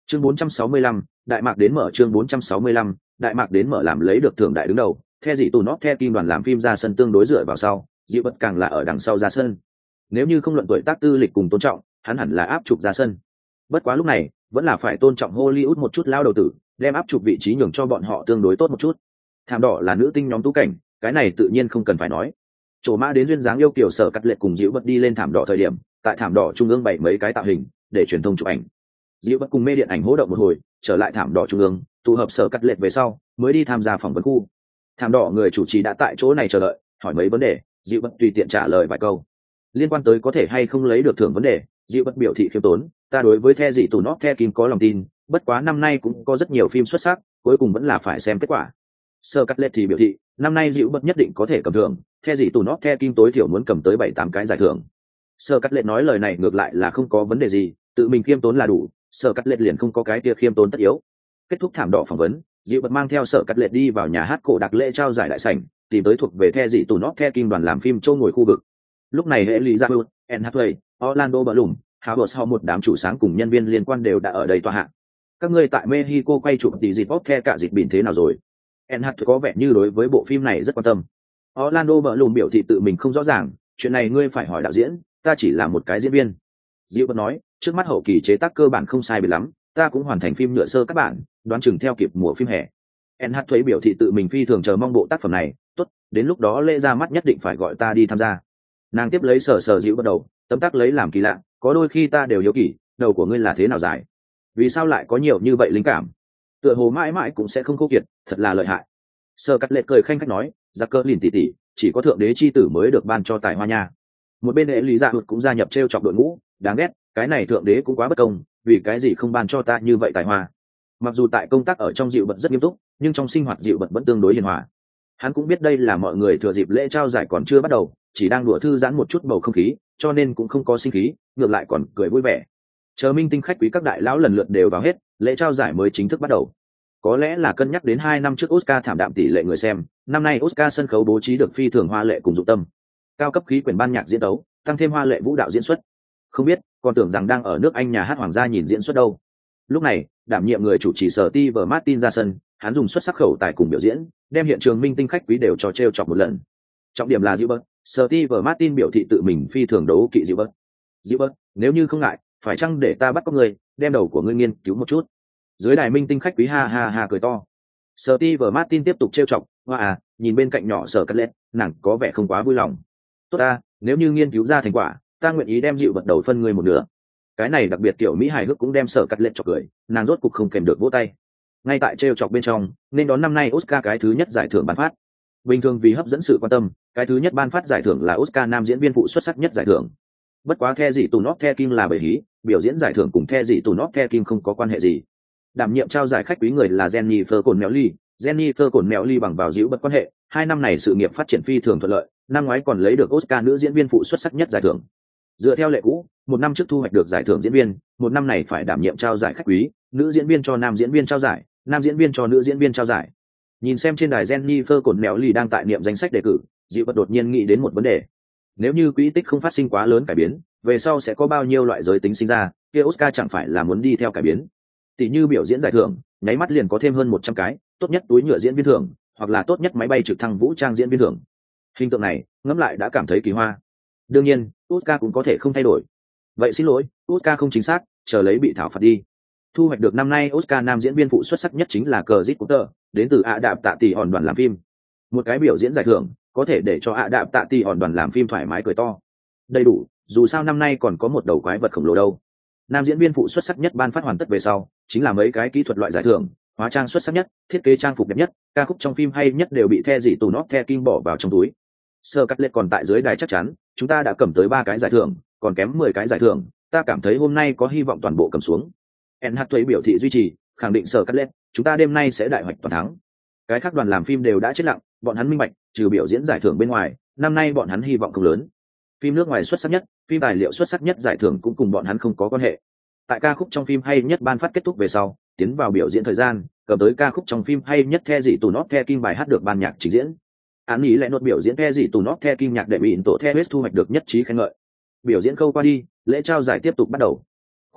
Chương 465, Đại Mạc đến mở. Chương 465, Đại Mạc đến mở. Làm lấy được thưởng đại đứng đầu, The dị tù nót The kim đoàn làm phim ra sân tương đối dựa vào sau, dịu bất càng là ở đằng sau ra sân. Nếu như không luận tuổi tác tư lịch cùng tôn trọng, hắn hẳn là áp chụp ra sân. Bất quá lúc này, vẫn là phải tôn trọng Hollywood một chút lao đầu tử, đem áp chụp vị trí nhường cho bọn họ tương đối tốt một chút. Thảm đỏ là nữ tinh nhóm tú cảnh, cái này tự nhiên không cần phải nói. Chỗ mã đến duyên dáng yêu kiều sở cắt lệ cùng dịu bất đi lên thảm đỏ thời điểm, tại thảm đỏ trung ương bày mấy cái tạo hình để truyền thông chụp ảnh. Dịu bất cùng mê điện ảnh hỗ động một hồi, trở lại thảm đỏ trung ương, tụ hợp sở cắt lệ về sau, mới đi tham gia phỏng vấn khu. Thảm đỏ người chủ trì đã tại chỗ này chờ đợi, hỏi mấy vấn đề, dịu bất tùy tiện trả lời vài câu. Liên quan tới có thể hay không lấy được thưởng vấn đề, dịu bất biểu thị khiêm tốn, ta đối với The dị tù nót The kim có lòng tin, bất quá năm nay cũng có rất nhiều phim xuất sắc, cuối cùng vẫn là phải xem kết quả. Sơ cắt lệ thì biểu thị, năm nay dịu bất nhất định có thể cầm thưởng, The dị tù nót The kim tối thiểu muốn cầm tới 7-8 cái giải thưởng. Sơ cắt lệ nói lời này ngược lại là không có vấn đề gì, tự mình khiêm tốn là đủ, Sơ cắt lệ liền không có cái kia khiêm tốn tất yếu. Kết thúc thảm đỏ phỏng vấn, dịu bất mang theo Sơ cắt lệ đi vào nhà hát cổ đặc lễ trao giải đại sảnh, tìm tới thuộc về The dị tù nót The kim đoàn làm phim châu ngồi khu vực. Lúc này Elizabeth, Anne Hathaway, Orlando Bloom, Howard Shaw một đám chủ sáng cùng nhân viên liên quan đều đã ở đây tọa hạ. Các ngươi tại Mexico quay chụp tỷ dịp bóp the cả dịp bỉn thế nào rồi? Anne Hathaway có vẻ như đối với bộ phim này rất quan tâm. Orlando Bloom biểu thị tự mình không rõ ràng, chuyện này ngươi phải hỏi đạo diễn, ta chỉ là một cái diễn viên. Gilbert nói, trước mắt hậu kỳ chế tác cơ bản không sai biệt lắm, ta cũng hoàn thành phim nhựa sơ các bạn, đoán chừng theo kịp mùa phim hè. Anne Hathaway biểu thị tự mình phi thường chờ mong bộ tác phẩm này, tốt, đến lúc đó lễ ra mắt nhất định phải gọi ta đi tham gia. Nàng tiếp lấy sờ dịu bắt đầu, tấm tắc lấy làm kỳ lạ, có đôi khi ta đều hiếu kỳ, đầu của ngươi là thế nào dài, vì sao lại có nhiều như vậy linh cảm, tựa hồ mãi mãi cũng sẽ không khô kiệt, thật là lợi hại. Sơ cắt lệ cười khanh khách nói, ra cơ lìn tỉ tỉ, chỉ có thượng đế chi tử mới được ban cho tài hoa nha. Một bên đệ lý dạ hụt cũng gia nhập trêu chọc đội ngũ, đáng ghét, cái này thượng đế cũng quá bất công, vì cái gì không ban cho ta như vậy tài hoa. Mặc dù tại công tác ở trong dịu bận rất nghiêm túc, nhưng trong sinh hoạt dịu bận vẫn tương đối hiền hòa. Hắn cũng biết đây là mọi người thừa dịp lễ trao giải còn chưa bắt đầu, chỉ đang đùa thư giãn một chút bầu không khí, cho nên cũng không có sinh khí, ngược lại còn cười vui vẻ. Chờ minh tinh khách quý các đại lão lần lượt đều vào hết, lễ trao giải mới chính thức bắt đầu. Có lẽ là cân nhắc đến 2 năm trước Oscar thảm đạm tỷ lệ người xem, năm nay Oscar sân khấu bố trí được phi thường hoa lệ cùng dụng tâm. Cao cấp khí quyển ban nhạc diễn đấu, tăng thêm hoa lệ vũ đạo diễn xuất. Không biết, còn tưởng rằng đang ở nước Anh nhà hát hoàng gia nhìn diễn xuất đâu. Lúc này, đảm nhiệm người chủ trì Steve Martin ra sân, hắn dùng xuất sắc khẩu tài cùng biểu diễn, đem hiện trường minh tinh khách quý đều cho trêu chọc một lần. Trọng điểm là Gilbert, Steve Martin biểu thị tự mình phi thường đấu kỵ Gilbert. Gilbert, nếu như không ngại, phải chăng để ta bắt cóc ngươi, đem đầu của ngươi nghiên cứu một chút. Dưới đài minh tinh khách quý ha ha ha cười to. Steve Martin tiếp tục trêu chọc, hoa à, nhìn bên cạnh nhỏ Sở Cắt Lệ, nàng có vẻ không quá vui lòng. Tốt ta, nếu như nghiên cứu ra thành quả, ta nguyện ý đem Gilbert đầu phân ngươi một nửa. Cái này đặc biệt kiểu Mỹ hài hước cũng đem Sở Cắt Lệ chọc cười, nàng rốt cục không kèm được vỗ tay. Ngay tại trêu chọc bên trong, nên đón năm nay Oscar cái thứ nhất giải thưởng ban phát. Bình thường vì hấp dẫn sự quan tâm, cái thứ nhất ban phát giải thưởng là Oscar nam diễn viên phụ xuất sắc nhất giải thưởng. Bất quá The dị tù nót The Kim là bởi hí, biểu diễn giải thưởng cùng The dị tù nót The Kim không có quan hệ gì. Đảm nhiệm trao giải khách quý người là Jennifer Connelly. Jennifer Connelly bằng vào dĩu bất quan hệ, 2 năm này sự nghiệp phát triển phi thường thuận lợi, năm ngoái còn lấy được Oscar nữ diễn viên phụ xuất sắc nhất giải thưởng. Dựa theo lệ cũ, 1 năm trước thu hoạch được giải thưởng diễn viên, 1 năm này phải đảm nhiệm trao giải khách quý, nữ diễn viên cho nam diễn viên trao giải, nam diễn viên cho nữ diễn viên trao giải. Nhìn xem trên đài Jennifer Connelly đang tại niệm danh sách đề cử, dịu bất đột nhiên nghĩ đến một vấn đề. Nếu như quỹ tích không phát sinh quá lớn cải biến, về sau sẽ có bao nhiêu loại giới tính sinh ra, kia Oscar chẳng phải là muốn đi theo cải biến. Tỷ như biểu diễn giải thưởng, nháy mắt liền có thêm hơn 100 cái, tốt nhất túi nhựa diễn viên thưởng, hoặc là tốt nhất máy bay trực thăng vũ trang diễn viên thưởng. Hình tượng này, ngẫm lại đã cảm thấy kỳ hoa. Đương nhiên, Oscar cũng có thể không thay đổi. Vậy xin lỗi, Oscar không chính xác, chờ lấy bị thảo phạt đi. Thu hoạch được năm nay Oscar nam diễn viên phụ xuất sắc nhất chính là Chris Potter, đến từ ạ đạp tạ tỷ hòn đoàn làm phim. Một cái biểu diễn giải thưởng, có thể để cho ạ đạp tạ tỷ hòn đoàn làm phim thoải mái cười to. Đầy đủ, dù sao năm nay còn có một đầu quái vật khổng lồ đâu. Nam diễn viên phụ xuất sắc nhất ban phát hoàn tất về sau, chính là mấy cái kỹ thuật loại giải thưởng, hóa trang xuất sắc nhất, thiết kế trang phục đẹp nhất, ca khúc trong phim hay nhất đều bị The dị tù nót The Kim bỏ vào trong túi. Sơ Cắt Lệ còn tại dưới đài chắc chắn, chúng ta đã cầm tới 3 cái giải thưởng, còn kém 10 cái giải thưởng, ta cảm thấy hôm nay có hy vọng toàn bộ cầm xuống. Anne Hathaway biểu thị duy trì, khẳng định Sơ Cắt Lệ, chúng ta đêm nay sẽ đại hoạch toàn thắng. Cái khác đoàn làm phim đều đã chết lặng, bọn hắn minh bạch, trừ biểu diễn giải thưởng bên ngoài, năm nay bọn hắn hy vọng không lớn. Phim nước ngoài xuất sắc nhất, phim tài liệu xuất sắc nhất giải thưởng cũng cùng bọn hắn không có quan hệ. Tại ca khúc trong phim hay nhất ban phát kết thúc về sau, tiến vào biểu diễn thời gian, cầm tới ca khúc trong phim hay nhất The dị tù nót The Kim bài hát được ban nhạc trình diễn. Án ý lại nốt biểu diễn The dị tù nót The Kim nhạc đệ bị tổ The West thu hoạch được nhất trí khen ngợi. Biểu diễn khâu qua đi, lễ trao giải tiếp tục bắt đầu.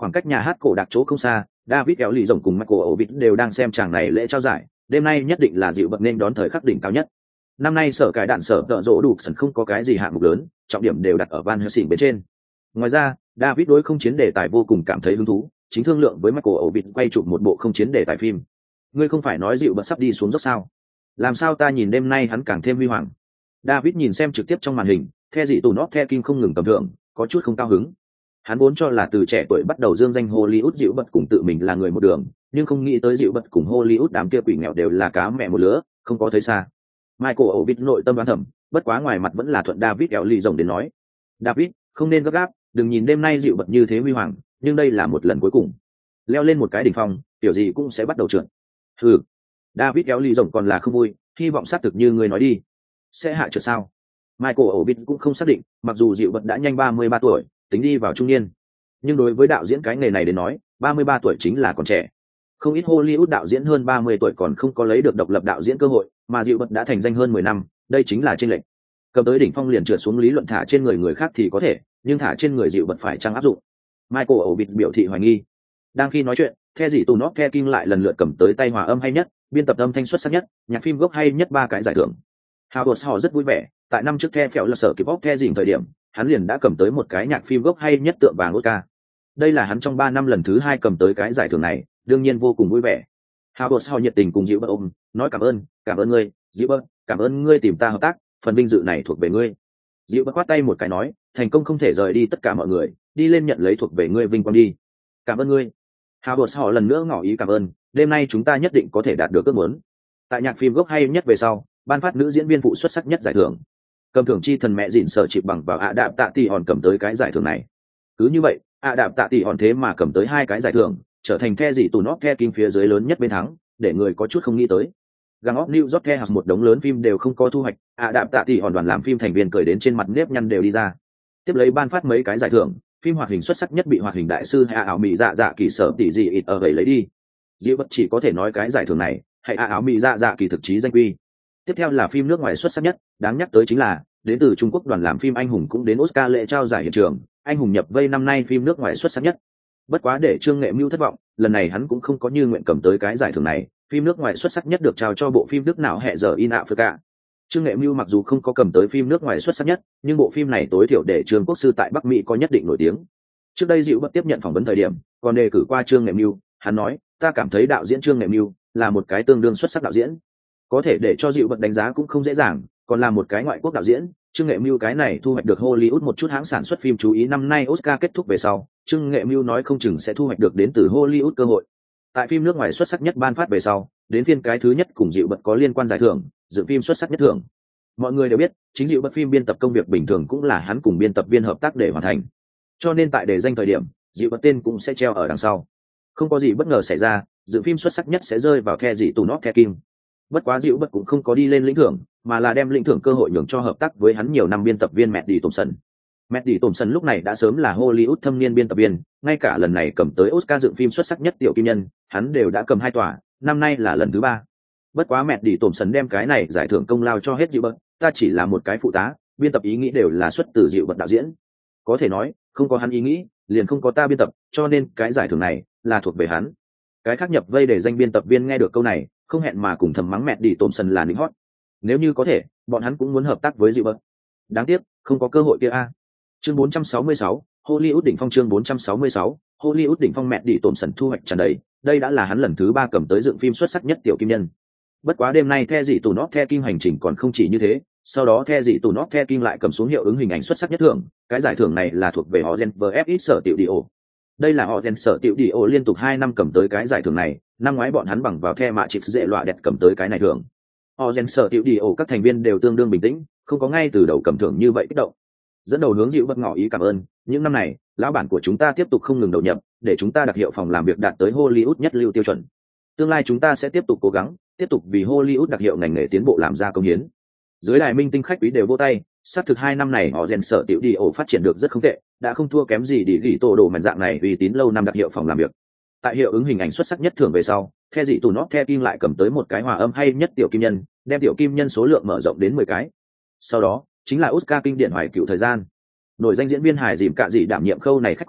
Khoảng cách nhà hát cổ đặc chỗ không xa, David kéo lì rồng cùng Michael Ovid đều đang xem chàng này lễ trao giải, đêm nay nhất định là dịu bậc nên đón thời khắc đỉnh cao nhất. Năm nay sở cải đạn sở tợ rỗ đủ sân không có cái gì hạng mục lớn, trọng điểm đều đặt ở Van Helsing bên trên. Ngoài ra, David đối không chiến đề tài vô cùng cảm thấy hứng thú, chính thương lượng với Michael Ovid quay chụp một bộ không chiến đề tài phim. Ngươi không phải nói dịu bậc sắp đi xuống dốc sao? Làm sao ta nhìn đêm nay hắn càng thêm huy hoàng? David nhìn xem trực tiếp trong màn hình, The dị tù nót The King không ngừng cầm thưởng, có chút không cao hứng. Hắn vốn cho là từ trẻ tuổi bắt đầu dương danh Hollywood dịu bật cùng tự mình là người một đường, nhưng không nghĩ tới dịu bật cùng Hollywood đám kia quỷ nghèo đều là cá mẹ một lứa, không có thấy xa. Michael Ovid nội tâm đoán thầm, bất quá ngoài mặt vẫn là thuận David kéo lì rồng đến nói. David, không nên gấp gáp, đừng nhìn đêm nay dịu bật như thế huy hoàng, nhưng đây là một lần cuối cùng. Leo lên một cái đỉnh phong, kiểu gì cũng sẽ bắt đầu trượt. David kéo lì rồng còn là không vui, hy vọng xác thực như người nói đi. Sẽ hạ trượt sao? Michael Ovid cũng không xác định, mặc dù dịu bật đã nhanh 33 tuổi, tính đi vào trung niên, nhưng đối với đạo diễn cái nghề này đến nói 33 tuổi chính là còn trẻ. Không ít Hollywood đạo diễn hơn 30 tuổi còn không có lấy được độc lập đạo diễn cơ hội, mà dịu bật đã thành danh hơn 10 năm, đây chính là chênh lệch. Cầm tới đỉnh phong liền trượt xuống lý luận thả trên người khác thì có thể, nhưng thả trên người dịu bật phải chăng áp dụng? Michael Ovid biểu thị hoài nghi. Đang khi nói chuyện, The dị tù nót The King lại lần lượt cầm tới tay hòa âm hay nhất, biên tập âm thanh xuất sắc nhất, nhạc phim gốc hay nhất 3 cái giải thưởng. Howard rất vui vẻ, tại năm trước The Phèo là sở kịp bóc The dình thời điểm, hắn liền đã cầm tới một cái nhạc phim gốc hay nhất tượng vàng Oscar. Đây là hắn trong 3 năm lần thứ 2 cầm tới cái giải thưởng này, đương nhiên vô cùng vui vẻ. Howard nhiệt tình cùng dịu bớt ôm, nói cảm ơn ngươi, dịu bớt, cảm ơn ngươi tìm ta hợp tác, phần vinh dự này thuộc về ngươi. Dịu bớt quát tay một cái nói, thành công không thể rời đi tất cả mọi người, đi lên nhận lấy thuộc về ngươi vinh quang đi. Cảm ơn ngươi. Howard lần nữa ngỏ ý cảm ơn, đêm nay chúng ta nhất định có thể đạt được ước muốn. Tại nhạc phim gốc hay nhất về sau, ban phát nữ diễn viên phụ xuất sắc nhất giải thưởng. Cầm thưởng chi thần mẹ dịn sở chịp bằng vào ạ đạp tạ tỷ hòn cầm tới cái giải thưởng này. Cứ như vậy, ạ đạp tạ tỷ hòn thế mà cầm tới 2 cái giải thưởng, trở thành The dị tù nót The King phía dưới lớn nhất bên thắng, để người có chút không nghĩ tới. Gang of New York The House một đống lớn phim đều không có thu hoạch, ạ đạp tạ tỷ hòn đoàn làm phim thành viên cười đến trên mặt nếp nhăn đều đi ra. Tiếp lấy ban phát mấy cái giải thưởng, phim hoạt hình xuất sắc nhất bị hoạt hình đại sư hạ ảo mỹ dạ kỳ sở tỷ dị ít ở vậy lấy đi. Dịu bất chỉ có thể nói cái giải thưởng này, hay hạ ảo mỹ dạ kỳ thực chí danh quy. Tiếp theo là phim nước ngoài xuất sắc nhất, đáng nhắc tới chính là đến từ Trung Quốc đoàn làm phim Anh Hùng cũng đến Oscar lễ trao giải hiện trường, Anh Hùng nhập vây năm nay phim nước ngoài xuất sắc nhất. Bất quá để Trương Nghệ Mưu thất vọng, lần này hắn cũng không có như nguyện cầm tới cái giải thưởng này, phim nước ngoài xuất sắc nhất được trao cho bộ phim Đức nào hẹ giờ in Africa. Trương Nghệ Mưu mặc dù không có cầm tới phim nước ngoài xuất sắc nhất, nhưng bộ phim này tối thiểu để Trương Quốc sư tại Bắc Mỹ có nhất định nổi tiếng. Trước đây Dịu Bất tiếp nhận phỏng vấn thời điểm, còn đề cử qua Trương Nghệ Mưu, hắn nói, ta cảm thấy đạo diễn Trương Nghệ Mưu là một cái tương đương xuất sắc đạo diễn. Có thể để cho Dịu Bất đánh giá cũng không dễ dàng, còn là một cái ngoại quốc đạo diễn, Trương Nghệ Mưu cái này thu hoạch được Hollywood một chút hãng sản xuất phim chú ý năm nay Oscar kết thúc về sau, Trương Nghệ Mưu nói không chừng sẽ thu hoạch được đến từ Hollywood cơ hội. Tại phim nước ngoài xuất sắc nhất ban phát về sau, đến phiên cái thứ nhất cùng Dịu Bất có liên quan giải thưởng, dựng phim xuất sắc nhất thưởng. Mọi người đều biết, chính Dịu Bất phim biên tập công việc bình thường cũng là hắn cùng biên tập viên hợp tác để hoàn thành. Cho nên tại đề danh thời điểm, Dịu Bất tên cũng sẽ treo ở đằng sau. Không có gì bất ngờ xảy ra, dựng phim xuất sắc nhất sẽ rơi vào The dị tù nót The King. Bất quá Dịu Bất cũng không có đi lên lĩnh thưởng, mà là đem lĩnh thưởng cơ hội nhường cho hợp tác với hắn nhiều năm biên tập viên Matt Thompson. Matt Thompson lúc này đã sớm là Hollywood thâm niên biên tập viên, ngay cả lần này cầm tới Oscar dựng phim xuất sắc nhất tiểu kim nhân, hắn đều đã cầm 2 tòa, năm nay là lần thứ 3. Bất quá Matt Thompson đem cái này giải thưởng công lao cho hết Dịu Bất, ta chỉ là một cái phụ tá, biên tập ý nghĩ đều là xuất từ Dịu Bất đạo diễn. Có thể nói, không có hắn ý nghĩ, liền không có ta biên tập, cho nên cái giải thưởng này là thuộc về hắn. Cái khác nhập vây để danh biên tập viên nghe được câu này, không hẹn mà cùng thầm mắng Matt Thompson là lính hót. Nếu như có thể, bọn hắn cũng muốn hợp tác với Dịu Bất. Đáng tiếc, không có cơ hội kia a. Chương 466, Hollywood đỉnh phong chương 466, Hollywood đỉnh phong Matt Thompson thu hoạch tràn đầy, đây đã là hắn lần thứ 3 cầm tới dựng phim xuất sắc nhất tiểu kim nhân. Bất quá đêm nay The dị tù nót The King hành trình còn không chỉ như thế, sau đó The dị tù nót The King lại cầm xuống hiệu ứng hình ảnh xuất sắc nhất thưởng, cái giải thưởng này là thuộc về họ Gen VFX sở tiểu Dio. Đây là họ Gen sở tiểu Dio liên tục 2 năm cầm tới cái giải thưởng này, năm ngoái bọn hắn bằng vào The mạ chịp dễ lọa đẹp cầm tới cái này thưởng. Họ Gen sở tiểu Dio các thành viên đều tương đương bình tĩnh, không có ngay từ đầu cầm thưởng như vậy kích động. Dẫn đầu hướng Dịu Bất ngỏ ý cảm ơn, những năm này, lão bản của chúng ta tiếp tục không ngừng đầu nhập, để chúng ta đặc hiệu phòng làm việc đạt tới Hollywood nhất lưu tiêu chuẩn. Tương lai chúng ta sẽ tiếp tục cố gắng, tiếp tục vì Hollywood đặc hiệu ngành nghề tiến bộ làm ra công hiến. Dưới đài minh tinh khách quý đều vỗ tay, xác thực 2 năm này họ Gen sở tiểu Dio phát triển được rất không tệ, đã không thua kém gì đi gỉ tổ đồ mạnh dạng này uy tín lâu năm đặc hiệu phòng làm việc. Tại hiệu ứng hình ảnh xuất sắc nhất thưởng về sau, The dị tù nót The King lại cầm tới một cái hòa âm hay nhất tiểu kim nhân, đem tiểu kim nhân số lượng mở rộng đến 10 cái. Sau đó, chính là Oscar kinh điển hoài cựu thời gian. Nổi danh diễn viên hài dìm cạ dị đảm nhiệm khâu này khách quý,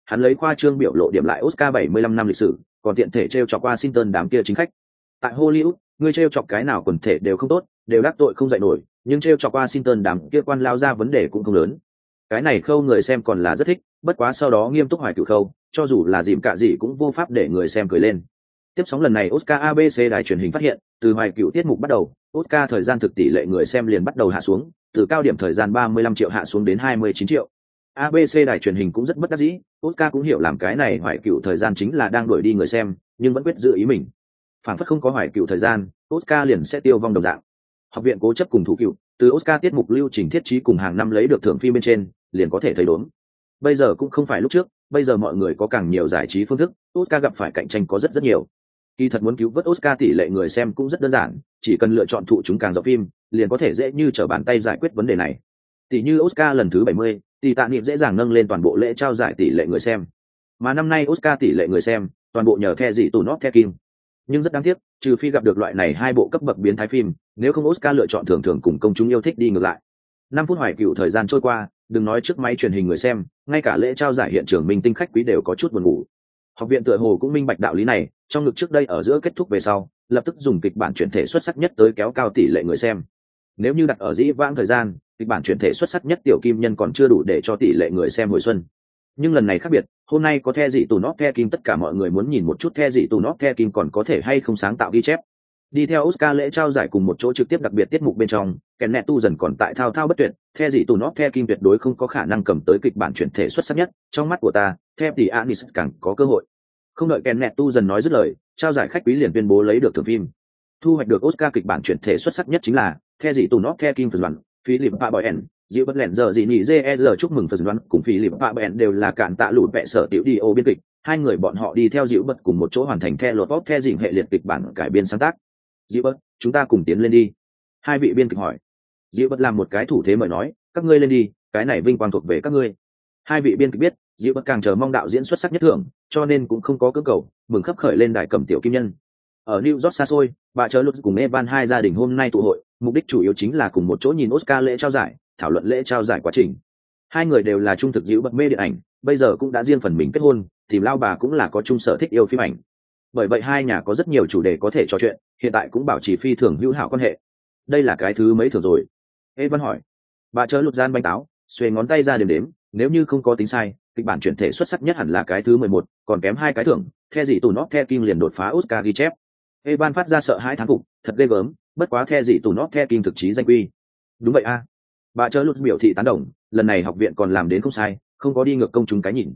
Hắn lấy khoa trương biểu lộ điểm lại Oscar 75 năm lịch sử, còn tiện thể trêu chọc Washington đám kia chính khách. Tại Hollywood, ngươi trêu chọc cái nào quần thể đều không tốt, đều đắc tội không dạy nổi, nhưng trêu chọc Washington đám kia quan lao ra vấn đề cũng không lớn. Cái này khâu người xem còn là rất thích, bất quá sau đó nghiêm túc hoài cửu khâu, cho dù là dìm cả gì cũng vô pháp để người xem cười lên. Tiếp sóng lần này Oscar ABC đài truyền hình phát hiện, từ hoài cửu tiết mục bắt đầu, Oscar thời gian thực tỷ lệ người xem liền bắt đầu hạ xuống, từ cao điểm thời gian 35 triệu hạ xuống đến 29 triệu. ABC đài truyền hình cũng rất bất đắc dĩ, Oscar cũng hiểu làm cái này hoài cửu thời gian chính là đang đuổi đi người xem, nhưng vẫn quyết giữ ý mình. Phản phất không có hoài cửu thời gian, Oscar liền sẽ tiêu vong đồng dạng. Học viện cố chấp cùng thủ cựu, từ Oscar tiết mục lưu trình thiết trí cùng hàng năm lấy được thưởng phim bên trên, liền có thể thấy đốn. Bây giờ cũng không phải lúc trước, bây giờ mọi người có càng nhiều giải trí phương thức, Oscar gặp phải cạnh tranh có rất nhiều. Kỳ thật muốn cứu vớt Oscar tỷ lệ người xem cũng rất đơn giản, chỉ cần lựa chọn thụ chúng càng rộng phim, liền có thể dễ như trở bàn tay giải quyết vấn đề này. Tỷ như Oscar lần thứ 70, tỷ tạ niệm dễ dàng nâng lên toàn bộ lễ trao giải tỷ lệ người xem. Mà năm nay Oscar tỷ lệ người xem, toàn bộ nhờ The dị tù Not The Kim. Nhưng rất đáng tiếc, trừ phi gặp được loại này hai bộ cấp bậc biến thái phim, nếu không Oscar lựa chọn thường thường cùng công chúng yêu thích đi ngược lại. 5 phút hoài cựu thời gian trôi qua, đừng nói trước máy truyền hình người xem, ngay cả lễ trao giải hiện trường minh tinh khách quý đều có chút buồn ngủ. Học viện tựa hồ cũng minh bạch đạo lý này, trong ngực trước đây ở giữa kết thúc về sau, lập tức dùng kịch bản chuyển thể xuất sắc nhất tới kéo cao tỷ lệ người xem. Nếu như đặt ở dĩ vãng thời gian, kịch bản chuyển thể xuất sắc nhất tiểu kim nhân còn chưa đủ để cho tỷ lệ người xem hồi xuân. Nhưng lần này khác biệt, hôm nay có The dị tù Not The Kim, tất cả mọi người muốn nhìn một chút The dị tù Not The Kim còn có thể hay không sáng tạo ghi chép. Đi theo Oscar lễ trao giải cùng một chỗ trực tiếp đặc biệt tiết mục bên trong, Kenneth tu dần còn tại thao thao bất tuyệt, The dị tù Not The Kim tuyệt đối không có khả năng cầm tới kịch bản chuyển thể xuất sắc nhất, trong mắt của ta, The tỷ Anis càng có cơ hội. Không đợi Kenneth tu dần nói dứt lời, trao giải khách quý liền tuyên bố lấy được thưởng phim. Thu hoạch được Oscar kịch bản chuyển thể xuất sắc nhất chính là The dị tù Not The Kim phần đoàn, Philip Paboen, Diệu bất lẹn giờ gì nhỉ JR chúc mừng phần đoán cùng Philip Paboen đều là cản tạ lụt vẽ sở tiểu đi ô biên kịch, hai người bọn họ đi theo Diệu bất cùng một chỗ hoàn thành The Lord of The Rings hệ liệt kịch bản cải biên sáng tác. Diệu bất, chúng ta cùng tiến lên đi. Hai vị biên kịch hỏi. Diệu bất làm một cái thủ thế mời nói, các ngươi lên đi, cái này vinh quang thuộc về các ngươi. Hai vị biên kịch biết, Diệu bất càng chờ mong đạo diễn xuất sắc nhất thưởng, cho nên cũng không có cưỡng cầu, mừng khấp khởi lên đài cầm tiểu kim nhân. Ở New York xa xôi, bà chớ lúc cùng Evan hai gia đình hôm nay tụ hội, mục đích chủ yếu chính là cùng một chỗ nhìn Oscar lễ trao giải, thảo luận lễ trao giải quá trình. Hai người đều là trung thực dịu bật mê điện ảnh, bây giờ cũng đã riêng phần mình kết hôn, tìm lao bà cũng là có chung sở thích yêu phim ảnh. Bởi vậy hai nhà có rất nhiều chủ đề có thể trò chuyện, hiện tại cũng bảo trì phi thường hữu hảo quan hệ. Đây là cái thứ mấy thường rồi? Evan hỏi. Bà chớ lục gian bánh táo, xuề ngón tay ra đếm, nếu như không có tính sai, kịch bản chuyển thể xuất sắc nhất hẳn là cái thứ 11, còn kém hai cái thưởng, The dị tù Not The Kim liền đột phá Oscar ghi chép. Evan phát ra sợ hãi thán phục, thật ghê gớm, bất quá The dị tù Not The Kim thực chí danh quy. Đúng vậy a. Bà chớ lục biểu thị tán đồng, lần này học viện còn làm đến không sai, không có đi ngược công chúng cái nhìn.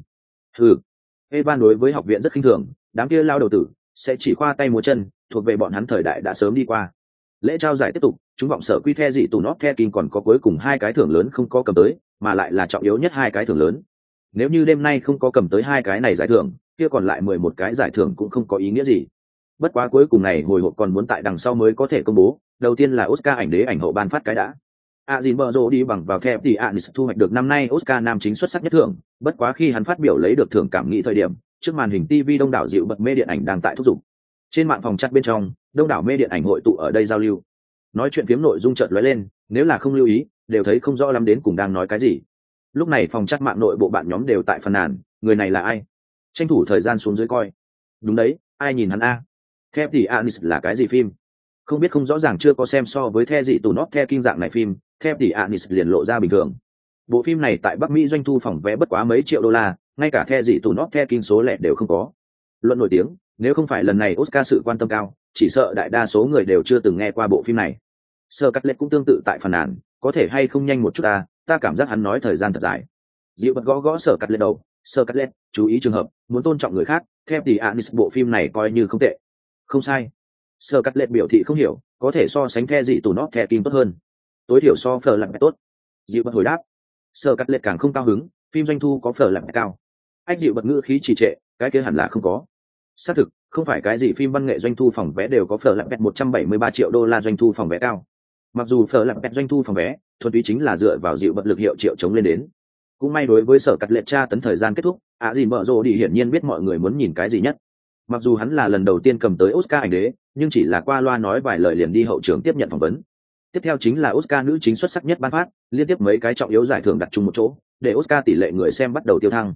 Evan đối với học viện rất khinh thường, đám kia lao đầu tử sẽ chỉ khoa tay múa chân, thuộc về bọn hắn thời đại đã sớm đi qua. Lễ trao giải tiếp tục, chúng vọng sở quy The dị tù Not The Kim còn có cuối cùng hai cái thưởng lớn không có cầm tới, mà lại là trọng yếu nhất hai cái thưởng lớn. Nếu như đêm nay không có cầm tới hai cái này giải thưởng, kia còn lại 11 cái giải thưởng cũng không có ý nghĩa gì. Bất quá cuối cùng này hồi hộp còn muốn tại đằng sau mới có thể công bố, đầu tiên là Oscar ảnh đế ảnh hậu ban phát cái đã. Azinberzo đi bằng vào The Anis thu hoạch được năm nay Oscar nam chính xuất sắc nhất thưởng, bất quá khi hắn phát biểu lấy được thưởng cảm nghĩ thời điểm, trước màn hình TV đông đảo dịu bật mê điện ảnh đang tại thúc giục. Trên mạng phòng chat bên trong, đông đảo mê điện ảnh hội tụ ở đây giao lưu. Nói chuyện phiếm nội dung chợt lóe lên, nếu là không lưu ý, đều thấy không rõ lắm đến cùng đang nói cái gì. Lúc này phòng chat mạng nội bộ bạn nhóm đều tại phàn nàn, người này là ai? Tranh thủ thời gian xuống dưới coi. Đúng đấy, ai nhìn hắn a? The Anis là cái gì phim? Không biết không rõ ràng chưa có xem so với The dị tù Not The Kim dạng này phim, The Anis liền lộ ra bình thường. Bộ phim này tại Bắc Mỹ doanh thu phòng vé bất quá mấy triệu đô la, ngay cả The dị tù Not The Kim số lẻ đều không có. Luận nổi tiếng, nếu không phải lần này Oscar sự quan tâm cao, chỉ sợ đại đa số người đều chưa từng nghe qua bộ phim này. Sơ Cắt Lết cũng tương tự tại phàn nàn, có thể hay không nhanh một chút ta cảm giác hắn nói thời gian thật dài. Dịu bật gõ gõ Sơ Cắt Lết đầu, Sơ Cắt Lết, chú ý trường hợp, muốn tôn trọng người khác, The Anis bộ phim này coi như không tệ. Không sai. Sơ Cắt Lết biểu thị không hiểu, có thể so sánh The dị tù Not The Kim tốt hơn. Tối thiểu so phở lặng tốt. Dịu bật hồi đáp. Sơ Cắt Lết càng không cao hứng, phim doanh thu có phở lặng cao. Ách dịu bật ngữ khí trì trệ, cái kia hẳn là không có. Xác thực, không phải cái gì phim văn nghệ doanh thu phòng vé đều có phở lặng 173 triệu đô la doanh thu phòng vé cao. Mặc dù phở lặng doanh thu phòng vé, thuần túy chính là dựa vào dịu bật lực hiệu triệu chống lên đến. Cũng may đối với Sở Cắt Lết tra tấn thời gian kết thúc, Azinberzo đi hiển nhiên biết mọi người muốn nhìn cái gì nhất. Mặc dù hắn là lần đầu tiên cầm tới Oscar ảnh đế, nhưng chỉ là qua loa nói vài lời liền đi hậu trường tiếp nhận phỏng vấn. Tiếp theo chính là Oscar nữ chính xuất sắc nhất ban phát, liên tiếp mấy cái trọng yếu giải thưởng đặt chung một chỗ, để Oscar tỷ lệ người xem bắt đầu tiêu thăng.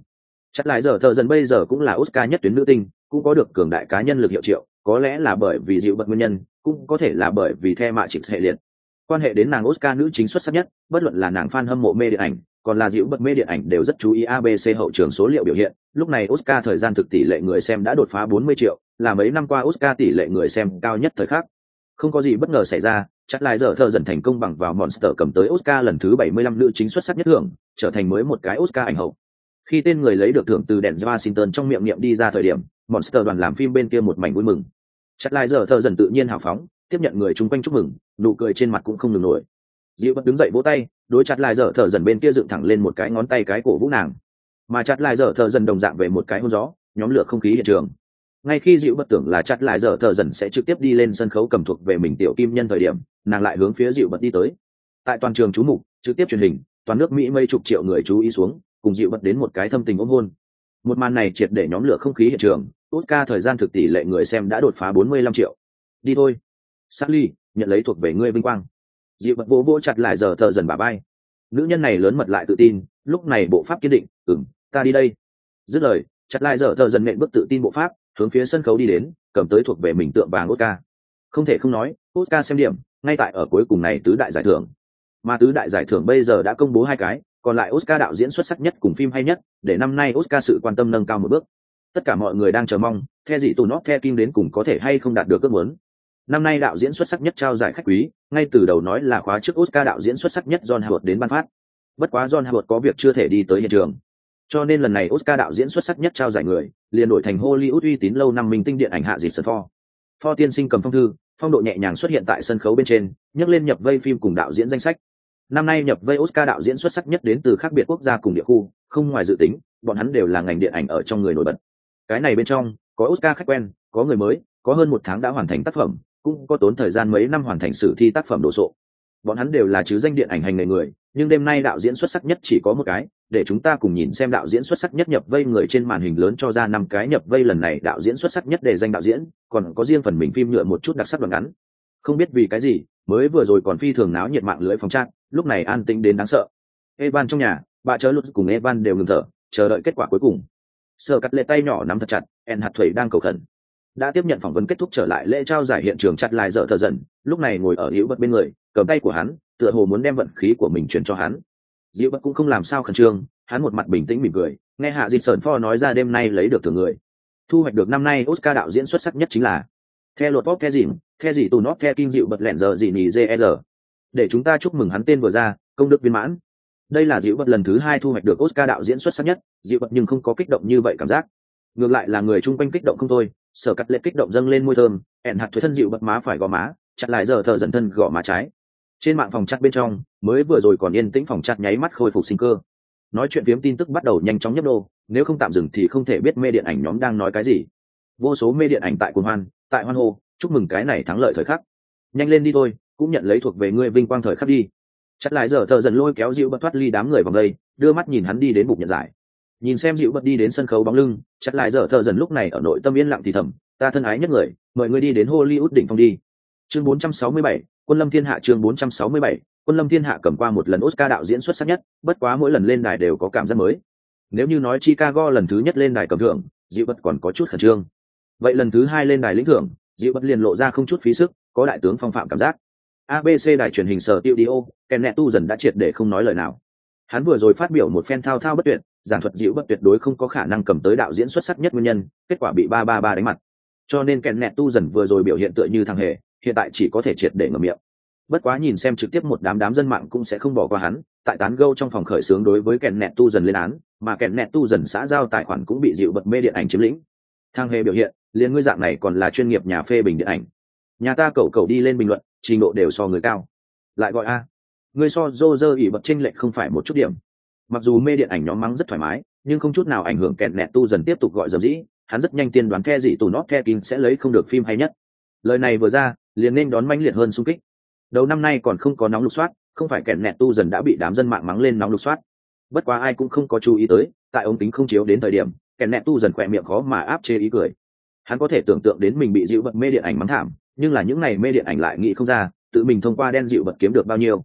Chắc lại giờ thợ dần bây giờ cũng là Oscar nhất tuyến nữ tinh, cũng có được cường đại cá nhân lực hiệu triệu, có lẽ là bởi vì dịu bật nguyên nhân, cũng có thể là bởi vì The mạ chịp hệ liệt. Quan hệ đến nàng Oscar nữ chính xuất sắc nhất, bất luận là nàng fan hâm mộ mê điện ảnh, còn là dịu bật mê điện ảnh đều rất chú ý ABC hậu trường số liệu biểu hiện. Lúc này Oscar thời gian thực tỷ lệ người xem đã đột phá 40 triệu, là mấy năm qua Oscar tỷ lệ người xem cao nhất thời khắc. Không có gì bất ngờ xảy ra, chắc lại giờ thợ dần thành công bằng vào Monster cầm tới Oscar lần thứ 75 nữ chính xuất sắc nhất thưởng, trở thành mới một cái Oscar ảnh hậu. Khi tên người lấy được thưởng từ đèn Washington trong miệng niệm đi ra thời điểm, Monster đoàn làm phim bên kia một mảnh vui mừng. Chắc lại giờ thợ dần tự nhiên hào phóng, tiếp nhận người chung quanh chúc mừng, nụ cười trên mặt cũng không ngừng nổi. Diệu bất đứng dậy vỗ tay, đối chặt lại giờ thợ dần bên kia dựng thẳng lên một cái ngón tay cái cổ vũ nàng, mà chặt lại giờ thợ dần đồng dạng về một cái hôn gió, nhóm lửa không khí hiện trường. Ngay khi Diệu bất tưởng là chặt lại giờ thợ dần sẽ trực tiếp đi lên sân khấu cầm thuộc về mình tiểu kim nhân thời điểm, nàng lại hướng phía Diệu bất đi tới. Tại toàn trường chú mục trực tiếp truyền hình, toàn nước Mỹ mấy chục triệu người chú ý xuống, cùng Diệu bất đến một cái thâm tình ôm hôn. Một màn này triệt để nhóm lửa không khí hiện trường. Oscar thời gian thực tỷ lệ người xem đã đột phá 45 triệu. Đi thôi, Sally, nhận lấy thuộc về ngươi vinh quang. Diệu bật vỗ chặt lại giờ thợ dần bả vai. Nữ nhân này lớn mật lại tự tin, lúc này bộ pháp kiên định, ta đi đây. Dứt lời, chặt lại giờ thợ dần nện bước tự tin bộ pháp, hướng phía sân khấu đi đến, cầm tới thuộc về mình tượng vàng Oscar. Không thể không nói, Oscar xem điểm, ngay tại ở cuối cùng này tứ đại giải thưởng. Mà tứ đại giải thưởng bây giờ đã công bố 2 cái, còn lại Oscar đạo diễn xuất sắc nhất cùng phim hay nhất, để năm nay Oscar sự quan tâm nâng cao một bước. Tất cả mọi người đang chờ mong, The gì tù nót The King đến cùng có thể hay không đạt được ước muốn. Năm nay đạo diễn xuất sắc nhất trao giải khách quý, ngay từ đầu nói là khóa trước Oscar đạo diễn xuất sắc nhất John Howard đến ban phát. Bất quá John Howard có việc chưa thể đi tới hiện trường. Cho nên lần này Oscar đạo diễn xuất sắc nhất trao giải người, liền đổi thành Hollywood uy tín lâu năm minh tinh điện ảnh hạ dịch Sơn Ford. Ford tiên sinh cầm phong thư, phong độ nhẹ nhàng xuất hiện tại sân khấu bên trên, nhấc lên nhập vây phim cùng đạo diễn danh sách. Năm nay nhập vây Oscar đạo diễn xuất sắc nhất đến từ khác biệt quốc gia cùng địa khu, không ngoài dự tính, bọn hắn đều là ngành điện ảnh ở trong người nổi bật. Cái này bên trong có Oscar khách quen, có người mới, có hơn 1 tháng đã hoàn thành tác phẩm, cũng có tốn thời gian mấy năm hoàn thành sử thi tác phẩm đồ sộ. Bọn hắn đều là chứ danh điện ảnh hành nghề người, nhưng đêm nay đạo diễn xuất sắc nhất chỉ có một cái, để chúng ta cùng nhìn xem đạo diễn xuất sắc nhất nhập vây người trên màn hình lớn cho ra 5 cái nhập vây lần này đạo diễn xuất sắc nhất để danh đạo diễn, còn có riêng phần mình phim nhựa một chút đặc sắc đoạn ngắn. Không biết vì cái gì, mới vừa rồi còn phi thường náo nhiệt mạng lưới phòng chat, lúc này an tĩnh đến đáng sợ. Evan trong nhà, bà chớ lút cùng Evan đều ngừng thở, chờ đợi kết quả cuối cùng. Sở cắt lệ tay nhỏ nắm thật chặt, En hạt thủy đang cầu khẩn. Đã tiếp nhận phỏng vấn kết thúc trở lại lễ trao giải hiện trường chặt lại dở thờ dần, lúc này ngồi ở hữu bật bên người, cầm tay của hắn, tựa hồ muốn đem vận khí của mình chuyển cho hắn. Diệu bật cũng không làm sao khẩn trương, hắn một mặt bình tĩnh mỉm cười, nghe hạ dịch sờn pho nói ra đêm nay lấy được thưởng người. Thu hoạch được năm nay Oscar đạo diễn xuất sắc nhất chính là The Lord of The gì tù nót The King Diệu bật lẹn giờ gì nhỉ JR. Để chúng ta chúc mừng hắn tên vừa ra, công đức viên mãn. Đây là Diệu bật lần thứ 2 thu hoạch được Oscar đạo diễn xuất sắc nhất, Diệu bật nhưng không có kích động như vậy cảm giác. Ngược lại là người chung quanh kích động không thôi, Sở cắt lệ kích động dâng lên môi thơm, ẹn hạt thuế thân Diệu bật má phải gò má, chặt lại giờ thở dần thân gò má trái. Trên mạng phòng chat bên trong, mới vừa rồi còn yên tĩnh phòng chat nháy mắt khôi phục sinh cơ. Nói chuyện phiếm tin tức bắt đầu nhanh chóng nhấp đô, nếu không tạm dừng thì không thể biết mê điện ảnh nhóm đang nói cái gì. Vô số mê điện ảnh tại cuồng hoan, tại hoan hô, chúc mừng cái này thắng lợi thời khắc. Nhanh lên đi thôi, cũng nhận lấy thuộc về ngươi vinh quang thời khắc đi. Chặt lại giờ thở dần lôi kéo Diệu bật thoát ly đám người vòng đây, đưa mắt nhìn hắn đi đến bục nhận giải. Nhìn xem Diệu bật đi đến sân khấu bóng lưng, chặt lại giờ thở dần lúc này ở nội tâm yên lặng thì thầm, ta thân ái nhất người, mời ngươi đi đến Hollywood đỉnh phong đi. Chương 467, Quân Lâm Thiên Hạ. Chương 467, Quân Lâm Thiên Hạ cầm qua một lần Oscar đạo diễn xuất sắc nhất, bất quá mỗi lần lên đài đều có cảm giác mới. Nếu như nói Chicago lần thứ nhất lên đài cầm thưởng, Diệu bật còn có chút khẩn trương. Vậy lần thứ 2 lên đài lĩnh thưởng, Diệu bật liền lộ ra không chút phí sức, có đại tướng phong phạm cảm giác. ABC đài truyền hình Sở Studio, Kenneth Tu dần đã triệt để không nói lời nào. Hắn vừa rồi phát biểu một phen thao thao bất tuyệt, giảng thuật Diệu bật tuyệt đối không có khả năng cầm tới đạo diễn xuất sắc nhất nguyên nhân, kết quả bị 333 đánh mặt. Cho nên Kenneth Tu dần vừa rồi biểu hiện tựa như thằng hề, hiện tại chỉ có thể triệt để ngậm miệng. Bất quá nhìn xem trực tiếp một đám dân mạng cũng sẽ không bỏ qua hắn, tại tán gẫu trong phòng khởi xướng đối với Kenneth Tu dần lên án, mà Kenneth Tu dần xã giao tài khoản cũng bị Diệu bật mê điện ảnh chiếm lĩnh. Thằng hề biểu hiện, liền ngươi dạng này còn là chuyên nghiệp nhà phê bình điện ảnh. Nhà ta cậu đi lên bình luận, trình độ đều so người cao. Lại gọi a, ngươi so Roger ỉ bật chênh lệch không phải một chút điểm. Mặc dù mê điện ảnh nhóm mắng rất thoải mái, nhưng không chút nào ảnh hưởng Kenneth Tu dần tiếp tục gọi dầm dĩ, hắn rất nhanh tiên đoán The gì tù nót The King sẽ lấy không được phim hay nhất. Lời này vừa ra, liền nên đón mãnh liệt hơn xung kích. Đầu năm nay còn không có nóng lục soát, không phải Kenneth Tu dần đã bị đám dân mạng mắng lên nóng lục soát. Bất quá ai cũng không có chú ý tới, tại ống kính không chiếu đến thời điểm, Kenneth Tu dần khỏe miệng khó mà áp chế ý cười. Hắn có thể tưởng tượng đến mình bị Diệu bật mê điện ảnh mắng thảm, nhưng là những này mê điện ảnh lại nghĩ không ra, tự mình thông qua đen Diệu bật kiếm được bao nhiêu.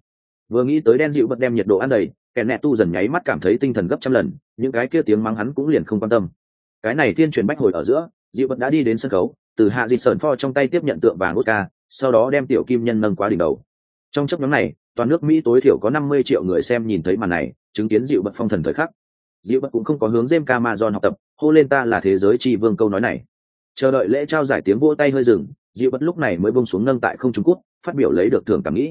Vừa nghĩ tới đen dịu bật đem nhiệt độ ăn đầy, kèn nẹ tu dần nháy mắt cảm thấy tinh thần gấp trăm lần, những cái kia tiếng mắng hắn cũng liền không quan tâm. Cái này thiên chuyển bách hồi ở giữa, dịu bật đã đi đến sân khấu, từ hạ dịt sờn pho trong tay tiếp nhận tượng vàng Oscar, sau đó đem tiểu kim nhân nâng quá đỉnh đầu. Trong chốc ngắn này, toàn nước Mỹ tối thiểu có 50 triệu người xem nhìn thấy màn này, chứng kiến dịu bật phong thần thời khắc. Dịu bật cũng không có hướng James Cameron học tập, hô lên ta là thế giới tri vương câu nói này. Chờ đợi lễ trao giải tiếng vỗ tay hơi dừng, dịu bật lúc này mới buông xuống nâng tại không trung quốc, phát biểu lấy được thưởng cảm nghĩ.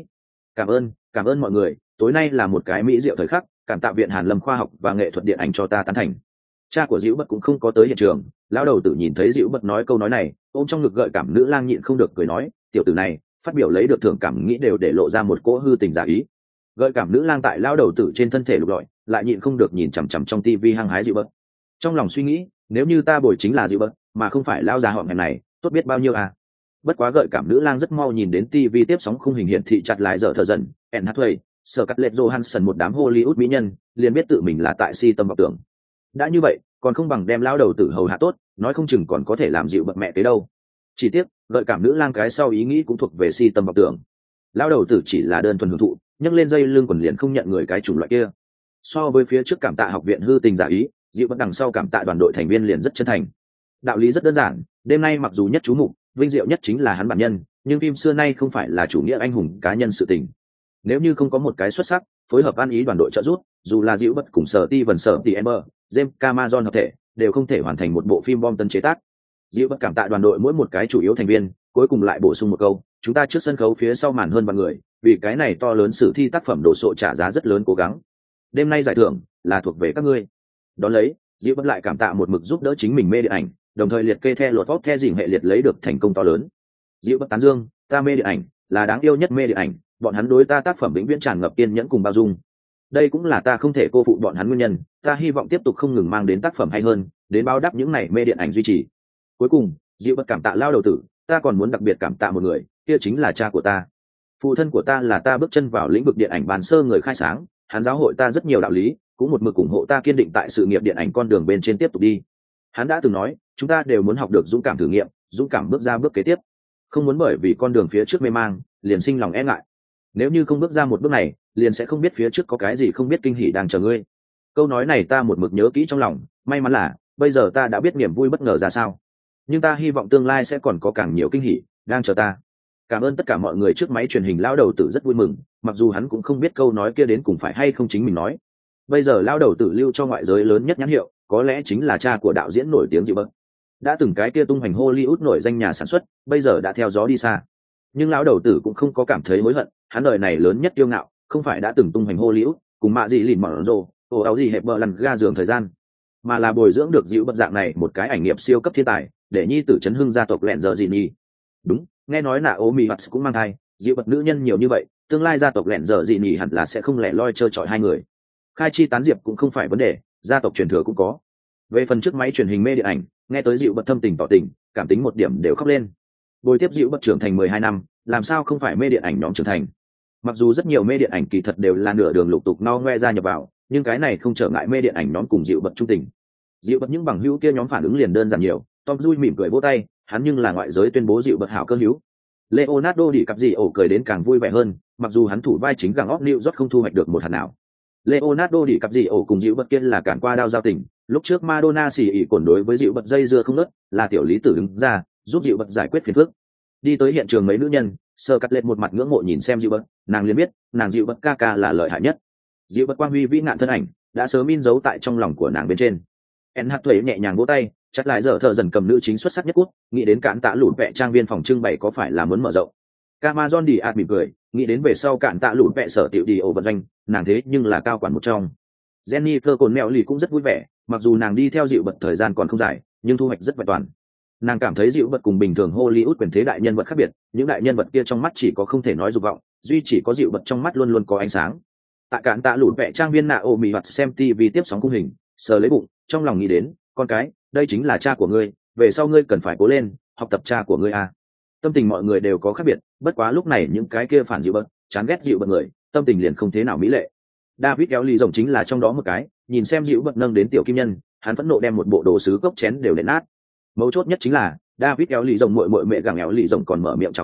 Cảm ơn mọi người, tối nay là một cái mỹ diệu thời khắc, cảm tạ viện Hàn Lâm khoa học và nghệ thuật điện ảnh cho ta tán thành. Cha của Dữu Bật cũng không có tới hiện trường, lão đầu tử nhìn thấy Dữu Bật nói câu nói này, ôm trong ngực gợi cảm nữ lang nhịn không được cười nói, tiểu tử này, phát biểu lấy được thưởng cảm nghĩ đều để lộ ra một cỗ hư tình giả ý. Gợi cảm nữ lang tại lão đầu tử trên thân thể lục lọi, lại nhịn không được nhìn chằm chằm trong tivi hăng hái Dữu Bật. Trong lòng suy nghĩ, nếu như ta bồi chính là Dữu Bật, mà không phải lão già họm hèm này, tốt biết bao nhiêu à. Bất quá gợi cảm nữ lang rất mau nhìn đến tivi tiếp sóng khung hình hiển thị chặt lại giờ thở dần, Anne Hathaway, Scarlett Johansson một đám Hollywood mỹ nhân, liền biết tự mình là tại si tâm vọng tưởng. Đã như vậy, còn không bằng đem lao đầu tử hầu hạ tốt, nói không chừng còn có thể làm dịu bậc mẹ tới đâu. Chỉ tiếc, gợi cảm nữ lang cái sau ý nghĩ cũng thuộc về si tâm vọng tưởng. Lao đầu tử chỉ là đơn thuần hưởng thụ, nhấc lên dây lưng quần liền không nhận người cái chủng loại kia. So với phía trước cảm tạ học viện hư tình giả ý, dịu bậc đằng sau cảm tạ đoàn đội thành viên liền rất chân thành. Đạo lý rất đơn giản, đêm nay mặc dù nhất chú mục, vinh diệu nhất chính là hắn bản nhân, nhưng phim xưa nay không phải là chủ nghĩa anh hùng cá nhân sự tình. Nếu như không có một cái xuất sắc phối hợp ăn ý đoàn đội trợ giúp, dù là Dữu Bật cùng Sở Ti Vân Sở Ti Ember, James Cameron hợp thể đều không thể hoàn thành một bộ phim bom tấn chế tác. Dữu Bật cảm tạ đoàn đội mỗi một cái chủ yếu thành viên, cuối cùng lại bổ sung một câu, chúng ta trước sân khấu phía sau màn hơn vạn người, vì cái này to lớn sử thi tác phẩm đồ sộ trả giá rất lớn cố gắng. Đêm nay giải thưởng là thuộc về các ngươi. Đón lấy, Dữu Bật lại cảm tạ một mực giúp đỡ chính mình mê điện ảnh, đồng thời liệt kê theo luật pháp theo dình hệ liệt lấy được thành công to lớn. Dữu Bật tán dương, ta mê điện ảnh, là đáng yêu nhất mê điện ảnh, bọn hắn đối ta tác phẩm vĩnh viễn tràn ngập kiên nhẫn cùng bao dung. Đây cũng là ta không thể cô phụ bọn hắn nguyên nhân, ta hy vọng tiếp tục không ngừng mang đến tác phẩm hay hơn, đến báo đáp những này mê điện ảnh duy trì. Cuối cùng, Dữu Bật cảm tạ lao đầu tử, ta còn muốn đặc biệt cảm tạ một người, kia chính là cha của ta. Phụ thân của ta là ta bước chân vào lĩnh vực điện ảnh bàn sơ người khai sáng, hắn giáo hội ta rất nhiều đạo lý, cũng một mực ủng hộ ta kiên định tại sự nghiệp điện ảnh con đường bên trên tiếp tục đi. Hắn đã từng nói, chúng ta đều muốn học được dũng cảm thử nghiệm, dũng cảm bước ra bước kế tiếp, không muốn bởi vì con đường phía trước mê mang liền sinh lòng e ngại. Nếu như không bước ra một bước này, liền sẽ không biết phía trước có cái gì không biết kinh hỉ đang chờ ngươi. Câu nói này ta một mực nhớ kỹ trong lòng, may mắn là bây giờ ta đã biết niềm vui bất ngờ ra sao, nhưng ta hy vọng tương lai sẽ còn có càng nhiều kinh hỉ đang chờ ta. Cảm ơn tất cả mọi người. Trước máy truyền hình lão đầu tử rất vui mừng, mặc dù hắn cũng không biết câu nói kia đến cùng phải hay không chính mình nói. Bây giờ lão đầu tử lưu cho ngoại giới lớn nhất nhãn hiệu, có lẽ chính là cha của đạo diễn nổi tiếng Dữu Bật. Đã từng cái kia tung hoành Hollywood nổi danh nhà sản xuất, bây giờ đã theo gió đi xa. Nhưng lão đầu tử cũng không có cảm thấy hối hận, hắn đời này lớn nhất kiêu ngạo, không phải đã từng tung hoành Hollywood, cùng mạ gì lìn mỏng rồ, ồ áo gì hẹp bờ lăn ga giường thời gian, mà là bồi dưỡng được Dữu Bật dạng này một cái ảnh nghiệp siêu cấp thiên tài, để nhi tử chấn hưng gia tộc lẹn giờ gì nhi. Đúng, nghe nói là Naomi Watts cũng mang thai, Dữu Bật nữ nhân nhiều như vậy, tương lai gia tộc lẹn giờ gì nhi hẳn là sẽ không lẻ loi trơ trọi hai người. Khai chi tán diệp cũng không phải vấn đề, gia tộc truyền thừa cũng có. Về phần trước máy truyền hình mê điện ảnh, nghe tới Dữu Bật thâm tình tỏ tình, cảm tính một điểm đều khóc lên. Bồi tiếp Dữu Bật trưởng thành 12 năm, làm sao không phải mê điện ảnh nhóm trưởng thành. Mặc dù rất nhiều mê điện ảnh kỳ thật đều là nửa đường lục tục no ngoe ra nhập vào, nhưng cái này không trở ngại mê điện ảnh nhóm cùng Dữu Bật trung tình. Dữu Bật những bằng hữu kia nhóm phản ứng liền đơn giản nhiều, Tom vui mỉm cười vỗ tay, hắn nhưng là ngoại giới tuyên bố Dữu Bật hảo cơ hữu. Leonardo DiCaprio cười đến càng vui vẻ hơn, mặc dù hắn thủ vai chính gàng óc New York không thu hoạch được một hạt nào. Leonardo DiCaprio cùng Dữu Bật kia là cản qua đao giao tình, lúc trước Madonna xỉ ỉ cồn đối với Dữu Bật dây dưa không ngớt, là tiểu lý tử đứng ra giúp Dữu Bật giải quyết phiền phức. Đi tới hiện trường mấy nữ nhân, Scarlett một mặt ngưỡng mộ nhìn xem Dữu Bật, nàng liền biết, nàng Dữu Bật ca ca là lợi hại nhất. Dữu Bật quang huy vĩ nạn thân ảnh đã sớm in dấu tại trong lòng của nàng bên trên. Anne Hathaway nhẹ nhàng vỗ tay, chặt lại giờ thợ dần cầm nữ chính xuất sắc nhất quốc, nghĩ đến cạn tạ lụt vẽ trang viên phòng trưng bày có phải là muốn mở rộng. Cameron đi ạt mỉm cười, nghĩ đến về sau cạn tạ lụt vẽ sở tiểu đi ổ vận doanh, nàng thế nhưng là cao quản một trong. Jennifer Connelly cũng rất vui vẻ, mặc dù nàng đi theo Dữu Bật thời gian còn không dài, nhưng thu hoạch rất vẹn toàn. Nàng cảm thấy Dữu Bật cùng bình thường Hollywood quyền thế đại nhân vật khác biệt, những đại nhân vật kia trong mắt chỉ có không thể nói dục vọng, duy chỉ có Dữu Bật trong mắt luôn luôn có ánh sáng. Tại cạn tạ lụt vẽ trang viên Naomi Watts xem TV tiếp sóng khung hình, sờ lấy bụng, trong lòng nghĩ đến, con cái, đây chính là cha của ngươi, về sau ngươi cần phải cố lên, học tập cha của ngươi a. Tâm tình mọi người đều có khác biệt, bất quá lúc này những cái kia phản Dữu Bật, chán ghét Dữu Bật người, tâm tình liền không thế nào mỹ lệ. David kéo lì rồng chính là trong đó một cái, nhìn xem Dữu Bật nâng đến tiểu kim nhân, hắn phẫn nộ đem một bộ đồ sứ cốc chén đều nện nát. Mấu chốt nhất chính là David kéo lì rồng muội muội mẹ gàng éo lì rồng còn mở miệng chào phúng,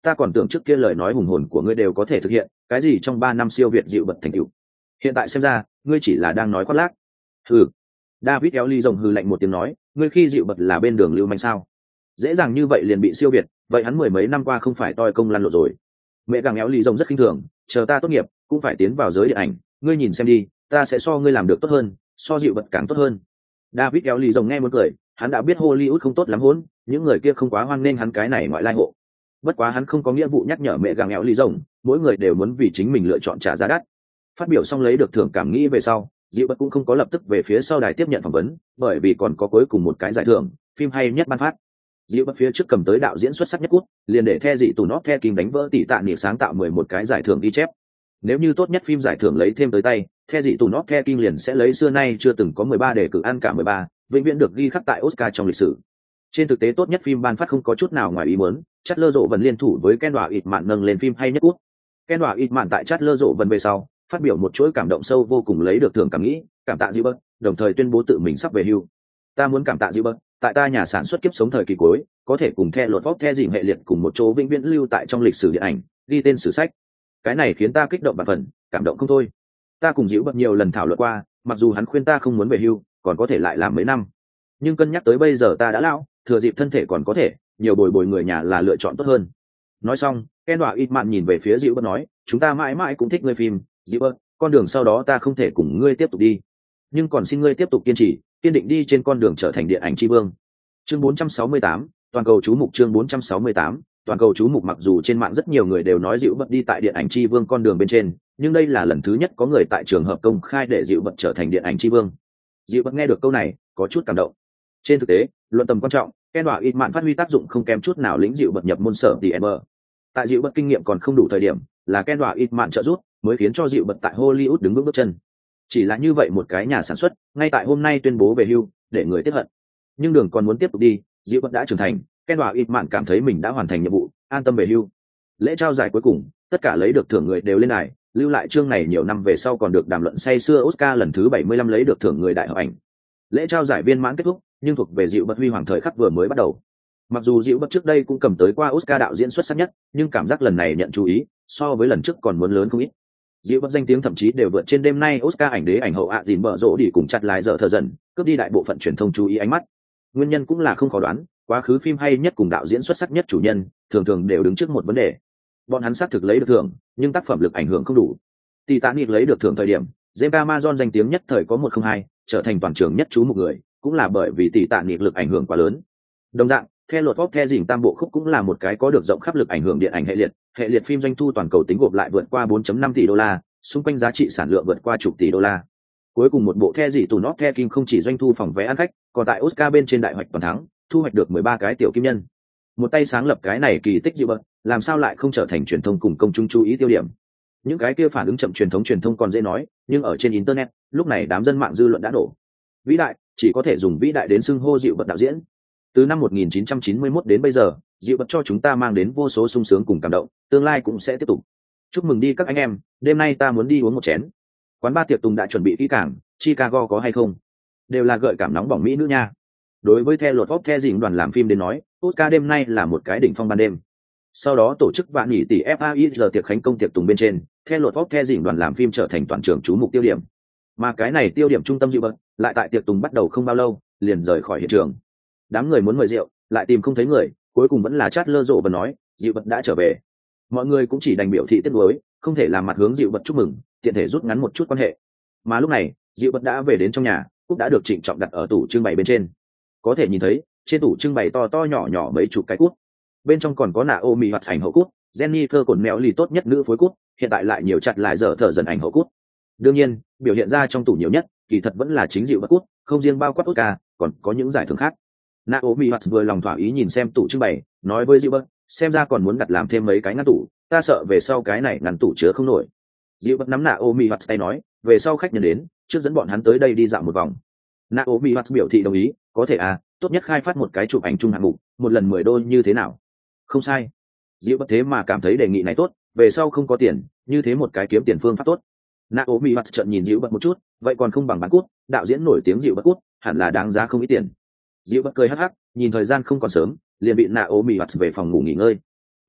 ta còn tưởng trước kia lời nói hùng hồn của ngươi đều có thể thực hiện, cái gì trong 3 năm siêu việt dịu bật thành tựu. Hiện tại xem ra, ngươi chỉ là đang nói khoác lác. Hừ. David kéo ly rồng hừ lạnh một tiếng nói, ngươi khi dịu bật là bên đường lưu manh sao? Dễ dàng như vậy liền bị siêu việt, vậy hắn 10 mấy năm qua không phải toi công lăn lộn rồi. Mẹ càng éo ly rồng rất khinh thường, chờ ta tốt nghiệp, cũng phải tiến vào giới điện ảnh, ngươi nhìn xem đi, ta sẽ so ngươi làm được tốt hơn, so dịu bật càng tốt hơn. David kéo ly rồng nghe muốn cười, hắn đã biết Hollywood không tốt lắm hỗn, những người kia không quá hoan nghênh hắn cái này ngoại lai hộ. Bất quá hắn không có nghĩa vụ nhắc nhở mẹ gàng éo ly rồng, mỗi người đều muốn vì chính mình lựa chọn trả giá đắt. Phát biểu xong lấy được thưởng cảm nghĩ về sau, dịu bật cũng không có lập tức về phía sau đài tiếp nhận phỏng vấn, bởi vì còn có cuối cùng một cái giải thưởng, phim hay nhất ban phát. Dịu bật phía trước cầm tới đạo diễn xuất sắc nhất cút, liền để The dị tù nót The King đánh vỡ tỷ tạ niệm sáng tạo 11 cái giải thưởng ghi chép. Nếu như tốt nhất phim giải thưởng lấy thêm tới tay, The dị tù nót The King liền sẽ lấy xưa nay chưa từng có 13 đề cử ăn cả 13, vĩnh viễn được ghi khắc tại Oscar trong lịch sử. Trên thực tế tốt nhất phim ban phát không có chút nào ngoài ý muốn, Chandler rộ vẫn liên thủ với Ken Đoạ ịt mạn nâng lên phim hay nhất cút. Ken Đoạ ịt mạn tại Chandler rộ vẫn về sau, phát biểu một chuỗi cảm động sâu vô cùng lấy được thưởng cảm nghĩ, cảm tạ Gilbert, đồng thời tuyên bố tự mình sắp về hưu. Ta muốn cảm tạ Gilbert, tại ta nhà sản xuất kiếp sống thời kỳ cuối, có thể cùng The Lord of The Rings hệ liệt cùng một chỗ vĩnh viễn lưu tại trong lịch sử điện ảnh, ghi tên sử sách. Cái này khiến ta kích động bạt phần, cảm động không thôi. Ta cùng Gilbert nhiều lần thảo luận qua, mặc dù hắn khuyên ta không muốn về hưu, còn có thể lại làm mấy năm. Nhưng cân nhắc tới bây giờ ta đã lão, thừa dịp thân thể còn có thể, nhiều bồi bồi người nhà là lựa chọn tốt hơn. Nói xong, Ken Đoạ ít mạn nhìn về phía Gilbert nói, chúng ta mãi mãi cũng thích ngươi phim, Gilbert, con đường sau đó ta không thể cùng ngươi tiếp tục đi, nhưng còn xin ngươi tiếp tục kiên trì, kiên định đi trên con đường trở thành điện ảnh tri vương. Chương 468, toàn cầu chú mục. Chương 468, toàn cầu chú mục. Mặc dù trên mạng rất nhiều người đều nói Dịu Bật đi tại điện ảnh tri vương con đường bên trên, nhưng đây là lần thứ nhất có người tại trường hợp công khai để Dịu Bật trở thành điện ảnh tri vương. Dịu Bật nghe được câu này, có chút cảm động. Trên thực tế, luận tầm quan trọng, Ken Đoạ ít mạn phát huy tác dụng không kém chút nào lĩnh Dịu Bật nhập môn sở The Ember. Tại Dịu Bật kinh nghiệm còn không đủ thời điểm, là Ken Đoạ ít mạn trợ giúp, mới khiến cho Dịu Bật tại Hollywood đứng vững bước chân. Chỉ là như vậy một cái nhà sản xuất, ngay tại hôm nay tuyên bố về hưu, để người tiếp hận. Nhưng đường còn muốn tiếp tục đi, Dịu Bật đã trưởng thành, Ken Đoạ ít mạn cảm thấy mình đã hoàn thành nhiệm vụ, an tâm về hưu. Lễ trao giải cuối cùng, tất cả lấy được thưởng người đều lên đài, lưu lại chương này nhiều năm về sau còn được đàm luận say sưa Oscar lần thứ 75 lấy được thưởng người đại hợp ảnh. Lễ trao giải viên mãn kết thúc, nhưng thuộc về Dịu Bật huy hoàng thời khắc vừa mới bắt đầu. Mặc dù Dịu Bật trước đây cũng cầm tới qua Oscar đạo diễn xuất sắc nhất, nhưng cảm giác lần này nhận chú ý, so với lần trước còn muốn lớn không ít. Dịu Bật danh tiếng thậm chí đều vượt trên đêm nay Oscar ảnh đế ảnh hậu ạ dìn bở rộ đi cùng chặt lái dở thờ dần, cướp đi đại bộ phận truyền thông chú ý ánh mắt. Nguyên nhân cũng là không khó đoán, quá khứ phim hay nhất cùng đạo diễn xuất sắc nhất chủ nhân, thường thường đều đứng trước một vấn đề. Bọn hắn xác thực lấy được thưởng, nhưng tác phẩm lực ảnh hưởng không đủ. Titanic lấy được thưởng thời điểm, James Cameron danh tiếng nhất thời có 102, trở thành toàn trường nhất chú một người, cũng là bởi vì Titanic lực ảnh hưởng quá lớn. Đồng dạng, The Lord of The Rings tam bộ khúc cũng là một cái có được rộng khắp lực ảnh hưởng điện ảnh hệ liệt phim doanh thu toàn cầu tính gộp lại vượt qua 4.5 tỷ đô la, xung quanh giá trị sản lượng vượt qua chục tỷ đô la. Cuối cùng một bộ The dị tù nót The King không chỉ doanh thu phòng vé ăn khách, còn tại Oscar bên trên đại hoạch toàn thắng, thu hoạch được 13 cái tiểu kim nhân. Một tay sáng lập cái này kỳ tích Dịu Bật, làm sao lại không trở thành truyền thông cùng công chúng chú ý tiêu điểm. Những cái kia phản ứng chậm truyền thông còn dễ nói, nhưng ở trên internet, lúc này đám dân mạng dư luận đã nổ. Vĩ đại, chỉ có thể dùng vĩ đại đến xưng hô Dịu Bật đạo diễn. Từ năm 1991 đến bây giờ, Dịu Bật cho chúng ta mang đến vô số sung sướng cùng cảm động, tương lai cũng sẽ tiếp tục. Chúc mừng đi các anh em, đêm nay ta muốn đi uống một chén. Quán bar tiệc tùng đã chuẩn bị kỹ càng, Chicago có hay không? Đều là gợi cảm nóng bỏng mỹ nữ nha. Đối với The Lord of The Rings đoàn làm phim đến nói, Oscar đêm nay là một cái đỉnh phong ban đêm. Sau đó tổ chức vạn nghỉ tỷ FAIZ tiệc khánh công tiệc tùng bên trên, The Lord of The Rings đoàn làm phim trở thành toàn trường chú mục tiêu điểm. Mà cái này tiêu điểm trung tâm Dịu Bật, lại tại tiệc tùng bắt đầu không bao lâu, liền rời khỏi hiện trường. Đám người muốn mời rượu, lại tìm không thấy người, cuối cùng vẫn là Chandler rộ và nói, Dịu Bật đã trở về. Mọi người cũng chỉ đành biểu thị tiếc nuối, không thể làm mặt hướng Dịu Bật chúc mừng, tiện thể rút ngắn một chút quan hệ. Mà lúc này, Dịu Bật đã về đến trong nhà, cúp đã được trịnh trọng đặt ở tủ trưng bày bên trên. Có thể nhìn thấy, trên tủ trưng bày to to nhỏ nhỏ mấy chục cái cúp. Bên trong còn có Naomi hoặc ảnh hậu cúp, Jennifer cồn mèo lì tốt nhất nữ phối cúp, hiện tại lại nhiều chặt lại dở thở dần ảnh hậu cúp. Đương nhiên, biểu hiện ra trong tủ nhiều nhất, kỳ thật vẫn là chính Dịu Bật cúp, không riêng bao quát Oscar, còn có những giải thưởng khác. Naomi hoặc vừa lòng thỏa ý nhìn xem tủ trưng bày, nói với Dịu Bật, xem ra còn muốn đặt làm thêm mấy cái ngăn tủ, ta sợ về sau cái này ngăn tủ chứa không nổi. Dịu Bật nắm Naomi hoặc tay nói, về sau khách nhân đến, trước dẫn bọn hắn tới đây đi dạo một vòng. Naomi hoặc biểu thị đồng ý, có thể à, tốt nhất khai phát một cái chụp ảnh chung hạng mục, một lần 10 đô như thế nào? Không sai. Dịu Bật thế mà cảm thấy đề nghị này tốt, về sau không có tiền, như thế một cái kiếm tiền phương pháp tốt. Naomi hoặc trợn nhìn Dịu Bật một chút, vậy còn không bằng bán cút, đạo diễn nổi tiếng Dịu Bật cút, hẳn là đáng giá không ít tiền. Dịu Bật cười hắc hắc, nhìn thời gian không còn sớm, liền bị Naomi hoặc về phòng ngủ nghỉ ngơi.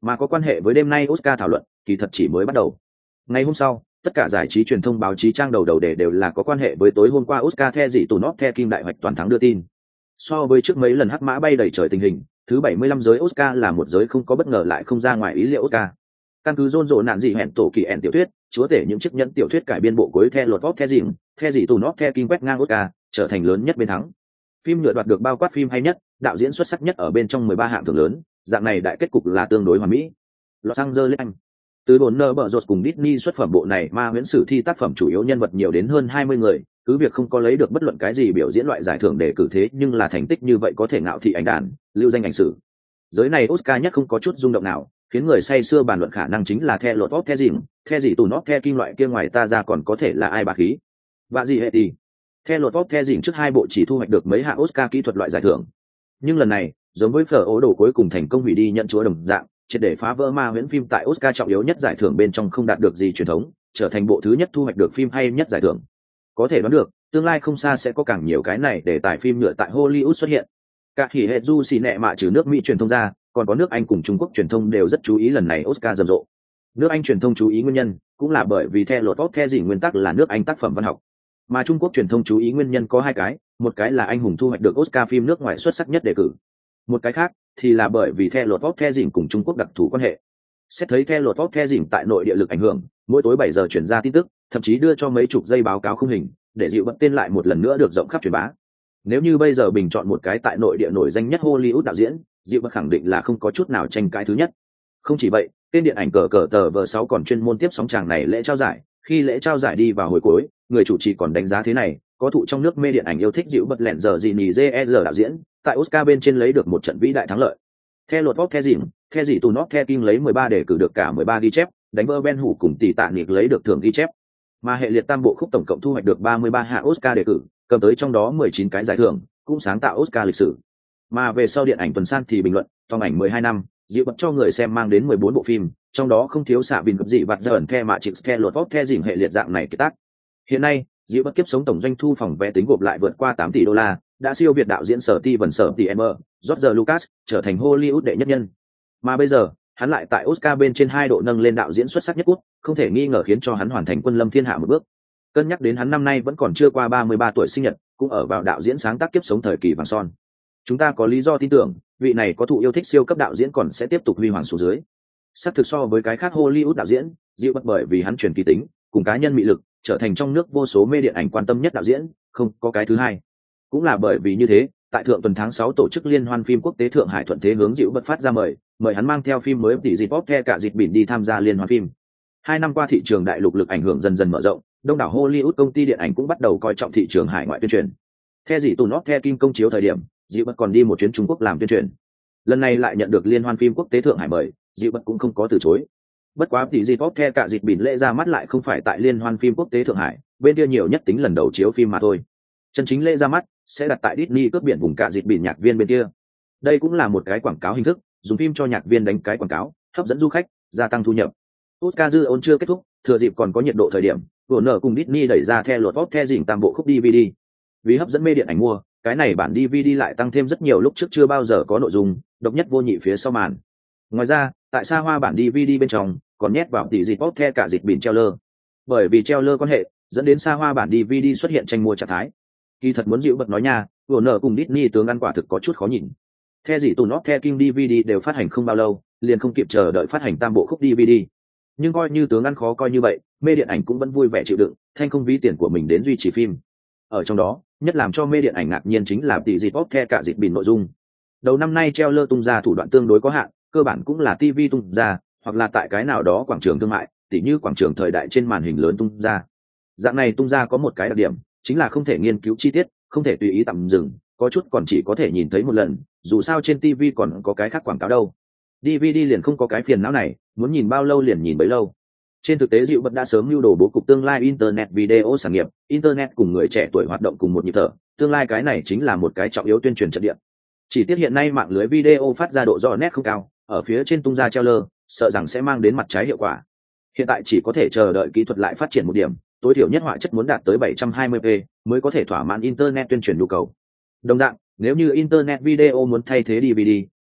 Mà có quan hệ với đêm nay Oscar thảo luận, kỳ thật chỉ mới bắt đầu. Ngày hôm sau, tất cả giải trí truyền thông báo chí trang đầu đề đều là có quan hệ với tối hôm qua Oscar The gì tù nót The Kim đại hoạch toàn thắng đưa tin. So với trước mấy lần hắc mã bay đầy trời tình hình, thứ 75 giới Oscar là một giới không có bất ngờ lại không ra ngoài ý liệu Oscar. Căn cứ rôn rộ nạn gì hẹn tổ kỳ hẹn tiểu thuyết, chúa tể những chiếc nhẫn tiểu thuyết cải biên bộ cuối The Lord of The gì tù nót The Kim quét ngang Oscar, trở thành lớn nhất bên thắng. Phim nhựa đoạt được bao quát phim hay nhất, đạo diễn xuất sắc nhất ở bên trong 13 hạng thưởng lớn, dạng này đại kết cục là tương đối hoàn mỹ. Los Angeles Anh. Từ Warner Bros cùng Disney xuất phẩm bộ này ma huyễn sử thi tác phẩm chủ yếu nhân vật nhiều đến hơn 20 người, cứ việc không có lấy được bất luận cái gì biểu diễn loại giải thưởng để cử thế nhưng là thành tích như vậy có thể ngạo thị ảnh đàn, lưu danh ảnh sử. Giới này Oscar nhất không có chút rung động nào, khiến người say xưa bàn luận khả năng chính là The Lord of The gì tù nót The Kim loại kia ngoài ta ra còn có thể là ai bà khí. Và gì hệ thì. The Lord of The trước hai bộ chỉ thu hoạch được mấy hạng Oscar kỹ thuật loại giải thưởng. Nhưng lần này, giống với phở ố đồ cuối cùng thành công hủy đi nhận chúa đồng dạng, triệt để phá vỡ ma huyễn phim tại Oscar trọng yếu nhất giải thưởng bên trong không đạt được gì truyền thống, trở thành bộ thứ nhất thu hoạch được phim hay nhất giải thưởng. Có thể đoán được, tương lai không xa sẽ có càng nhiều cái này để tải phim nhựa tại Hollywood xuất hiện. Cả hỉ hệ du xì nẹ mạ trừ nước Mỹ truyền thông ra, còn có nước Anh cùng Trung Quốc truyền thông đều rất chú ý lần này Oscar rầm rộ. Nước Anh truyền thông chú ý nguyên nhân, cũng là bởi vì The Lord of The Rings nguyên tắc là nước Anh tác phẩm văn học. Mà Trung Quốc truyền thông chú ý nguyên nhân có hai cái, một cái là anh hùng thu hoạch được Oscar phim nước ngoài xuất sắc nhất đề cử. Một cái khác thì là bởi vì The Lord of The Rings cùng Trung Quốc đặc thù quan hệ. Xét thấy The Lord of The Rings tại nội địa lực ảnh hưởng, mỗi tối 7 giờ chuyển ra tin tức, thậm chí đưa cho mấy chục giây báo cáo khung hình, để dịu bật tên lại một lần nữa được rộng khắp truyền bá. Nếu như bây giờ bình chọn một cái tại nội địa nổi danh nhất Hollywood đạo diễn, dịu bật khẳng định là không có chút nào tranh cãi thứ nhất. Không chỉ vậy, tên điện ảnh cờ tờ V6 còn chuyên môn tiếp sóng tràng này lễ trao giải, khi lễ trao giải đi vào hồi cuối, người chủ trì còn đánh giá thế này, có thụ trong nước mê điện ảnh yêu thích dịu bật lẹn giờ gì nhì JR đạo diễn, tại Oscar bên trên lấy được một trận vĩ đại thắng lợi. The Lord of The Rings, The gì tù nót The Kim lấy 13 đề cử được cả 13 ghi chép, đánh vỡ Ben Hủ cùng tỷ tạ nghịch lấy được thưởng ghi chép. Mà hệ liệt tam bộ khúc tổng cộng thu hoạch được 33 hạ Oscar đề cử, cầm tới trong đó 19 cái giải thưởng, cũng sáng tạo Oscar lịch sử. Mà về sau điện ảnh tuần san thì bình luận, trong ảnh 12 năm, dịu bật cho người xem mang đến 14 bộ phim, trong đó không thiếu xạ bình cập dị vặt dởn The mạ chịu The Lord of The Rings hệ liệt dạng này kết tác. Hiện nay, dịu bật kiếp sống tổng doanh thu phòng vé tính gộp lại vượt qua 8 tỷ đô la, đã siêu việt đạo diễn Sở Ti Vân Sở Ti M, George Lucas, trở thành Hollywood đệ nhất nhân. Mà bây giờ, hắn lại tại Oscar bên trên 2 độ nâng lên đạo diễn xuất sắc nhất quốc, không thể nghi ngờ khiến cho hắn hoàn thành quân lâm thiên hạ một bước. Cân nhắc đến hắn năm nay vẫn còn chưa qua 33 tuổi sinh nhật, cũng ở vào đạo diễn sáng tác kiếp sống thời kỳ vàng son. Chúng ta có lý do tin tưởng, vị này có thụ yêu thích siêu cấp đạo diễn còn sẽ tiếp tục huy hoàng xuống dưới. Sắc thực so với cái khác Hollywood đạo diễn, dịu bật bởi vì hắn truyền kỳ tính, cùng cá nhân mị lực, trở thành trong nước vô số mê điện ảnh quan tâm nhất đạo diễn, không có cái thứ hai. Cũng là bởi vì như thế, tại thượng tuần tháng 6 tổ chức liên hoan phim quốc tế Thượng Hải thuận thế hướng dịu bật phát ra mời hắn mang theo phim mới tỷ dịp bóp the cả dịp bỉn đi tham gia liên hoan phim. 2 năm qua thị trường đại lục lực ảnh hưởng dần dần mở rộng, đông đảo Hollywood công ty điện ảnh cũng bắt đầu coi trọng thị trường hải ngoại tuyên truyền. The gì tù nót The Kim công chiếu thời điểm, dịu bật còn đi một chuyến Trung Quốc làm tuyên truyền. Lần này lại nhận được liên hoan phim quốc tế Thượng Hải mời, dịu bật cũng không có từ chối. Bất quá tỷ dịp bóp the cả dịp bỉn lễ ra mắt lại không phải tại liên hoan phim quốc tế Thượng Hải, bên kia nhiều nhất tính lần đầu chiếu phim mà thôi. Chân chính lễ ra mắt sẽ đặt tại Disney cướp biển vùng cả dịp bỉn nhạc viên bên kia. Đây cũng là một cái quảng cáo hình thức, dùng phim cho nhạc viên đánh cái quảng cáo, hấp dẫn du khách, gia tăng thu nhập. Oscar dư ôn chưa kết thúc, thừa dịp còn có nhiệt độ thời điểm, Warner cùng Disney đẩy ra The Lord of The Rings tam bộ khúc DVD. Vì hấp dẫn mê điện ảnh mua, cái này bản DVD lại tăng thêm rất nhiều lúc trước chưa bao giờ có nội dung, độc nhất vô nhị phía sau màn. Ngoài ra, tại xa hoa bản DVD bên trong, còn nhét vào tỷ dịp bóp the cả dịp bỉn trailer. Bởi vì trailer quan hệ, dẫn đến xa hoa bản DVD xuất hiện tranh mua trạng thái. Kỳ thật muốn dịu bật nói nha, Warner cùng Disney tướng ăn quả thực có chút khó nhìn. The gì tù nót The Kim DVD đều phát hành không bao lâu, liền không kịp chờ đợi phát hành tam bộ khúc DVD. Nhưng coi như tướng ăn khó coi như vậy, mê điện ảnh cũng vẫn vui vẻ chịu đựng, thanh không ví tiền của mình đến duy trì phim. Ở trong đó, nhất làm cho mê điện ảnh ngạc nhiên chính là tỷ dịp bóp the cả dịp bỉn nội dung. Đầu năm nay trailer tung ra thủ đoạn tương đối có hạn, cơ bản cũng là TV tung ra, hoặc là tại cái nào đó quảng trường thương mại, tỉ như quảng trường thời đại trên màn hình lớn tung ra. Dạng này tung ra có một cái đặc điểm, chính là không thể nghiên cứu chi tiết, không thể tùy ý tạm dừng, có chút còn chỉ có thể nhìn thấy một lần, dù sao trên TV còn có cái khác quảng cáo đâu. DVD liền không có cái phiền não này, muốn nhìn bao lâu liền nhìn bấy lâu. Trên thực tế dịu bật đã sớm mưu đồ bố cục tương lai internet video sản nghiệp, internet cùng người trẻ tuổi hoạt động cùng một nhịp thở, tương lai cái này chính là một cái trọng yếu tuyên truyền trận địa. Chỉ tiếc hiện nay mạng lưới video phát ra độ rõ nét không cao, ở phía trên tung ra trailer, sợ rằng sẽ mang đến mặt trái hiệu quả. Hiện tại chỉ có thể chờ đợi kỹ thuật lại phát triển một điểm, tối thiểu nhất họa chất muốn đạt tới 720p mới có thể thỏa mãn internet tuyên truyền nhu cầu. Đồng dạng, nếu như internet video muốn thay thế DVD,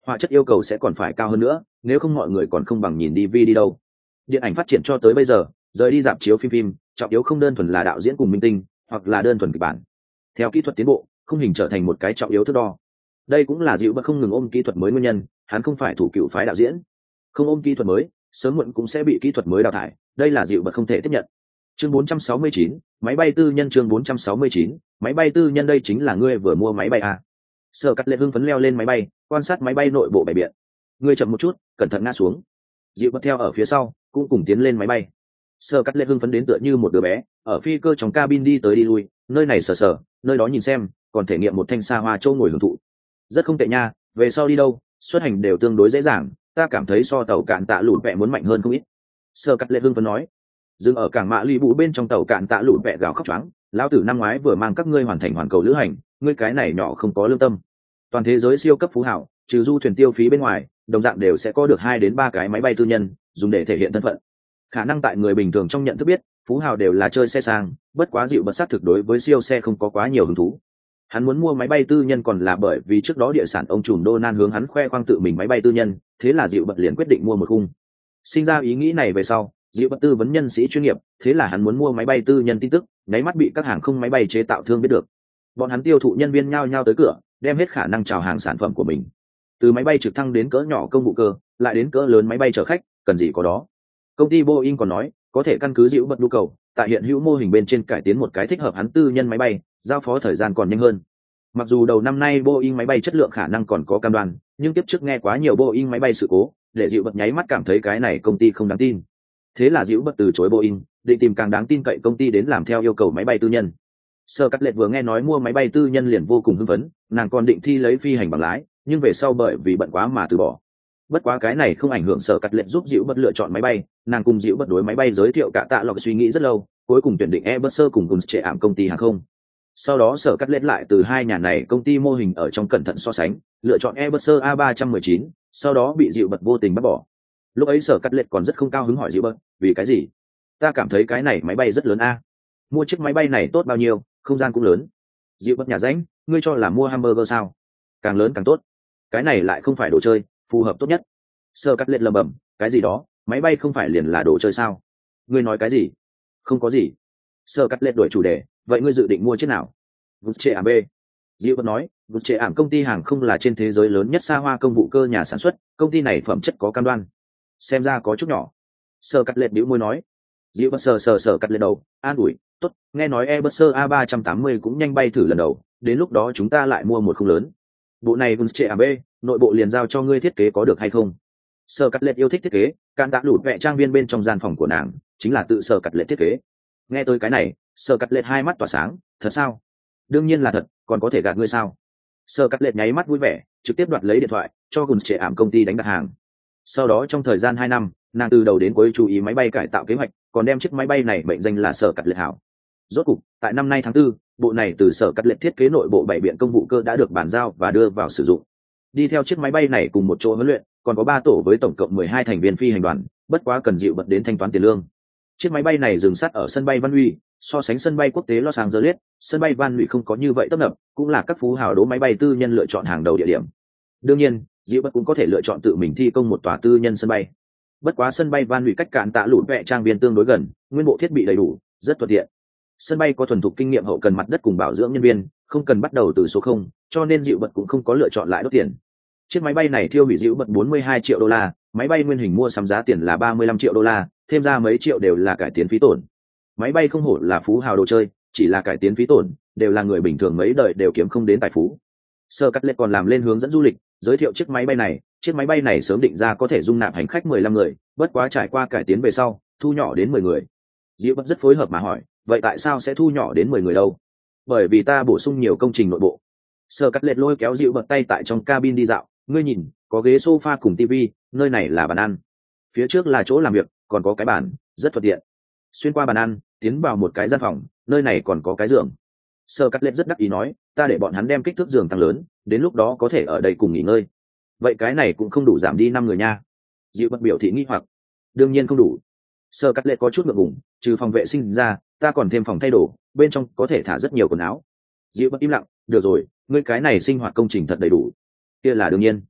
họa chất yêu cầu sẽ còn phải cao hơn nữa, nếu không mọi người còn không bằng nhìn DVD đâu. Điện ảnh phát triển cho tới bây giờ, rời đi rạp chiếu phim, trọng yếu không đơn thuần là đạo diễn cùng minh tinh, hoặc là đơn thuần kịch bản. Theo kỹ thuật tiến bộ, khung hình trở thành một cái trọng yếu thước đo. Đây cũng là dịu bật không ngừng ôm kỹ thuật mới nguyên nhân, hắn không phải thủ cựu phái đạo diễn, không ôm kỹ thuật mới, sớm muộn cũng sẽ bị kỹ thuật mới đào thải, đây là dịu bật không thể tiếp nhận. Chương 469, máy bay tư nhân. Chương 469, máy bay tư nhân. Đây chính là ngươi vừa mua máy bay à? Sở Cắt Lệ hưng phấn leo lên máy bay, quan sát máy bay nội bộ bày biện. Ngươi chậm một chút, cẩn thận ngã xuống. Dịu bật theo ở phía sau, cũng cùng tiến lên máy bay. Sở Cắt Lệ hưng phấn đến tựa như một đứa bé, ở phi cơ trong cabin đi tới đi lui, nơi này sờ sờ, nơi đó nhìn xem, còn thể nghiệm một thanh xa hoa châu ngồi hưởng thụ. Rất không tệ nha, về sau đi đâu, xuất hành đều tương đối dễ dàng, ta cảm thấy so tàu cạn tạ lụt vẹ muốn mạnh hơn không ít. Sở Cắt Lệ hưng phấn nói. Dừng ở cảng mạ lì bụ bên trong tàu cạn tạ lụt vẹ gào khóc choáng, lão tử năm ngoái vừa mang các ngươi hoàn thành hoàn cầu lữ hành, ngươi cái này nhỏ không có lương tâm. Toàn thế giới siêu cấp phú hảo, trừ du thuyền tiêu phí bên ngoài, đồng dạng đều sẽ có được 2 đến 3 cái máy bay tư nhân, dùng để thể hiện thân phận. Khả năng tại người bình thường trong nhận thức biết, phú hào đều là chơi xe sang, bất quá dịu bật xác thực đối với siêu xe không có quá nhiều hứng thú. Hắn muốn mua máy bay tư nhân còn là bởi vì trước đó địa sản ông trùm Donald hướng hắn khoe khoang tự mình máy bay tư nhân, thế là dịu bật liền quyết định mua một khung. Sinh ra ý nghĩ này về sau, dịu bật tư vấn nhân sĩ chuyên nghiệp, thế là hắn muốn mua máy bay tư nhân tin tức, nháy mắt bị các hàng không máy bay chế tạo thương biết được. Bọn hắn tiêu thụ nhân viên nhao nhao tới cửa, đem hết khả năng chào hàng sản phẩm của mình. Từ máy bay trực thăng đến cỡ nhỏ công vụ cơ, lại đến cỡ lớn máy bay chở khách, cần gì có đó. Công ty Boeing còn nói, có thể căn cứ dịu bật nhu cầu, tại hiện hữu mô hình bên trên cải tiến một cái thích hợp hắn tư nhân máy bay, giao phó thời gian còn nhanh hơn. Mặc dù đầu năm nay Boeing máy bay chất lượng khả năng còn có cam đoan, nhưng tiếp trước nghe quá nhiều Boeing máy bay sự cố, để dịu bật nháy mắt cảm thấy cái này công ty không đáng tin. Thế là dịu bật từ chối Boeing, định tìm càng đáng tin cậy công ty đến làm theo yêu cầu máy bay tư nhân. Sở Cắt Lệ vừa nghe nói mua máy bay tư nhân liền vô cùng hưng phấn, nàng còn định thi lấy phi hành bằng lái, nhưng về sau bởi vì bận quá mà từ bỏ. Bất quá cái này không ảnh hưởng Sở Cắt Lệ giúp dịu bật lựa chọn máy bay, nàng cùng dịu bật đối máy bay giới thiệu cả tạ lọc suy nghĩ rất lâu, cuối cùng tuyển định Airbus cùng trệ ảm công ty hàng không. Sau đó Sở Cắt Lệ lại từ hai nhà này công ty mô hình ở trong cẩn thận so sánh, lựa chọn Airbus A319, sau đó bị dịu bật vô tình bắt bỏ. Lúc ấy Sở Cắt Lệ còn rất không cao hứng hỏi dịu bật, vì cái gì? Ta cảm thấy cái này máy bay rất lớn a. Mua chiếc máy bay này tốt bao nhiêu, không gian cũng lớn. Dịu bật nhà ránh, ngươi cho là mua hamburger sao? Càng lớn càng tốt. Cái này lại không phải đồ chơi, phù hợp tốt nhất. Sở Cắt Lệ lẩm bẩm, cái gì đó, máy bay không phải liền là đồ chơi sao? Ngươi nói cái gì? Không có gì. Sở Cắt Lệ đổi chủ đề, vậy ngươi dự định mua chiếc nào? Trệ B. Dịu bật nói, Trệ ảm công ty hàng không là trên thế giới lớn nhất xa hoa công vụ cơ nhà sản xuất, công ty này phẩm chất có cam đoan. Xem ra có chút nhỏ. Sở Cắt Lệ bĩu môi nói. Dịu bật sờ cắt lên đầu, an ủi, tốt, nghe nói Airbus A380 cũng nhanh bay thử lần đầu, đến lúc đó chúng ta lại mua một khung lớn. Bộ này Trệ B, nội bộ liền giao cho ngươi thiết kế có được hay không? Sở Cắt Lệ yêu thích thiết kế, can tạ lụt vẽ trang viên bên trong gian phòng của nàng, chính là tự Sở Cắt Lệ thiết kế. Nghe tới cái này, Sở Cắt Lệ hai mắt tỏa sáng, thật sao? Đương nhiên là thật, còn có thể gạt ngươi sao? Sở Cắt Lệ nháy mắt vui vẻ, trực tiếp đoạt lấy điện thoại, cho Trệ ảm công ty đánh đặt hàng. Sau đó trong thời gian 2 năm, nàng từ đầu đến cuối chú ý máy bay cải tạo kế hoạch, còn đem chiếc máy bay này mệnh danh là Sở Cắt Lệ hảo. Rốt cục, tại năm nay tháng 4, bộ này từ Sở Cắt Lệ thiết kế nội bộ 7 biện công vụ cơ đã được bàn giao và đưa vào sử dụng. Đi theo chiếc máy bay này cùng một chỗ huấn luyện, còn có 3 tổ với tổng cộng 12 thành viên phi hành đoàn, bất quá cần dịu bật đến thanh toán tiền lương. Chiếc máy bay này dừng sát ở sân bay Van Huy, so sánh sân bay quốc tế Los Angeles, sân bay Van Huy không có như vậy tấp nập, cũng là các phú hào đố máy bay tư nhân lựa chọn hàng đầu địa điểm. Đương nhiên, dịu bật cũng có thể lựa chọn tự mình thi công một tòa tư nhân sân bay. Bất quá sân bay Van Huy cách cạn tạ lụt vẽ trang viên tương đối gần, nguyên bộ thiết bị đầy đủ, rất thuận tiện. Sân bay có thuần thục kinh nghiệm hậu cần mặt đất cùng bảo dưỡng nhân viên, không cần bắt đầu từ số 0, cho nên dịu bật cũng không có lựa chọn lại đốt tiền. Chiếc máy bay này thiêu hủy dịu bật 42 triệu đô la, máy bay nguyên hình mua sắm giá tiền là 35 triệu đô la, thêm ra mấy triệu đều là cải tiến phí tổn. Máy bay không hổ là phú hào đồ chơi, chỉ là cải tiến phí tổn, đều là người bình thường mấy đời đều kiếm không đến tài phú. Sở Cắt Lệ còn làm lên hướng dẫn du lịch, giới thiệu chiếc máy bay này sớm định ra có thể dung nạp hành khách 15 người, bất quá trải qua cải tiến về sau, thu nhỏ đến 10 người. Dịu bật rất phối hợp mà hỏi, vậy tại sao sẽ thu nhỏ đến 10 người đâu? Bởi vì ta bổ sung nhiều công trình nội bộ. Sở Cắt Lệ lôi kéo Dịu bật tay tại trong cabin đi dạo, ngươi nhìn, có ghế sofa cùng tivi, nơi này là bàn ăn. Phía trước là chỗ làm việc, còn có cái bàn, rất thuận tiện. Xuyên qua bàn ăn, tiến vào một cái gian phòng, nơi này còn có cái giường. Sở Cắt Lệ rất đắc ý nói, ta để bọn hắn đem kích thước giường tăng lớn, đến lúc đó có thể ở đây cùng nghỉ ngơi. Vậy cái này cũng không đủ giảm đi 5 người nha. Dịu bật biểu thị nghi hoặc. Đương nhiên không đủ. Sở Cắt Lệ có chút ngượng ngùng, trừ phòng vệ sinh ra, ta còn thêm phòng thay đồ, bên trong có thể thả rất nhiều quần áo. Dịu bật im lặng, được rồi, ngươi cái này sinh hoạt công trình thật đầy đủ. Kia là đương nhiên.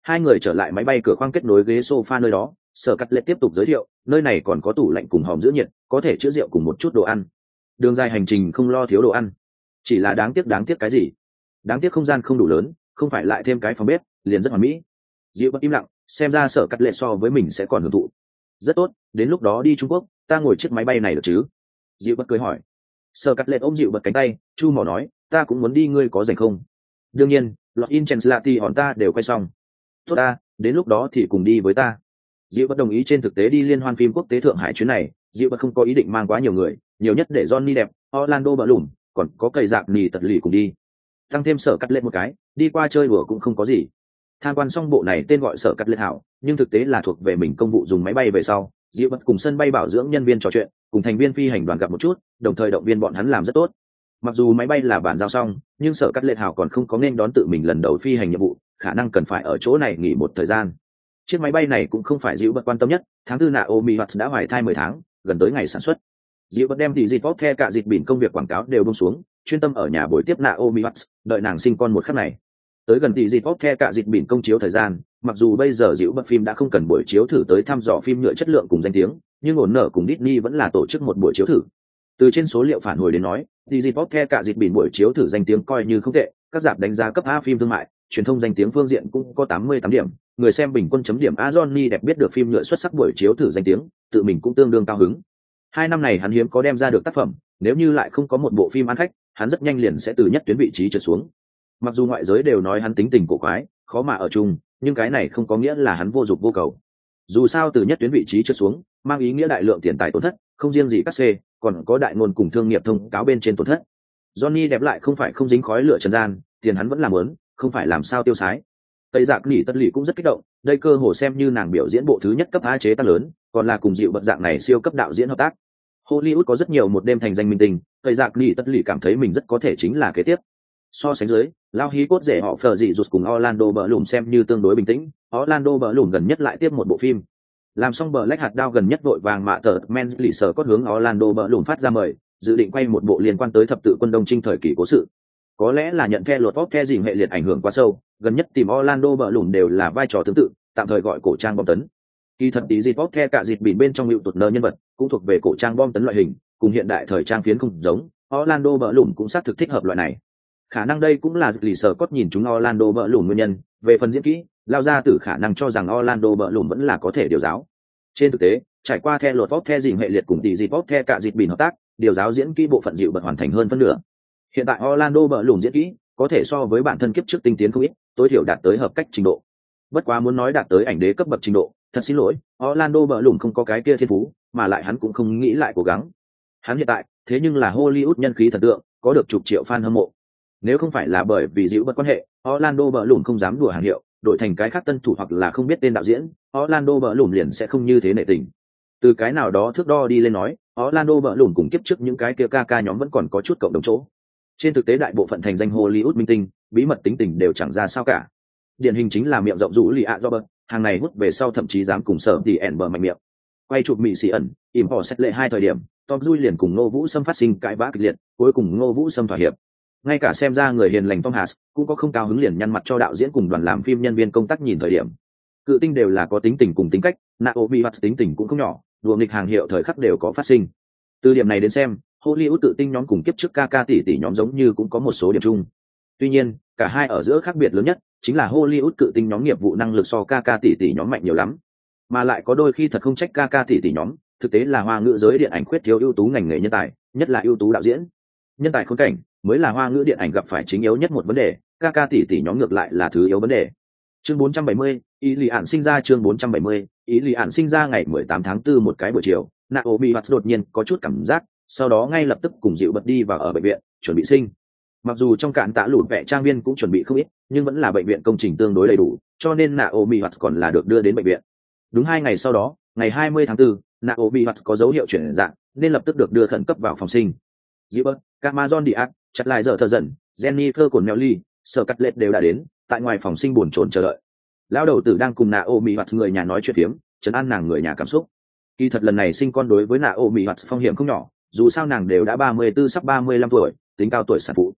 Hai người trở lại máy bay cửa khoang kết nối ghế sofa nơi đó, Sở Cắt Lệ tiếp tục giới thiệu, nơi này còn có tủ lạnh cùng hòm giữ nhiệt, có thể chứa rượu cùng một chút đồ ăn. Đường dài hành trình không lo thiếu đồ ăn. Chỉ là đáng tiếc cái gì? Đáng tiếc không gian không đủ lớn, không phải lại thêm cái phòng bếp, liền rất hoàn mỹ. Dịu bất im lặng, xem ra Sở Cắt Lệ so với mình sẽ còn hưởng thụ. Rất tốt, đến lúc đó đi Trung Quốc, ta ngồi chiếc máy bay này được chứ? Dịu bất cười hỏi. Sở Cắt Lệ ôm Dịu bật cánh tay, chu mỏ nói, ta cũng muốn đi, ngươi có rảnh không? Đương nhiên, Los Incenslati hòn ta đều quay xong. Tốt ta, đến lúc đó thì cùng đi với ta. Diệu bất đồng ý. Trên thực tế đi liên hoan phim quốc tế Thượng Hải chuyến này, Diệu bất không có ý định mang quá nhiều người, nhiều nhất để Johnny đẹp, Orlando bỡ lùm, còn có cầy dạc nì tật lì cùng đi. Tăng thêm Sở Cắt Lệ một cái, đi qua chơi đùa cũng không có gì. Tham quan xong bộ này tên gọi Sở Cắt Lệ hảo, nhưng thực tế là thuộc về mình công vụ dùng máy bay về sau. Diệu bất cùng sân bay bảo dưỡng nhân viên trò chuyện, cùng thành viên phi hành đoàn gặp một chút, đồng thời động viên bọn hắn làm rất tốt. Mặc dù máy bay là bàn giao xong, nhưng Sở Cắt Lệ hảo còn không có nên đón tự mình lần đầu phi hành nhiệm vụ, khả năng cần phải ở chỗ này nghỉ một thời gian. Chiếc máy bay này cũng không phải Diệu bất quan tâm nhất. Tháng 4 Naomi Watts đã hoài thai 10 tháng, gần tới ngày sản xuất. Diệu bất đem thì dịp bóp the cả dịp bỉn công việc quảng cáo đều buông xuống, chuyên tâm ở nhà buổi tiếp Naomi Watts, đợi nàng sinh con một khắc này. Tới gần thì dịp bóp the cả dịp bỉn công chiếu thời gian, mặc dù bây giờ Diệu bất phim đã không cần buổi chiếu thử tới thăm dò phim nhựa chất lượng cùng danh tiếng, nhưng ổn nở cùng Disney vẫn là tổ chức một buổi chiếu thử. Từ trên số liệu phản hồi đến nói, thì dịp bóp the cả dịp bỉn buổi chiếu thử danh tiếng coi như không tệ, các rạp đánh giá cấp A phim thương mại, truyền thông danh tiếng phương diện cũng có 88 điểm, người xem bình quân chấm điểm. Johnny đẹp biết được phim nhựa xuất sắc buổi chiếu thử danh tiếng, tự mình cũng tương đương cao hứng. 2 năm này hắn hiếm có đem ra được tác phẩm, nếu như lại không có một bộ phim ăn khách, hắn rất nhanh liền sẽ từ nhất tuyến vị trí trượt xuống. Mặc dù ngoại giới đều nói hắn tính tình cổ quái, khó mà ở chung, nhưng cái này không có nghĩa là hắn vô dụng vô cầu. Dù sao từ nhất tuyến vị trí trượt xuống, mang ý nghĩa đại lượng tiền tài tổn thất, không riêng gì các C, còn có đại ngôn cùng thương nghiệp thông cáo bên trên tổn thất. Johnny đẹp lại không phải không dính khói lửa trần gian, tiền hắn vẫn làm muốn, không phải làm sao tiêu xái. Tây Dạc Nỉ Tất Lì cũng rất kích động, đây cơ hồ xem như nàng biểu diễn bộ thứ nhất cấp A chế tác lớn, còn là cùng Dịu bật dạng này siêu cấp đạo diễn hợp tác. Hollywood có rất nhiều một đêm thành danh minh tinh, Tây Dạc Nỉ Tất Lì cảm thấy mình rất có thể chính là kế tiếp. So sánh dưới, lao hí cốt rể họ Phở dị rụt cùng Orlando Bloom xem như tương đối bình tĩnh, Orlando Bloom gần nhất lại tiếp một bộ phim. Làm xong Black Hạt Đao gần nhất vội vàng mạ tờ men lì sở cốt hướng Orlando Bloom phát ra mời, dự định quay một bộ liên quan tới thập tự quân Đông Trinh thời kỳ cố sự. Có lẽ là nhận theo luật pop the dìm hệ liệt ảnh hưởng quá sâu, gần nhất tìm Orlando Bloom đều là vai trò tương tự, tạm thời gọi cổ trang bom tấn. Kỳ thật tí dịp pop the cả dịp bỉn bên trong hữu tụt nơ nhân vật, cũng thuộc về cổ trang bom tấn loại hình, cùng hiện đại thời trang phiến không giống, Orlando Bloom cũng xác thực thích hợp loại này. Khả năng đây cũng là lì sở cốt nhìn chúng Orlando Bloom nguyên nhân. Về phần diễn kỹ, lao ra từ khả năng cho rằng Orlando Bloom vẫn là có thể điều giáo. Trên thực tế, trải qua theo luật pop the dìm hệ liệt cùng tí dịp pop the cả dịp bỉn hợp tác, điều giáo diễn kỹ bộ phận dịu bật hoàn thành hơn phân nửa. Hiện tại Orlando Bloom diễn kỹ có thể so với bản thân kiếp trước tinh tiến không ít, tối thiểu đạt tới hợp cách trình độ. Bất quá muốn nói đạt tới ảnh đế cấp bậc trình độ, thật xin lỗi, Orlando Bloom không có cái kia thiên phú, mà lại hắn cũng không nghĩ lại cố gắng. Hắn hiện tại, thế nhưng là Hollywood nhân khí thần tượng, có được chục triệu fan hâm mộ. Nếu không phải là bởi vì dịu bật quan hệ, Orlando Bloom không dám đùa hàng hiệu, đổi thành cái khác tân thủ hoặc là không biết tên đạo diễn, Orlando Bloom liền sẽ không như thế nể tình. Từ cái nào đó thước đo đi lên nói, Orlando Bloom cùng kiếp trước những cái kia ca nhóm vẫn còn có chút cộng đồng chỗ. Trên thực tế đại bộ phận thành danh Hollywood minh tinh, bí mật tính tình đều chẳng ra sao cả. Điển hình chính là miệng rộng rũ lì ạ Robert, hàng này hút về sau thậm chí dám cùng sở thì ẻn bờ mạnh miệng. Quay chụp Mỹ xì ẩn, ỉm họ xét lệ 2 thời điểm, Tom Cruise liền cùng Ngô Vũ Sâm phát sinh cãi vã kịch liệt, cuối cùng Ngô Vũ Sâm thỏa hiệp. Ngay cả xem ra người hiền lành Tom Hanks cũng có không cao hứng liền nhăn mặt cho đạo diễn cùng đoàn làm phim nhân viên công tác nhìn thời điểm. Cự tinh đều là có tính tình cùng tính cách, Naomi Watts tính tình cũng không nhỏ, đùa nghịch hàng hiệu thời khắc đều có phát sinh. Từ điểm này đến xem, Hollywood tự tinh nhóm cùng kiếp trước ca tỷ tỷ nhóm giống như cũng có một số điểm chung. Tuy nhiên, cả hai ở giữa khác biệt lớn nhất chính là Hollywood cự tinh nhóm nghiệp vụ năng lực so ca tỷ tỷ nhóm mạnh nhiều lắm, mà lại có đôi khi thật không trách ca tỷ tỷ nhóm, thực tế là hoa ngữ giới điện ảnh khuyết thiếu ưu tú ngành nghề nhân tài, nhất là ưu tú đạo diễn. Nhân tài khốn cảnh mới là hoa ngữ điện ảnh gặp phải chính yếu nhất một vấn đề, ca tỷ tỷ nhóm ngược lại là thứ yếu vấn đề. Chương 470, Ý Lì Ản sinh ra. Chương 470, Ý Lì Ản sinh ra ngày 18 tháng 4 một cái buổi chiều, Naomi Watts đột nhiên có chút cảm giác, sau đó ngay lập tức cùng dịu bật đi vào ở bệnh viện chuẩn bị sinh. Mặc dù trong cạn tạ lụt vẽ trang viên cũng chuẩn bị không ít, nhưng vẫn là bệnh viện công trình tương đối đầy đủ, cho nên Naomi Watts còn là được đưa đến bệnh viện. Đúng 2 ngày sau đó, ngày 20 tháng 4, Naomi Watts có dấu hiệu chuyển dạng, nên lập tức được đưa khẩn cấp vào phòng sinh. Gilbert, Camazon Diaz, chặt lại giờ thờ dần, Jennifer Connelly, Sở Cắt Lết đều đã đến, tại ngoài phòng sinh buồn chồn chờ đợi. Lão đầu tử đang cùng Naomi Watts người nhà nói chuyện phiếm, trấn an nàng người nhà cảm xúc. Kỳ thật lần này sinh con đối với Naomi Watts phong hiểm không nhỏ, dù sao nàng đều đã 34 sắp 35 tuổi, tính cao tuổi sản phụ.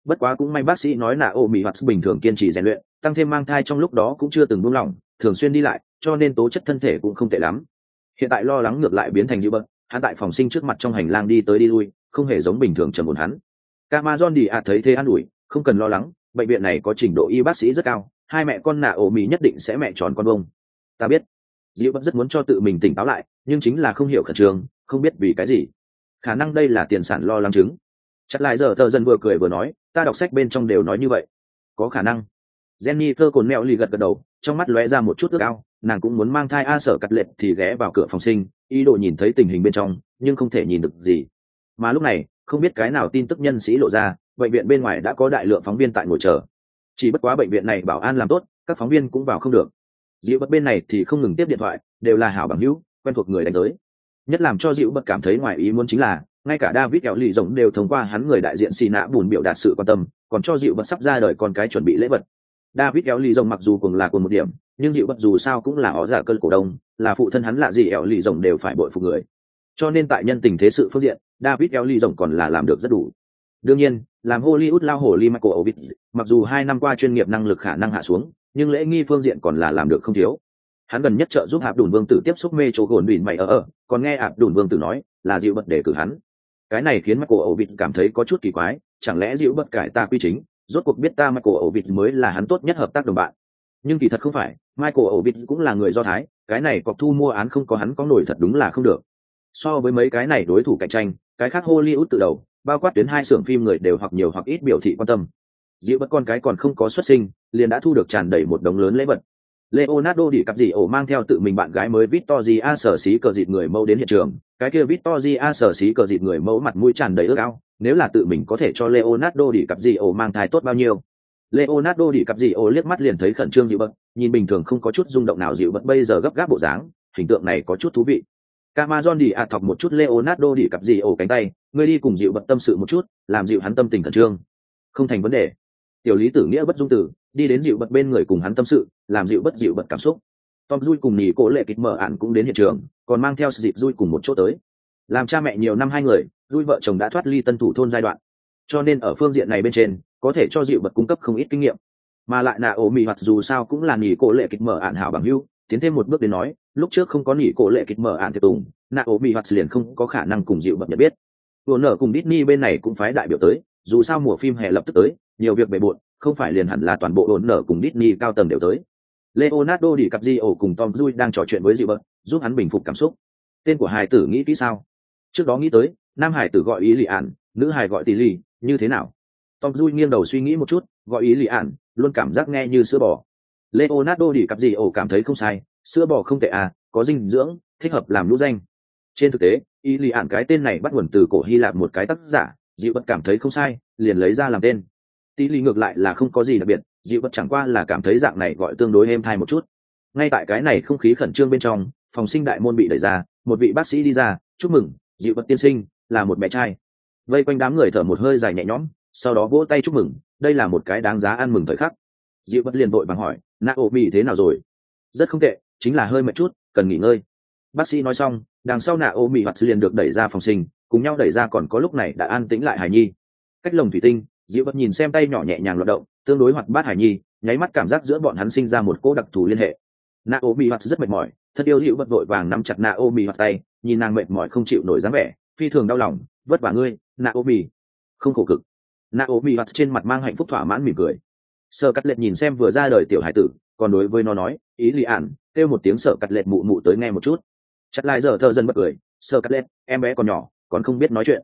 Bất quá cũng may bác sĩ nói là ô mỹ hoạt bình thường kiên trì rèn luyện, tăng thêm mang thai trong lúc đó cũng chưa từng buông lỏng, thường xuyên đi lại, cho nên tố chất thân thể cũng không tệ lắm. Hiện tại lo lắng ngược lại biến thành dịu bật, hắn tại phòng sinh trước mặt trong hành lang đi tới đi lui, không hề giống bình thường trầm ổn hắn. Camazon đi thấy thế an ủi, không cần lo lắng, bệnh viện này có trình độ y bác sĩ rất cao, hai mẹ con nạ ổ mỹ nhất định sẽ mẹ tròn con bông. Ta biết. Dịu bật rất muốn cho tự mình tỉnh táo lại, nhưng chính là không hiểu khẩn trương, không biết vì cái gì. Khả năng đây là tiền sản lo lắng chứng. Chặt lại giờ tờ dân vừa cười vừa nói, ta đọc sách bên trong đều nói như vậy. Có khả năng. Jennifer cồn mèo lì gật gật đầu, trong mắt lóe ra một chút ước ao, nàng cũng muốn mang thai A Sở Cắt Lệ thì ghé vào cửa phòng sinh, ý đồ nhìn thấy tình hình bên trong, nhưng không thể nhìn được gì. Mà lúc này, không biết cái nào tin tức nhân sĩ lộ ra, bệnh viện bên ngoài đã có đại lượng phóng viên tại ngồi chờ. Chỉ bất quá bệnh viện này bảo an làm tốt, các phóng viên cũng vào không được. Dịu Bất bên này thì không ngừng tiếp điện thoại, đều là hảo bằng hữu, quen thuộc người đánh tới. Nhất làm cho Dịu Bất cảm thấy ngoài ý muốn chính là, ngay cả David kéo lì rộng đều thông qua hắn người đại diện xì nã bùn biểu đạt sự quan tâm, còn cho Dịu Bất sắp ra đời con cái chuẩn bị lễ vật. David kéo lì rộng mặc dù cùng là cùng một điểm, nhưng Dịu Bất dù sao cũng là ó giả cơn cổ đông, là phụ thân hắn lạ gì kéo lì rộng đều phải bội phục người. Cho nên tại nhân tình thế sự phương diện, David kéo lì rộng còn là làm được rất đủ. Đương nhiên, làm Hollywood lao hổ Lee Michael Ovid, mặc dù 2 năm qua chuyên nghiệp năng lực khả năng hạ xuống, nhưng lễ nghi phương diện còn là làm được không thiếu. Hắn gần nhất trợ giúp Hạp Đùn Vương tử tiếp xúc mê chỗ gồn bỉn mày còn nghe Hạp Đùn Vương tử nói là Dịu Bất để cử hắn. Cái này khiến Michael Ovid cảm thấy có chút kỳ quái, chẳng lẽ Dịu Bất cải ta quy chính, rốt cuộc biết ta Michael Ovid mới là hắn tốt nhất hợp tác đồng bạn. Nhưng kỳ thật không phải, Michael Ovid cũng là người Do Thái, cái này cọc thu mua án không có hắn có nổi thật đúng là không được. So với mấy cái này đối thủ cạnh tranh, cái khác Hollywood từ đầu, bao quát tuyến 2 xưởng phim người đều hoặc nhiều hoặc ít biểu thị quan tâm. Dịu Bất con cái còn không có xuất sinh, liền đã thu được tràn đầy một đống lớn lễ vật. Leonardo DiCaprio mang theo tự mình bạn gái mới Victoria sở xí cờ dịt người mẫu đến hiện trường, cái kia Victoria sở xí cờ dịt người mẫu mặt mũi tràn đầy ước ao, nếu là tự mình có thể cho Leonardo DiCaprio mang thai tốt bao nhiêu. Leonardo DiCaprio liếc mắt liền thấy khẩn trương Dịu Bất, nhìn bình thường không có chút rung động nào Dịu Bất bây giờ gấp gáp bộ dáng, hình tượng này có chút thú vị. Camazon đi thọc một chút Leonardo DiCaprio cánh tay, ngươi đi cùng Dịu Bất tâm sự một chút, làm dịu hắn tâm tình khẩn trương. Không thành vấn đề. Tiểu lý tử nghĩa bất dung tử, đi đến Dịu Bất bên người cùng hắn tâm sự, làm Dịu Bất cảm xúc. Tom Dui cùng nhì cố lệ kịch mở ạn cũng đến hiện trường, còn mang theo dịp Dui cùng một chỗ tới. Làm cha mẹ nhiều năm hai người, Dui vợ chồng đã thoát ly tân thủ thôn giai đoạn, cho nên ở phương diện này bên trên có thể cho Dịu Bất cung cấp không ít kinh nghiệm. Mà lại nạ ổ mì hoặc dù sao cũng là nhì cố lệ kịch mở ạn hảo bằng hữu, tiến thêm một bước đến nói, lúc trước không có nhì cố lệ kịch mở ạn thì tùng, nạ ổ mì hoặc liền không có khả năng cùng Dịu Bất nhận biết. Warner cùng Disney bên này cũng phái đại biểu tới, dù sao mùa phim hè lập tức tới, nhiều việc bề bộn, không phải liền hẳn là toàn bộ Warner cùng Disney cao tầng đều tới. Leonardo DiCaprio cùng Tom Cruise đang trò chuyện với Dịu Bất, giúp hắn bình phục cảm xúc. Tên của hài tử nghĩ kỹ sao? Trước đó nghĩ tới, nam hài tử gọi ý Lị Ản, nữ hài gọi Tỷ Lì, như thế nào? Tom Cruise nghiêng đầu suy nghĩ một chút, gọi ý Lị Ản, luôn cảm giác nghe như sữa bò. Leonardo DiCaprio cảm thấy không sai, sữa bò không tệ à, có dinh dưỡng, thích hợp làm lũ danh. Trên thực tế, ý Lị Ản cái tên này bắt nguồn từ cổ Hy Lạp một cái tác giả, Dịu Bất cảm thấy không sai, liền lấy ra làm tên. Tỷ Lì ngược lại là không có gì đặc biệt, Dịu Bất chẳng qua là cảm thấy dạng này gọi tương đối êm thai một chút. Ngay tại cái này không khí khẩn trương bên trong, phòng sinh đại môn bị đẩy ra, một vị bác sĩ đi ra, chúc mừng, Dịu Bất tiên sinh, là một bé trai. Vây quanh đám người thở một hơi dài nhẹ nhõm, sau đó vỗ tay chúc mừng, đây là một cái đáng giá ăn mừng thời khắc. Dịu Bất liền vội vàng hỏi, Naomi thế nào rồi? Rất không tệ, chính là hơi mệt chút, cần nghỉ ngơi. Bác sĩ nói xong, đằng sau Naomi hoặc liền được đẩy ra phòng sinh, cùng nhau đẩy ra còn có lúc này đã an tĩnh lại Hải Nhi. Cách lồng thủy tinh, Dịu Bất nhìn xem tay nhỏ nhẹ nhàng loạt động, tương đối hoạt bát Hải Nhi, nháy mắt cảm giác giữa bọn hắn sinh ra một cỗ đặc thù liên hệ. Naomi hoặc rất mệt mỏi, thật yêu Dịu Bất vội vàng nắm chặt Naomi hoặc tay, nhìn nàng mệt mỏi không chịu nổi dáng vẻ, phi thường đau lòng, vất vả ngươi, Naomi. Không khổ cực. Naomi hoặc trên mặt mang hạnh phúc thỏa mãn mỉm cười. Sở Cắt Lệ nhìn xem vừa ra đời tiểu hải tử, còn đối với nó nói, ý Lị Ản, kêu một tiếng Sở Cắt Lệ mụ mụ tới nghe một chút. Chặt lại giờ thợ dần bật cười, Sở Cắt Lệ, em bé còn nhỏ, còn không biết nói chuyện.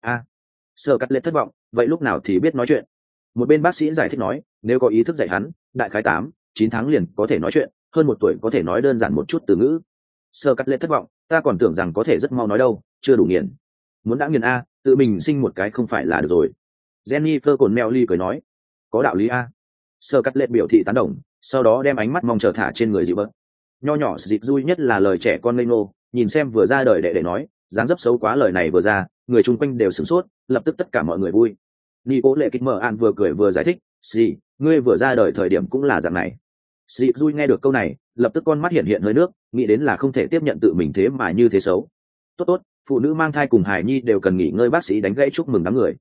Sở Cắt Lệ thất vọng, vậy lúc nào thì biết nói chuyện? Một bên bác sĩ giải thích nói, nếu có ý thức dạy hắn, đại khái 8-9 tháng liền có thể nói chuyện, hơn 1 tuổi có thể nói đơn giản một chút từ ngữ. Sở Cắt Lệ thất vọng, ta còn tưởng rằng có thể rất mau nói đâu, chưa đủ nghiền. Muốn đã nghiền a, tự mình sinh một cái không phải là được rồi. Jennifer cồn mèo ly cười nói, có đạo lý a. Sở Cắt Lệ biểu thị tán đồng, sau đó đem ánh mắt mong chờ thả trên người Dịu Bất. Nho nhỏ dịp vui nhất là lời trẻ con ngây ngô, nhìn xem vừa ra đời đệ nói, dáng dấp xấu quá lời này vừa ra, người chung quanh đều sửng sốt, lập tức tất cả mọi người vui. Ni cố lệ kịch mở an vừa cười vừa giải thích, "Sì, ngươi vừa ra đời thời điểm cũng là dạng này." Sì vui nghe được câu này, lập tức con mắt hiện hiện hơi nước, nghĩ đến là không thể tiếp nhận tự mình thế mà như thế xấu. Tốt tốt, phụ nữ mang thai cùng hài nhi đều cần nghỉ ngơi, bác sĩ đánh gãy chúc mừng đám người.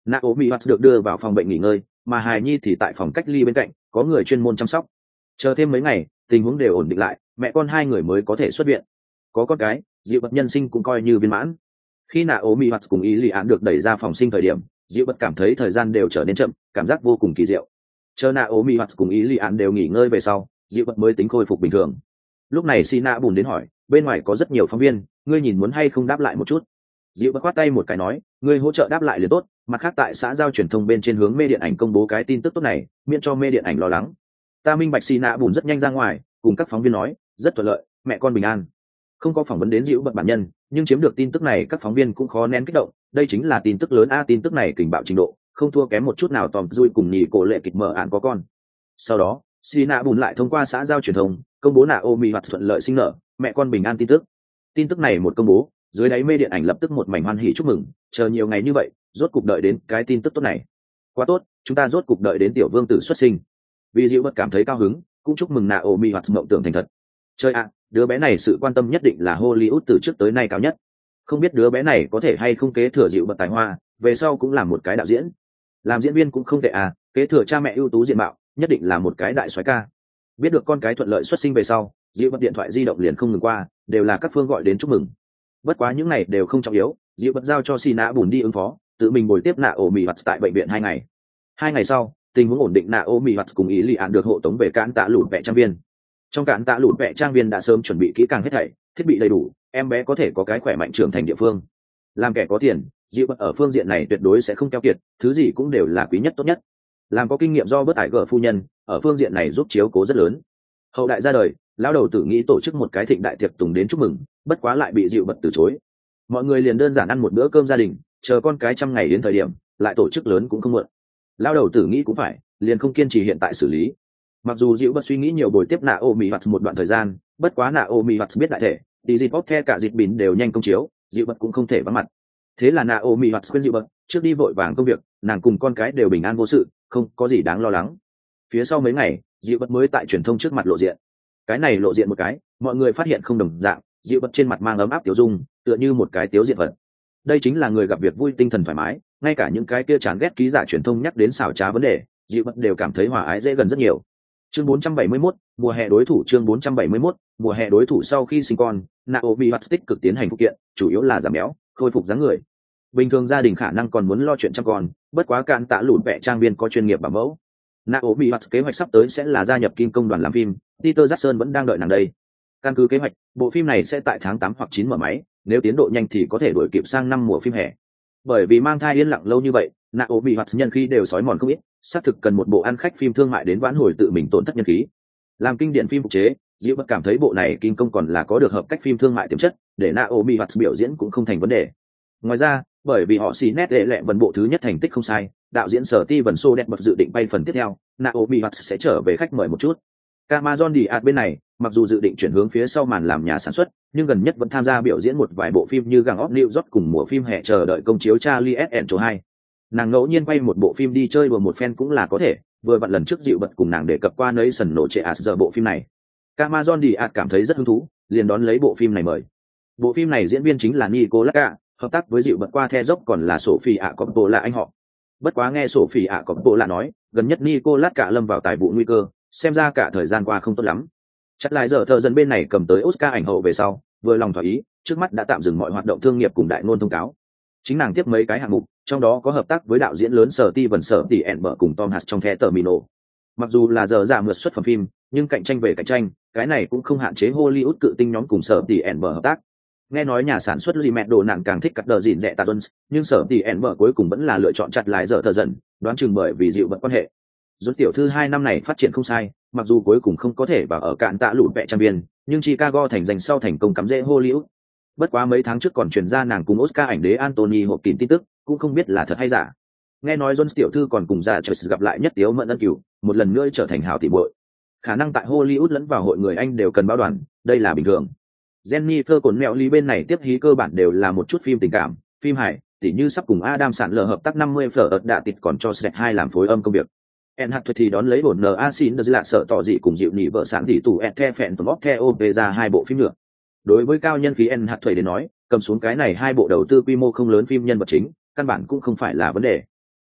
Naomi Watts được đưa vào phòng bệnh nghỉ ngơi, mà hài nhi thì tại phòng cách ly bên cạnh, có người chuyên môn chăm sóc. Chờ thêm mấy ngày, tình huống đều ổn định lại, mẹ con hai người mới có thể xuất viện. Có con cái, Diệu Bật nhân sinh cũng coi như viên mãn. Khi Naomi Watts cùng ý Lý Án được đẩy ra phòng sinh thời điểm, Diệu Bật cảm thấy thời gian đều trở nên chậm, cảm giác vô cùng kỳ diệu. Chờ Naomi Watts cùng ý Lý Án đều nghỉ ngơi về sau, Diệu Bật mới tính khôi phục bình thường. Lúc này Sina bùn đến hỏi, bên ngoài có rất nhiều phóng viên, ngươi nhìn muốn hay không đáp lại một chút. Diệu Bật khoát tay một cái nói, ngươi hỗ trợ đáp lại liền tốt, mặt khác tại xã giao truyền thông bên trên hướng mê điện ảnh công bố cái tin tức tốt này, miễn cho mê điện ảnh lo lắng. Ta minh bạch. Sina bùn rất nhanh ra ngoài, cùng các phóng viên nói, rất thuận lợi, mẹ con bình an. Không có phỏng vấn đến Diệu Bật bản nhân, nhưng chiếm được tin tức này các phóng viên cũng khó nén kích động, đây chính là tin tức lớn a, tin tức này kình bạo trình độ, không thua kém một chút nào Tom Cruise cùng nhì cổ lệ kịch mở án có con. Sau đó, Sina bùn lại thông qua xã giao truyền thông công bố Naomi Watts thuận lợi sinh nở, mẹ con bình an tin tức. Tin tức này một công bố, dưới đáy mê điện ảnh lập tức một mảnh hoan hỉ chúc mừng, chờ nhiều ngày như vậy, rốt cục đợi đến cái tin tức tốt này. Quá tốt, chúng ta rốt cục đợi đến tiểu vương tử xuất sinh. Vì Diệu Bật cảm thấy cao hứng, cũng chúc mừng Naomi Watts mộng tưởng thành thật. Chơi ạ, đứa bé này sự quan tâm nhất định là Hollywood từ trước tới nay cao nhất. Không biết đứa bé này có thể hay không kế thừa Diệu Bật tài hoa, về sau cũng làm một cái đạo diễn. Làm diễn viên cũng không tệ à, kế thừa cha mẹ ưu tú diện mạo, nhất định là một cái đại soái ca. Biết được con cái thuận lợi xuất sinh về sau, Diệu Bật điện thoại di động liền không ngừng qua, đều là các phương gọi đến chúc mừng. Bất quá những này đều không trọng yếu, Diệu Bật giao cho Sina bùn đi ứng phó, tự mình bồi tiếp Naomi Watts tại bệnh viện 2 ngày. 2 ngày sau, tình huống ổn định, Naomi Watts cùng ý Lý Án được hộ tống về cạn tạ lụt vẽ trang viên. Trong cạn tạ lụt vẽ trang viên đã sớm chuẩn bị kỹ càng hết thảy, thiết bị đầy đủ, em bé có thể có cái khỏe mạnh trưởng thành địa phương. Làm kẻ có tiền, Diệu Bật ở phương diện này tuyệt đối sẽ không keo kiệt, thứ gì cũng đều là quý nhất tốt nhất. Làm có kinh nghiệm do bớt ải gở phu nhân, ở phương diện này giúp chiếu cố rất lớn. Hậu đại ra đời, lão đầu tử nghĩ tổ chức một cái thịnh đại tiệc tùng đến chúc mừng, bất quá lại bị Diệu Bật từ chối. Mọi người liền đơn giản ăn một bữa cơm gia đình, chờ con cái 100 ngày đến thời điểm, lại tổ chức lớn cũng không muộn. Lão đầu tử nghĩ cũng phải, liền không kiên trì hiện tại xử lý. Mặc dù Diệu Bật suy nghĩ nhiều bồi tiếp Naomi Watts một đoạn thời gian, bất quá Naomi Watts biết đại thể, đi dịp bóp the cả dịp bỉn đều nhanh công chiếu, Diệu Bật cũng không thể vắng mặt. Thế là Naomi Watts khuyên Diệu Bật, trước đi vội vàng công việc, nàng cùng con cái đều bình an vô sự, không có gì đáng lo lắng. Phía sau mấy ngày, Diệu Bật mới tại truyền thông trước mặt lộ diện. Cái này lộ diện một cái, mọi người phát hiện không đồng dạng, Diệu Bật trên mặt mang ấm áp tiểu dung, tựa như một cái tiếu diện vật. Đây chính là người gặp việc vui, tinh thần thoải mái, ngay cả những cái kia chán ghét ký giả truyền thông nhắc đến xảo trá vấn đề, Diệu Bật đều cảm thấy hòa ái dễ gần rất nhiều. Chương 471, mùa hè đối thủ. Chương 471, mùa hè đối thủ. Sau khi sinh con, Naomi Watts tích cực tiến hành phục kiện, chủ yếu là giảm béo, khôi phục dáng người. Bình thường gia đình khả năng còn muốn lo chuyện chăm con, bất quá cạn tạ lụt vẽ trang viên có chuyên nghiệp bảo mẫu. Naomi Watts kế hoạch sắp tới sẽ là gia nhập kim công đoàn làm phim, Peter Jackson vẫn đang đợi nàng đây. Căn cứ kế hoạch, bộ phim này sẽ tại tháng 8 hoặc 9 mở máy, nếu tiến độ nhanh thì có thể đuổi kịp sang năm mùa phim hè. Bởi vì mang thai yên lặng lâu như vậy, Naomi Watts nhân khí đều sói mòn không ít, xác thực cần một bộ ăn khách phim thương mại đến vãn hồi tự mình tổn thất nhân khí. Làm kinh điển phim phục chế, Diệu Bật cảm thấy bộ này kim công còn là có được hợp cách phim thương mại tiềm chất, để Naomi Watts biểu diễn cũng không thành vấn đề. Ngoài ra, bởi vì họ xì nét đệ lệ vần bộ thứ nhất thành tích không sai, đạo diễn Sở Ti Vân Sô đẹp bật dự định bay phần tiếp theo, Naomi Watts sẽ trở về khách mời một chút. Amazon Diaz bên này, mặc dù dự định chuyển hướng phía sau màn làm nhà sản xuất, nhưng gần nhất vẫn tham gia biểu diễn một vài bộ phim như Gang of New York cùng mùa phim hè chờ đợi công chiếu Charlie and 2. Nàng ngẫu nhiên quay một bộ phim đi chơi đùa một fan cũng là có thể, vừa vặn lần trước Diệu Bật cùng nàng đề cập qua Nation nổ trệ giờ bộ phim này. Amazon Diaz cảm thấy rất hứng thú, liền đón lấy bộ phim này mời. Bộ phim này diễn viên chính là Nicolas Cage, hợp tác với Diệu Bật qua The dốc còn là Sophie Coppola anh họ. Bất quá nghe Sophie Coppola nói, gần nhất Nicolas Cage lâm vào tài vụ nguy cơ, xem ra cả thời gian qua không tốt lắm. Chắc lại giờ thợ dần bên này cầm tới Oscar ảnh hậu về sau, vừa lòng thỏa ý, trước mắt đã tạm dừng mọi hoạt động thương nghiệp cùng đại ngôn thông cáo. Chính nàng tiếp mấy cái hạng mục, trong đó có hợp tác với đạo diễn lớn Sở Ti Vân Sở tỷ ẻn mở cùng Tom Hanks trong The Terminal. Mặc dù là giờ giảm mượt xuất phẩm phim, nhưng cạnh tranh về cạnh tranh, cái này cũng không hạn chế Hollywood cự tinh nhóm cùng Sở tỷ ẻn mở hợp tác. Nghe nói nhà sản xuất Lee Mẹ Đồ Nạn càng thích cắt đờ dịn rẻ Tạ Jones, nhưng Sở tỷ ẻn mở cuối cùng vẫn là lựa chọn chặt lại giờ thợ dần, đoán chừng bởi vì Diệu Bật quan hệ. Rốt tiểu thư 2 năm này phát triển không sai, mặc dù cuối cùng không có thể vào ở cạn tạ lụt vẽ trang viên, nhưng Chicago thành danh sau thành công cắm rễ Hollywood. Bất quá mấy tháng trước còn truyền ra nàng cùng Oscar ảnh đế Anthony Hopkins tin tức, cũng không biết là thật hay giả. Nghe nói Jones tiểu thư còn cùng ra Joyce gặp lại nhất tiếu mận ân cửu, một lần nữa trở thành hảo tỷ muội. Khả năng tại Hollywood lẫn vào hội người Anh đều cần báo đoàn, đây là bình thường. Jennifer Cổn mẹo lý bên này tiếp hí cơ bản đều là một chút phim tình cảm, phim hài, tỉ như sắp cùng Adam Sandler hợp tác 50 phở ợt đạ tịt còn cho Shrek 2 làm phối âm công việc. En hạt thì đón lấy bổn NA xin là sợ tỏ dị cùng dịu nỉ vợ sản tỷ tủ The Phantom of the Opera 2 bộ phim nữa. Đối với cao nhân khí En hạt thuầy đến nói, cầm xuống cái này 2 bộ đầu tư quy mô không lớn phim nhân vật chính, căn bản cũng không phải là vấn đề.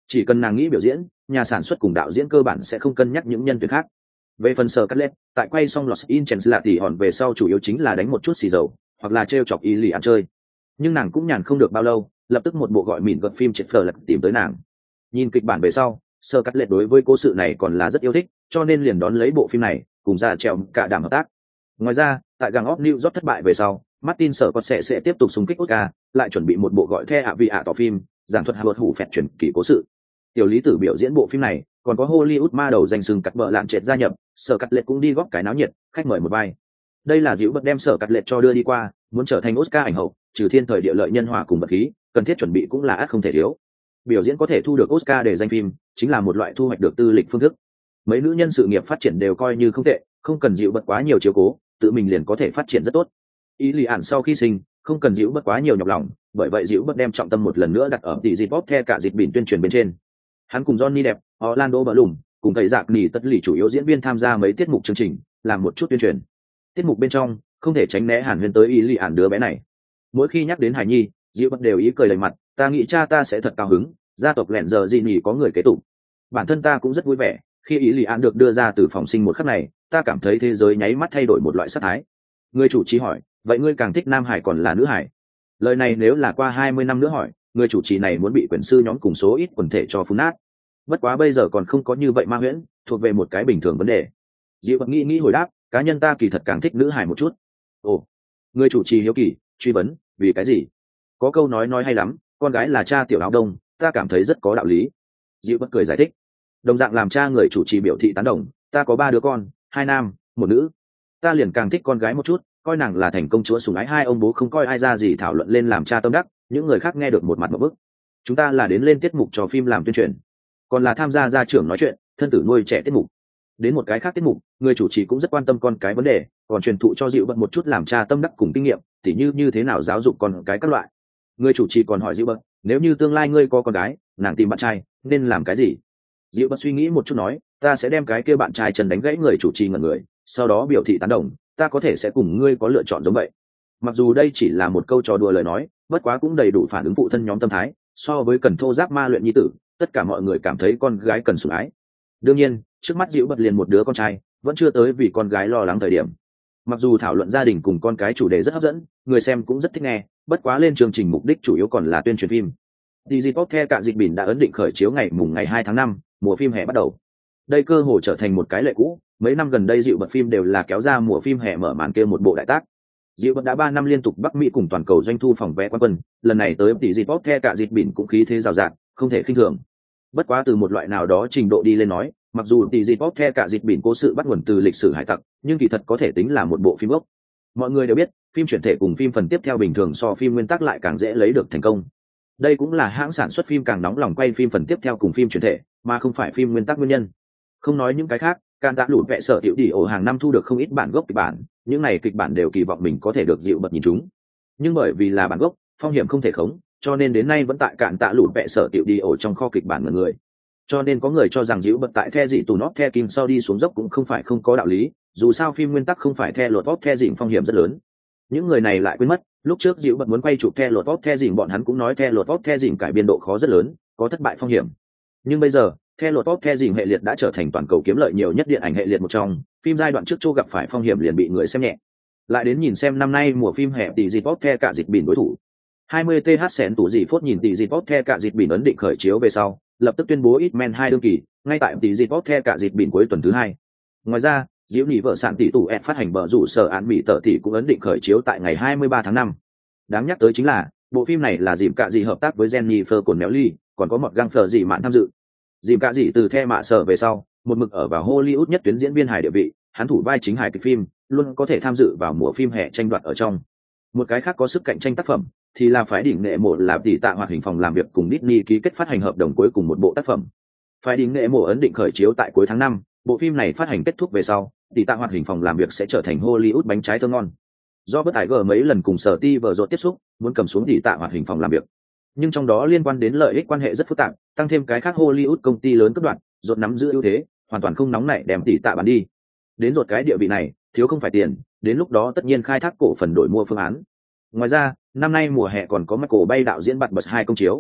Chỉ cần nàng nghĩ biểu diễn, nhà sản xuất cùng đạo diễn cơ bản sẽ không cân nhắc những nhân tuyển khác. Về phần sở cắt lết, tại quay xong Los Angeles lạ tỉ hòn về sau chủ yếu chính là đánh một chút xì dầu, hoặc là trêu chọc ý lì ăn chơi. Nhưng nàng cũng nhàn không được bao lâu, lập tức một bộ gọi mỉn gật phim chết phở lật tìm tới nàng. Nhìn kịch bản về sau, sở cắt lết đối với cố sự này còn là rất yêu thích, cho nên liền đón lấy bộ phim này, cùng ra trèo cả đảm hợp tác. Ngoài ra, tại Gang of New York thất bại về sau, Martin Scorsese sẽ tiếp tục xung kích Oscar, lại chuẩn bị một bộ gọi The ạ vị ạ tỏ phim, giảng thuật Howard Hủ phẹt truyền kỳ cố sự. Tiểu lý tử biểu diễn bộ phim này, còn có Hollywood ma đầu danh sừng cắt bợ lạn trệt gia nhập, sở cắt lệ cũng đi góp cái náo nhiệt, khách mời một vai. Đây là dịu bật đem sở cắt lệ cho đưa đi qua, muốn trở thành Oscar ảnh hậu, trừ thiên thời địa lợi nhân hòa cùng vật khí, cần thiết chuẩn bị cũng là ắt không thể thiếu. Biểu diễn có thể thu được Oscar để danh phim, chính là một loại thu hoạch được tư lịch phương thức. Mấy nữ nhân sự nghiệp phát triển đều coi như không tệ, không cần dịu bật quá nhiều chiếu cố, tự mình liền có thể phát triển rất tốt. Ý lì ản sau khi sinh, không cần dịu bật quá nhiều nhọc lòng, bởi vậy dịu bật đem trọng tâm một lần nữa đặt ở tỷ dịp bóp the cả dịp bỉn tuyên truyền bên trên. Hắn cùng Johnny Depp, Orlando Bloom, cùng thầy Dạc Nỉ tất lì chủ yếu diễn viên tham gia mấy tiết mục chương trình, làm một chút tuyên truyền. Tiết mục bên trong, không thể tránh né Hàn Huyên tới ý lì ản đứa bé này. Mỗi khi nhắc đến Hải Nhi, dịu bật đều ý cười đầy mặt, ta nghĩ cha ta sẽ thật cao hứng, gia tộc lẹn giờ gì nhỉ có người kế tục. Bản thân ta cũng rất vui vẻ, khi ý lì ản được đưa ra từ phòng sinh một khắc này, ta cảm thấy thế giới nháy mắt thay đổi một loại sắc thái. Người chủ trì hỏi, vậy ngươi càng thích nam hải còn là nữ hải? Lời này nếu là qua 20 năm nữa hỏi, người chủ trì này muốn bị quyền sư nhóm cùng số ít quần thể cho phun nát. Bất quá bây giờ còn không có như vậy ma huyễn, thuộc về một cái bình thường vấn đề. Diệu bật nghĩ hồi đáp, cá nhân ta kỳ thật càng thích nữ hải một chút. Ồ, người chủ trì hiếu kỳ truy vấn, vì cái gì? Có câu nói hay lắm, con gái là cha tiểu áo đông, ta cảm thấy rất có đạo lý. Diệu bật cười giải thích. Đồng dạng làm cha người chủ trì biểu thị tán đồng, ta có 3 đứa con, 2 nam 1 nữ, ta liền càng thích con gái một chút, coi nàng là thành công chúa sủng ái. Hai ông bố không coi ai ra gì thảo luận lên làm cha tâm đắc, những người khác nghe được một mặt một bức. Chúng ta là đến lên tiết mục cho phim làm tuyên truyền, còn là tham gia gia trưởng nói chuyện thân tử nuôi trẻ tiết mục. Đến một cái khác tiết mục, người chủ trì cũng rất quan tâm con cái vấn đề, còn truyền thụ cho Dịu Bật một chút làm cha tâm đắc cùng kinh nghiệm, tỉ như thế nào giáo dục con cái các loại. Người chủ trì còn hỏi Dịu Bật, nếu như tương lai ngươi có con gái, nàng tìm bạn trai nên làm cái gì? Dịu Bật suy nghĩ một chút nói, ta sẽ đem cái kia bạn trai chân đánh gãy. Người chủ trì ngẩn người, sau đó biểu thị tán đồng, ta có thể sẽ cùng ngươi có lựa chọn giống vậy. Mặc dù đây chỉ là một câu trò đùa lời nói, bất quá cũng đầy đủ phản ứng phụ thân nhóm tâm thái, so với cần thô giáp ma luyện nhi tử, tất cả mọi người cảm thấy con gái cần sủng ái. Đương nhiên, trước mắt Dịu Bật liền một đứa con trai, vẫn chưa tới vì con gái lo lắng thời điểm. Mặc dù thảo luận gia đình cùng con cái chủ đề rất hấp dẫn, người xem cũng rất thích nghe, bất quá lên chương trình mục đích chủ yếu còn là tuyên truyền phim. Digipop The cả dịch bỉn đã ấn định khởi chiếu ngày 2 tháng 5, mùa phim hè bắt đầu. Đây cơ hội trở thành một cái lệ cũ, mấy năm gần đây Dịu Bật phim đều là kéo ra mùa phim hè mở màn kia một bộ đại tác. Dịu Bật đã 3 năm liên tục Bắc Mỹ cùng toàn cầu doanh thu phòng vé quán quân, lần này tới Digipop The cả dịch bỉn cũng khí thế rào rạt, không thể khinh thường. Bất quá từ một loại nào đó trình độ đi lên nói, mặc dù Digipop The cả dịch bỉn cố sự bắt nguồn từ lịch sử hải tặc, nhưng kỳ thật có thể tính là một bộ phim gốc. Mọi người đều biết, phim chuyển thể cùng phim phần tiếp theo bình thường so phim nguyên tắc lại càng dễ lấy được thành công. Đây cũng là hãng sản xuất phim càng nóng lòng quay phim phần tiếp theo cùng phim chuyển thể, mà không phải phim nguyên tắc nguyên nhân. Không nói những cái khác, Can Tạ Lụt Vẽ Sở Tiểu Đi ổ hàng năm thu được không ít bản gốc kịch bản, những này kịch bản đều kỳ vọng mình có thể được Dịu Bật nhìn chúng. Nhưng bởi vì là bản gốc, phong hiểm không thể khống, cho nên đến nay vẫn tại Cạn Tạ Lụt Vẽ Sở Tiểu Đi ổ trong kho kịch bản mọi người. Cho nên có người cho rằng Dịu Bật tại The Dị Tù Nót The Kim sau đi xuống dốc cũng không phải không có đạo lý, dù sao phim nguyên tắc không phải The Lột Vót The Dịnh phong hiểm rất lớn. Những người này lại quên mất, lúc trước Dịu Bật muốn quay chụp The Lột Vót The Dịnh, bọn hắn cũng nói The Lột Vót The Dịnh cải biên độ khó rất lớn, có thất bại phong hiểm. Nhưng bây giờ, The Lột Vót The Dịnh hệ liệt đã trở thành toàn cầu kiếm lợi nhiều nhất điện ảnh hệ liệt một trong, phim giai đoạn trước Châu gặp phải phong hiểm liền bị người xem nhẹ. Lại đến nhìn xem năm nay mùa phim hè tỷ dịp Vót The cả dịch bỉn đối thủ. 20 TH xén tủ dị phốt nhìn tỷ dịp Vót The cả dịch bỉn ấn định khởi chiếu về sau, lập tức tuyên bố ít men 2 đương kỳ, ngay tại tỷ dịp Vót The cả dịch bỉn cuối tuần thứ 2. Ngoài ra, Diễu Nhị vợ sản tỷ tủ ed phát hành bờ rủ sở án mỹ tờ tỷ cũng ấn định khởi chiếu tại ngày 23 tháng 5. Đáng nhắc tới chính là, bộ phim này là dìm cạ dị hợp tác với Jennifer Connelly, còn có một găng phở dị mạn tham dự. Dìm cạ dị từ The Mạ Sở về sau, một mực ở vào Hollywood nhất tuyến diễn viên hài địa vị, hắn thủ vai chính hài kịch phim, luôn có thể tham dự vào mùa phim hè tranh đoạt ở trong. Một cái khác có sức cạnh tranh tác phẩm thì là phái đỉnh nghệ mộ là tỷ tạ hoạt hình phòng làm việc cùng Disney ký kết phát hành hợp đồng cuối cùng một bộ tác phẩm. Phái đỉnh nghệ mộ ấn định khởi chiếu tại cuối tháng 5, bộ phim này phát hành kết thúc về sau, tỷ tạ hoạt hình phòng làm việc sẽ trở thành Hollywood bánh trái thơm ngon. Do bất tài gờ mấy lần cùng sở ti vợ rột tiếp xúc, muốn cầm xuống tỷ tạ hoạt hình phòng làm việc, nhưng trong đó liên quan đến lợi ích quan hệ rất phức tạp, tăng thêm cái khác Hollywood công ty lớn cấp đoạn, rột nắm giữ ưu thế, hoàn toàn không nóng nảy đem tỷ tạ bán đi. Đến rột cái địa vị này, thiếu không phải tiền, đến lúc đó tất nhiên khai thác cổ phần đổi mua phương án. Ngoài ra, năm nay mùa hè còn có Michael Bay đạo diễn bật 2 công chiếu.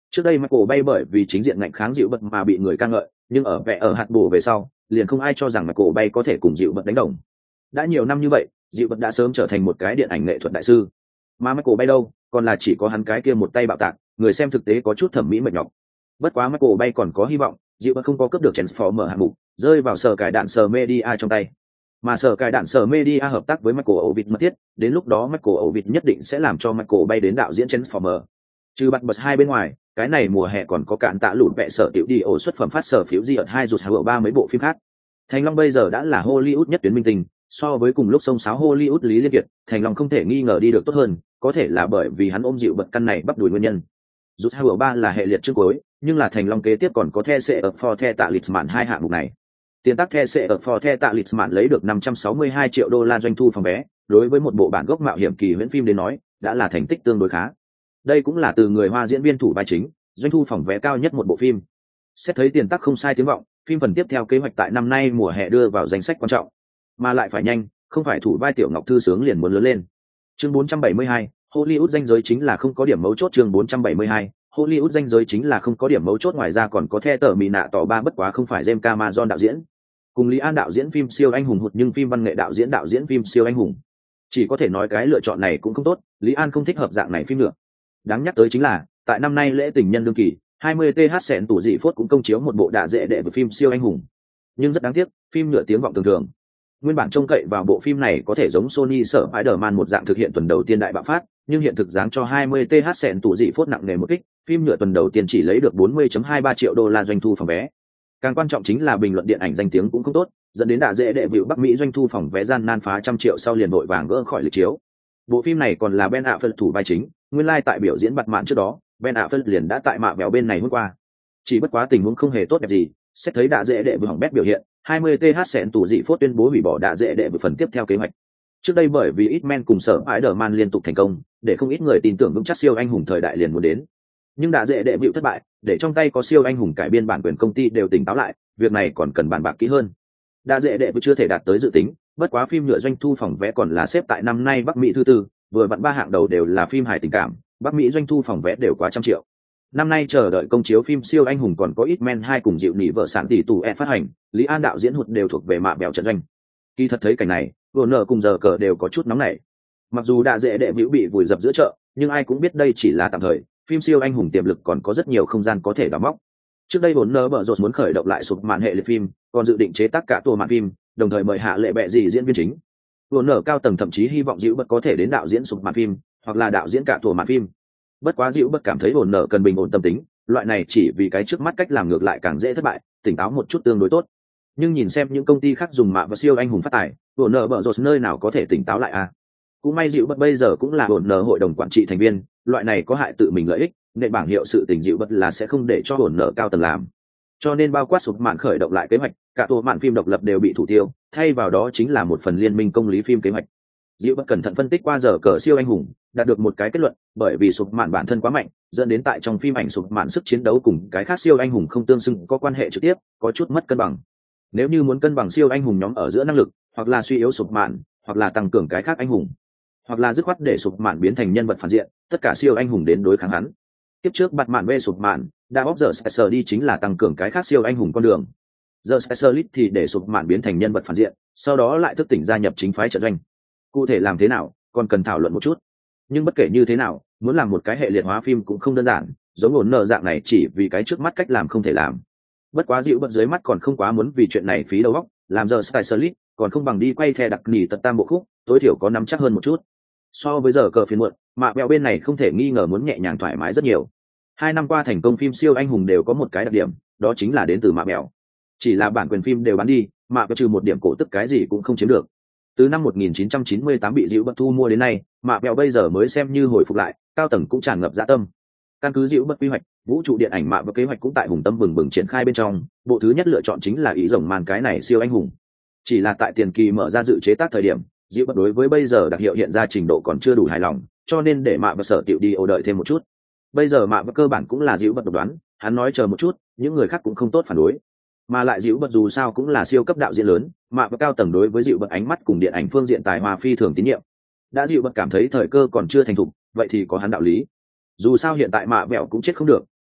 Trước đây Michael Bay bởi vì chính diện ngạnh kháng dịu bật mà bị người ca ngợi, nhưng ở vẽ ở hạt bồ về sau, liền không ai cho rằng Michael Bay có thể cùng dịu bật đánh đồng. Đã nhiều năm như vậy, dịu bật đã sớm trở thành một cái điện ảnh nghệ thuật đại sư. Mà Michael Bay đâu, còn là chỉ có hắn cái kia một tay bạo tạc, người xem thực tế có chút thẩm mỹ mệt nhọc. Bất quá Michael Bay còn có hy vọng, dịu bật không có cướp được Transformer hạng mục, rơi vào sở cải đạn sở media trong tay. Mà sở cải đạn sở media hợp tác với Michael Ovid mật thiết, đến lúc đó Michael Ovid nhất định sẽ làm cho Michael Bay đến đạo diễn Transformer. Trừ bắt bật hai bên ngoài, cái này mùa hè còn có cạn tạ lụt vẽ sở tiểu đi ổ xuất phẩm phát sở phiếu di ở hai rụt hở ba mấy bộ phim khác. Thành Long bây giờ đã là Hollywood nhất tuyến minh tinh, so với cùng lúc sông sáo Hollywood Lý Liên Kiệt, Thành Long không thể nghi ngờ đi được tốt hơn, có thể là bởi vì hắn ôm dịu bật căn này bắp đùi nguyên nhân. Rút hở ba là hệ liệt trước cuối, nhưng là Thành Long kế tiếp còn có The Sẽ ở For The Tạ Litzman hai hạng mục này. Tiền tác The Sẽ ở For The Tạ Litzman lấy được 562 triệu đô la doanh thu phòng vé, đối với một bộ bản gốc mạo hiểm kỳ huyễn phim đến nói, đã là thành tích tương đối khá. Đây cũng là từ người Hoa diễn viên thủ vai chính, doanh thu phòng vé cao nhất một bộ phim. Xét thấy tiền tác không sai tiếng vọng, phim phần tiếp theo kế hoạch tại năm nay mùa hè đưa vào danh sách quan trọng, mà lại phải nhanh, không phải thủ vai tiểu Ngọc Thư Sướng liền muốn lớn lên. Chương 472, Hollywood danh giới chính là không có điểm mấu chốt. Chương 472, Hollywood danh giới chính là không có điểm mấu chốt. Ngoài ra còn có The Tở Mì Nạ Tỏ Ba, bất quá không phải James Cameron đạo diễn, cùng Lý An đạo diễn phim siêu anh hùng hụt, nhưng phim văn nghệ đạo diễn phim siêu anh hùng. Chỉ có thể nói cái lựa chọn này cũng không tốt, Lý An không thích hợp dạng này phim nữa. Đáng nhắc tới chính là tại năm nay lễ tình nhân đương kỳ 20 th sẹn tủ dị phốt cũng công chiếu một bộ đạ dễ đệ với phim siêu anh hùng, nhưng rất đáng tiếc phim nhựa tiếng vọng thường thường. Nguyên bản trông cậy vào bộ phim này có thể giống Sony sở Spider-Man một dạng thực hiện tuần đầu tiên đại bạo phát, nhưng hiện thực dáng cho 20 th sẹn tủ dị phốt nặng nề một kích, phim nhựa tuần đầu tiên chỉ lấy được 40.23 triệu đô la doanh thu phòng vé. Càng quan trọng chính là bình luận điện ảnh danh tiếng cũng không tốt, dẫn đến đạ dễ đệ vịu Bắc Mỹ doanh thu phòng vé gian nan phá 100 triệu sau liền vội vàng gỡ khỏi lịch chiếu. Bộ phim này còn là Ben Affleck thủ vai chính, nguyên lai tại biểu diễn bặt mạn trước đó, Ben Affleck liền đã tại mạ mèo bên này hôm qua. Chỉ bất quá tình huống không hề tốt đẹp gì, xét thấy đạ dễ đệ vừa hỏng bét biểu hiện, 20 th sẹn tủ dị phốt tuyên bố hủy bỏ đạ dễ đệ vừa phần tiếp theo kế hoạch. Trước đây bởi vì X-Men cùng sở Spider-Man liên tục thành công, để không ít người tin tưởng vững chắc siêu anh hùng thời đại liền muốn đến. Nhưng đạ dễ đệ vịu thất bại, để trong tay có siêu anh hùng cải biên bản quyền công ty đều tỉnh táo lại, việc này còn cần bàn bạc kỹ hơn. Đạ dễ đệ vừa chưa thể đạt tới dự tính, bất quá phim nhựa doanh thu phòng vé còn là xếp tại năm nay Bắc Mỹ thứ tư, vừa vặn ba hạng đầu đều là phim hài tình cảm, Bắc Mỹ doanh thu phòng vé đều quá 100 triệu. Năm nay chờ đợi công chiếu phim siêu anh hùng còn có X-Men 2 cùng dịu nỉ vợ sản tỷ tù phát hành, Lý An đạo diễn hụt đều thuộc về mạ bèo trận doanh. Khi thật thấy cảnh này, Warner cùng giờ cờ đều có chút nóng nảy. Mặc dù đã dễ đệ vĩu bị vùi dập giữa chợ, nhưng ai cũng biết đây chỉ là tạm thời, phim siêu anh hùng tiềm lực còn có rất nhiều không gian có thể đào móc. Trước đây Warner bở rột muốn khởi động lại sụp màn hệ liệt phim, còn dự định chế tác cả tour màn phim, đồng thời mời hạ lệ bẹ gì diễn viên chính. Warner cao tầng thậm chí hy vọng dịu bật có thể đến đạo diễn sụp màn phim, hoặc là đạo diễn cả tour màn phim. Bất quá dịu bật cảm thấy Warner cần bình ổn tâm tính, loại này chỉ vì cái trước mắt cách làm ngược lại càng dễ thất bại, tỉnh táo một chút tương đối tốt. Nhưng nhìn xem những công ty khác dùng mạ và siêu anh hùng phát tài, Warner bở rột nơi nào có thể tỉnh táo lại à? Cũng may dịu bật bây giờ cũng là Warner hội đồng quản trị thành viên, loại này có hại tự mình lợi ích, nên bảng hiệu sự tình dịu bật là sẽ không để cho Warner cao tầng làm. Cho nên bao quát sụp mạn khởi động lại kế hoạch, cả tổ mạn phim độc lập đều bị thủ tiêu, thay vào đó chính là một phần liên minh công lý phim kế hoạch. Dịu bật cẩn thận phân tích qua giờ cờ siêu anh hùng, đạt được một cái kết luận, bởi vì sụp mạn bản thân quá mạnh, dẫn đến tại trong phim ảnh sụp mạn sức chiến đấu cùng cái khác siêu anh hùng không tương xứng có quan hệ trực tiếp, có chút mất cân bằng. Nếu như muốn cân bằng siêu anh hùng nhóm ở giữa năng lực, hoặc là suy yếu sụp mạn, hoặc là tăng cường cái khác anh hùng, hoặc là dứt khoát để sụp mạn biến thành nhân vật phản diện, tất cả siêu anh hùng đến đối kháng hắn. Tiếp trước bạt mạn về sụp mạn, đã bóc giờ Spicer đi chính là tăng cường cái khác siêu anh hùng con đường. Giờ Spicer thì để sụp mạn biến thành nhân vật phản diện, sau đó lại thức tỉnh gia nhập chính phái trận doanh. Cụ thể làm thế nào, còn cần thảo luận một chút. Nhưng bất kể như thế nào, muốn làm một cái hệ liệt hóa phim cũng không đơn giản, giống ổn nợ dạng này chỉ vì cái trước mắt cách làm không thể làm. Bất quá dịu bật dưới mắt còn không quá muốn vì chuyện này phí đầu óc, làm giờ Spicer còn không bằng đi quay the đặc nỉ tật tam bộ khúc, tối thiểu có nắm chắc hơn một chút. So với giờ cờ phiên muộn, mạ bèo bên này không thể nghi ngờ muốn nhẹ nhàng thoải mái rất nhiều. 2 năm qua thành công phim siêu anh hùng đều có một cái đặc điểm, đó chính là đến từ mạ bèo. Chỉ là bản quyền phim đều bán đi, mạ bèo trừ một điểm cổ tức cái gì cũng không chiếm được. Từ năm 1998 bị dịu bật thu mua đến nay, mạ bèo bây giờ mới xem như hồi phục lại, cao tầng cũng tràn ngập dạ tâm. Căn cứ dịu bật quy hoạch, vũ trụ điện ảnh mạ và kế hoạch cũng tại hùng tâm bừng bừng triển khai bên trong, bộ thứ nhất lựa chọn chính là ý rồng màn cái này siêu anh hùng. Chỉ là tại tiền kỳ mở ra dự chế tác thời điểm, dịu bật đối với bây giờ đặc hiệu hiện ra trình độ còn chưa đủ hài lòng, cho nên để mạ và sở tiểu đi ổ đợi thêm một chút. Bây giờ mạ và cơ bản cũng là dịu bật độc đoán, hắn nói chờ một chút, những người khác cũng không tốt phản đối. Mà lại dịu bật dù sao cũng là siêu cấp đạo diễn lớn, mạ và cao tầng đối với dịu bật ánh mắt cùng điện ảnh phương diện tài hoa phi thường tín nhiệm. Đã dịu bật cảm thấy thời cơ còn chưa thành thục, vậy thì có hắn đạo lý. Dù sao hiện tại mạ bẹo cũng chết không được,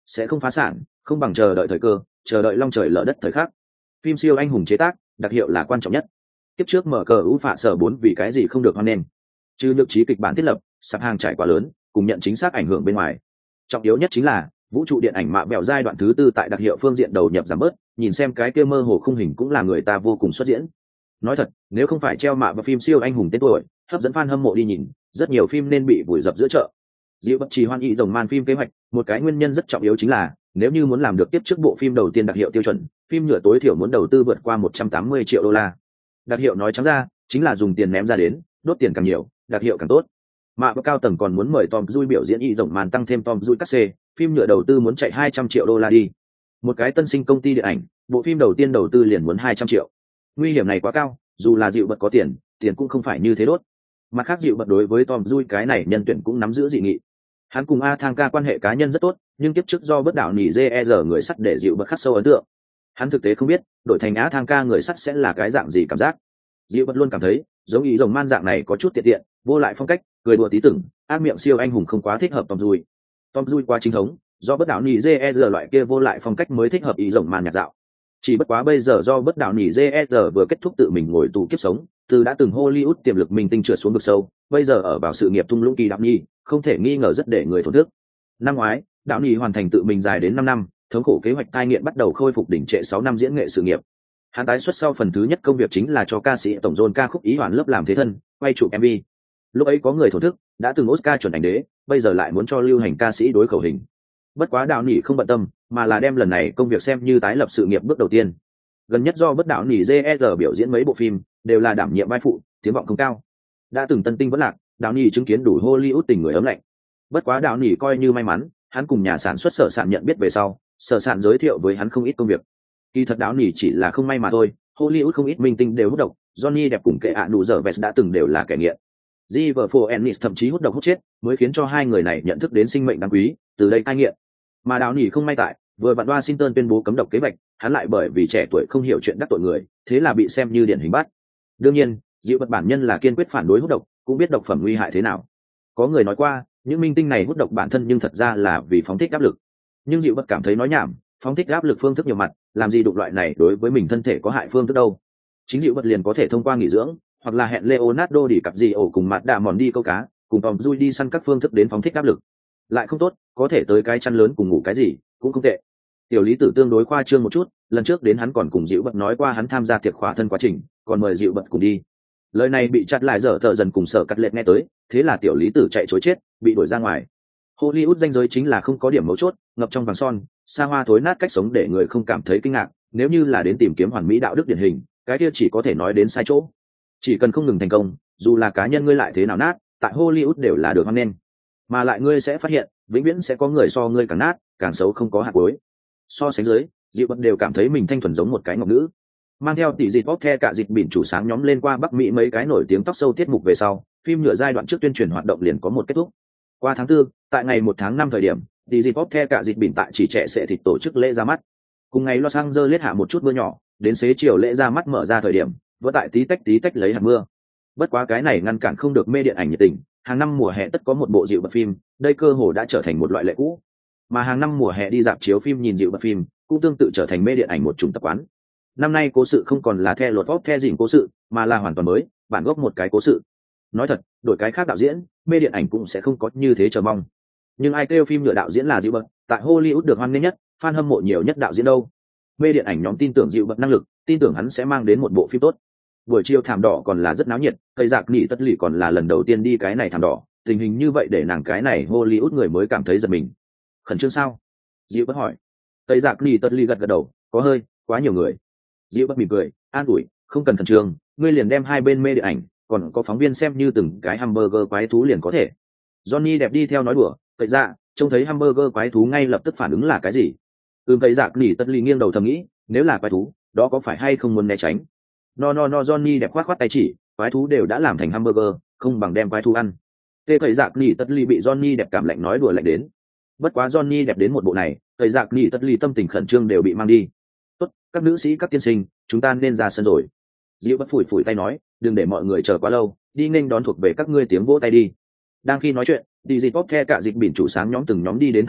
sẽ không phá sản, không bằng chờ đợi thời cơ, chờ đợi long trời lở đất thời khắc. Phim siêu anh hùng chế tác, đặc hiệu là quan trọng nhất. Kiếp trước mở cờ ưu phạ sở 4 vì cái gì không được hoan nghênh? Chứ được trí kịch bản thiết lập, sạp hàng trải quá lớn, cùng nhận chính xác ảnh hưởng bên ngoài. Trọng yếu nhất chính là vũ trụ điện ảnh mạ bẹo giai đoạn thứ tư tại đặc hiệu phương diện đầu nhập giảm bớt, nhìn xem cái kia mơ hồ khung hình cũng là người ta vô cùng xuất diễn. Nói thật, nếu không phải treo mạ vào phim siêu anh hùng tên tuổi, hấp dẫn fan hâm mộ đi nhìn, rất nhiều phim nên bị vùi dập giữa chợ. Diệu bất trì hoan ý rồng man phim kế hoạch, một cái nguyên nhân rất trọng yếu chính là nếu như muốn làm được tiếp trước bộ phim đầu tiên đặc hiệu tiêu chuẩn, phim nhựa tối thiểu muốn đầu tư vượt qua 180 triệu đô la. Đặc hiệu nói trắng ra chính là dùng tiền ném ra đến, đốt tiền càng nhiều, đặc hiệu càng tốt. Mạ và cao tầng còn muốn mời Tom Cruise biểu diễn ý rồng man tăng thêm Tom Cruise cắt xê, phim nhựa đầu tư muốn chạy 200 triệu đô la đi. Một cái tân sinh công ty điện ảnh, bộ phim đầu tiên đầu tư liền muốn 200 triệu. Nguy hiểm này quá cao, dù là Diệu bật có tiền cũng không phải như thế đốt. Mặt khác Diệu bật đối với Tom Cruise cái này nhân tuyển cũng nắm giữ dị nghị. Hắn cùng A Thang Ca quan hệ cá nhân rất tốt, nhưng tiếp trước do bất đạo nỉ JR người sắt để Diệu bật khắc sâu ấn tượng. Hắn thực tế không biết, đổi thành A Thang Ca người sắt sẽ là cái dạng gì cảm giác. Diệu bật luôn cảm thấy, giống ý rồng man dạng này có chút tiện, vô lại phong cách, cười đùa tí tưởng, ác miệng siêu anh hùng không quá thích hợp Tom Cruise. Tom Cruise quá chính thống, do bất đạo nỉ JR loại kia vô lại phong cách mới thích hợp ý rồng man nhạt dạo. Chỉ bất quá bây giờ do bất đạo nỉ JR vừa kết thúc tự mình ngồi tù kiếp sống, từ đã từng Hollywood tiềm lực mình tinh trượt xuống vực sâu, bây giờ ở vào sự nghiệp thung lũng kỳ đạo nhi, không thể nghi ngờ rất để người thổn thức. Năm ngoái, đạo nhi hoàn thành tự mình dài đến 5 năm, thống khổ kế hoạch cai nghiện bắt đầu khôi phục đỉnh trệ 6 năm diễn nghệ sự nghiệp. Hắn tái xuất sau phần thứ nhất công việc chính là cho ca sĩ tổng dồn ca khúc Ý Hoàn lớp làm thế thân, quay chụp MV. Lúc ấy có người thổn thức, đã từng Oscar chuẩn ảnh đế, bây giờ lại muốn cho lưu hành ca sĩ đối khẩu hình. Bất quá đạo nỉ không bận tâm, mà là đem lần này công việc xem như tái lập sự nghiệp bước đầu tiên. Gần nhất do bất đạo nỉ JR biểu diễn mấy bộ phim, đều là đảm nhiệm vai phụ, tiếng vọng không cao. Đã từng tân tinh vẫn lạc, đạo nỉ chứng kiến đủ Hollywood tình người ấm lạnh. Bất quá đạo nỉ coi như may mắn, hắn cùng nhà sản xuất Sở Sản nhận biết về sau, Sở Sản giới thiệu với hắn không ít công việc. Kỳ thật đạo nỉ chỉ là không may mà thôi, Hollywood không ít minh tinh đều hút độc, Johnny đẹp cùng kệ ạ nụ dở vest đã từng đều là kẻ nghiện. Jennifer Ennis thậm chí hút độc hút chết, mới khiến cho hai người này nhận thức đến sinh mệnh đáng quý, từ đây cai nghiện. Mà đạo nỉ không may tại, vừa vặn Washington tuyên bố cấm độc kế hoạch, hắn lại bởi vì trẻ tuổi không hiểu chuyện đắc tội người, thế là bị xem như điển hình bắt. Đương nhiên, Diệu Bật bản nhân là kiên quyết phản đối hút độc, cũng biết độc phẩm nguy hại thế nào. Có người nói qua, những minh tinh này hút độc bản thân nhưng thật ra là vì phóng thích áp lực. Nhưng Diệu Bật cảm thấy nói nhảm, phóng thích áp lực phương thức nhiều mặt, làm gì đụng loại này đối với mình thân thể có hại phương thức đâu. Chính Diệu Bật liền có thể thông qua nghỉ dưỡng, hoặc là hẹn Leonardo đi cặp gì ổ cùng mặt đạ mòn đi câu cá, cùng Tom Cruise đi săn các phương thức đến phóng thích áp lực. Lại không tốt, có thể tới cái chăn lớn cùng ngủ cái gì, cũng không tệ. Tiểu Lý Tử tương đối khoa trương một chút, lần trước đến hắn còn cùng Diệu Bật nói qua hắn tham gia tiệc khỏa thân quá trình, còn mời Diệu Bật cùng đi. Lời này bị chặt lại dở thợ dần cùng Sở Cắt Lệ nghe tới, thế là Tiểu Lý Tử chạy trối chết, bị đuổi ra ngoài. Hollywood danh giới chính là không có điểm mấu chốt, ngập trong vàng son, xa hoa thối nát cách sống để người không cảm thấy kinh ngạc, nếu như là đến tìm kiếm hoàn mỹ đạo đức điển hình, cái kia chỉ có thể nói đến sai chỗ. Chỉ cần không ngừng thành công, dù là cá nhân ngươi lại thế nào nát, tại Hollywood đều là được hoan nghênh. Mà lại ngươi sẽ phát hiện, vĩnh viễn sẽ có người so ngươi càng nát, càng xấu không có hạt cuối. So sánh dưới, Diệu Bật đều cảm thấy mình thanh thuần giống một cái ngọc nữ. Mang theo tỷ dịp bóp the cả dịp bỉn chủ sáng nhóm lên qua Bắc Mỹ mấy cái nổi tiếng tóc sâu tiết mục về sau, phim nhựa giai đoạn trước tuyên truyền hoạt động liền có một kết thúc. Qua tháng 4, tại ngày 1 tháng 5 thời điểm, tỷ dịp bóp the cả dịp bỉn tại chỉ trẻ sẽ thịt tổ chức lễ ra mắt. Cùng ngày Los Angeles hạ một chút mưa nhỏ, đến xế chiều lễ ra mắt mở ra thời điểm, vỡ tại tí tách lấy hạt mưa. Bất quá cái này ngăn cản không được mê điện ảnh nhiệt tình, hàng năm mùa hè tất có một bộ Diệu Bật phim, đây cơ hồ đã trở thành một loại lệ cũ. Mà hàng năm mùa hè đi dạp chiếu phim nhìn Diệu Bật phim, cũng tương tự trở thành mê điện ảnh một chủng tập quán. Năm nay cố sự không còn là theo lột vóc theo dỉn cố sự, mà là hoàn toàn mới, bản gốc một cái cố sự. Nói thật, đổi cái khác đạo diễn, mê điện ảnh cũng sẽ không có như thế chờ mong. Nhưng ai kêu phim nhựa đạo diễn là Diệu Bật, tại Hollywood được hoan nghênh nhất, fan hâm mộ nhiều nhất đạo diễn đâu. Mê điện ảnh nhóm tin tưởng Diệu Bật năng lực, tin tưởng hắn sẽ mang đến một bộ phim tốt. Buổi chiều thảm đỏ còn là rất náo nhiệt, cây giặc nỉ tất lì còn là lần đầu tiên đi cái này thảm đỏ, tình hình như vậy để nàng cái này Hollywood người mới cảm thấy giật mình. Khẩn trương sao? Diệu Bật hỏi. Cây giặc nỉ tất lì gật gật đầu, có hơi, quá nhiều người. Diệu Bật mỉm cười, an ủi, không cần khẩn trương, ngươi liền đem hai bên mê điện ảnh, còn có phóng viên xem như từng cái hamburger quái thú liền có thể. Johnny đẹp đi theo nói đùa, cây dạ, trông thấy hamburger quái thú ngay lập tức phản ứng là cái gì? Cây giặc nỉ tất lì nghiêng đầu thầm nghĩ, nếu là quái thú, đó có phải hay không muốn né tránh? No Johnny đẹp khoát tay chỉ, quái thú đều đã làm thành hamburger, không bằng đem quái thú ăn. Tê cậy giặc nỉ tất ly bị Johnny đẹp cảm lạnh nói đùa lạnh đến. Bất quá Johnny đẹp đến một bộ này, cậy giặc nỉ tất ly tâm tình khẩn trương đều bị mang đi. Tốt, các nữ sĩ các tiên sinh, chúng ta nên ra sân rồi. Diệu Bất phủi tay nói, đừng để mọi người chờ quá lâu, đi nghênh đón thuộc về các ngươi tiếng vỗ tay đi. Đang khi nói chuyện, đi dịp bóp the cả dịp bỉn chủ sáng nhóm từng nhóm đi đến thảm đỏ,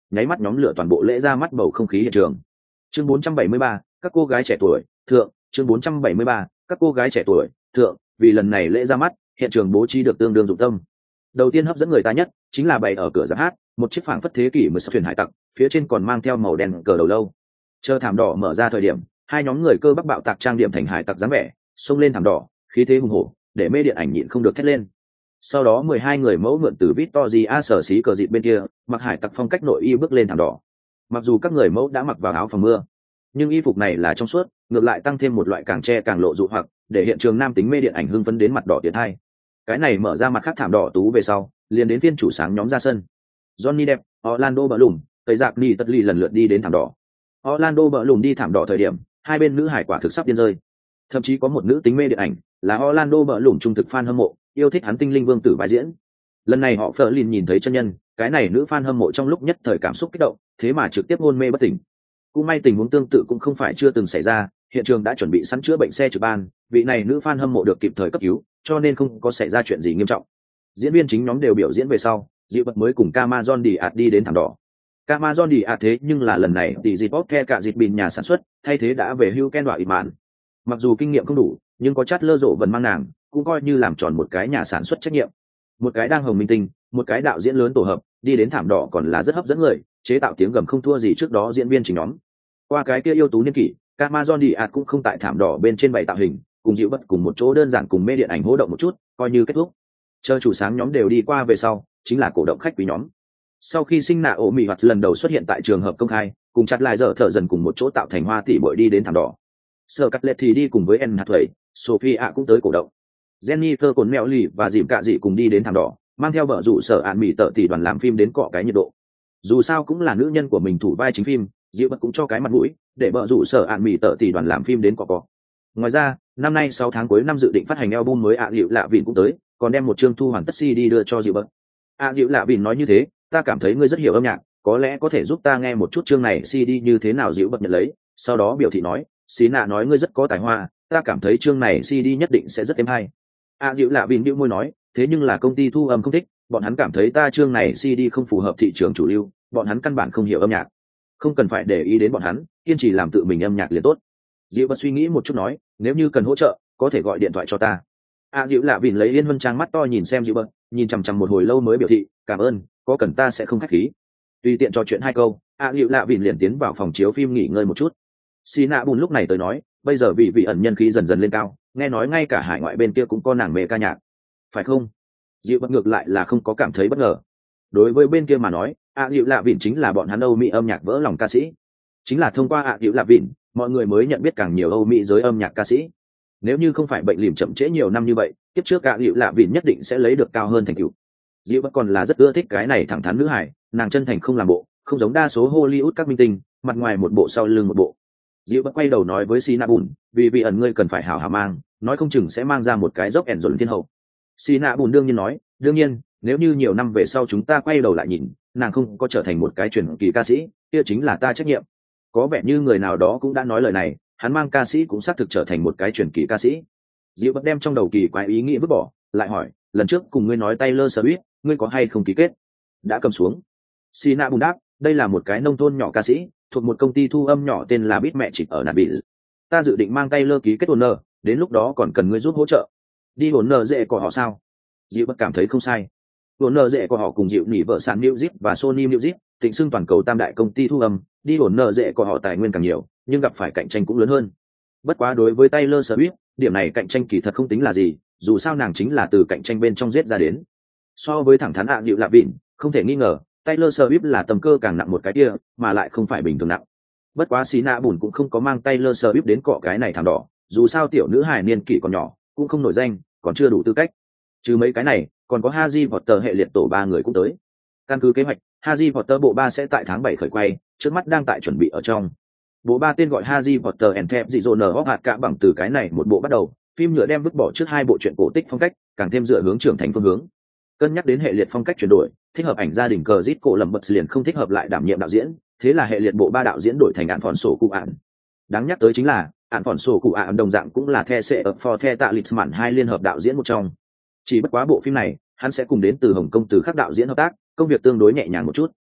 nháy mắt nhóm lửa toàn bộ lễ ra mắt bầu không khí hiện trường. Chương 473, các cô gái trẻ tuổi thượng. Chương 473, các cô gái trẻ tuổi thượng. Vì lần này lễ ra mắt, hiện trường bố trí được tương đương dụng tâm. Đầu tiên hấp dẫn người ta nhất chính là bày ở cửa giáp hát một chiếc phảng phất thế kỷ mới sắp thuyền hải tặc, phía trên còn mang theo màu đen cờ đầu lâu. Chờ thảm đỏ mở ra thời điểm, hai nhóm người cơ bắp bạo tạc trang điểm thành hải tặc dáng vẻ, xông lên thảm đỏ, khí thế hùng hổ, để mê điện ảnh nhịn không được thét lên. Sau đó 12 người mẫu mượn từ Victoria sở xí cờ dịt bên kia, mặc hải tặc phong cách nội y bước lên thảm đỏ. Mặc dù các người mẫu đã mặc vào áo phòng mưa, nhưng y phục này là trong suốt, ngược lại tăng thêm một loại càng che càng lộ dụ hoặc, để hiện trường nam tính mê điện ảnh hưng phấn đến mặt đỏ tiệt hai. Cái này mở ra mặt khác thảm đỏ tú về sau, liền đến phiên chủ sáng nhóm ra sân. Johnny Depp, Orlando Bloom, tây giặc ni tất ly lần lượt đi đến thảm đỏ. Orlando Bloom đi thảm đỏ thời điểm, hai bên nữ hải quả thực sắp điên rơi. Thậm chí có một nữ tính mê điện ảnh, là Orlando Bloom trung thực fan hâm mộ, yêu thích hắn tinh linh vương tử vai diễn. Lần này họ Fleur nhìn thấy chân nhân, cái này nữ fan hâm mộ trong lúc nhất thời cảm xúc kích động, thế mà trực tiếp hôn mê bất tỉnh. Cũng may tình huống tương tự cũng không phải chưa từng xảy ra, hiện trường đã chuẩn bị sẵn chữa bệnh xe trực ban, vị này nữ fan hâm mộ được kịp thời cấp cứu, cho nên không có xảy ra chuyện gì nghiêm trọng. Diễn viên chính nhóm đều biểu diễn về sau, Diệu Bật mới cùng Camazon Diaz đi đến thảm đỏ. Camazon Diaz thế nhưng là lần này tỷ dịp bóp the cả dịp bình nhà sản xuất, thay thế đã về hưu Ken Đoạ Ịp Mạn. Mặc dù kinh nghiệm không đủ, nhưng có chát lơ rộ vẫn mang nàng, cũng coi như làm tròn một cái nhà sản xuất trách nhiệm. Một cái đang hồng minh tinh, một cái đạo diễn lớn tổ hợp, đi đến thảm đỏ còn là rất hấp dẫn người, chế tạo tiếng gầm không thua gì trước đó diễn viên chính nhóm. Qua cái kia yêu tú niên kỷ, Camazon Diaz cũng không tại thảm đỏ bên trên bày tạo hình, cùng Diệu Bật cùng một chỗ đơn giản cùng mê điện ảnh hô động một chút, coi như kết thúc. Chờ chủ sáng nhóm đều đi qua về sau, chính là cổ động khách quý nhóm. Sau khi sinh nạ ổ mị hoạt lần đầu xuất hiện tại trường hợp công khai, cùng chặt lại giờ thở dần cùng một chỗ tạo thành hoa tỷ bội đi đến thảm đỏ. Sở Cắt Lệ thì đi cùng với En Hạt Thuẩy, Sophie ạ cũng tới cổ động. Jennifer Cồn Mèo Lì và Dìm Cạ Dị cùng đi đến thảm đỏ, mang theo vợ rủ Sở Ạn Mỹ tợ tỷ đoàn làm phim đến cọ cái nhiệt độ. Dù sao cũng là nữ nhân của mình thủ vai chính phim, Diệu Bật cũng cho cái mặt mũi, để vợ rủ Sở Ạn Mỹ tợ tỷ đoàn làm phim đến cọ. Ngoài ra, năm nay 6 tháng cuối năm dự định phát hành album mới Diệu Lạ Vịn cũng tới, còn đem một chương thu hoàn tất CD đưa cho Diệu Bật. Diệu Lạ Vịn nói như thế, ta cảm thấy ngươi rất hiểu âm nhạc, có lẽ có thể giúp ta nghe một chút chương này CD như thế nào. Diệu Bật nhận lấy, sau đó biểu thị nói, xí nạ nói ngươi rất có tài hoa, ta cảm thấy chương này CD nhất định sẽ rất êm hay. Diệu Lạ Vịn bĩu môi nói, thế nhưng là công ty thu âm không thích, bọn hắn cảm thấy ta chương này CD không phù hợp thị trường chủ lưu, bọn hắn căn bản không hiểu âm nhạc. Không cần phải để ý đến bọn hắn, kiên trì làm tự mình âm nhạc liền tốt. Diệu Bật suy nghĩ một chút nói, nếu như cần hỗ trợ, có thể gọi điện thoại cho ta. Diệu Lạ Vịn lấy Liên Vân Trang mắt to nhìn xem Diệu Bật, nhìn chằm chằm một hồi lâu mới biểu thị, cảm ơn, có cần ta sẽ không khách khí. Tùy tiện trò chuyện hai câu, Diệu Lạ Vịn liền tiến vào phòng chiếu phim nghỉ ngơi một chút. Xí nạ bùn lúc này tới nói, bây giờ vị ẩn nhân khí dần dần lên cao, nghe nói ngay cả hải ngoại bên kia cũng có nàng mê ca nhạc, phải không? Diệu Bật ngược lại là không có cảm thấy bất ngờ. Đối với bên kia mà nói, Diệu Lạ Vịn chính là bọn hắn Âu Mỹ âm nhạc vỡ lòng ca sĩ. Chính là thông qua Diệu Lạ Vịn, mọi người mới nhận biết càng nhiều Âu Mỹ giới âm nhạc ca sĩ. Nếu như không phải bệnh lìm chậm trễ nhiều năm như vậy, tiếp trước Diệu Lạ Vịn nhất định sẽ lấy được cao hơn thành tựu. Diệu Bật còn là rất ưa thích cái này thẳng thắn nữ hải, nàng chân thành không làm bộ, không giống đa số Hollywood các minh tinh, mặt ngoài một bộ sau lưng một bộ. Diệu Bật quay đầu nói với Sina Bùn, vì ẩn ngươi cần phải hảo hảo mang, nói không chừng sẽ mang ra một cái dốc ẻn rồi thiên hậu. Sina Bùn đương nhiên nói, đương nhiên, nếu như nhiều năm về sau chúng ta quay đầu lại nhìn, nàng không có trở thành một cái truyền kỳ ca sĩ, kia chính là ta trách nhiệm. Có vẻ như người nào đó cũng đã nói lời này, hắn mang ca sĩ cũng xác thực trở thành một cái truyền kỳ ca sĩ. Diệu Bật đem trong đầu kỳ quái ý nghĩ vứt bỏ, lại hỏi, lần trước cùng ngươi nói Taylor Swift, ngươi có hay không ký kết? Đã cầm xuống. Sina Bùn đáp, đây là một cái nông thôn nhỏ ca sĩ, thuộc một công ty thu âm nhỏ tên là Beat Magic ở Nashville. Ta dự định mang Taylor ký kết Warner, đến lúc đó còn cần ngươi giúp hỗ trợ. Đi Warner dễ của họ sao? Diệu Bật cảm thấy không sai. Warner dễ của họ cùng Diệu nỉ vợ sản Music và Sony Music, thịnh xưng toàn cầu tam đại công ty thu âm, đi Warner dễ của họ tài nguyên càng nhiều, nhưng gặp phải cạnh tranh cũng lớn hơn. Bất quá đối với Taylor Swift, điểm này cạnh tranh kỳ thật không tính là gì, dù sao nàng chính là từ cạnh tranh bên trong giết ra đến. So với thẳng thắn Diệu Lạ Vịn, không thể nghi ngờ, Taylor Swift là tầm cơ càng nặng một cái kia, mà lại không phải bình thường nặng. Bất quá Sina Bùn cũng không có mang Taylor Swift đến cọ cái này thảm đỏ, dù sao tiểu nữ hài niên kỷ còn nhỏ, cũng không nổi danh, còn chưa đủ tư cách. Trừ mấy cái này, còn có Harry Potter hệ liệt tổ 3 người cũng tới. Căn cứ kế hoạch, Harry Potter bộ 3 sẽ tại tháng 7 khởi quay, trước mắt đang tại chuẩn bị ở trong. Bộ 3 tên gọi Harry Potter and the Prisoner of Azkaban, bằng từ cái này một bộ bắt đầu, phim nhựa đem vứt bỏ trước 2 bộ truyện cổ tích phong cách, càng thêm dựa hướng trưởng thành phương hướng. Cân nhắc đến hệ liệt phong cách chuyển đổi, thích hợp ảnh gia đình cờ rít cổ lầm bật liền không thích hợp lại đảm nhiệm đạo diễn, thế là hệ liệt bộ 3 đạo diễn đổi thành Ạn Phòn Sổ Cụ Ạn. Đáng nhắc tới chính là Ạn Phòn Sổ Cụ Ạn đồng dạng cũng là The Sẽ ở For The Tạ Lisman 2 liên hợp đạo diễn một trong. Chỉ bất quá bộ phim này, hắn sẽ cùng đến từ Hồng Kông từ khác đạo diễn hợp tác, công việc tương đối nhẹ nhàng một chút.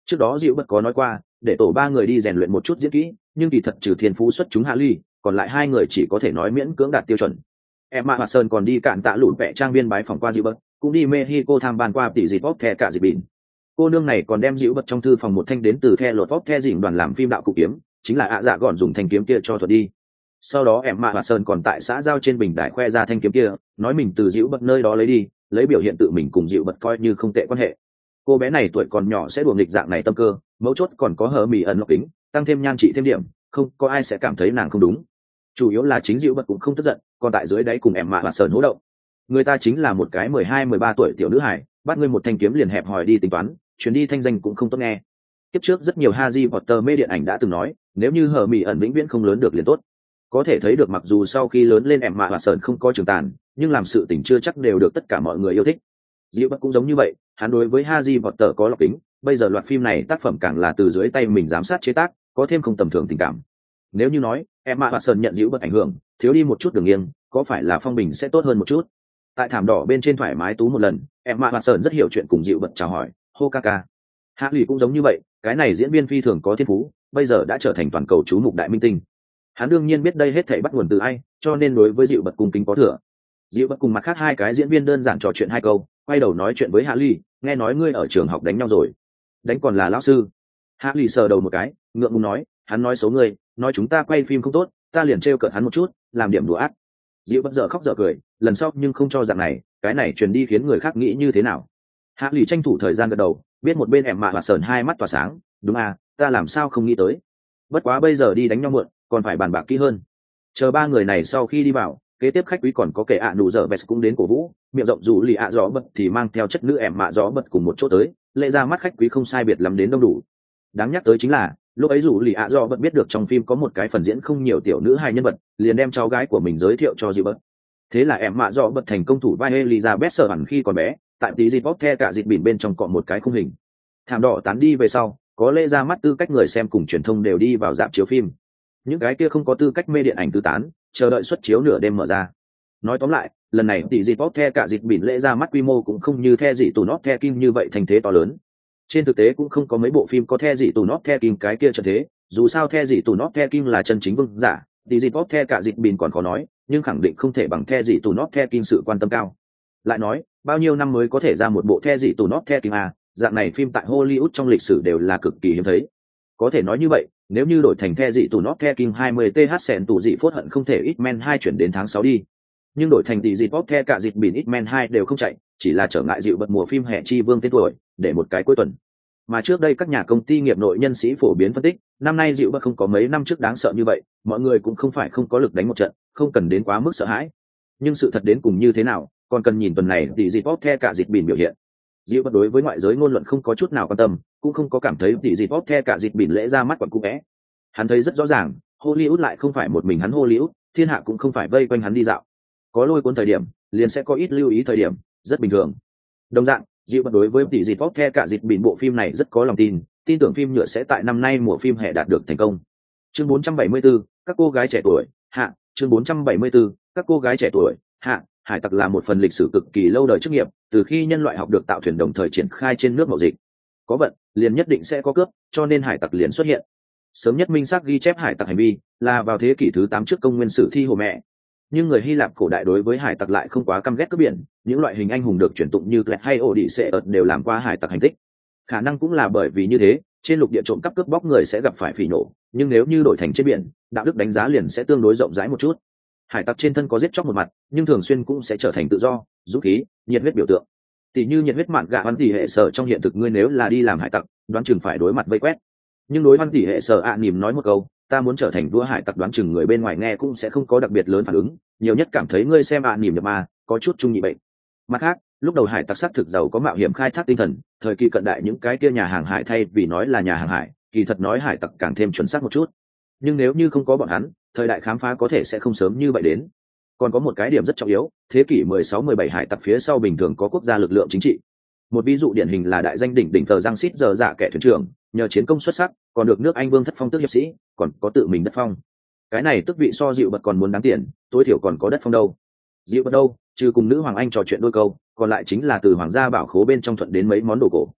Trước đó dịu bật có nói qua để tổ ba người đi rèn luyện một chút diễn kỹ, nhưng kỳ thật trừ thiên phú xuất chúng hạ ly, còn lại hai người chỉ có thể nói miễn cưỡng đạt tiêu chuẩn. Emma Watson còn đi cạn tạ lụn vẽ trang viên bái phỏng qua dịu bật, cũng đi Mexico tham ban qua tỷ dịp bóp the cả dịp bỉn. Cô nương này còn đem dịu bật trong thư phòng một thanh đến từ the lột bóp the dịnh đoàn làm phim đạo cụ kiếm, chính là ạ dạ gọn dùng thanh kiếm kia cho thuật đi. Sau đó Emma Watson còn tại xã giao trên bình đài khoe ra thanh kiếm kia, nói mình từ dịu bật nơi đó lấy đi, lấy biểu hiện tự mình cùng dịu bật coi như không tệ quan hệ. Cô bé này tuổi còn nhỏ sẽ đùa nghịch dạng này tâm cơ, mấu chốt còn có hờ mì ẩn lọc kính, tăng thêm nhan trị thêm điểm, không có ai sẽ cảm thấy nàng không đúng. Chủ yếu là chính dịu bật cũng không tức giận, còn tại dưới đáy cùng Emma Watson hỗ động. Người ta chính là một cái 12-13 tuổi tiểu nữ hải, bắt ngươi một thanh kiếm liền hẹp hòi đi tính toán, chuyến đi thanh danh cũng không tốt nghe. Kiếp trước rất nhiều Harry Potter mê điện ảnh đã từng nói, nếu như hờ mì ẩn vĩnh viễn không lớn được liền tốt. Có thể thấy được mặc dù sau khi lớn lên Emma Watson không có trường tàn, nhưng làm sự tình chưa chắc đều được tất cả mọi người yêu thích. Dịu bật cũng giống như vậy, hắn đối với Harry Potter có lọc kính, bây giờ loạt phim này tác phẩm càng là từ dưới tay mình giám sát chế tác, có thêm không tầm thường tình cảm. Nếu như nói Emma Watson nhận dịu bật ảnh hưởng, thiếu đi một chút đường nghiêng, có phải là phong bình sẽ tốt hơn một chút? Tại thảm đỏ bên trên thoải mái tú một lần, Emma Watson rất hiểu chuyện cùng dịu bật chào hỏi, hô ca. Hạ lì cũng giống như vậy, cái này diễn viên phi thường có thiên phú, bây giờ đã trở thành toàn cầu chú mục đại minh tinh. Hắn đương nhiên biết đây hết thảy bắt nguồn từ ai, cho nên đối với dịu bật cung kính có thừa. Dịu bật cùng mặt khác hai cái diễn viên đơn giản trò chuyện hai câu, quay đầu nói chuyện với Hạ lì, nghe nói ngươi ở trường học đánh nhau rồi. Đánh còn là lão sư. Hạ lì sờ đầu một cái, ngượng ngùng nói, hắn nói xấu ngươi, nói chúng ta quay phim không tốt, ta liền trêu cợt hắn một chút, làm điểm đùa ác. Dịu bật dở khóc dở cười, lần sau nhưng không cho dạng này, cái này truyền đi khiến người khác nghĩ như thế nào. Hạ lì tranh thủ thời gian gật đầu, biết một bên em mạ và sờn hai mắt tỏa sáng, đúng à, ta làm sao không nghĩ tới. Bất quá bây giờ đi đánh nhau muộn, còn phải bàn bạc kỹ hơn. Chờ ba người này sau khi đi vào, kế tiếp khách quý còn có kẻ ạ nụ dở vest cũng đến cổ vũ, miệng rộng dù lì ạ gió bật thì mang theo chất nữ em mạ gió bật cùng một chỗ tới, lệ ra mắt khách quý không sai biệt lắm đến đông đủ. Đáng nhắc tới chính là lúc ấy dù lì ạ gió bật biết được trong phim có một cái phần diễn không nhiều tiểu nữ hai nhân vật, liền đem cháu gái của mình giới thiệu cho dịu bật. Thế là em mạ gió bật thành công thủ vai Elizabeth sở hẳn khi còn bé, tại tí dịp bóp the cả dịp bỉn bên trong cọ một cái khung hình. Thảm đỏ tán đi về sau, có lẽ ra mắt tư cách người xem cùng truyền thông đều đi vào rạp chiếu phim. Những cái kia không có tư cách mê điện ảnh tứ tán, chờ đợi xuất chiếu nửa đêm mở ra. Nói tóm lại, lần này tỷ dịp bóp the cả dịp bỉn lễ ra mắt quy mô cũng không như the dị tù nót the kim như vậy thành thế to lớn. Trên thực tế cũng không có mấy bộ phim có the dị tù nót the kim cái kia trận thế, dù sao the dị tù nót the kim là chân chính vương giả, tỷ dịp bóp the cả dịp bỉn còn khó nói, nhưng khẳng định không thể bằng the dị tù nót the kim sự quan tâm cao. Lại nói, bao nhiêu năm mới có thể ra một bộ the dị tù nót the kim à, dạng này phim tại Hollywood trong lịch sử đều là cực kỳ hiếm thấy. Có thể nói như vậy, nếu như đổi thành the dị tù nót the kim 20 th sẹn tù dị phốt hận không thể X-Men 2 chuyển đến tháng 6 đi. Nhưng đổi thành tỷ dịp bóp the cả dịp bỉn X-Men 2 đều không chạy, chỉ là trở ngại dịu bật mùa phim hè chi vương tên tuổi, để một cái cuối tuần. Mà trước đây các nhà công ty nghiệp nội nhân sĩ phổ biến phân tích, năm nay dịu bật không có mấy năm trước đáng sợ như vậy, mọi người cũng không phải không có lực đánh một trận, không cần đến quá mức sợ hãi. Nhưng sự thật đến cùng như thế nào, còn cần nhìn tuần này tỷ dịp bóp the cả dịp bỉn biểu hiện. Dịu bật đối với ngoại giới ngôn luận không có chút nào quan tâm, cũng không có cảm thấy tỷ dịp bóp the cả dịp bỉn lễ ra mắt quặn cũ vẽ. Hắn thấy rất rõ ràng, Hollywood lại không phải một mình hắn Hollywood, thiên hạ cũng không phải vây quanh hắn đi dạo. Có lôi cuốn thời điểm, liền sẽ có ít lưu ý thời điểm, rất bình thường. Đồng dạng, dịu bật đối với tỷ dịp bóp the cả dịp bỉn bộ phim này rất có lòng tin tưởng phim nhựa sẽ tại năm nay mùa phim hè đạt được thành công. Chương 474, các cô gái trẻ tuổi, hạ, chương 474, các cô gái trẻ tuổi, hạ. Hải tặc là một phần lịch sử cực kỳ lâu đời chức nghiệp, từ khi nhân loại học được tạo thuyền đồng thời triển khai trên nước mậu dịch. Có vận, liền nhất định sẽ có cướp, cho nên hải tặc liền xuất hiện. Sớm nhất minh xác ghi chép hải tặc hành vi là vào thế kỷ thứ 8 trước công nguyên sử thi Hồ Mẹ. Nhưng người Hy Lạp cổ đại đối với hải tặc lại không quá căm ghét cướp biển, những loại hình anh hùng được truyền tụng như Kled hay Odyssey đều làm qua hải tặc hành tích. Khả năng cũng là bởi vì như thế, trên lục địa trộm cắp cướp bóc người sẽ gặp phải phỉ nổ, nhưng nếu như đổi thành trên biển, đạo đức đánh giá liền sẽ tương đối rộng rãi một chút. Hải tặc trên thân có giết chóc một mặt, nhưng thường xuyên cũng sẽ trở thành tự do, dũng khí, nhiệt huyết biểu tượng. Tỷ như nhiệt huyết mạn gạ văn tỷ hệ sở trong hiện thực, ngươi nếu là đi làm hải tặc, đoán chừng phải đối mặt vây quét. Nhưng đối văn tỷ hệ sở nỉm nói một câu, ta muốn trở thành vua hải tặc, đoán chừng người bên ngoài nghe cũng sẽ không có đặc biệt lớn phản ứng, nhiều nhất cảm thấy ngươi xem nỉm nhập ma, có chút trung nhị bệnh. Mặt khác, lúc đầu hải tặc xác thực giàu có mạo hiểm khai thác tinh thần, thời kỳ cận đại những cái kia nhà hàng hải thay vì nói là nhà hàng hải, kỳ thật nói hải tặc càng thêm chuẩn xác một chút. Nhưng nếu như không có bọn hắn, thời đại khám phá có thể sẽ không sớm như vậy đến. Còn có một cái điểm rất trọng yếu, thế kỷ 16-17 hải tặc phía sau bình thường có quốc gia lực lượng chính trị. Một ví dụ điển hình là đại danh đỉnh thờ Giang Sít giờ dạ kẻ thuyền trưởng, nhờ chiến công xuất sắc, còn được nước Anh vương thất phong tước hiệp sĩ, còn có tự mình đất phong. Cái này tước vị so dịu bật còn muốn đáng tiền, tối thiểu còn có đất phong đâu. Dịu bật đâu, trừ cùng nữ hoàng Anh trò chuyện đôi câu, còn lại chính là từ hoàng gia bảo khố bên trong thuận đến mấy món đồ cổ.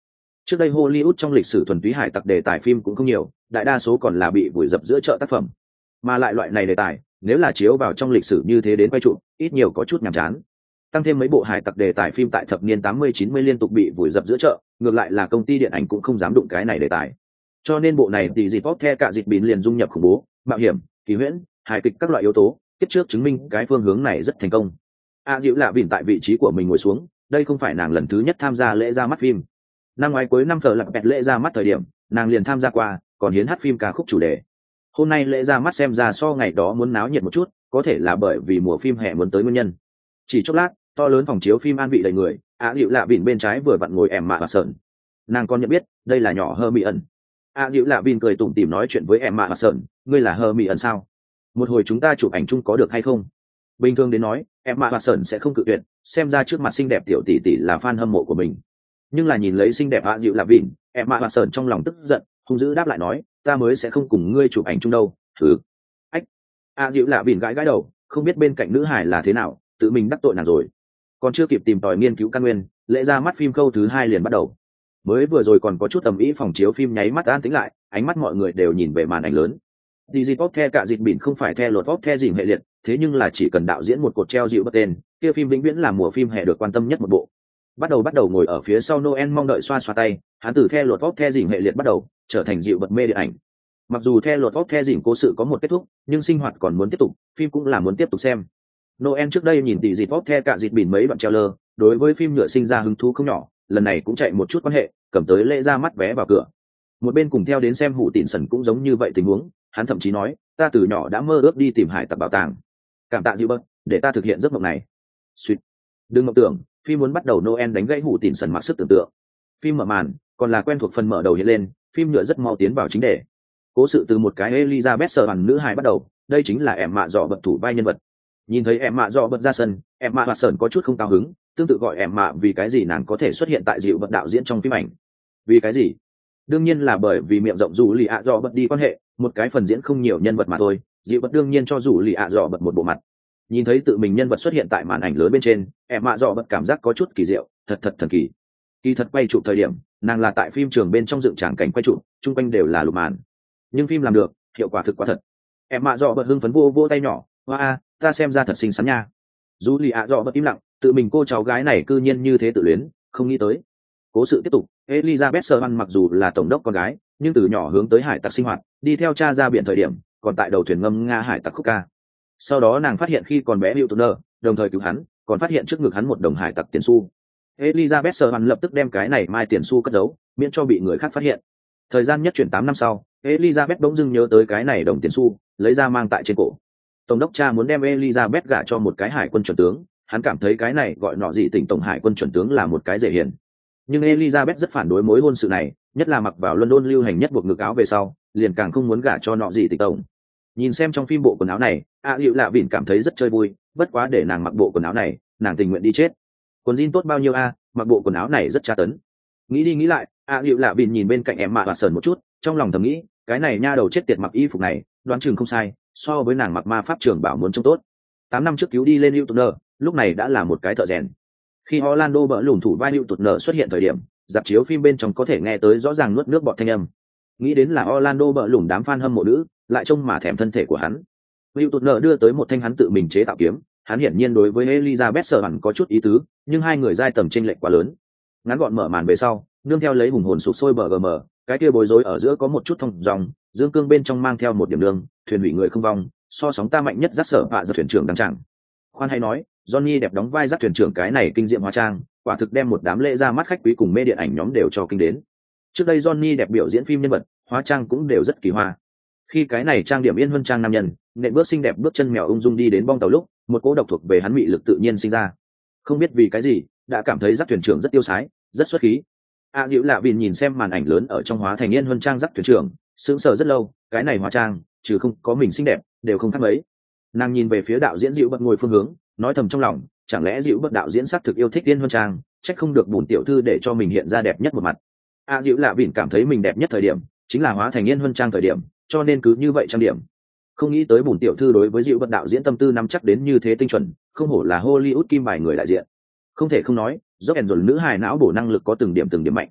Trước đây Hollywood trong lịch sử thuần túy hải tặc đề tài phim cũng không nhiều, đại đa số còn là bị vùi dập giữa chợ tác phẩm. Mà lại loại này đề tài, nếu là chiếu vào trong lịch sử như thế đến quay trụ, ít nhiều có chút nhàm chán. Tăng thêm mấy bộ hải tặc đề tài phim tại thập niên 80-90 liên tục bị vùi dập giữa chợ, ngược lại là công ty điện ảnh cũng không dám đụng cái này đề tài. Cho nên bộ này thì dịp bóp the cả dịp bín liền dung nhập khủng bố, mạo hiểm, kỳ huyễn, hài kịch các loại yếu tố, tiếp trước chứng minh cái phương hướng này rất thành công. Diệu Lạ Bỉn tại vị trí của mình ngồi xuống, đây không phải nàng lần thứ nhất tham gia lễ ra mắt phim. Năm ngoái cuối năm phở lặp bẹt lễ ra mắt thời điểm, nàng liền tham gia qua, còn hiến hát phim ca khúc chủ đề. Hôm nay lễ ra mắt xem ra so ngày đó muốn náo nhiệt một chút, có thể là bởi vì mùa phim hè muốn tới nguyên nhân. Chỉ chốc lát, to lớn phòng chiếu phim an vị đầy người, Diệu Lạ Bỉn bên trái vừa vặn ngồi Emma Watson. Nàng còn nhận biết, đây là nhỏ Hermione. Diệu Lạ Bỉn cười tủm tỉm nói chuyện với Emma Watson, ngươi là Hermione sao? Một hồi chúng ta chụp ảnh chung có được hay không? Bình thường đến nói, Emma Watson sẽ không cự tuyệt, xem ra trước mặt xinh đẹp tiểu tỷ tỷ là fan hâm mộ của mình. Nhưng là nhìn lấy xinh đẹp Diệu Lạ Bỉn, Emma Watson trong lòng tức giận, hung dữ đáp lại nói, ta mới sẽ không cùng ngươi chụp ảnh chung đâu. Thử. Ách. Diệu Lạ Bỉn gãi gãi đầu, không biết bên cạnh nữ hải là thế nào, tự mình đắc tội nàng rồi. Còn chưa kịp tìm tòi nghiên cứu căn nguyên, lễ ra mắt phim khâu thứ 2 liền bắt đầu. Mới vừa rồi còn có chút tầm ý, phòng chiếu phim nháy mắt an tĩnh lại, ánh mắt mọi người đều nhìn về màn ảnh lớn. Digipop the cả dịp bỉn không phải the lột pop the dìm hệ liệt, thế nhưng là chỉ cần đạo diễn một cột treo dịu bất tên, kia phim vĩnh viễn là mùa phim hè được quan tâm nhất một bộ. Bắt đầu ngồi ở phía sau Noel mong đợi xoa xoa tay, hắn từ the lột pop the dìm hệ liệt bắt đầu, trở thành dịu bật mê điện ảnh. Mặc dù the lột pop the dìm cố sự có một kết thúc, nhưng sinh hoạt còn muốn tiếp tục, phim cũng là muốn tiếp tục xem. Noel trước đây nhìn Digipop the cả dịp bỉn mấy đoạn trailer, đối với phim nhựa sinh ra hứng thú không nhỏ, lần này cũng chạy một chút quan hệ, cầm tới lễ ra mắt vé vào cửa. Một bên cùng theo đến xem Hủ Tịn Sần cũng giống như vậy tình huống, hắn thậm chí nói, ta từ nhỏ đã mơ ước đi tìm hải tặc bảo tàng, cảm tạ Gilbert để ta thực hiện giấc mộng này. Suýt, đừng mộng tưởng, phim muốn bắt đầu. Noel đánh gãy Hủ Tịn Sần mặc sức tưởng tượng. Phim mở màn còn là quen thuộc phần mở đầu hiện lên, phim nhựa rất mau tiến vào chính đề. Cố sự từ một cái Elizabeth sở hẳn nữ hài bắt đầu, đây chính là Emma dọ bật thủ vai nhân vật. Nhìn thấy Emma dọ bật ra sân, Emma Watson có chút không cao hứng, tương tự gọi Emma vì cái gì nàng có thể xuất hiện tại dịu bật đạo diễn trong phim ảnh. Vì cái gì? Đương nhiên là bởi vì miệng rộng dù lì ạ dọ bật đi quan hệ, một cái phần diễn không nhiều nhân vật mà thôi, dịu bật đương nhiên cho dù lì ạ dọ bật một bộ mặt. Nhìn thấy tự mình nhân vật xuất hiện tại màn ảnh lớn bên trên, Emma dọ bật cảm giác có chút kỳ diệu, thật thần kỳ. Kỳ thật quay chụp thời điểm, nàng là tại phim trường bên trong dựng tràng cảnh quay chụp, chung quanh đều là lùm màn. Nhưng phim làm được, hiệu quả thực quá thật. Emma dọ bật hưng phấn vô tay nhỏ, hoa ta xem ra thật xinh xắn nha. Dù lì ạ dọ bật im lặng, tự mình cô cháu gái này cư nhiên như thế tự luyến, không nghĩ tới. Cố sự tiếp tục, Elizabeth Servan mặc dù là tổng đốc con gái, nhưng từ nhỏ hướng tới hải tặc sinh hoạt, đi theo cha ra biển thời điểm, còn tại đầu thuyền ngâm nga hải tặc khúc ca. Sau đó nàng phát hiện khi còn bé Hữu Turner, đồng thời cứu hắn, còn phát hiện trước ngực hắn một đồng hải tặc tiền xu. Elizabeth Servan lập tức đem cái này mai tiền xu cất giấu, miễn cho bị người khác phát hiện. Thời gian nhất chuyển 8 năm sau, Elizabeth bỗng dưng nhớ tới cái này đồng tiền xu, lấy ra mang tại trên cổ. Tổng đốc cha muốn đem Elizabeth gả cho một cái hải quân chuẩn tướng, hắn cảm thấy cái này gọi nọ gì tỉnh tổng hải quân chuẩn tướng là một cái dễ hiền. Nhưng Elizabeth rất phản đối mối hôn sự này, nhất là mặc vào London lưu hành nhất buộc ngực áo về sau, liền càng không muốn gả cho nọ gì tỉnh tổng. Nhìn xem trong phim bộ quần áo này, Diệu Lạ Bỉn cảm thấy rất chơi vui, bất quá để nàng mặc bộ quần áo này, nàng tình nguyện đi chết. Quần jean tốt bao nhiêu mặc bộ quần áo này rất tra tấn. Nghĩ đi nghĩ lại, Diệu Lạ Bỉn nhìn bên cạnh Emma Watson một chút, trong lòng thầm nghĩ, cái này nha đầu chết tiệt mặc y phục này, đoán chừng không sai, so với nàng mặc ma pháp trưởng bảo muốn trông tốt. 8 năm trước cứu đi lên Hữu Turner, lúc này đã là một cái thợ rèn. Khi Orlando bỡ lùn thủ vai Hữu Turner xuất hiện thời điểm, dạp chiếu phim bên trong có thể nghe tới rõ ràng nuốt nước bọt thanh âm. Nghĩ đến là Orlando bỡ lùn đám fan hâm mộ nữ, lại trông mà thèm thân thể của hắn. Hữu Turner đưa tới một thanh hắn tự mình chế tạo kiếm, hắn hiển nhiên đối với Elizabeth sở hẳn có chút ý tứ, nhưng hai người giai tầm chênh lệch quá lớn. Ngắn gọn mở màn về sau, nương theo lấy hùng hồn sụp sôi BGM, cái kia bối rối ở giữa có một chút thông dòng, dương cương bên trong mang theo một điểm đường, thuyền hủy người không vong, so sóng ta mạnh nhất dắt sở hạ giật thuyền trưởng đăng chẳng. Khoan hay nói, Johnny đẹp đóng vai dắt thuyền trưởng cái này kinh diệm hóa trang, quả thực đem một đám lễ ra mắt khách quý cùng mê điện ảnh nhóm đều cho kinh đến. Trước đây Johnny đẹp biểu diễn phim nhân vật, hóa trang cũng đều rất kỳ hoa. Khi cái này trang điểm yên huân trang nam nhân, nện bước xinh đẹp bước chân mèo ung dung đi đến bong tàu lúc, một cỗ độc thuộc về hắn mị lực tự nhiên sinh ra. Không biết vì cái gì, đã cảm thấy dắt thuyền trưởng rất tiêu sái, rất xuất khí. Diệu Lạ Bỉn nhìn xem màn ảnh lớn ở trong hóa thành yên huân trang dắt thuyền trưởng, sững sờ rất lâu, cái này hóa trang, trừ không có mình xinh đẹp, đều không khác mấy. Nàng nhìn về phía đạo diễn Dịu Bật ngồi phương hướng, nói thầm trong lòng, chẳng lẽ Dịu Bật đạo diễn xác thực yêu thích yên huân trang, trách không được bùn tiểu thư để cho mình hiện ra đẹp nhất một mặt. Diệu Lạ Bỉn cảm thấy mình đẹp nhất thời điểm, chính là hóa thành yên huân trang thời điểm, cho nên cứ như vậy trang điểm. Không nghĩ tới bùn tiểu thư đối với Dịu Bật đạo diễn tâm tư nắm chắc đến như thế tinh chuẩn, không hổ là Hollywood kim bài người đại diện. Không thể không nói, dốc ẻn dồn nữ hài não bổ năng lực có từng điểm mạnh.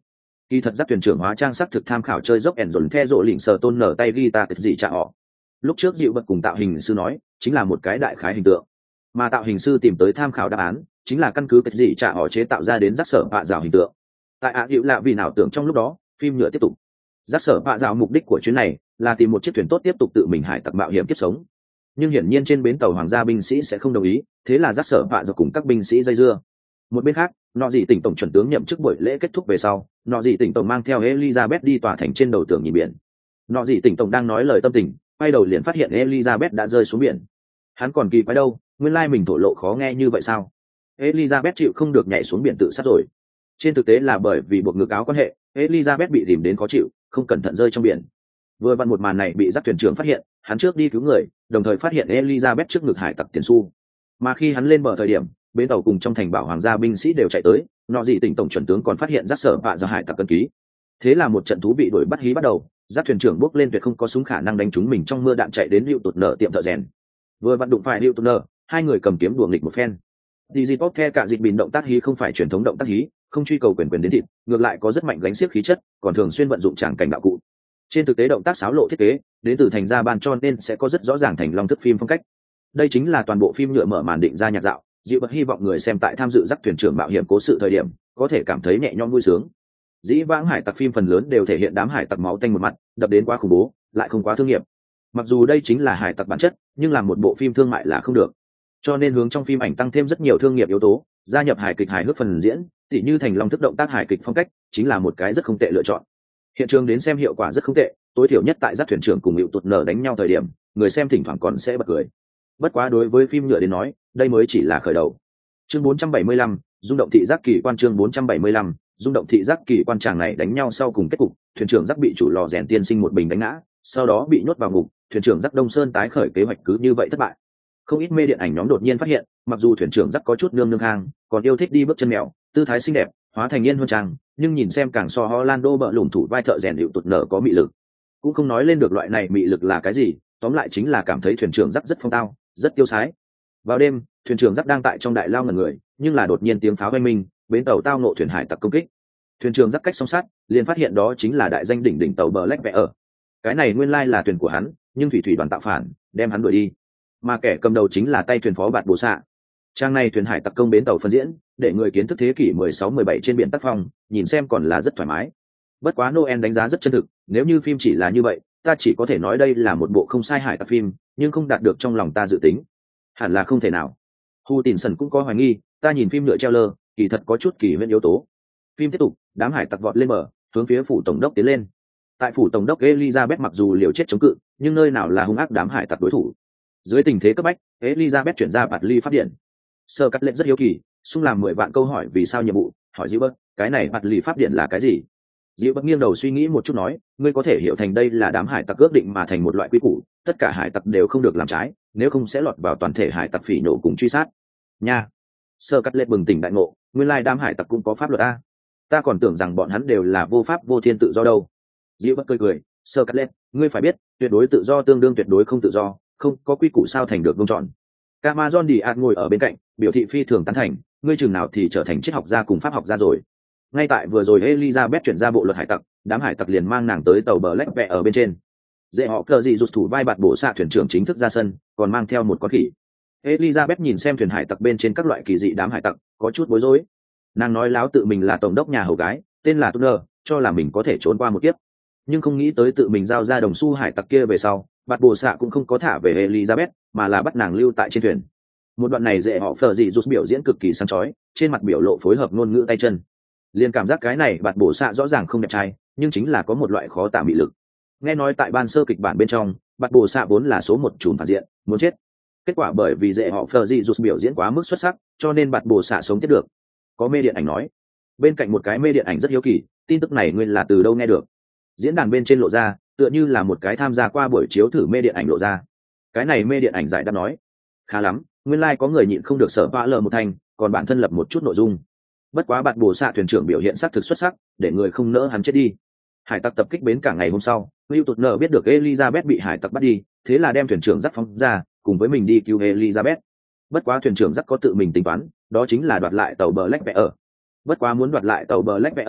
Kỳ thật giác thuyền trưởng hóa trang sắc thực tham khảo chơi dốc ẻn dồn the rộ lỉnh sờ tôn nở tay guitar cái gì chạ họ. Lúc trước dịu bật cùng tạo hình sư nói chính là một cái đại khái hình tượng, mà tạo hình sư tìm tới tham khảo đáp án chính là căn cứ cái gì chạ họ chế tạo ra đến giác sở bạ rào hình tượng. Tại ạ dịu lạ vì nào tưởng trong lúc đó phim nhựa tiếp tục. Giác sở bạ rào mục đích của chuyến này là tìm một chiếc thuyền tốt tiếp tục tự mình hải tặc mạo hiểm kiếp sống, nhưng hiển nhiên trên bến tàu hoàng gia binh sĩ sẽ không đồng ý, thế là giác sở bạ rào cùng các binh sĩ dây dưa. Một bên khác, nọ dị tỉnh tổng chuẩn tướng nhậm chức buổi lễ kết thúc về sau, nọ dị tỉnh tổng mang theo Elizabeth đi tòa thành trên đầu tường nhìn biển. Nọ dị tỉnh tổng đang nói lời tâm tình, quay đầu liền phát hiện Elizabeth đã rơi xuống biển. Hắn còn kỳ quái đâu, nguyên lai mình thổ lộ khó nghe như vậy sao? Elizabeth chịu không được nhảy xuống biển tự sát rồi. Trên thực tế là bởi vì buộc ngực áo quan hệ, Elizabeth bị tìm đến khó chịu, không cẩn thận rơi trong biển. Vừa vặn một màn này bị giác thuyền trưởng phát hiện, hắn trước đi cứu người, đồng thời phát hiện Elizabeth trước ngực hải tặc tiền xu. Mà khi hắn lên bờ thời điểm, bến tàu cùng trong thành bảo hoàng gia binh sĩ đều chạy tới, nọ gì tỉnh tổng chuẩn tướng còn phát hiện giác sở bạ ra hải tặc cân ký. Thế là một trận thú bị đuổi bắt hí bắt đầu, giác thuyền trưởng bước lên tuyệt không có súng khả năng đánh trúng mình trong mưa đạn chạy đến Lưu Tụt Nở tiệm thợ rèn. Vừa vặn đụng phải Lưu Tụt Nở, hai người cầm kiếm đùa nghịch một phen. Digipop the cả dịch bình động tác hí không phải truyền thống động tác hí, không truy cầu quyền quyền đến thịt, ngược lại có rất mạnh gánh xiếc khí chất, còn thường xuyên vận dụng tràng cảnh đạo cụ. Trên thực tế động tác xáo lộ thiết kế đến từ thành ra ban cho nên sẽ có rất rõ ràng thành long thức phim phong cách. Đây chính là toàn bộ phim nhựa mở màn định ra nhạc dạo, dịu bật hy vọng người xem tại tham dự giác thuyền trưởng mạo hiểm cố sự thời điểm có thể cảm thấy nhẹ nhõm vui sướng. Dĩ vãng hải tặc phim phần lớn đều thể hiện đám hải tặc máu tanh một mặt, đập đến quá khủng bố, lại không quá thương nghiệp. Mặc dù đây chính là hải tặc bản chất, nhưng làm một bộ phim thương mại là không được. Cho nên hướng trong phim ảnh tăng thêm rất nhiều thương nghiệp yếu tố, gia nhập hài kịch hài hước phần diễn, tỉ như thành long thức động tác hài kịch phong cách, chính là một cái rất không tệ lựa chọn. Hiện trường đến xem hiệu quả rất không tệ, tối thiểu nhất tại giác thuyền trưởng cùng Hữu Tụt Nở đánh nhau thời điểm, người xem thỉnh thoảng còn sẽ bật cười. Bất quá đối với phim nhựa đến nói, đây mới chỉ là khởi đầu. Chương 475, rung động thị giác kỳ quan. Chương 475, rung động thị giác kỳ quan. Chàng này đánh nhau sau cùng kết cục, thuyền trưởng giác bị chủ lò rèn tiên sinh một bình đánh ngã, sau đó bị nhốt vào ngục, thuyền trưởng giác Đông Sơn tái khởi kế hoạch cứ như vậy thất bại. Không ít mê điện ảnh nhóm đột nhiên phát hiện, mặc dù thuyền trưởng giác có chút nương nương hang, còn yêu thích đi bước chân mèo, tư thái xinh đẹp, hóa thành yên huân trang, nhưng nhìn xem càng so Orlando bợ lủng thủ vai thợ rèn Hữu Tụt Nở có mị lực. Cũng không nói lên được loại này mị lực là cái gì, tóm lại chính là cảm thấy thuyền trưởng giác rất phong tao, rất tiêu sái. Vào đêm, thuyền trưởng giác đang tại trong đại lao ngẩn người, nhưng là đột nhiên tiếng pháo vang minh, bến tàu tao nộ thuyền hải tặc công kích. Thuyền trưởng giác cách song sát, liền phát hiện đó chính là đại danh đỉnh đỉnh tàu Black Bear. Cái này nguyên lai là thuyền của hắn, nhưng thủy thủy đoàn tạo phản, đem hắn đuổi đi. Mà kẻ cầm đầu chính là tay thuyền phó Bạt Bồ Xạ. Trang này thuyền hải tặc công bến tàu phân diễn, để người kiến thức thế kỷ 16-17 trên biển tác phong, nhìn xem còn là rất thoải mái. Bất quá Noel đánh giá rất chân thực, nếu như phim chỉ là như vậy, ta chỉ có thể nói đây là một bộ không sai hải tặc phim, nhưng không đạt được trong lòng ta dự tính. Hẳn là không thể nào. Hu Tìn Sần cũng có hoài nghi, ta nhìn phim nhựa treo lơ, kỳ thật có chút kỳ huyễn yếu tố. Phim tiếp tục, đám hải tặc vọt lên bờ, hướng phía phủ tổng đốc tiến lên. Tại phủ tổng đốc Elizabeth mặc dù liều chết chống cự, nhưng nơi nào là hung ác đám hải tặc đối thủ. Dưới tình thế cấp bách, Elizabeth chuyển ra bạt ly phát điện. Sơ cắt lệnh rất hiếu kỳ, xung làm 10 vạn câu hỏi vì sao nhiệm vụ, hỏi Diệu Bớt, cái này bạt ly pháp điện là cái gì? Diệu Bớt nghiêng đầu suy nghĩ một chút nói, ngươi có thể hiểu thành đây là đám hải tặc ước định mà thành một loại quy củ, tất cả hải tặc đều không được làm trái, nếu không sẽ lọt vào toàn thể hải tặc phỉ nhổ cùng truy sát. Nha. Sơ cắt lệnh bừng tỉnh đại ngộ, nguyên lai đám hải tặc cũng có pháp luật a. Ta còn tưởng rằng bọn hắn đều là vô pháp vô thiên tự do đâu. Diệu Bớt cười cười, Sơ cắt lệnh, ngươi phải biết, tuyệt đối tự do tương đương tuyệt đối không tự do, không có quy củ sao thành được vương chọn. Camazon Diaz ngồi ở bên cạnh, biểu thị phi thường tán thành, ngươi chừng nào thì trở thành triết học gia cùng pháp học gia rồi. Ngay tại vừa rồi Elizabeth chuyển ra bộ luật hải tặc, đám hải tặc liền mang nàng tới tàu Black Bear ở bên trên. Dễ họ cờ gì rụt thủ vai Bạt Bổ Xạ thuyền trưởng chính thức ra sân, còn mang theo một con khỉ. Elizabeth nhìn xem thuyền hải tặc bên trên các loại kỳ dị đám hải tặc, có chút bối rối. Nàng nói láo tự mình là tổng đốc nhà hầu gái, tên là Tuner, cho là mình có thể trốn qua một kiếp. Nhưng không nghĩ tới tự mình giao ra đồng xu hải tặc kia về sau, Bạt Bổ Xạ cũng không có thả về Elizabeth, mà là bắt nàng lưu tại trên thuyền. Một đoạn này dễ họ phờ gì rút biểu diễn cực kỳ sáng chói, trên mặt biểu lộ phối hợp ngôn ngữ tay chân. Liên cảm giác cái này Bạt Bổ Xạ rõ ràng không đẹp trai, nhưng chính là có một loại khó tả mị lực. Nghe nói tại ban sơ kịch bản bên trong, Bạt Bổ Xạ vốn là số một chùm phản diện, muốn chết. Kết quả bởi vì dễ họ phờ gì rút biểu diễn quá mức xuất sắc, cho nên Bạt Bổ Xạ sống tiếp được. Có mê điện ảnh nói. Bên cạnh một cái mê điện ảnh rất hiếu kỳ, tin tức này ngươi là từ đâu nghe được? Diễn đàn bên trên lộ ra, tựa như là một cái tham gia qua buổi chiếu thử mê điện ảnh lộ ra. Cái này mê điện ảnh giải đáp nói, khá lắm, nguyên lai có người nhịn không được sở vã lờ một thành, còn bản thân lập một chút nội dung. Bất quá Bạt Bổ Xạ thuyền trưởng biểu hiện sắc thực xuất sắc, để người không nỡ hắn chết đi. Hải tặc tập kích bến cả ngày hôm sau, Hữu Tụt Nở biết được Elizabeth bị hải tặc bắt đi, thế là đem thuyền trưởng dắt phóng ra, cùng với mình đi cứu Elizabeth. Bất quá thuyền trưởng dắt có tự mình tính toán, đó chính là đoạt lại tàu Black Bear. Bất quá muốn đoạt lại tàu Black Bear,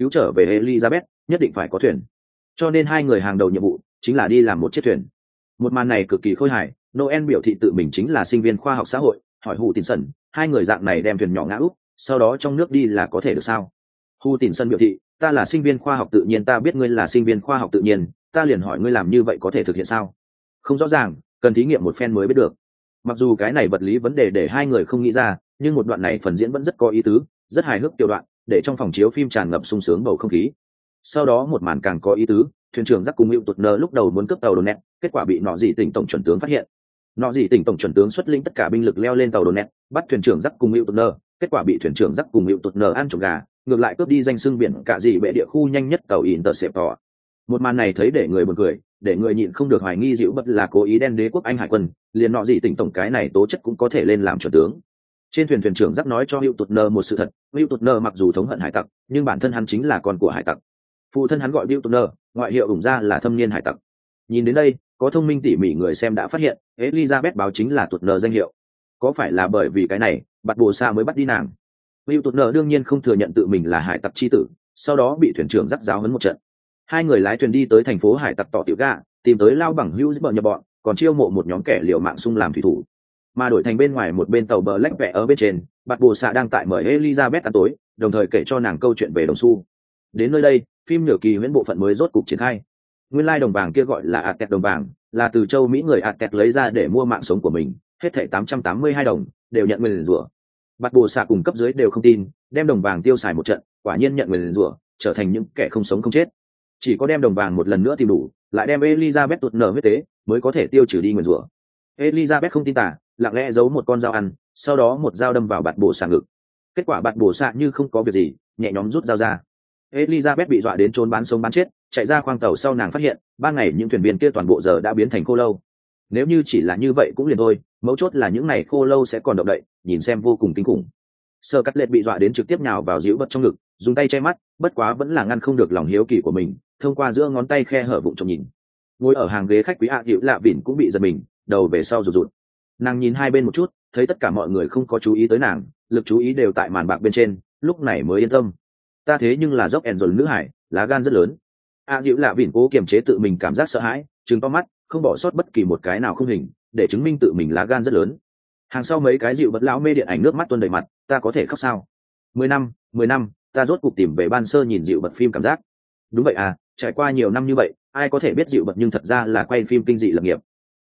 cứu trở về Elizabeth nhất định phải có thuyền. Cho nên hai người hàng đầu nhiệm vụ chính là đi làm một chiếc thuyền. Một màn này cực kỳ khôi hài. Noel biểu thị tự mình chính là sinh viên khoa học xã hội, hỏi Hù Tìn Sân, hai người dạng này đem thuyền nhỏ ngã úp, sau đó trong nước đi là có thể được sao? Hù Tìn Sân biểu thị, ta là sinh viên khoa học tự nhiên, ta biết ngươi là sinh viên khoa học tự nhiên, ta liền hỏi ngươi làm như vậy có thể thực hiện sao? Không rõ ràng, cần thí nghiệm một phen mới biết được. Mặc dù cái này vật lý vấn đề để hai người không nghĩ ra, nhưng một đoạn này phần diễn vẫn rất có ý tứ, rất hài hước tiểu đoạn, để trong phòng chiếu phim tràn ngập sung sướng bầu không khí. Sau đó một màn càng có ý tứ, thuyền trưởng Jack cùng Hữu Tụt Nơ lúc đầu muốn cướp tàu đồn nẹt, kết quả bị nọ dị tỉnh tổng chuẩn tướng phát hiện. Nọ dị tỉnh tổng chuẩn tướng xuất lĩnh tất cả binh lực leo lên tàu đồn nẹt, bắt thuyền trưởng Jack cùng Hữu Tụt Nơ, kết quả bị thuyền trưởng Jack cùng Hữu Tụt Nơ ăn trộm gà, ngược lại cướp đi danh xưng biển cả dị bệ địa khu nhanh nhất tàu Interceptor. Một màn này thấy để người buồn cười, để người nhịn không được hoài nghi Dữu Bất là cố ý đen đế quốc Anh hải quân, liền nọ dị tỉnh tổng cái này tố chất cũng có thể lên làm chuẩn tướng. Trên thuyền thuyền trưởng Jack nói cho Hữu Tụt Nơ một sự thật, Hữu Tụt Nơ mặc dù thống hận hải tặc, nhưng bản thân hắn chính là con của hải tặc. Phụ thân hắn gọi Hữu Tụt Nơ, ngoại hiệu ủng ra là thâm niên hải tặc. Nhìn đến đây, có thông minh tỉ mỉ người xem đã phát hiện, Elizabeth báo chính là Tụt Nơ danh hiệu. Có phải là bởi vì cái này, Bạt Bồ Sa mới bắt đi nàng? Hữu Tụt Nơ đương nhiên không thừa nhận tự mình là hải tặc chi tử, sau đó bị thuyền trưởng Jack giáo huấn một trận. Hai người lái thuyền đi tới thành phố hải tặc Tỏ Tiểu Gà, tìm tới lao bằng Hữu bờ nhập bọn, còn chiêu mộ một nhóm kẻ liều mạng xung làm thủy thủ. Mà đổi thành bên ngoài một bên tàu bờ lách vẽ ở bên trên, Bạt Bồ Sa đang tại mời Elizabeth ăn tối, đồng thời kể cho nàng câu chuyện về đồng xu. Đến nơi đây, phim nhở kỳ huyễn bộ phận mới rốt cục triển khai. Nguyên lai đồng vàng kia gọi là Aztec đồng vàng, là từ châu Mỹ người Aztec lấy ra để mua mạng sống của mình, hết thảy 882 đồng, đều nhận nguyền rủa. Bạt Bồ Xạ cùng cấp dưới đều không tin, đem đồng vàng tiêu xài một trận, quả nhiên nhận nguyền rủa, trở thành những kẻ không sống không chết. Chỉ có đem đồng vàng một lần nữa tìm đủ, lại đem Elizabeth Tụt Nơ huyết tế, mới có thể tiêu trừ đi nguyền rủa. Elizabeth không tin tả, lặng lẽ giấu một con dao ăn, sau đó một dao đâm vào Bạt Bồ Xạ ngực. Kết quả Bạt Bồ Xạ như không có việc gì, nhẹ nhõm rút dao ra. Elizabeth bị dọa đến trốn bán sống bán chết, chạy ra khoang tàu sau nàng phát hiện, ban ngày những thuyền viên kia toàn bộ giờ đã biến thành khô lâu. Nếu như chỉ là như vậy cũng liền thôi, mấu chốt là những này khô lâu sẽ còn động đậy, nhìn xem vô cùng kinh khủng. Sơ Cắt Lệ bị dọa đến trực tiếp nhào vào Dữu Bất trong ngực, dùng tay che mắt, bất quá vẫn là ngăn không được lòng hiếu kỳ của mình, thông qua giữa ngón tay khe hở vụng trộm nhìn. Ngồi ở hàng ghế khách quý Dữu Lạ Vịn cũng bị giật mình, đầu về sau rụt rụt. Nàng nhìn hai bên một chút, thấy tất cả mọi người không có chú ý tới nàng, lực chú ý đều tại màn bạc bên trên, lúc này mới yên tâm. Ta thế nhưng là dốc ẻn nữ hải, lá gan rất lớn. Dữu Lạ Vịn cố kiềm chế tự mình cảm giác sợ hãi, trừng to mắt, không bỏ sót bất kỳ một cái nào không hình, để chứng minh tự mình lá gan rất lớn. Hàng sau mấy cái Dịu Bất lão mê điện ảnh nước mắt tuôn đầy mặt, ta có thể khóc sao? 10 năm, ta rốt cuộc tìm về ban sơ nhìn Dịu Bất phim cảm giác. Đúng vậy à, trải qua nhiều năm như vậy, ai có thể biết Dịu Bất nhưng thật ra là quay phim kinh dị lập nghiệp.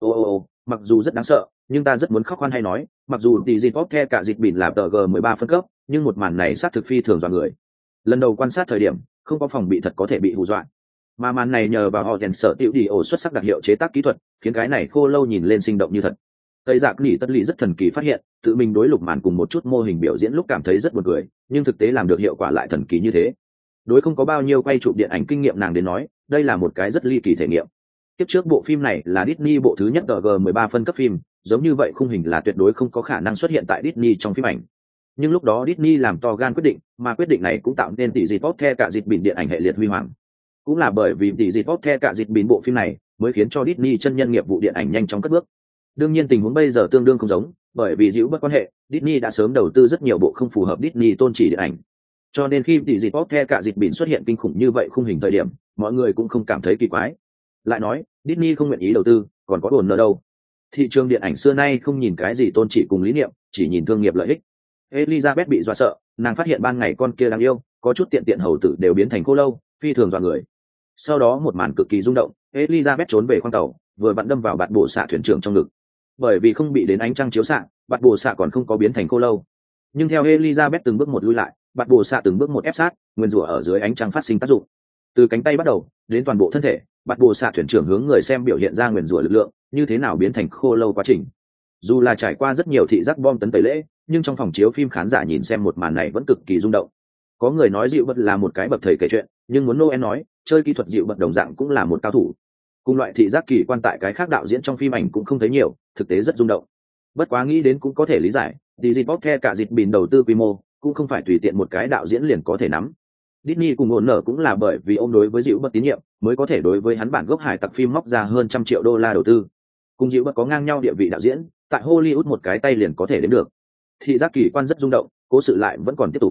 Mặc dù rất đáng sợ, nhưng ta rất muốn khóc khoan hay nói, mặc dù tỷ dịp the cả dịch bỉn là tờ G13 phân cấp, nhưng một màn này sát thực phi thường dọa người. Lần đầu quan sát thời điểm, không có phòng bị thật có thể bị hù dọa. Mà màn này nhờ vào họ đèn sợ tiểu đi ổ xuất sắc đặc hiệu chế tác kỹ thuật, khiến cái này khô lâu nhìn lên sinh động như thật. Tây Dạ Nỉ Tất Lị rất thần kỳ phát hiện, tự mình đối lục màn cùng một chút mô hình biểu diễn lúc cảm thấy rất buồn cười, nhưng thực tế làm được hiệu quả lại thần kỳ như thế. Đối không có bao nhiêu quay chụp điện ảnh kinh nghiệm nàng đến nói, đây là một cái rất ly kỳ thể nghiệm. Tiếp trước bộ phim này là Disney bộ thứ nhất G13 phân cấp phim, giống như vậy khung hình là tuyệt đối không có khả năng xuất hiện tại Disney trong phim ảnh. Nhưng lúc đó Disney làm to gan quyết định, mà quyết định này cũng tạo nên tỷ dịp the cả dịch bỉn điện ảnh hệ liệt huy hoàng. Cũng là bởi vì tỷ dịp the cả dịch bỉn bộ phim này mới khiến cho Disney chân nhân nghiệp vụ điện ảnh nhanh chóng cất bước. Đương nhiên tình huống bây giờ tương đương không giống, bởi vì Dữu Bất quan hệ, Disney đã sớm đầu tư rất nhiều bộ không phù hợp Disney tôn chỉ điện ảnh. Cho nên khi tỷ dịp the cả dịch bỉn xuất hiện kinh khủng như vậy khung hình thời điểm, mọi người cũng không cảm thấy kỳ quái. Lại nói, Disney không nguyện ý đầu tư, còn có đồn nợ đâu. Thị trường điện ảnh xưa nay không nhìn cái gì tôn chỉ cùng lý niệm, chỉ nhìn thương nghiệp lợi ích. Elizabeth bị dọa sợ, nàng phát hiện ban ngày con kia đáng yêu, có chút tiện hầu tử đều biến thành khô lâu, phi thường dọa người. Sau đó một màn cực kỳ rung động, Elizabeth trốn về khoang tàu, vừa vặn đâm vào Bạt Bồ Xạ thuyền trưởng trong ngực. Bởi vì không bị đến ánh trăng chiếu xạ, Bạt Bồ Xạ còn không có biến thành khô lâu. Nhưng theo Elizabeth từng bước một lui lại, Bạt Bồ Xạ từng bước một ép sát, nguyên rủa ở dưới ánh trăng phát sinh tác dụng. Từ cánh tay bắt đầu, đến toàn bộ thân thể, Bạt Bồ Xạ thuyền trưởng hướng người xem biểu hiện ra nguyên rủa lực lượng, như thế nào biến thành khô lâu quá trình. Dù là trải qua rất nhiều thị giác bom tấn tẩy lễ, nhưng trong phòng chiếu phim khán giả nhìn xem một màn này vẫn cực kỳ rung động. Có người nói Dịu Bất là một cái bậc thầy kể chuyện, nhưng muốn Noel nói, chơi kỹ thuật Dịu Bất đồng dạng cũng là một cao thủ. Cùng loại thị giác kỳ quan tại cái khác đạo diễn trong phim ảnh cũng không thấy nhiều, thực tế rất rung động. Bất quá nghĩ đến cũng có thể lý giải, Disney cả dịch bỉn đầu tư quy mô, cũng không phải tùy tiện một cái đạo diễn liền có thể nắm. Disney cùng ổn nở cũng là bởi vì ông đối với Dịu Bất tín nhiệm, mới có thể đối với hắn bản gốc hải tặc phim móc ra hơn $100 triệu đầu tư. Cùng Dịu Bất có ngang nhau địa vị đạo diễn, tại Hollywood một cái tay liền có thể đến được. Thị giác kỳ quan rất rung động, cố sự lại vẫn còn tiếp tục.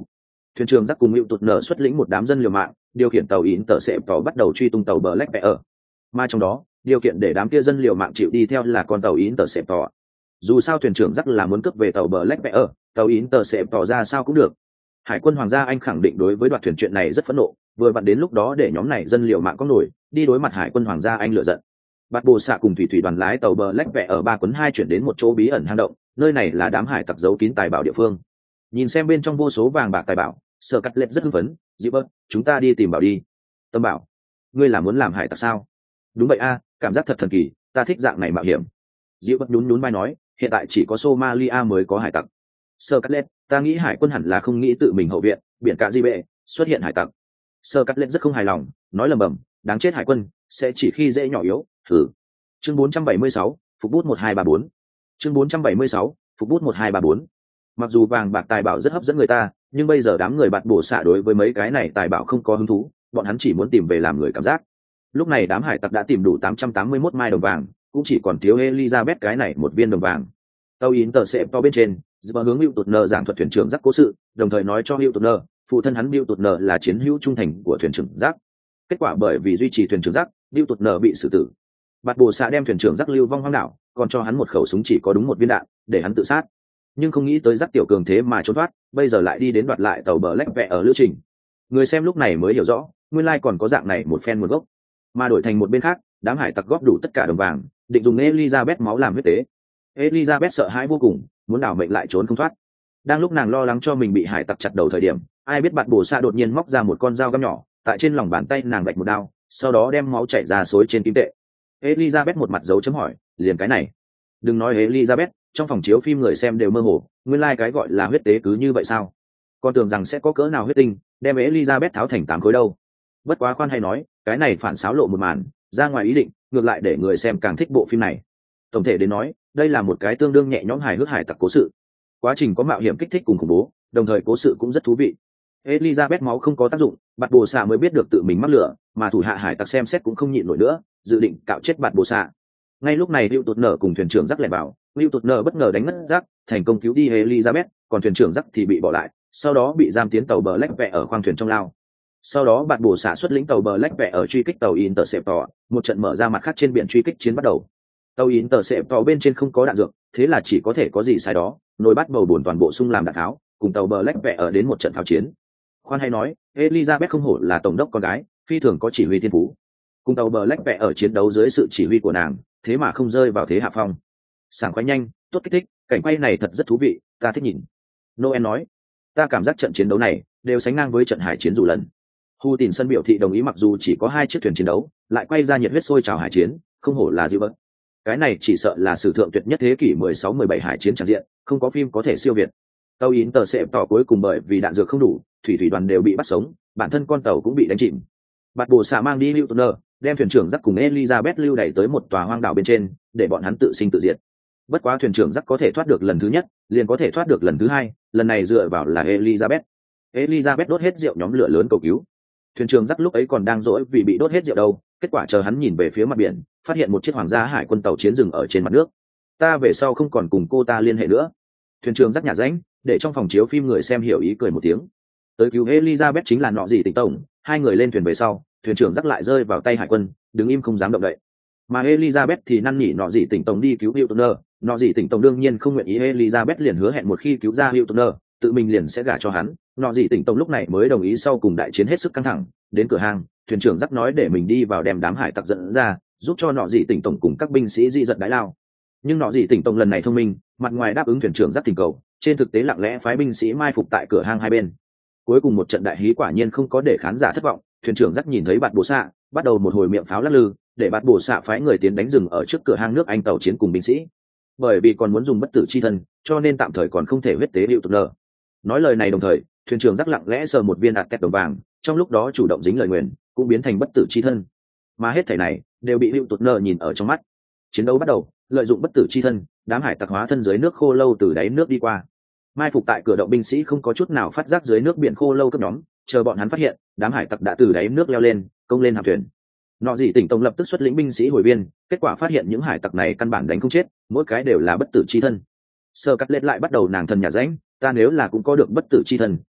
Thuyền trưởng Jack cùng Hữu Tụt Nở xuất lĩnh một đám dân liều mạng, điều khiển tàu yến tờ sẹp tỏ bắt đầu truy tung tàu Black Bear. Mà trong đó, điều kiện để đám kia dân liều mạng chịu đi theo là con tàu yến tờ sẹp tỏ. Dù sao thuyền trưởng Jack là muốn cướp về tàu Black Bear, tàu yến tờ sẹp tỏ ra sao cũng được. Hải quân Hoàng gia Anh khẳng định đối với đoạt thuyền chuyện này rất phẫn nộ, vừa vặn đến lúc đó để nhóm này dân liều mạng có nổi, đi đối mặt Hải quân Hoàng gia Anh lựa giận. Bạt Bồ Xạ cùng thủy đoàn lái tàu Black Bear ở 3/2 chuyển đến một chỗ bí ẩn hang động, nơi này là đám hải tặc giấu kín tài bảo địa phương. Nhìn xem bên trong vô số vàng bạc tài bảo, Sở Cắt Lệ rất hưng phấn, "Dĩ Bớt, chúng ta đi tìm bảo đi." Tâm bảo, "Ngươi là muốn làm hải tặc sao?" "Đúng vậy a, cảm giác thật thần kỳ, ta thích dạng này mạo hiểm." Dĩ Bớt nhún vai nói, "Hiện tại chỉ có Somalia mới có hải tặc." Sở Cắt Lệ, "Ta nghĩ hải quân hẳn là không nghĩ tự mình hậu viện, biển cả di bệ, xuất hiện hải tặc." Sở Cắt Lệ rất không hài lòng, nói lầm bầm, "Đáng chết hải quân, sẽ chỉ khi dễ nhỏ yếu." Thử. Chương 476, phục bút 1234. Chương 476, phục bút 1234. Mặc dù vàng bạc tài bảo rất hấp dẫn người ta, nhưng bây giờ đám người Bạt Bổ xạ đối với mấy cái này tài bảo không có hứng thú, bọn hắn chỉ muốn tìm về làm người cảm giác. Lúc này đám hải tặc đã tìm đủ 881 mai đồng vàng, cũng chỉ còn thiếu Elizabeth cái này một viên đồng vàng. Tàu yến tờ sẹp to bên trên, Dựa hướng Hữu Tụt Nở giảng thuật thuyền trưởng Jack cố sự, đồng thời nói cho Hữu Tụt Nở, phụ thân hắn Hữu Tụt Nở là chiến hữu trung thành của thuyền trưởng Jack. Kết quả bởi vì duy trì thuyền trưởng Jack, Hữu Tụt Nở bị xử tử. Bạt Bồ xạ đem thuyền trưởng Jack lưu vong hoang đảo, còn cho hắn một khẩu súng chỉ có đúng một viên đạn, để hắn tự sát. Nhưng không nghĩ tới Jack tiểu cường thế mà trốn thoát, bây giờ lại đi đến đoạt lại tàu Black Bear ở lữ trình. Người xem lúc này mới hiểu rõ, nguyên lai còn có dạng này một phen nguồn gốc. Mà đổi thành một bên khác, đám hải tặc góp đủ tất cả đồng vàng, định dùng Elizabeth máu làm huyết tế. Elizabeth sợ hãi vô cùng, muốn đảo mệnh lại trốn không thoát. Đang lúc nàng lo lắng cho mình bị hải tặc chặt đầu thời điểm, ai biết Bạt Bồ xạ đột nhiên móc ra một con dao găm nhỏ, tại trên lòng bàn tay nàng vạch một đao, sau đó đem máu chảy ra xối trên kim tệ. Elizabeth một mặt dấu chấm hỏi, liền cái này. Đừng nói Elizabeth, trong phòng chiếu phim người xem đều mơ hồ, nguyên lai cái gọi là huyết tế cứ như vậy sao? Con tưởng rằng sẽ có cỡ nào huyết tinh, đem Elizabeth tháo thành 8 khối đâu. Bất quá khoan hay nói, cái này phản xáo lộ một màn, ra ngoài ý định, ngược lại để người xem càng thích bộ phim này. Tổng thể đến nói, đây là một cái tương đương nhẹ nhõm hài hước hải tặc cố sự. Quá trình có mạo hiểm kích thích cùng khủng bố, đồng thời cố sự cũng rất thú vị. Elizabeth máu không có tác dụng, Bạt Bồ xạ mới biết được tự mình mắc lửa, mà thủ hạ hải tặc xem xét cũng không nhịn nổi nữa, dự định cạo chết Bạt Bồ xạ. Ngay lúc này Hữu Tụt Nở cùng thuyền trưởng Jack lẻn vào, Hữu Tụt Nở bất ngờ đánh ngất Jack, thành công cứu đi Elizabeth, còn thuyền trưởng Jack thì bị bỏ lại, sau đó bị giam tiến tàu Black Bear ở khoang thuyền trong lao. Sau đó Bạt Bồ xạ xuất lĩnh tàu Black Bear ở truy kích tàu Interceptor, một trận mở ra mặt khác trên biển truy kích chiến bắt đầu. Tàu Interceptor bên trên không có đạn dược, thế là chỉ có thể có gì sai đó, nồi bát bầu bùn toàn bộ sung làm đạn tháo, cùng tàu Black Bear ở đến một trận pháo chiến. Khoan hay nói, Elizabeth không hổ là tổng đốc con gái, phi thường có chỉ huy thiên phú. Cùng tàu Black Bear ở chiến đấu dưới sự chỉ huy của nàng, thế mà không rơi vào thế hạ phong. Sảng khoái nhanh, tốt kích thích, cảnh quay này thật rất thú vị, ta thích nhìn. Noel nói, ta cảm giác trận chiến đấu này đều sánh ngang với trận hải chiến dù lần. Hu Tìn sân biểu thị đồng ý, mặc dù chỉ có 2 chiếc thuyền chiến đấu, lại quay ra nhiệt huyết sôi trào hải chiến, không hổ là Gilbert. Cái này chỉ sợ là sử thượng tuyệt nhất thế kỷ 16-17 hải chiến tràn diện, không có phim có thể siêu việt. Tàu Interceptor cuối cùng bởi vì đạn dược không đủ, thủy đoàn đều bị bắt sống, bản thân con tàu cũng bị đánh chìm. Bạt Bồ xạ mang đi Hữu Tụt Nở, đem thuyền trưởng Jack cùng Elizabeth lưu đẩy tới một tòa hoang đảo bên trên, để bọn hắn tự sinh tự diệt. Bất quá thuyền trưởng Jack có thể thoát được lần thứ nhất, liền có thể thoát được lần thứ hai, lần này dựa vào là Elizabeth. Elizabeth đốt hết rượu nhóm lửa lớn cầu cứu. Thuyền trưởng Jack lúc ấy còn đang dỗi vì bị đốt hết rượu đâu, kết quả chờ hắn nhìn về phía mặt biển, phát hiện một chiếc hoàng gia hải quân tàu chiến dừng ở trên mặt nước. Ta về sau không còn cùng cô ta liên hệ nữa. Thuyền trưởng Jack nhả ránh, để trong phòng chiếu phim người xem hiểu ý cười một tiếng. Tới cứu Elizabeth chính là Nọ Dị Tỉnh tổng, hai người lên thuyền về sau, thuyền trưởng Jack lại rơi vào tay hải quân, đứng im không dám động đậy. Mà Elizabeth thì năn nỉ Nọ Dị Tỉnh tổng đi cứu Hữu Tụt Nở, Nọ Dị Tỉnh tổng đương nhiên không nguyện ý. Elizabeth liền hứa hẹn một khi cứu ra Hữu Tụt Nở, tự mình liền sẽ gả cho hắn. Nọ Dị Tỉnh tổng lúc này mới đồng ý. Sau cùng đại chiến hết sức căng thẳng, đến cửa hàng, thuyền trưởng Jack nói để mình đi vào đem đám hải tặc dẫn ra, giúp cho Nọ Dị Tỉnh tổng cùng các binh sĩ di giật đái lao. Nhưng Nọ Dị Tỉnh tổng lần này thông minh, mặt ngoài đáp ứng thuyền trưởng Jack thỉnh cầu, trên thực tế lặng lẽ phái binh sĩ mai phục tại cửa hang hai bên. Cuối cùng một trận đại hí quả nhiên không có để khán giả thất vọng, thuyền trưởng Jack nhìn thấy Bạt Bồ xạ, bắt đầu một hồi miệng pháo lắc lư, để Bạt Bồ xạ phái người tiến đánh rừng ở trước cửa hang nước Anh tàu chiến cùng binh sĩ. Bởi vì còn muốn dùng bất tử chi thân, cho nên tạm thời còn không thể huyết tế Hữu Tụt Nở. Nói lời này đồng thời, thuyền trưởng Jack lặng lẽ sờ một viên ạt tẹt đồng vàng, trong lúc đó chủ động dính lời nguyền, cũng biến thành bất tử chi thân. Mà hết thảy này đều bị Hữu Tụt Nở nhìn ở trong mắt. Chiến đấu bắt đầu, lợi dụng bất tử chi thân, đám hải tặc hóa thân dưới nước khô lâu từ đáy nước đi qua. Mai phục tại cửa động binh sĩ không có chút nào phát giác dưới nước biển khô lâu cấp nhóm, chờ bọn hắn phát hiện, đám hải tặc đã từ đáy nước leo lên, công lên hạm thuyền. Nọ Dị Tỉnh tổng lập tức xuất lĩnh binh sĩ hồi biên, kết quả phát hiện những hải tặc này căn bản đánh không chết, mỗi cái đều là bất tử chi thân. Sơ Cắt Lết lại bắt đầu nàng thần nhà rãnh, ta nếu là cũng có được bất tử chi thân,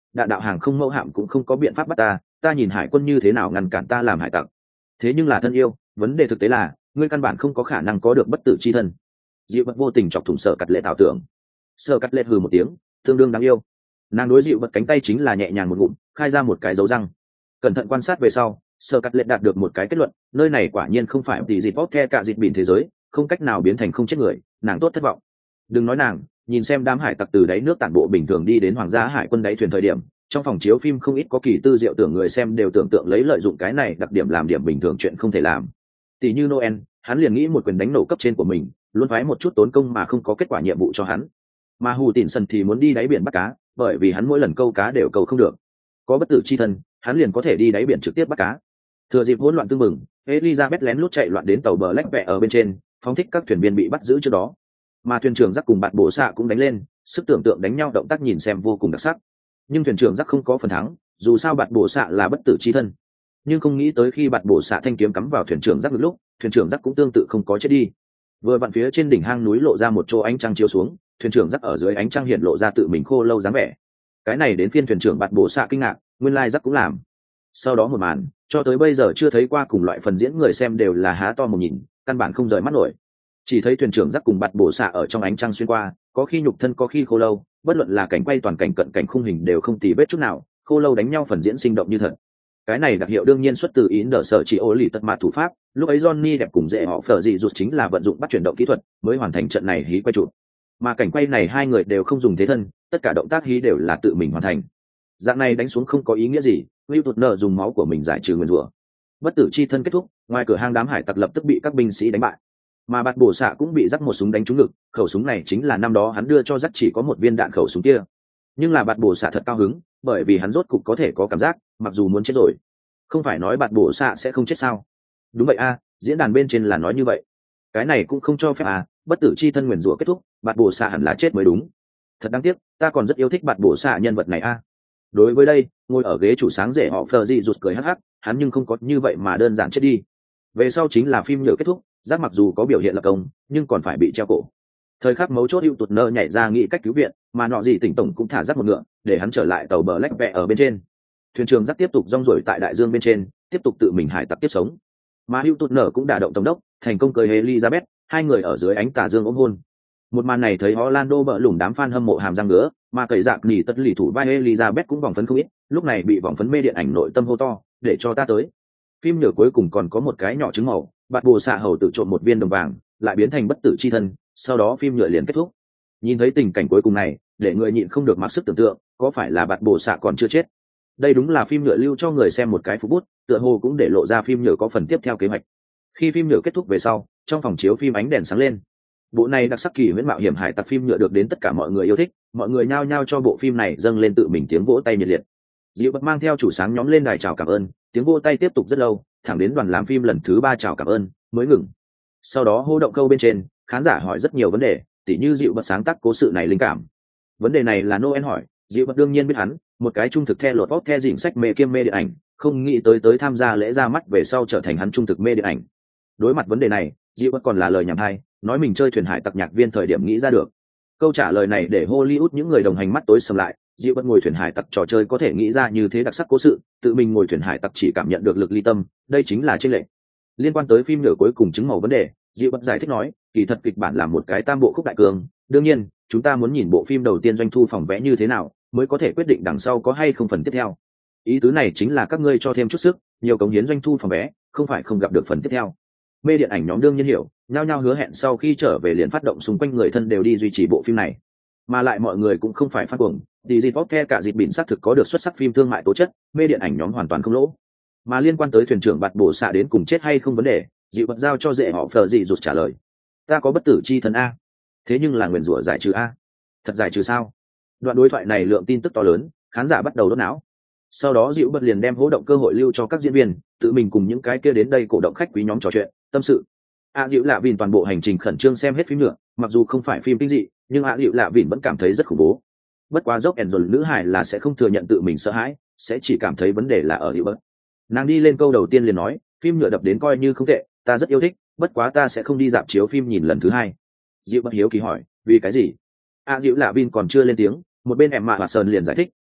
đạn đạo hàng không mẫu hạm cũng không có biện pháp bắt ta nhìn hải quân như thế nào ngăn cản ta làm hải tặc. Thế nhưng là thân yêu, vấn đề thực tế là ngươi căn bản không có khả năng có được bất tử chi thân. Dịu bật vô tình chọc thủng Sở Cắt Lệ ảo tưởng. Sở Cắt Lệ hừ một tiếng, tương đương đáng yêu. Nàng đối dịu bật cánh tay chính là nhẹ nhàng một ngụm, khai ra một cái dấu răng. Cẩn thận quan sát về sau, Sở Cắt Lệ đạt được một cái kết luận, nơi này quả nhiên không phải tỷ dịt bóp the cả dịt bỉn thế giới, không cách nào biến thành không chết người. Nàng tốt thất vọng. Đừng nói nàng, nhìn xem đám hải tặc từ đáy nước tản bộ bình thường đi đến hoàng gia hải quân đáy thuyền thời điểm, trong phòng chiếu phim không ít có kỳ tư diệu tưởng người xem đều tưởng tượng lấy lợi dụng cái này đặc điểm làm điểm bình thường chuyện không thể làm. Tỷ như Noel, hắn liền nghĩ một quyền đánh nổ cấp trên của mình, luôn phái một chút tốn công mà không có kết quả nhiệm vụ cho hắn. Mà Hù Tịn Sần thì muốn đi đáy biển bắt cá, bởi vì hắn mỗi lần câu cá đều câu không được. Có bất tử chi thân, hắn liền có thể đi đáy biển trực tiếp bắt cá. Thừa dịp hỗn loạn tương mừng, Elizabeth lén lút chạy loạn đến tàu bờ Black Bear ở bên trên, phóng thích các thuyền viên bị bắt giữ trước đó. Mà thuyền trưởng Jack cùng bạn bổ xạ cũng đánh lên, sức tưởng tượng đánh nhau động tác nhìn xem vô cùng đặc sắc. Nhưng thuyền trưởng Jack không có phần thắng, dù sao bạn bổ xạ là bất tử chi thân. Nhưng không nghĩ tới khi bạn bổ xạ thanh kiếm cắm vào thuyền trưởng Jack lúc, thuyền trưởng Jack cũng tương tự không có chết đi. Vừa vặn phía trên đỉnh hang núi lộ ra một chỗ ánh trăng chiếu xuống, thuyền trưởng Jack ở dưới ánh trăng hiện lộ ra tự mình khô lâu dáng vẻ. Cái này đến phiên thuyền trưởng bạn bổ xạ kinh ngạc, nguyên lai Jack cũng làm. Sau đó một màn, cho tới bây giờ chưa thấy qua cùng loại phần diễn người xem đều là há to một nhìn, căn bản không rời mắt nổi. Chỉ thấy thuyền trưởng Jack cùng bạn bổ xạ ở trong ánh trăng xuyên qua, có khi nhục thân có khi khô lâu, bất luận là cảnh quay toàn cảnh cận cảnh khung hình đều không tì vết chút nào, khô lâu đánh nhau phần diễn sinh động như thật. Cái này đặc hiệu đương nhiên xuất từ ý nở sở chỉ ô lì tật mạt thủ pháp, lúc ấy Johnny đẹp cùng dễ họ phở dị rụt chính là vận dụng bắt chuyển động kỹ thuật mới hoàn thành trận này hí quay chụp. Mà cảnh quay này hai người đều không dùng thế thân, tất cả động tác hí đều là tự mình hoàn thành. Dạng này đánh xuống không có ý nghĩa gì, Will tụt nợ dùng máu của mình giải trừ nguyền rủa. Bất tử chi thân kết thúc, ngoài cửa hang đám hải tặc lập tức bị các binh sĩ đánh bại. Mà bạt bổ xạ cũng bị dắt một súng đánh trúng ngực, khẩu súng này chính là năm đó hắn đưa cho dắt chỉ có một viên đạn khẩu súng kia. Nhưng là bạt bổ xạ thật cao hứng, bởi vì hắn rốt cục có thể có cảm giác, mặc dù muốn chết rồi. Không phải nói bạt bổ xạ sẽ không chết sao? Đúng vậy a, diễn đàn bên trên là nói như vậy. Cái này cũng không cho phép à, bất tử chi thân nguyền rủa kết thúc, bạt bổ xạ hẳn là chết mới đúng. Thật đáng tiếc, ta còn rất yêu thích bạt bổ xạ nhân vật này a. Đối với đây, ngồi ở ghế chủ sáng rể họ Fleur dị rụt cười hắc hắc, hắn nhưng không có như vậy mà đơn giản chết đi. Về sau chính là phim nhựa kết thúc, giác mặc dù có biểu hiện lập công, nhưng còn phải bị treo cổ. Thời khắc mấu chốt hữu tụt nơ nhảy ra nghĩ cách cứu viện, mà nọ gì tỉnh tổng cũng thả giác một ngựa, để hắn trở lại tàu bờ Black Bear ở bên trên. Thuyền trưởng giác tiếp tục rong ruổi tại đại dương bên trên, tiếp tục tự mình hải tặc tiếp sống. Mà hữu tụt nơ cũng đả động tổng đốc, thành công cưới Elizabeth, hai người ở dưới ánh tà dương ôm hôn. Một màn này thấy Orlando bỡ lủng đám fan hâm mộ hàm răng ngứa, mà cậy dạc nỉ tất lì thủ vai Elizabeth cũng vòng phấn không ít, lúc này bị vòng phấn mê điện ảnh nội tâm hô to, để cho ta tới. Phim nhựa cuối cùng còn có một cái nhỏ trứng màu, bạn bồ xạ hầu tự trộm một viên đồng vàng, lại biến thành bất tử chi thân, sau đó phim nhựa liền kết thúc. Nhìn thấy tình cảnh cuối cùng này, để người nhịn không được mặc sức tưởng tượng, có phải là bạn bồ xạ còn chưa chết? Đây đúng là phim nhựa lưu cho người xem một cái phú bút, tựa hồ cũng để lộ ra phim nhựa có phần tiếp theo kế hoạch. Khi phim nhựa kết thúc về sau, trong phòng chiếu phim ánh đèn sáng lên. Bộ này đặc sắc kỳ huyễn mạo hiểm hải tặc phim nhựa được đến tất cả mọi người yêu thích, mọi người nhao nhao cho bộ phim này dâng lên tự mình tiếng vỗ tay nhiệt liệt. Diệu bật mang theo chủ sáng nhóm lên đài chào cảm ơn, tiếng vỗ tay tiếp tục rất lâu, thẳng đến đoàn làm phim lần thứ 3 chào cảm ơn mới ngừng. Sau đó hô động câu bên trên, khán giả hỏi rất nhiều vấn đề, tỉ như Diệu bật sáng tác cố sự này linh cảm. Vấn đề này là Noel hỏi, Diệu bật đương nhiên biết hắn, một cái trung thực theo lột bóp theo dịnh sách mê kiêm mê điện ảnh, không nghĩ tới tham gia lễ ra mắt về sau trở thành hắn trung thực mê điện ảnh. Đối mặt vấn đề này, Diệu bật còn là lời nhảm thay, nói mình chơi thuyền hải tặc nhạc viên thời điểm nghĩ ra được. Câu trả lời này để Hollywood những người đồng hành mắt tối sầm lại, Diệu bật ngồi thuyền hải tặc trò chơi có thể nghĩ ra như thế đặc sắc cố sự, tự mình ngồi thuyền hải tặc chỉ cảm nhận được lực ly tâm, đây chính là chênh lệch. Liên quan tới phim nửa cuối cùng chứng màu vấn đề, Diệu bật giải thích nói, kỳ thật kịch bản là một cái tam bộ khúc đại cường, đương nhiên, chúng ta muốn nhìn bộ phim đầu tiên doanh thu phòng vé như thế nào, mới có thể quyết định đằng sau có hay không phần tiếp theo. Ý tứ này chính là các ngươi cho thêm chút sức, nhiều cống hiến doanh thu phòng vé, không phải không gặp được phần tiếp theo. Mê điện ảnh nhóm đương nhiên hiểu, nhao nhao hứa hẹn sau khi trở về liền phát động xung quanh người thân đều đi duy trì bộ phim này. Mà lại mọi người cũng không phải phát cuồng, Disney Podcast cả dịp bỉn xác thực có được xuất sắc phim thương mại tố chất, mê điện ảnh nhóm hoàn toàn không lỗ. Mà liên quan tới thuyền trưởng bạt bổ xạ đến cùng chết hay không vấn đề, Dịu bật giao cho dễ họ Fleur dị rụt trả lời. Ta có bất tử chi thân a, thế nhưng là nguyền rủa giải trừ a. Thật giải trừ sao? Đoạn đối thoại này lượng tin tức to lớn, khán giả bắt đầu đốt não. Sau đó Dịu bật liền đem hỗ động cơ hội lưu cho các diễn viên, tự mình cùng những cái kia đến đây cổ động khách quý nhóm trò chuyện, tâm sự. Dịu lạ vìn toàn bộ hành trình khẩn trương xem hết phim nữa, mặc dù không phải phim kinh dị, nhưng Dịu lạ vìn vẫn cảm thấy rất khủng bố. Bất quá dốc ẻn rồi nữ hải là sẽ không thừa nhận tự mình sợ hãi, sẽ chỉ cảm thấy vấn đề là ở Dịu bật. Nàng đi lên câu đầu tiên liền nói, phim nhựa đập đến coi như không tệ, ta rất yêu thích, bất quá ta sẽ không đi dạp chiếu phim nhìn lần thứ hai. Dịu bật hiếu kỳ hỏi, vì cái gì? Dịu lạ vin còn chưa lên tiếng, một bên em mạ và sơn liền giải thích,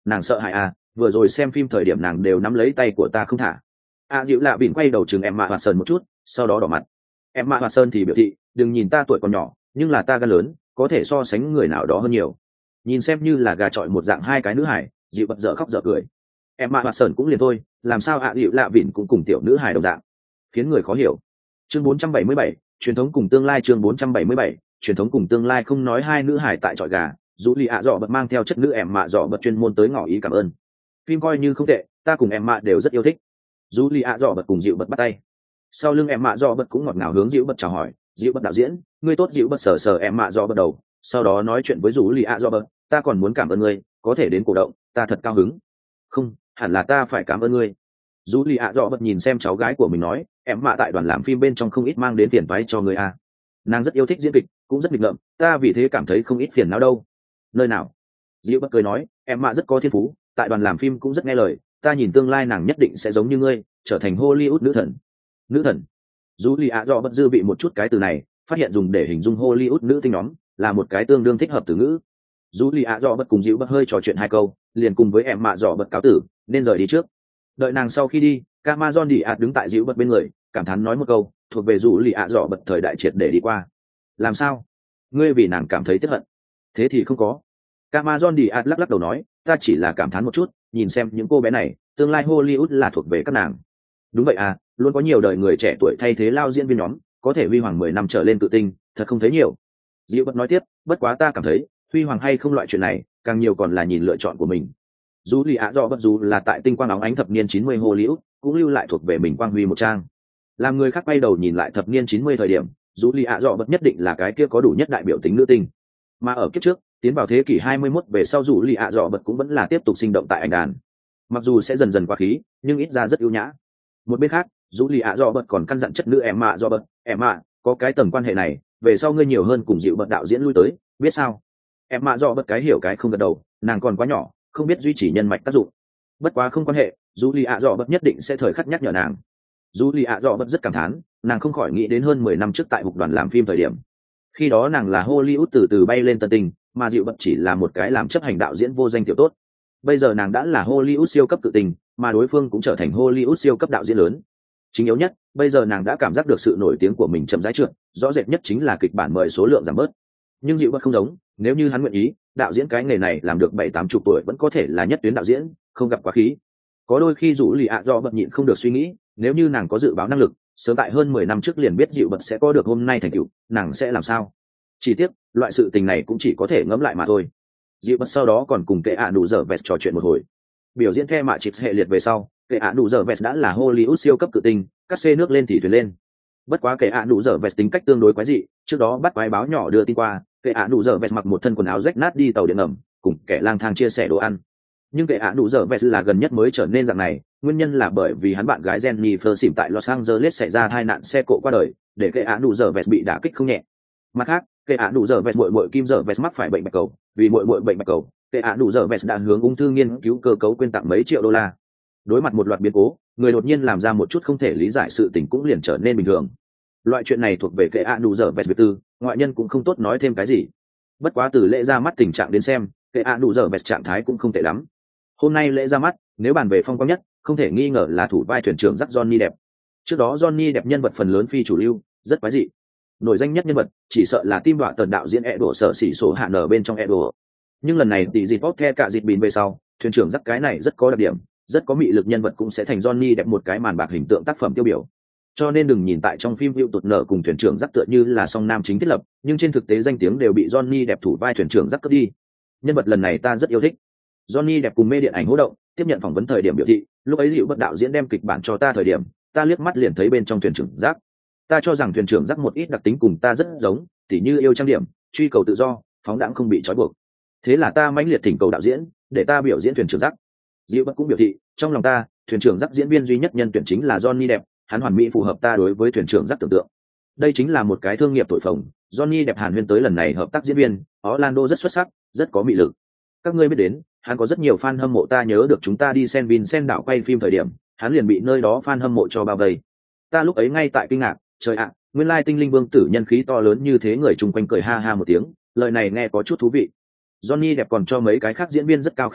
nàng sợ hãi à, vừa rồi xem phim thời điểm nàng đều nắm lấy tay của ta không thả. Dịu lạ bỉn quay đầu chừng Emma Watson một chút, sau đó đỏ mặt. Emma Watson thì biểu thị, đừng nhìn ta tuổi còn nhỏ, nhưng là ta gan lớn, có thể so sánh người nào đó hơn nhiều. Nhìn xem như là gà chọi một dạng hai cái nữ hải, dịu bật dở khóc dở cười. Emma Watson cũng liền thôi, làm sao dịu lạ bỉn cũng cùng tiểu nữ hải đồng dạng, khiến người khó hiểu. Chương 477, truyền thống cùng tương lai. Chương 477, truyền thống cùng tương lai. Không nói hai nữ hải tại chọi gà, dù lì dọ bật mang theo chất nữ Emma dọ bật chuyên môn tới ngỏ ý cảm ơn. Phim coi như không tệ, ta cùng Emma đều rất yêu thích. Dù lì dọ bật cùng dịu bật bắt tay. Sau lưng Emma dọ bật cũng ngọt ngào hướng dịu bật chào hỏi. Dịu bật đạo diễn, ngươi tốt. Dịu bật sờ sờ Emma dọ bật đầu, sau đó nói chuyện với dù lì dọ bật, ta còn muốn cảm ơn ngươi, có thể đến cổ động, ta thật cao hứng. Không, hẳn là ta phải cảm ơn ngươi. Dù lì dọ bật nhìn xem cháu gái của mình nói, Emma tại đoàn làm phim bên trong không ít mang đến phiền toái cho ngươi à. Nàng rất yêu thích diễn kịch, cũng rất nghịch ngợm, ta vì thế cảm thấy không ít phiền não đâu. Nơi nào? Dịu bật cười nói, Emma rất có thiên phú, tại đoàn làm phim cũng rất nghe lời, ta nhìn tương lai nàng nhất định sẽ giống như ngươi, trở thành Hollywood nữ thần. Nữ thần? Dù lì dọ bật dư vị một chút cái từ này, phát hiện dùng để hình dung Hollywood nữ tinh nhóm là một cái tương đương thích hợp từ ngữ. Dù lì dọ bật cùng dịu bật hơi trò chuyện hai câu, liền cùng với Emma dọ bật cáo tử, nên rời đi trước. Đợi nàng sau khi đi, Camazon đi đứng tại dịu bật bên người, cảm thán nói một câu, thuộc về dù lì dọ bật thời đại triệt để đi qua. Làm sao? Ngươi vì nàng cảm thấy tiếc hận? Thế thì không có. Camazon đi lắc lắc đầu nói, ta chỉ là cảm thán một chút, nhìn xem những cô bé này, tương lai Hollywood là thuộc về các nàng. Đúng vậy à, luôn có nhiều đời người trẻ tuổi thay thế lao diễn viên nhóm, có thể huy hoàng 10 năm trở lên tự tinh, thật không thấy nhiều. Dịu bật nói tiếp, bất quá ta cảm thấy, huy hoàng hay không loại chuyện này, càng nhiều còn là nhìn lựa chọn của mình. Dù lì dọ bật dù là tại tinh quang óng ánh thập niên 90 Hollywood, cũng lưu lại thuộc về mình quang huy một trang. Làm người khác quay đầu nhìn lại thập niên 90 thời điểm, dù lì dọ bật nhất định là cái kia có đủ nhất đại biểu tính nữ tinh. Mà ở kiếp trước, tiến vào thế kỷ 21 về sau dù lì dọ bật cũng vẫn là tiếp tục sinh động tại ảnh đàn. Mặc dù sẽ dần dần quá khí, nhưng ít ra rất ưu nhã. Một bên khác, dù lì dọ bật còn căn dặn chất nữ Emma dọ bật, Emma, có cái tầng quan hệ này, về sau ngươi nhiều hơn cùng dịu bật đạo diễn lui tới, biết sao? Emma dọ bật cái hiểu cái không gật đầu, nàng còn quá nhỏ, không biết duy trì nhân mạch tác dụng. Bất quá không quan hệ, dù lì dọ bật nhất định sẽ thời khắc nhắc nhở nàng. Dù lì dọ bật rất cảm thán, nàng không khỏi nghĩ đến hơn 10 năm trước tại hục đoàn làm phim thời điểm. Khi đó nàng là Hollywood từ từ bay lên tân tinh, mà dịu bật chỉ là một cái làm chấp hành đạo diễn vô danh tiểu tốt. Bây giờ nàng đã là Hollywood siêu cấp tự tình, mà đối phương cũng trở thành Hollywood siêu cấp đạo diễn lớn. Chính yếu nhất, bây giờ nàng đã cảm giác được sự nổi tiếng của mình chậm rãi trượt, rõ rệt nhất chính là kịch bản mời số lượng giảm bớt. Nhưng dịu bật không giống, nếu như hắn nguyện ý, đạo diễn cái nghề này làm được 7-80 tuổi vẫn có thể là nhất tuyến đạo diễn, không gặp quá khí. Có đôi khi dù lì do bật nhịn không được suy nghĩ, nếu như nàng có dự báo năng lực, sớm tại hơn 10 năm trước liền biết dịu bật sẽ có được hôm nay thành tựu, nàng sẽ làm sao? Chỉ tiếc, loại sự tình này cũng chỉ có thể ngẫm lại mà thôi. Dịu bật sau đó còn cùng kệ đủ giờ vẹt trò chuyện một hồi. Biểu diễn The mạ chịp hệ liệt về sau, kệ đủ giờ vẹt đã là Hollywood siêu cấp cự tinh, cắt xê nước lên thì thuyền lên. Bất quá kệ đủ giờ vẹt tính cách tương đối quái dị, trước đó bắt quái báo nhỏ đưa tin qua, kệ đủ giờ vẹt mặc một thân quần áo rách nát đi tàu điện ngầm, cùng kẻ lang thang chia sẻ đồ ăn. Nhưng kệ đủ giờ vẹt là gần nhất mới trở nên dạng này, nguyên nhân là bởi vì hắn bạn gái Jennifer xỉm tại Los Angeles xảy ra tai nạn xe cộ qua đời, để kệ đủ giờ vẹt bị đả kích không nhẹ. Mặt khác, kệ đủ giờ vẹt muội kim giờ vẹt mắc phải bệnh bạch cầu, vì muội bệnh bạch cầu, kệ đủ giờ vẹt đã hướng ung thư nghiên cứu cơ cấu quyên tặng mấy triệu đô la. Đối mặt một loạt biến cố, người đột nhiên làm ra một chút không thể lý giải sự tình cũng liền trở nên bình thường. Loại chuyện này thuộc về kệ đủ giờ vẹt việc tư, ngoại nhân cũng không tốt nói thêm cái gì. Bất quá từ lễ ra mắt tình trạng đến xem, kệ đủ giờ vẹt trạng thái cũng không tệ lắm. Hôm nay lễ ra mắt, nếu bàn về phong quang nhất, không thể nghi ngờ là thủ vai thuyền trưởng Jack Johnny đẹp. Trước đó Johnny đẹp nhân vật phần lớn phi chủ lưu, rất quái dị. Nổi danh nhất nhân vật chỉ sợ là tim đọa tần đạo diễn Edo sở xỉ số hạ nở bên trong Edo. Nhưng lần này tỷ dịp bóp the cả dịp bìn về sau, thuyền trưởng Jack cái này rất có đặc điểm, rất có mị lực, nhân vật cũng sẽ thành Johnny đẹp một cái màn bạc hình tượng tác phẩm tiêu biểu. Cho nên đừng nhìn tại trong phim hữu tụt nở cùng thuyền trưởng Jack tựa như là song nam chính thiết lập, nhưng trên thực tế danh tiếng đều bị Johnny đẹp thủ vai thuyền trưởng Jack cướp đi. Nhân vật lần này ta rất yêu thích. Johnny đẹp cùng mê điện ảnh hỗ động, tiếp nhận phỏng vấn thời điểm biểu thị, lúc ấy Dịu Bất đạo diễn đem kịch bản cho ta thời điểm, ta liếc mắt liền thấy bên trong thuyền trưởng Jack. Ta cho rằng thuyền trưởng Jack một ít đặc tính cùng ta rất giống, tỉ như yêu trang điểm, truy cầu tự do, phóng đãng không bị trói buộc. Thế là ta mãnh liệt thỉnh cầu đạo diễn, để ta biểu diễn thuyền trưởng Jack. Dịu Bất cũng biểu thị, trong lòng ta, thuyền trưởng Jack diễn viên duy nhất nhân tuyển chính là Johnny đẹp, hắn hoàn mỹ phù hợp ta đối với thuyền trưởng Jack tưởng tượng. Đây chính là một cái thương nghiệp thổi phồng, Johnny đẹp hàn huyên tới lần này hợp tác diễn viên, Orlando rất xuất sắc, rất có mị lực. Các ngươi biết đến, hắn có rất nhiều fan hâm mộ, ta nhớ được chúng ta đi Saint Vincent đảo quay phim thời điểm, hắn liền bị nơi đó fan hâm mộ cho bao vây. Ta lúc ấy ngay tại kinh ngạc, trời ạ, nguyên lai tinh linh vương tử nhân khí to lớn như thế, người chung quanh cười ha ha một tiếng, lời này nghe có chút thú vị. Johnny đẹp còn cho mấy cái khác diễn viên rất cao khen ngợi,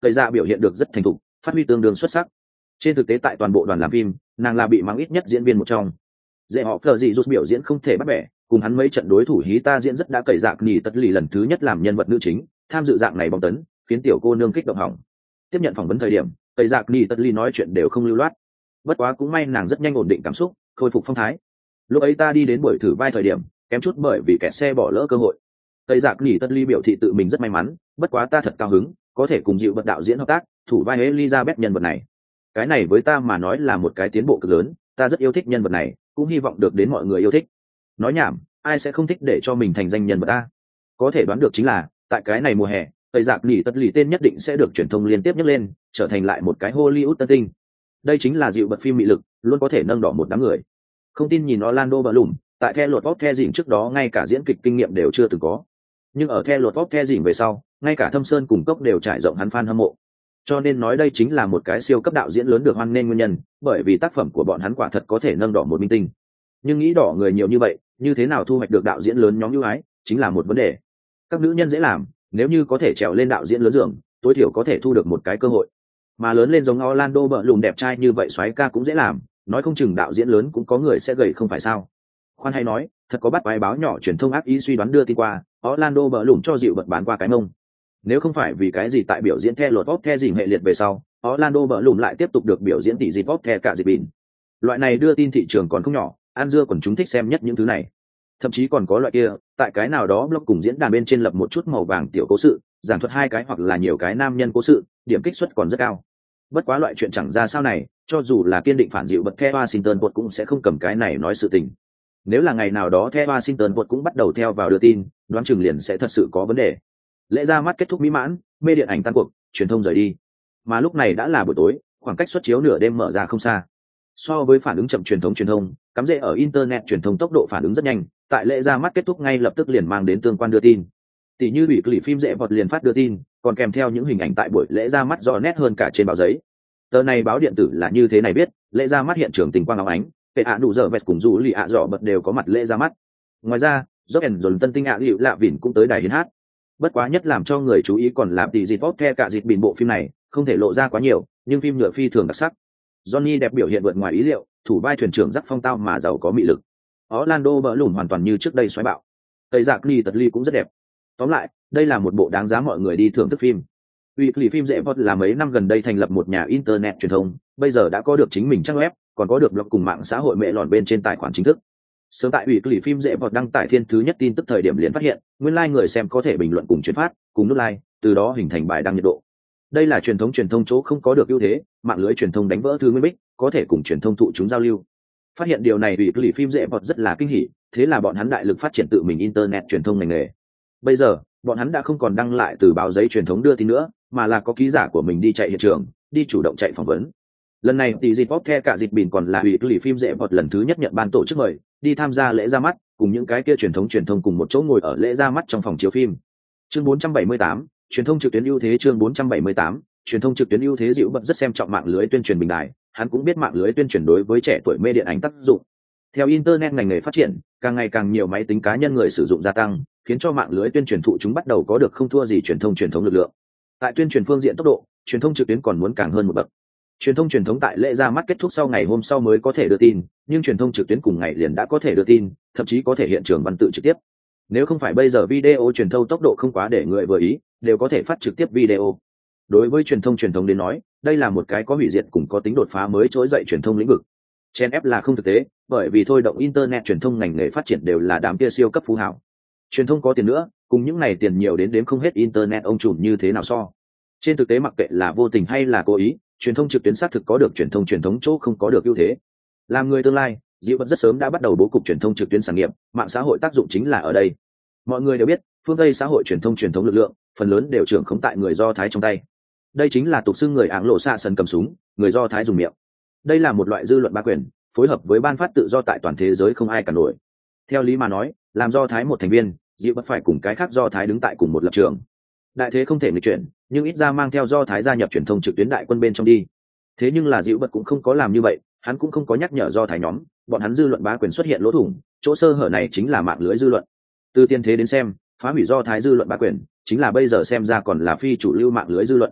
Cậy Dạ biểu hiện được rất thành thục, phát huy tương đương xuất sắc. Trên thực tế tại toàn bộ đoàn làm phim, nàng là bị mắng ít nhất diễn viên một trong. Dễ họ Fleur gì rút biểu diễn không thể bắt bẻ, cùng hắn mấy trận đối thủ hí ta diễn rất đã Cậy Dạ nghỉ tất lì lần thứ nhất làm nhân vật nữ chính, tham dự dạng này bom tấn, khiến tiểu cô nương kích động hỏng. Tiếp nhận phỏng vấn thời điểm, Cậy Dạ nghỉ tất lì nói chuyện đều không lưu loát. Bất quá cũng may nàng rất nhanh ổn định cảm xúc, khôi phục phong thái. Lúc ấy ta đi đến buổi thử vai thời điểm, kém chút bởi vì kẹt xe bỏ lỡ cơ hội. Tây Giặc Nhĩ Tất Ly biểu thị tự mình rất may mắn, bất quá ta thật cao hứng, có thể cùng dịu bật đạo diễn hợp tác, thủ vai Elizabeth nhân vật này. Cái này với ta mà nói là một cái tiến bộ cực lớn, ta rất yêu thích nhân vật này, cũng hy vọng được đến mọi người yêu thích. Nói nhảm, ai sẽ không thích để cho mình thành danh nhân vật ta? Có thể đoán được chính là, tại cái này mùa hè, Tây Giặc Nhĩ Tất Ly tên nhất định sẽ được truyền thông liên tiếp nhắc lên, trở thành lại một cái Hollywood tân tinh. Đây chính là dịu bật phim mị lực, luôn có thể nâng đỏ một đám người. Không tin nhìn Orlando Bloom, tại The Lord of the Rings trước đó ngay cả diễn kịch kinh nghiệm đều chưa từng có. Nhưng ở The Lord of the Rings về sau, ngay cả Thâm Sơn cùng Cốc đều trải rộng hắn fan hâm mộ. Cho nên nói đây chính là một cái siêu cấp đạo diễn lớn được hoan nghênh nguyên nhân, bởi vì tác phẩm của bọn hắn quả thật có thể nâng đỏ một minh tinh. Nhưng nghĩ đỏ người nhiều như vậy, như thế nào thu hoạch được đạo diễn lớn nhóm ưu ái, chính là một vấn đề. Các nữ nhân dễ làm, nếu như có thể trèo lên đạo diễn lớn giường, tối thiểu có thể thu được một cái cơ hội. Mà lớn lên giống Orlando Bloom đẹp trai như vậy soái ca cũng dễ làm, nói không chừng đạo diễn lớn cũng có người sẽ gầy không phải sao. Khoan hay nói, thật có bắt bài báo nhỏ truyền thông ác ý suy đoán đưa tin qua, Orlando Bloom cho dịu vật bán qua cái mông. Nếu không phải vì cái gì tại biểu diễn The Lord of the Rings hệ liệt về sau, Orlando Bloom lại tiếp tục được biểu diễn tỷ dịp of the cả dịp bỉn. Loại này đưa tin thị trường còn không nhỏ, ăn dưa còn chúng thích xem nhất những thứ này. Thậm chí còn có loại kia, tại cái nào đó blog cùng diễn đàn bên trên lập một chút màu vàng tiểu cố sự, giảng thuật hai cái hoặc là nhiều cái nam nhân cố sự, điểm kích suất còn rất cao. Bất quá loại chuyện chẳng ra sao này, cho dù là kiên định phản dịu bật The Washington Post cũng sẽ không cầm cái này nói sự tình. Nếu là ngày nào đó The Washington Post cũng bắt đầu theo vào đưa tin, đoán chừng liền sẽ thật sự có vấn đề. Lễ ra mắt kết thúc mỹ mãn, mê điện ảnh tan cuộc, truyền thông rời đi. Mà lúc này đã là buổi tối, khoảng cách suất chiếu nửa đêm mở ra không xa. So với phản ứng chậm truyền thông, cắm rễ ở internet truyền thông tốc độ phản ứng rất nhanh, tại lễ ra mắt kết thúc ngay lập tức liền mang đến tương quan đưa tin. Tỷ như bị clip phim dễ vọt liền phát đưa tin, còn kèm theo những hình ảnh tại buổi lễ ra mắt rõ nét hơn cả trên báo giấy. Tờ này báo điện tử là như thế này biết, lễ ra mắt hiện trường tình quang óng ánh, kệ ạ đủ giờ vest cùng dù lì ạ rõ bật đều có mặt lễ ra mắt. Ngoài ra, Joken dồn tân tinh ạ liệu lạ vỉn cũng tới đài hiến hát. Bất quá nhất làm cho người chú ý còn là tỷ dịp vót the cả dịp bỉn bộ phim này, không thể lộ ra quá nhiều, nhưng phim nhựa phi thường đặc sắc. Johnny đẹp biểu hiện vượt ngoài ý liệu, thủ vai thuyền trưởng giáp phong tao mà giàu có mị lực. Orlando Bloom hoàn toàn như trước đây xoáy bạo. Tây Giặc Ly Tật Ly cũng rất đẹp. Tóm lại, đây là một bộ đáng giá mọi người đi thưởng thức phim. Weekly phim dễ vót là mấy năm gần đây thành lập một nhà internet truyền thông, bây giờ đã có được chính mình trang web, còn có được blog cùng mạng xã hội mẹ lòn bên trên tài khoản chính thức. Sớm tại Weekly phim dễ vót đăng tải thiên thứ nhất tin tức thời điểm liền phát hiện, nguyên like người xem có thể bình luận cùng chuyển phát, cùng nút like, từ đó hình thành bài đăng nhiệt độ. Đây là truyền thông chỗ không có được ưu thế, mạng lưới truyền thông đánh vỡ thứ nguyên bích, có thể cùng truyền thông thụ chúng giao lưu. Phát hiện điều này Weekly phim dễ vót rất là kinh hỉ, thế là bọn hắn đại lực phát triển tự mình internet truyền thông ngành nghề. Bây giờ, bọn hắn đã không còn đăng lại từ báo giấy truyền thống đưa tin nữa, mà là có ký giả của mình đi chạy hiện trường, đi chủ động chạy phỏng vấn. Lần này tỷ dịp The cả dịp bỉn còn là Weekly phim dễ vọt lần thứ nhất nhận ban tổ chức mời, đi tham gia lễ ra mắt, cùng những cái kia truyền thông cùng một chỗ ngồi ở lễ ra mắt trong phòng chiếu phim. Chương 478, truyền thông trực tuyến ưu thế. Chương 478, truyền thông trực tuyến ưu thế. Dịu bật rất xem trọng mạng lưới tuyên truyền bình đài, hắn cũng biết mạng lưới tuyên truyền đối với trẻ tuổi mê điện ảnh tác dụng. Theo internet ngành nghề phát triển, càng ngày càng nhiều máy tính cá nhân người sử dụng gia tăng, khiến cho mạng lưới tuyên truyền thụ chúng bắt đầu có được không thua gì truyền thống lực lượng. Tại tuyên truyền phương diện tốc độ, truyền thông trực tuyến còn muốn càng hơn một bậc. Truyền thống tại lễ ra mắt kết thúc sau ngày hôm sau mới có thể đưa tin, nhưng truyền thông trực tuyến cùng ngày liền đã có thể đưa tin, thậm chí có thể hiện trường văn tự trực tiếp. Nếu không phải bây giờ video truyền thông tốc độ không quá để người vừa ý, đều có thể phát trực tiếp video. Đối với truyền thông đến nói, đây là một cái có hủy diệt cùng có tính đột phá mới trỗi dậy truyền thông lĩnh vực. Chen ép là không thực tế, bởi vì thôi động internet truyền thông ngành nghề phát triển đều là đám kia siêu cấp phú hào. Truyền thông có tiền nữa, cùng những này tiền nhiều đến đếm không hết internet ông trùm như thế nào so. Trên thực tế mặc kệ là vô tình hay là cố ý, truyền thông trực tuyến xác thực có được truyền thống chỗ không có được ưu thế. Làm người tương lai, Diệu Vật rất sớm đã bắt đầu bố cục truyền thông trực tuyến sản nghiệp, mạng xã hội tác dụng chính là ở đây. Mọi người đều biết, phương Tây xã hội truyền thống lực lượng, phần lớn đều trưởng khống tại người Do Thái trong tay. Đây chính là tục xưng người Áng lộ xa sần cầm súng, người Do Thái dùng miệng. Đây là một loại dư luận bá quyền, phối hợp với ban phát tự do tại toàn thế giới không ai cản nổi. Theo lý mà nói, làm Do Thái một thành viên, Diệu Vật phải cùng cái khác Do Thái đứng tại cùng một lập trường. Đại thế không thể nghịch chuyển, nhưng ít ra mang theo Do Thái gia nhập truyền thông trực tuyến đại quân bên trong đi. Thế nhưng là Diệu Vật cũng không có làm như vậy, hắn cũng không có nhắc nhở Do Thái nhóm, bọn hắn dư luận bá quyền xuất hiện lỗ thủng, chỗ sơ hở này chính là mạng lưới dư luận. Từ tiên thế đến xem, phá hủy Do Thái dư luận bá quyền, chính là bây giờ xem ra còn là phi chủ lưu mạng lưới dư luận.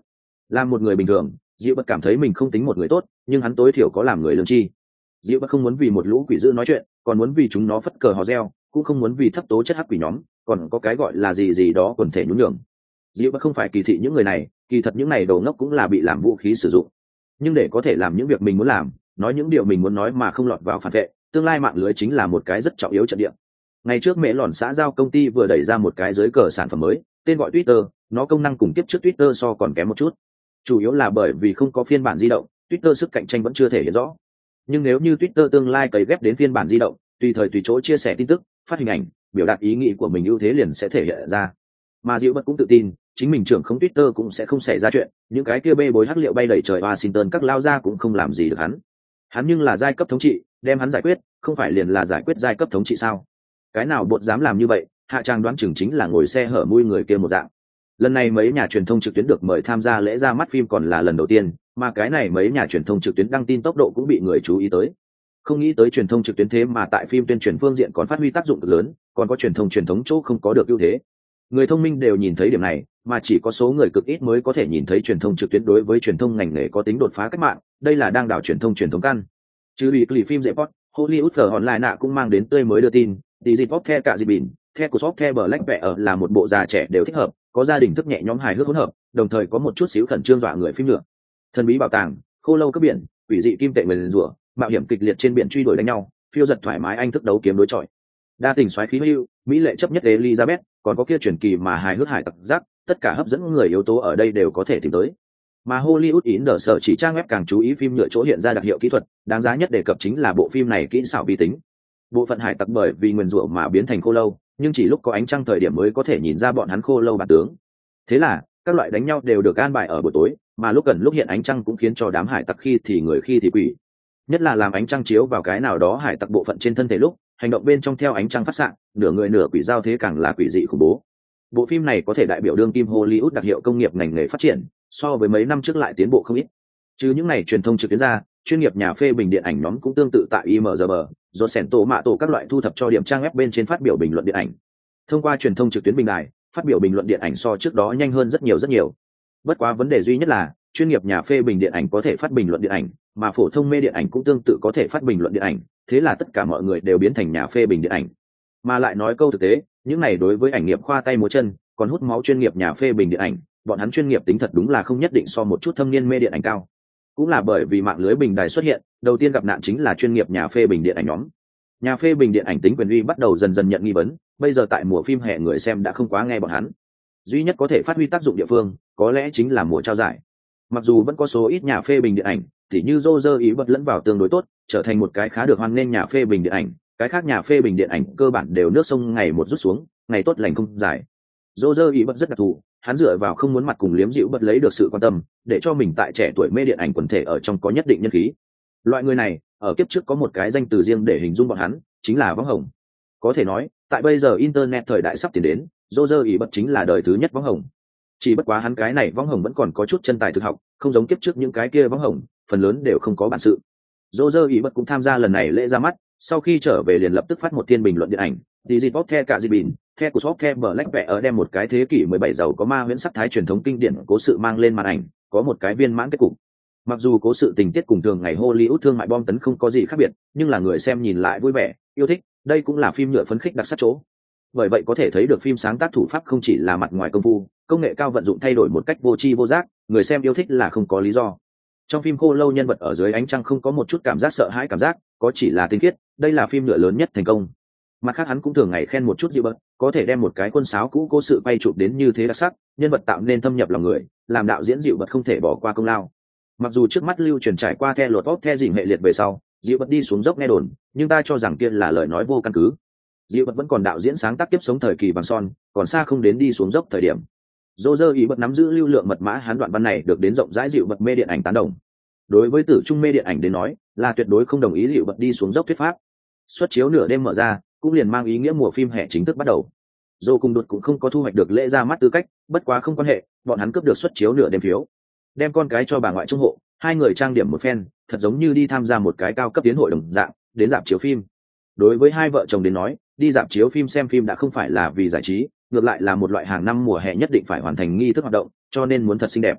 Làm một người bình thường, Diệu Bất cảm thấy mình không tính một người tốt, nhưng hắn tối thiểu có làm người lương tri. Diệu Bất không muốn vì một lũ quỷ dữ nói chuyện, còn muốn vì chúng nó phất cờ hò reo, cũng không muốn vì thấp tố chất hắc quỷ nhóm, còn có cái gọi là gì gì đó quần thể nhún nhường. Diệu Bất không phải kỳ thị những người này, kỳ thật những này đồ ngốc cũng là bị làm vũ khí sử dụng. Nhưng để có thể làm những việc mình muốn làm, nói những điều mình muốn nói mà không lọt vào phản vệ, tương lai mạng lưới chính là một cái rất trọng yếu trận địa. Ngày trước mẹ lòn xã giao công ty vừa đẩy ra một cái dưới cờ sản phẩm mới, tên gọi Twitter, nó công năng cùng tiếp trước Twitter so còn kém một chút. Chủ yếu là bởi vì không có phiên bản di động, Twitter sức cạnh tranh vẫn chưa thể hiện rõ. Nhưng nếu như Twitter tương lai cấy ghép đến phiên bản di động, tùy thời tùy chỗ chia sẻ tin tức, phát hình ảnh, biểu đạt ý nghĩ của mình ưu thế liền sẽ thể hiện ra. Mà Diệu Bất cũng tự tin, chính mình trưởng không Twitter cũng sẽ không xảy ra chuyện, những cái kia bê bối hắc liệu bay đầy trời Washington các lao ra cũng không làm gì được hắn. Hắn nhưng là giai cấp thống trị, đem hắn giải quyết, không phải liền là giải quyết giai cấp thống trị sao? Cái nào bột dám làm như vậy, hạ trang đoán chừng chính là ngồi xe hở mui người kia một dạng. Lần này mấy nhà truyền thông trực tuyến được mời tham gia lễ ra mắt phim còn là lần đầu tiên, mà cái này mấy nhà truyền thông trực tuyến đăng tin tốc độ cũng bị người chú ý tới. Không nghĩ tới truyền thông trực tuyến thế mà tại phim tuyên truyền phương diện còn phát huy tác dụng cực lớn, còn có truyền thông truyền thống chỗ không có được ưu thế. Người thông minh đều nhìn thấy điểm này, mà chỉ có số người cực ít mới có thể nhìn thấy truyền thông trực tuyến đối với truyền thông ngành nghề có tính đột phá cách mạng, đây là đang đảo truyền thống căn. Chứ bị clip phim dễ post, Hollywood Phở Online nạ cũng mang đến tươi mới đưa tin, tí dịp pop the cả dịp bỉn, the của shop the Black vẽ ở là một bộ già trẻ đều thích hợp, có gia đình thức nhẹ nhóm hài hước hỗn hợp, đồng thời có một chút xíu khẩn trương dọa người phim nữa. Thần bí bảo tàng, khô lâu cấp biển, quỷ dị kim tệ nguyền rủa, mạo hiểm kịch liệt trên biển truy đuổi đánh nhau, phiêu giật thoải mái anh thức đấu kiếm đối chọi. Đa tình xoáy khí hữu, mỹ lệ chấp nhất Elizabeth, còn có kia truyền kỳ mà hài hước hải tặc giác, tất cả hấp dẫn người yếu tố ở đây đều có thể tìm tới. Mà Hollywood in the sở chỉ trang web càng chú ý phim nhựa chỗ hiện ra đặc hiệu kỹ thuật, đáng giá nhất đề cập chính là bộ phim này kỹ xảo vi tính. Bộ phận hải tặc bởi vì nguyền rủa mà biến thành khô lâu, nhưng chỉ lúc có ánh trăng thời điểm mới có thể nhìn ra bọn hắn khô lâu bản tướng. Thế là các loại đánh nhau đều được an bài ở buổi tối, mà lúc gần lúc hiện ánh trăng cũng khiến cho đám hải tặc khi thì người khi thì quỷ. Nhất là làm ánh trăng chiếu vào cái nào đó hải tặc bộ phận trên thân thể lúc, hành động bên trong theo ánh trăng phát xạ, nửa người nửa quỷ giao thế càng là quỷ dị khủng bố. Bộ phim này có thể đại biểu đương kim Hollywood đặc hiệu công nghiệp ngành nghề phát triển, so với mấy năm trước lại tiến bộ không ít. Chứ những này truyền thông trực tuyến ra, chuyên nghiệp nhà phê bình điện ảnh nhóm cũng tương tự tại IMDb, do sẻn tổ mạ tổ các loại thu thập cho điểm trang web bên trên phát biểu bình luận điện ảnh. Thông qua truyền thông trực tuyến bình đài, phát biểu bình luận điện ảnh so trước đó nhanh hơn rất nhiều. Bất quá vấn đề duy nhất là, chuyên nghiệp nhà phê bình điện ảnh có thể phát bình luận điện ảnh, mà phổ thông mê điện ảnh cũng tương tự có thể phát bình luận điện ảnh, thế là tất cả mọi người đều biến thành nhà phê bình điện ảnh. Mà lại nói câu thực tế, những này đối với ảnh nghiệp khoa tay múa chân, còn hút máu chuyên nghiệp nhà phê bình điện ảnh, bọn hắn chuyên nghiệp tính thật đúng là không nhất định so một chút thâm niên mê điện ảnh cao. Cũng là bởi vì mạng lưới bình đài xuất hiện, đầu tiên gặp nạn chính là chuyên nghiệp nhà phê bình điện ảnh nhóm. Nhà phê bình điện ảnh tính quyền uy bắt đầu dần dần nhận nghi vấn, bây giờ tại mùa phim hè người xem đã không quá nghe bọn hắn. Duy nhất có thể phát huy tác dụng địa phương, có lẽ chính là mùa trao giải. Mặc dù vẫn có số ít nhà phê bình điện ảnh, tỉ như Roger ý bật lẫn vào tương đối tốt, trở thành một cái khá được hoan nghênh nhà phê bình điện ảnh, cái khác nhà phê bình điện ảnh cơ bản đều nước sông ngày một rút xuống, ngày tốt lành không dài. Roger ý bật rất đặc thù, hắn dựa vào không muốn mặt cùng liếm dịu bật lấy được sự quan tâm, để cho mình tại trẻ tuổi mê điện ảnh quần thể ở trong có nhất định nhân khí. Loại người này, ở kiếp trước có một cái danh từ riêng để hình dung bọn hắn, chính là võng hồng. Có thể nói, tại bây giờ internet thời đại sắp tiến đến, Roger ý bật chính là đời thứ nhất võng hồng. Chỉ bất quá hắn cái này võng hồng vẫn còn có chút chân tài thực học, không giống kiếp trước những cái kia võng hồng, phần lớn đều không có bản sự. Roger ý bật cũng tham gia lần này lễ ra mắt, sau khi trở về liền lập tức phát một thiên bình luận điện ảnh, Digipop the cả Dibin, the của shop the Black vẽ ở đem một cái thế kỷ 17 giàu có ma huyễn sắc thái truyền thống kinh điển cố sự mang lên màn ảnh, có một cái viên mãn kết cục. Mặc dù cố sự tình tiết cùng thường ngày Hollywood thương mại bom tấn không có gì khác biệt, nhưng là người xem nhìn lại vui vẻ, yêu thích, đây cũng là phim nhựa phấn khích đặc sắc chỗ. Bởi vậy có thể thấy được phim sáng tác thủ pháp không chỉ là mặt ngoài công phu, công nghệ cao vận dụng thay đổi một cách vô tri vô giác, người xem yêu thích là không có lý do. Trong phim khô lâu nhân vật ở dưới ánh trăng không có một chút cảm giác sợ hãi cảm giác, có chỉ là tinh khiết, đây là phim nhựa lớn nhất thành công. Mặt khác hắn cũng thường ngày khen một chút dịu bật, có thể đem một cái quân sáo cũ cố sự quay chụp đến như thế đặc sắc, nhân vật tạo nên thâm nhập lòng người, làm đạo diễn dịu bật không thể bỏ qua công lao. Mặc dù trước mắt lưu truyền trải qua The Lord of the Rings hệ liệt về sau, dịu bật đi xuống dốc nghe đồn, nhưng ta cho rằng kia là lời nói vô căn cứ. Dịu bật vẫn còn đạo diễn sáng tác tiếp sống thời kỳ vàng son, còn xa không đến đi xuống dốc thời điểm. Roger ý bật nắm giữ lưu lượng mật mã hắn đoạn văn này được đến rộng rãi dịu bật mê điện ảnh tán đồng. Đối với tử trung mê điện ảnh đến nói, là tuyệt đối không đồng ý dịu bật đi xuống dốc thuyết pháp. Xuất chiếu nửa đêm mở ra, cũng liền mang ý nghĩa mùa phim hè chính thức bắt đầu. Dô cùng đột cũng không có thu hoạch được lễ ra mắt tư cách, bất quá không quan hệ, bọn hắn cướp được xuất chiếu nửa đêm phiếu, đem con cái cho bà ngoại trong hộ, hai người trang điểm một phen, thật giống như đi tham gia một cái cao cấp tiến hội đồng dạng, đến rạp chiếu phim. Đối với hai vợ chồng đến nói, đi rạp chiếu phim xem phim đã không phải là vì giải trí, ngược lại là một loại hàng năm mùa hè nhất định phải hoàn thành nghi thức hoạt động, cho nên muốn thật xinh đẹp.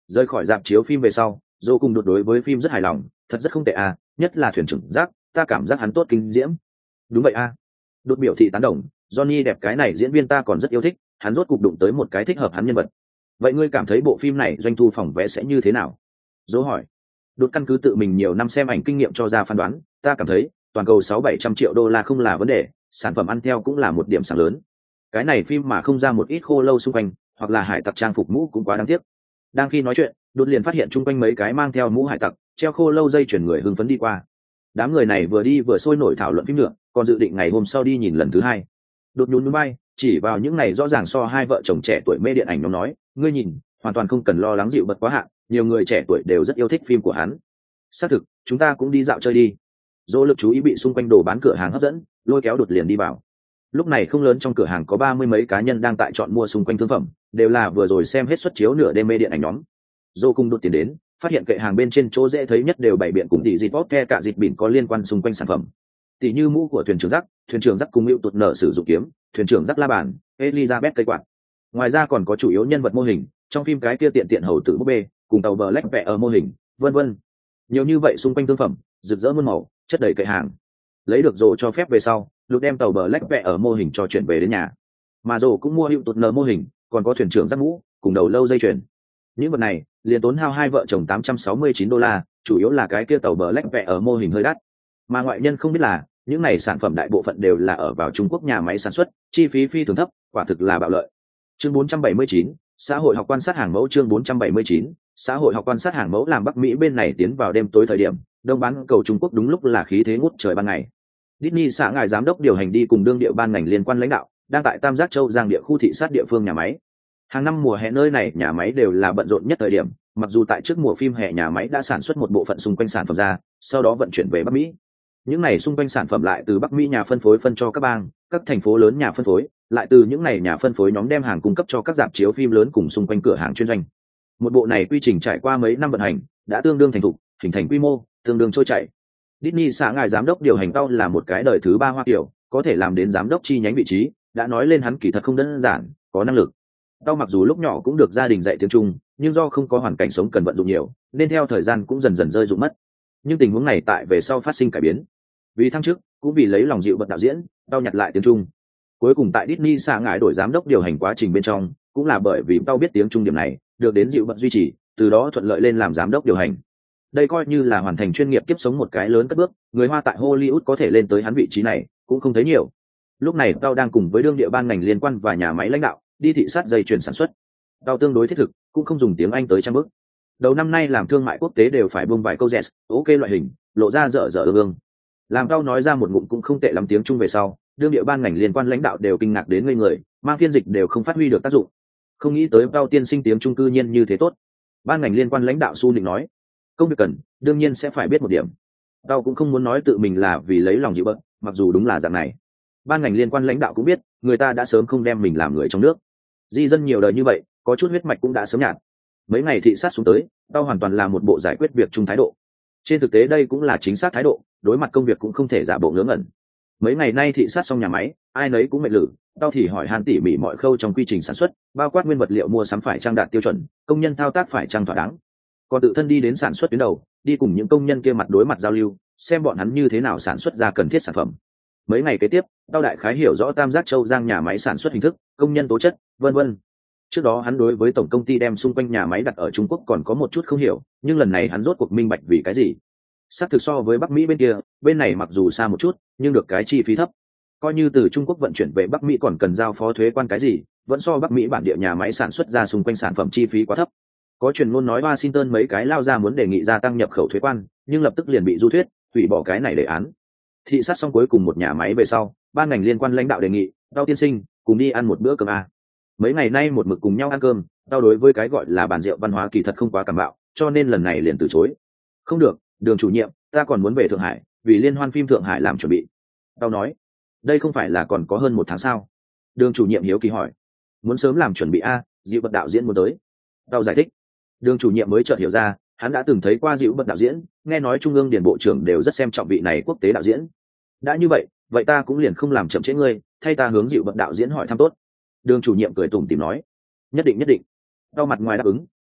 Rời khỏi dạp chiếu phim về sau, Dô cùng đột đối với phim rất hài lòng, thật rất không tệ à, nhất là thuyền trưởng giác, ta cảm giác hắn tốt kinh diễm. Đúng vậy à. Đột biểu thị tán đồng, Johnny đẹp cái này diễn viên ta còn rất yêu thích, hắn rốt cục đụng tới một cái thích hợp hắn nhân vật. Vậy ngươi cảm thấy bộ phim này doanh thu phòng vé sẽ như thế nào? Dô hỏi. Đột căn cứ tự mình nhiều năm xem ảnh kinh nghiệm cho ra phán đoán, ta cảm thấy toàn cầu 600-700 triệu đô la không là vấn đề, sản phẩm ăn theo cũng là một điểm sáng lớn. Cái này phim mà không ra một ít khô lâu xung quanh, hoặc là hải tặc trang phục mũ cũng quá đáng tiếc. Đang khi nói chuyện, đột liền phát hiện chung quanh mấy cái mang theo mũ hải tặc treo khô lâu dây chuyển người hưng phấn đi qua. Đám người này vừa đi vừa sôi nổi thảo luận phim nữa, còn dự định ngày hôm sau đi nhìn lần thứ hai. Đột nhún nhún bay, chỉ vào những này rõ ràng so hai vợ chồng trẻ tuổi mê điện ảnh nhóm nói, ngươi nhìn, hoàn toàn không cần lo lắng dịu bật quá hạn, nhiều người trẻ tuổi đều rất yêu thích phim của hắn. Xác thực, chúng ta cũng đi dạo chơi đi. Dỗ lực chú ý bị xung quanh đồ bán cửa hàng hấp dẫn, lôi kéo đột liền đi vào. Lúc này không lớn trong cửa hàng có 30 mấy cá nhân đang tại chọn mua xung quanh thương phẩm, đều là vừa rồi xem hết suất chiếu nửa đêm mê điện ảnh nhóm. Dô cùng đột tiền đến, phát hiện kệ hàng bên trên chỗ dễ thấy nhất đều bày biện cùng tỷ dịp bóp ke cả dịp bỉn có liên quan xung quanh sản phẩm. Tỷ như mũ của thuyền trưởng rắc cùng hữu tụt nở sử dụng kiếm, thuyền trưởng rắc la bàn, Elizabeth cây quạt. Ngoài ra còn có chủ yếu nhân vật mô hình, trong phim cái kia tiện tiện hầu tử búp bê, cùng tàu bờ lách vẽ ở mô hình, vân vân. Nhiều như vậy xung quanh thương phẩm, rực rỡ muôn màu, chất đầy kệ hàng. Lấy được rồ cho phép về sau, lúc đem tàu bờ lách vẽ ở mô hình cho chuyển về đến nhà. Mà rồ cũng mua hữu tụt nở mô hình, còn có thuyền trưởng rắc mũ, cùng đầu lâu dây chuyền. Những vật này liền tốn hao hai vợ chồng $869, chủ yếu là cái kia tàu bờ lách vẽ ở mô hình hơi đắt. Mà ngoại nhân không biết là những này sản phẩm đại bộ phận đều là ở vào Trung Quốc nhà máy sản xuất, chi phí phi thường thấp, quả thực là bạo lợi. Chương 479, xã hội học quan sát hàng mẫu. Chương 479, xã hội học quan sát hàng mẫu. Làm Bắc Mỹ bên này tiến vào đêm tối thời điểm, đông bán cầu Trung Quốc đúng lúc là khí thế ngút trời ban ngày. Disney xã ngài giám đốc điều hành đi cùng đương địa ban ngành liên quan lãnh đạo, đang tại Tam Giác Châu Giang địa khu thị sát địa phương nhà máy. Hàng năm mùa hè nơi này nhà máy đều là bận rộn nhất thời điểm, mặc dù tại trước mùa phim hè nhà máy đã sản xuất một bộ phận xung quanh sản phẩm ra, sau đó vận chuyển về Bắc Mỹ. Những này xung quanh sản phẩm lại từ Bắc Mỹ nhà phân phối phân cho các bang, các thành phố lớn nhà phân phối, lại từ những này nhà phân phối nhóm đem hàng cung cấp cho các rạp chiếu phim lớn cùng xung quanh cửa hàng chuyên doanh. Một bộ này quy trình trải qua mấy năm vận hành, đã tương đương thành thục, hình thành quy mô, tương đương trôi chảy. Disney xã ngài giám đốc điều hành tao là một cái đời thứ 3 Hoa Kiều, có thể làm đến giám đốc chi nhánh vị trí, đã nói lên hắn kỳ thật không đơn giản, có năng lực. Tao mặc dù lúc nhỏ cũng được gia đình dạy tiếng Trung, nhưng do không có hoàn cảnh sống cần vận dụng nhiều, nên theo thời gian cũng dần dần rơi dụng mất. Nhưng tình huống này tại về sau phát sinh cải biến. Vì thăng chức, cũng vì lấy lòng dịu bật đạo diễn, tao nhặt lại tiếng Trung. Cuối cùng tại Disney xã ngài đổi giám đốc điều hành quá trình bên trong, cũng là bởi vì tao biết tiếng Trung điểm này, được đến dịu bật duy trì, từ đó thuận lợi lên làm giám đốc điều hành. Đây coi như là hoàn thành chuyên nghiệp kiếp sống một cái lớn cất bước, người Hoa tại Hollywood có thể lên tới hắn vị trí này, cũng không thấy nhiều. Lúc này tao đang cùng với đương địa ban ngành liên quan và nhà máy lãnh đạo đi thị sát dây chuyền sản xuất. Tao tương đối thiết thực, cũng không dùng tiếng Anh tới trăm bước. Đầu năm nay làm thương mại quốc tế đều phải buông vài câu yes, ok loại hình, lộ ra dở dở ương. Làm tao nói ra một ngụm cũng không tệ lắm tiếng Trung về sau, đương địa ban ngành liên quan lãnh đạo đều kinh ngạc đến ngây người, mang phiên dịch đều không phát huy được tác dụng. Không nghĩ tới tao tiên sinh tiếng Trung cư nhiên như thế tốt. Ban ngành liên quan lãnh đạo Su Định nói, công việc cần, đương nhiên sẽ phải biết một điểm. Tao cũng không muốn nói tự mình là vì lấy lòng dịu bận, mặc dù đúng là dạng này. Ban ngành liên quan lãnh đạo cũng biết, người ta đã sớm không đem mình làm người trong nước. Di dân nhiều đời như vậy, có chút huyết mạch cũng đã sớm nhạt. Mấy ngày thị sát xuống tới, tao hoàn toàn là một bộ giải quyết việc chung thái độ. Trên thực tế đây cũng là chính xác thái độ, đối mặt công việc cũng không thể giả bộ ngớ ngẩn. Mấy ngày nay thị sát xong nhà máy, ai nấy cũng mệt lử, tao thì hỏi han tỉ mỉ mọi khâu trong quy trình sản xuất, bao quát nguyên vật liệu mua sắm phải trang đạt tiêu chuẩn, công nhân thao tác phải trang thỏa đáng. Còn tự thân đi đến sản xuất tuyến đầu, đi cùng những công nhân kia mặt đối mặt giao lưu, xem bọn hắn như thế nào sản xuất ra cần thiết sản phẩm. Mấy ngày kế tiếp, tao đại khái hiểu rõ Tam Giác Châu Giang nhà máy sản xuất hình thức, công nhân tố chất, vân vân. Trước đó hắn đối với tổng công ty đem xung quanh nhà máy đặt ở Trung Quốc còn có một chút không hiểu, nhưng lần này hắn rốt cuộc minh bạch vì cái gì. Xác thực so với Bắc Mỹ bên kia, bên này mặc dù xa một chút, nhưng được cái chi phí thấp. Coi như từ Trung Quốc vận chuyển về Bắc Mỹ còn cần giao phó thuế quan cái gì, vẫn so Bắc Mỹ bản địa nhà máy sản xuất ra xung quanh sản phẩm chi phí quá thấp. Có truyền ngôn nói Washington mấy cái lao ra muốn đề nghị gia tăng nhập khẩu thuế quan, nhưng lập tức liền bị du thuyết, hủy bỏ cái này đề án. Thị sát xong cuối cùng một nhà máy về sau, ban ngành liên quan lãnh đạo đề nghị, tao tiên sinh, cùng đi ăn một bữa cơm a. Mấy ngày nay một mực cùng nhau ăn cơm, tao đối với cái gọi là bàn rượu văn hóa kỳ thật không quá cảm bạo, cho nên lần này liền từ chối. Không được, Đường chủ nhiệm, ta còn muốn về Thượng Hải, vì liên hoan phim Thượng Hải làm chuẩn bị. Tao nói, đây không phải là còn có hơn 1 tháng sao? Đường chủ nhiệm hiếu kỳ hỏi, muốn sớm làm chuẩn bị a, Diệu Bật đạo diễn muốn tới. Tao giải thích. Đường chủ nhiệm mới chợt hiểu ra, hắn đã từng thấy qua Diệu Bật đạo diễn, nghe nói Trung ương Điền bộ trưởng đều rất xem trọng vị này quốc tế đạo diễn. Đã như vậy, vậy ta cũng liền không làm chậm trễ ngươi, thay ta hướng Diệu Bật đạo diễn hỏi thăm tốt. Đường chủ nhiệm cười tủm tỉm nói, nhất định. Tao mặt ngoài đáp ứng,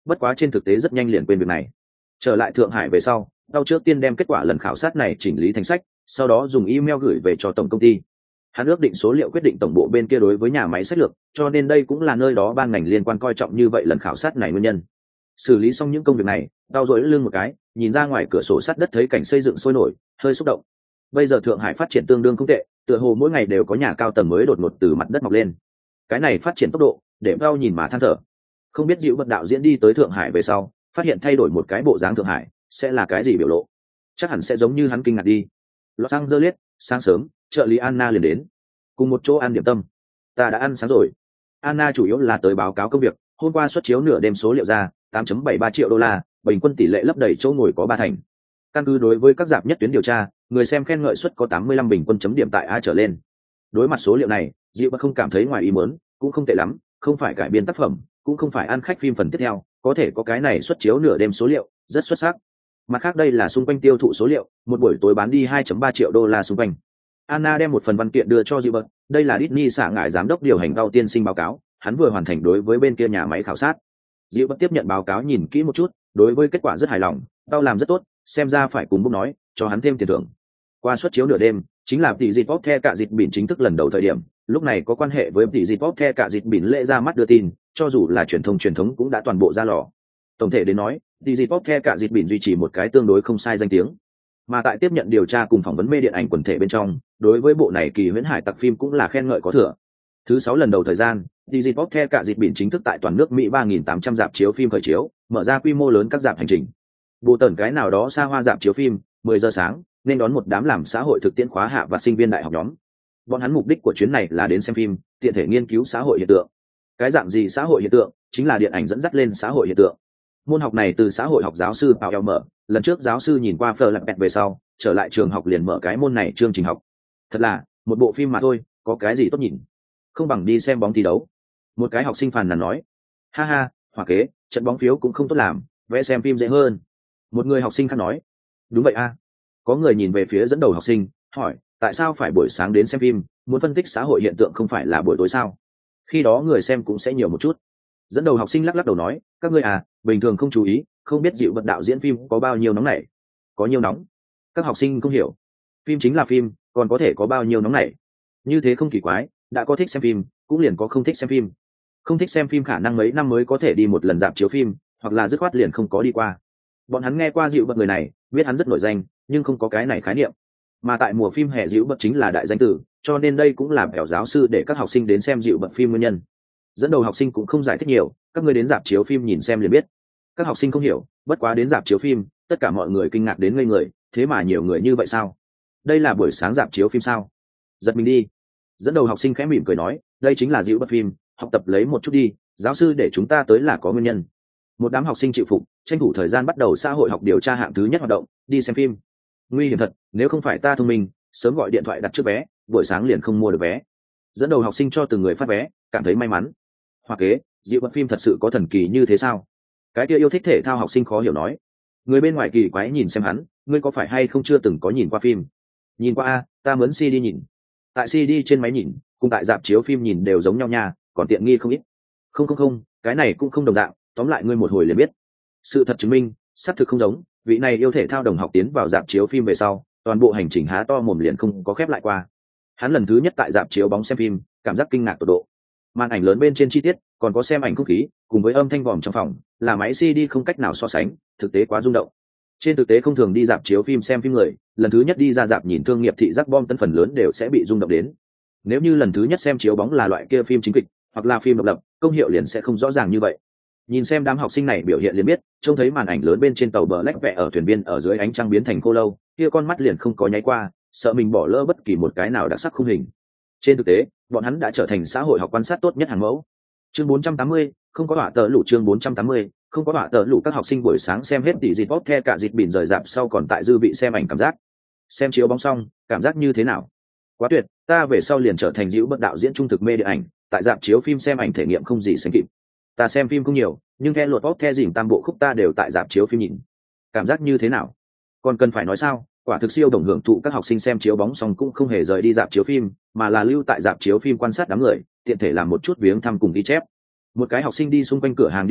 bất quá trên thực tế rất nhanh liền quên việc này. Trở lại Thượng Hải về sau, tao trước tiên đem kết quả lần khảo sát này chỉnh lý thành sách, sau đó dùng email gửi về cho tổng công ty. Hắn ước định số liệu quyết định tổng bộ bên kia đối với nhà máy sách lược, cho nên đây cũng là nơi đó ban ngành liên quan coi trọng như vậy lần khảo sát này nguyên nhân. Xử lý xong những công việc này, tao duỗi lưng một cái, nhìn ra ngoài cửa sổ sắt đất thấy cảnh xây dựng sôi nổi, hơi xúc động. Bây giờ Thượng Hải phát triển tương đương không tệ, tựa hồ mỗi ngày đều có nhà cao tầng mới đột ngột từ mặt đất mọc lên. Cái này phát triển tốc độ, để tao nhìn mà than thở. Không biết Diệu Bật đạo diễn đi tới Thượng Hải về sau, phát hiện thay đổi một cái bộ dáng Thượng Hải, sẽ là cái gì biểu lộ? Chắc hẳn sẽ giống như hắn kinh ngạc đi. Los Angeles, sáng sớm, trợ lý Anna liền đến, cùng một chỗ ăn điểm tâm. Ta đã ăn sáng rồi. Anna chủ yếu là tới báo cáo công việc, hôm qua xuất chiếu nửa đêm số liệu ra, 8.73 triệu đô la, bình quân tỷ lệ lấp đầy chỗ ngồi có 3 thành. Căn cứ đối với các rạp nhất tuyến điều tra, người xem khen ngợi suất có 85 bình quân chấm điểm tại A trở lên. Đối mặt số liệu này, Diệu Bật không cảm thấy ngoài ý muốn, cũng không tệ lắm, không phải cải biên tác phẩm, cũng không phải ăn khách phim phần tiếp theo, có thể có cái này xuất chiếu nửa đêm số liệu, rất xuất sắc. Mặt khác đây là xung quanh tiêu thụ số liệu, một buổi tối bán đi 2.3 triệu đô la xung quanh. Anna đem một phần văn kiện đưa cho Diệu Bật, đây là Disney xạ ngải giám đốc điều hành Cao tiên sinh báo cáo, hắn vừa hoàn thành đối với bên kia nhà máy khảo sát. Diệu Bật tiếp nhận báo cáo nhìn kỹ một chút, đối với kết quả rất hài lòng, tao làm rất tốt, xem ra phải cùng bốc nói, cho hắn thêm tiền thưởng. Qua suất chiếu nửa đêm, chính là tỷ dịp The cả dịp bỉn chính thức lần đầu thời điểm, lúc này có quan hệ với tỷ dịp The cả dịp bỉn lễ ra mắt đưa tin, cho dù là truyền thống cũng đã toàn bộ ra lò. Tổng thể đến nói, tỷ dịp The cả dịp bỉn duy trì một cái tương đối không sai danh tiếng. Mà tại tiếp nhận điều tra cùng phỏng vấn mê điện ảnh quần thể bên trong, đối với bộ này kỳ huyễn hải tặc phim cũng là khen ngợi có thừa. Thứ 6 lần đầu thời gian, Disney The cả dịp bỉn chính thức tại toàn nước Mỹ 3.800 rạp chiếu phim khởi chiếu, mở ra quy mô lớn các rạp hành trình. Bộ tần cái nào đó xa hoa rạp chiếu phim, 10 giờ sáng, nên đón một đám làm xã hội thực tiễn khóa hạ và sinh viên đại học nhóm. Bọn hắn mục đích của chuyến này là đến xem phim, tiện thể nghiên cứu xã hội hiện tượng. Cái dạng gì xã hội hiện tượng, chính là điện ảnh dẫn dắt lên xã hội hiện tượng. Môn học này từ xã hội học giáo sư Paul mở, lần trước giáo sư nhìn qua Fleur Lạp về sau, trở lại trường học liền mở cái môn này chương trình học. Thật là, một bộ phim mà thôi, có cái gì tốt nhìn. Không bằng đi xem bóng thi đấu. Một cái học sinh phàn nàn nói. Ha ha, Hỏa kế, trận bóng phiếu cũng không tốt làm, vẽ xem phim dễ hơn. Một người học sinh khác nói. Đúng vậy a. Có người nhìn về phía dẫn đầu học sinh, hỏi, tại sao phải buổi sáng đến xem phim, muốn phân tích xã hội hiện tượng không phải là buổi tối sao? Khi đó người xem cũng sẽ nhiều một chút. Dẫn đầu học sinh lắc lắc đầu nói, các ngươi à, bình thường không chú ý, không biết Diệu Bật đạo diễn phim có bao nhiêu nóng nảy. Có nhiều nóng? Các học sinh không hiểu. Phim chính là phim, còn có thể có bao nhiêu nóng nảy? Như thế không kỳ quái, đã có thích xem phim, cũng liền có không thích xem phim. Không thích xem phim khả năng mấy năm mới có thể đi một lần rạp chiếu phim, hoặc là dứt khoát liền không có đi qua. Bọn hắn nghe qua Diệu Bật người này, biết hắn rất nổi danh, nhưng không có cái này khái niệm. Mà tại mùa phim hè Diệu Bật chính là đại danh tử, cho nên đây cũng là bẻo giáo sư để các học sinh đến xem Diệu Bật phim nguyên nhân. Dẫn đầu học sinh cũng không giải thích nhiều, các ngươi đến rạp chiếu phim nhìn xem liền biết. Các học sinh không hiểu, bất quá đến rạp chiếu phim, tất cả mọi người kinh ngạc đến ngây người, thế mà nhiều người như vậy sao? Đây là buổi sáng rạp chiếu phim sao? Giật mình đi. Dẫn đầu học sinh khẽ mỉm cười nói, đây chính là Diệu Bật phim, học tập lấy một chút đi, giáo sư để chúng ta tới là có nguyên nhân. Một đám học sinh chịu phục, tranh thủ thời gian bắt đầu xã hội học điều tra hạng thứ nhất hoạt động, đi xem phim. Nguy hiểm thật, nếu không phải ta thông minh, sớm gọi điện thoại đặt trước vé, buổi sáng liền không mua được vé. Dẫn đầu học sinh cho từng người phát vé, cảm thấy may mắn. Hoặc kế, Diệu Bật phim thật sự có thần kỳ như thế sao? Cái kia yêu thích thể thao học sinh khó hiểu nói. Người bên ngoài kỳ quái nhìn xem hắn, ngươi có phải hay không chưa từng có nhìn qua phim? Nhìn qua a, ta mướn CD nhìn. Tại CD trên máy nhìn, cùng tại rạp chiếu phim nhìn đều giống nhau nha, còn tiện nghi không ít. Không, cái này cũng không đồng dạng, tóm lại ngươi một hồi liền biết. Sự thật chứng minh, xác thực không giống, vị này yêu thể thao đồng học tiến vào rạp chiếu phim về sau, toàn bộ hành trình há to mồm liền không có khép lại qua. Hắn lần thứ nhất tại rạp chiếu bóng xem phim, cảm giác kinh ngạc tột độ. Màn ảnh lớn bên trên chi tiết, còn có xem ảnh không khí, cùng với âm thanh vòm trong phòng, là máy CD không cách nào so sánh, thực tế quá rung động. Trên thực tế không thường đi rạp chiếu phim xem phim người, lần thứ nhất đi ra rạp nhìn thương nghiệp thị giác bom tấn phần lớn đều sẽ bị rung động đến. Nếu như lần thứ nhất xem chiếu bóng là loại kia phim chính kịch, hoặc là phim độc lập, công hiệu liền sẽ không rõ ràng như vậy. Nhìn xem đám học sinh này biểu hiện liền biết, trông thấy màn ảnh lớn bên trên tàu bờ lách vẽ ở thuyền viên ở dưới ánh trăng biến thành khô lâu, kia con mắt liền không có nháy qua, sợ mình bỏ lỡ bất kỳ một cái nào đặc sắc khung hình. Trên thực tế, bọn hắn đã trở thành xã hội học quan sát tốt nhất hàng mẫu. Chương 480, không có họa tờ lũ. Chương 480, không có họa tờ lũ. Các học sinh buổi sáng xem hết tỷ dịp The cả dịp bỉn rời rạp sau còn tại dư vị xem ảnh cảm giác. Xem chiếu bóng xong, cảm giác như thế nào? Quá tuyệt, ta về sau liền trở thành Diệu Bật đạo diễn trung thực mê điện ảnh, tại rạp chiếu phim xem ảnh thể nghiệm không gì sánh kịp. Ta xem phim không nhiều, nhưng theo luật The dìm tam bộ khúc ta đều tại rạp chiếu phim nhìn. Cảm giác như thế nào? Còn cần phải nói sao? Quả thực siêu đồng hưởng thụ. Các học sinh xem chiếu bóng xong cũng không hề rời đi rạp chiếu phim, mà là lưu tại rạp chiếu phim quan sát đám người, tiện thể làm một chút viếng thăm cùng ghi chép. Một cái học sinh đi xung quanh cửa hàng đi dạo,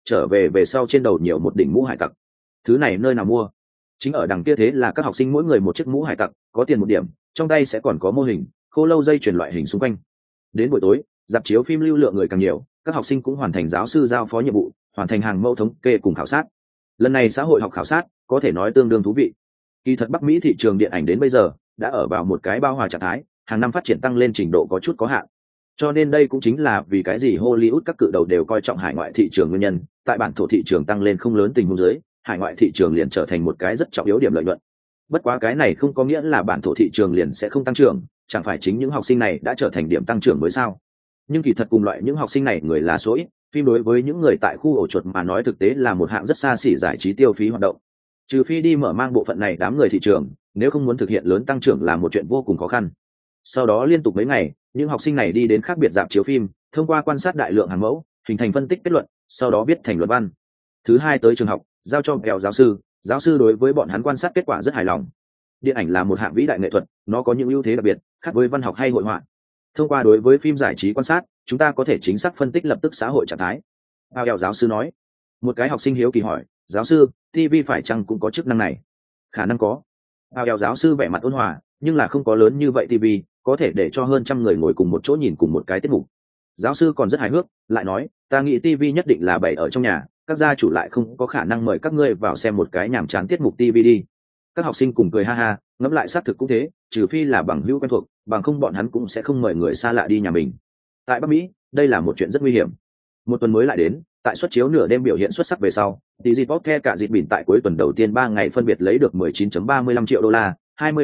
trở về về sau trên đầu nhiều một đỉnh mũ hải tặc. Thứ này nơi nào mua? Chính ở đằng kia thế là các học sinh mỗi người một chiếc mũ hải tặc, có tiền một điểm, trong tay sẽ còn có mô hình khô lâu dây chuyển loại hình xung quanh. Đến buổi tối, dạp chiếu phim lưu lượng người càng nhiều, các học sinh cũng hoàn thành giáo sư giao phó nhiệm vụ, hoàn thành hàng mẫu thống kê cùng khảo sát. Lần này xã hội học khảo sát có thể nói tương đương thú vị. Kỳ thật Bắc Mỹ thị trường điện ảnh đến bây giờ đã ở vào một cái bao hòa trạng thái, hàng năm phát triển tăng lên trình độ có chút có hạn. Cho nên đây cũng chính là vì cái gì Hollywood các cự đầu đều coi trọng hải ngoại thị trường nguyên nhân, tại bản thổ thị trường tăng lên không lớn tình huống dưới, hải ngoại thị trường liền trở thành một cái rất trọng yếu điểm lợi nhuận. Bất quá cái này không có nghĩa là bản thổ thị trường liền sẽ không tăng trưởng, chẳng phải chính những học sinh này đã trở thành điểm tăng trưởng mới sao? Nhưng kỳ thật cùng loại những học sinh này người là số ít, phim đối với những người tại khu ổ chuột mà nói thực tế là một hạng rất xa xỉ giải trí tiêu phí hoạt động. Trừ phi đi mở mang bộ phận này đám người thị trường, nếu không muốn thực hiện lớn tăng trưởng là một chuyện vô cùng khó khăn. Sau đó liên tục mấy ngày, những học sinh này đi đến khác biệt rạp chiếu phim, thông qua quan sát đại lượng hàng mẫu, hình thành phân tích kết luận, sau đó viết thành luận văn. Thứ hai tới trường học, giao cho Bèo giáo sư đối với bọn hắn quan sát kết quả rất hài lòng. Điện ảnh là một hạng vĩ đại nghệ thuật, nó có những ưu thế đặc biệt, khác với văn học hay hội họa. Thông qua đối với phim giải trí quan sát, chúng ta có thể chính xác phân tích lập tức xã hội trạng thái. Bèo giáo sư nói. Một cái học sinh hiếu kỳ hỏi, giáo sư, TV phải chăng cũng có chức năng này? Khả năng có. Bèo giáo sư vẻ mặt ôn hòa, nhưng là không có lớn như vậy TV, có thể để cho hơn trăm người ngồi cùng một chỗ nhìn cùng một cái tiết mục. Giáo sư còn rất hài hước, lại nói, ta nghĩ TV nhất định là bày ở trong nhà, các gia chủ lại không có khả năng mời các ngươi vào xem một cái nhàm chán tiết mục TV đi. Các học sinh cùng cười ha ha, ngẫm lại xác thực cũng thế, trừ phi là bằng hữu quen thuộc, bằng không bọn hắn cũng sẽ không mời người xa lạ đi nhà mình. Tại Bắc Mỹ, đây là một chuyện rất nguy hiểm. Một tuần mới lại đến, tại suất chiếu nửa đêm biểu hiện xuất sắc về sau, Disney Podcast cả dịp bỉn tại cuối tuần đầu tiên 3 ngày phân biệt lấy được 19.35 triệu đô la,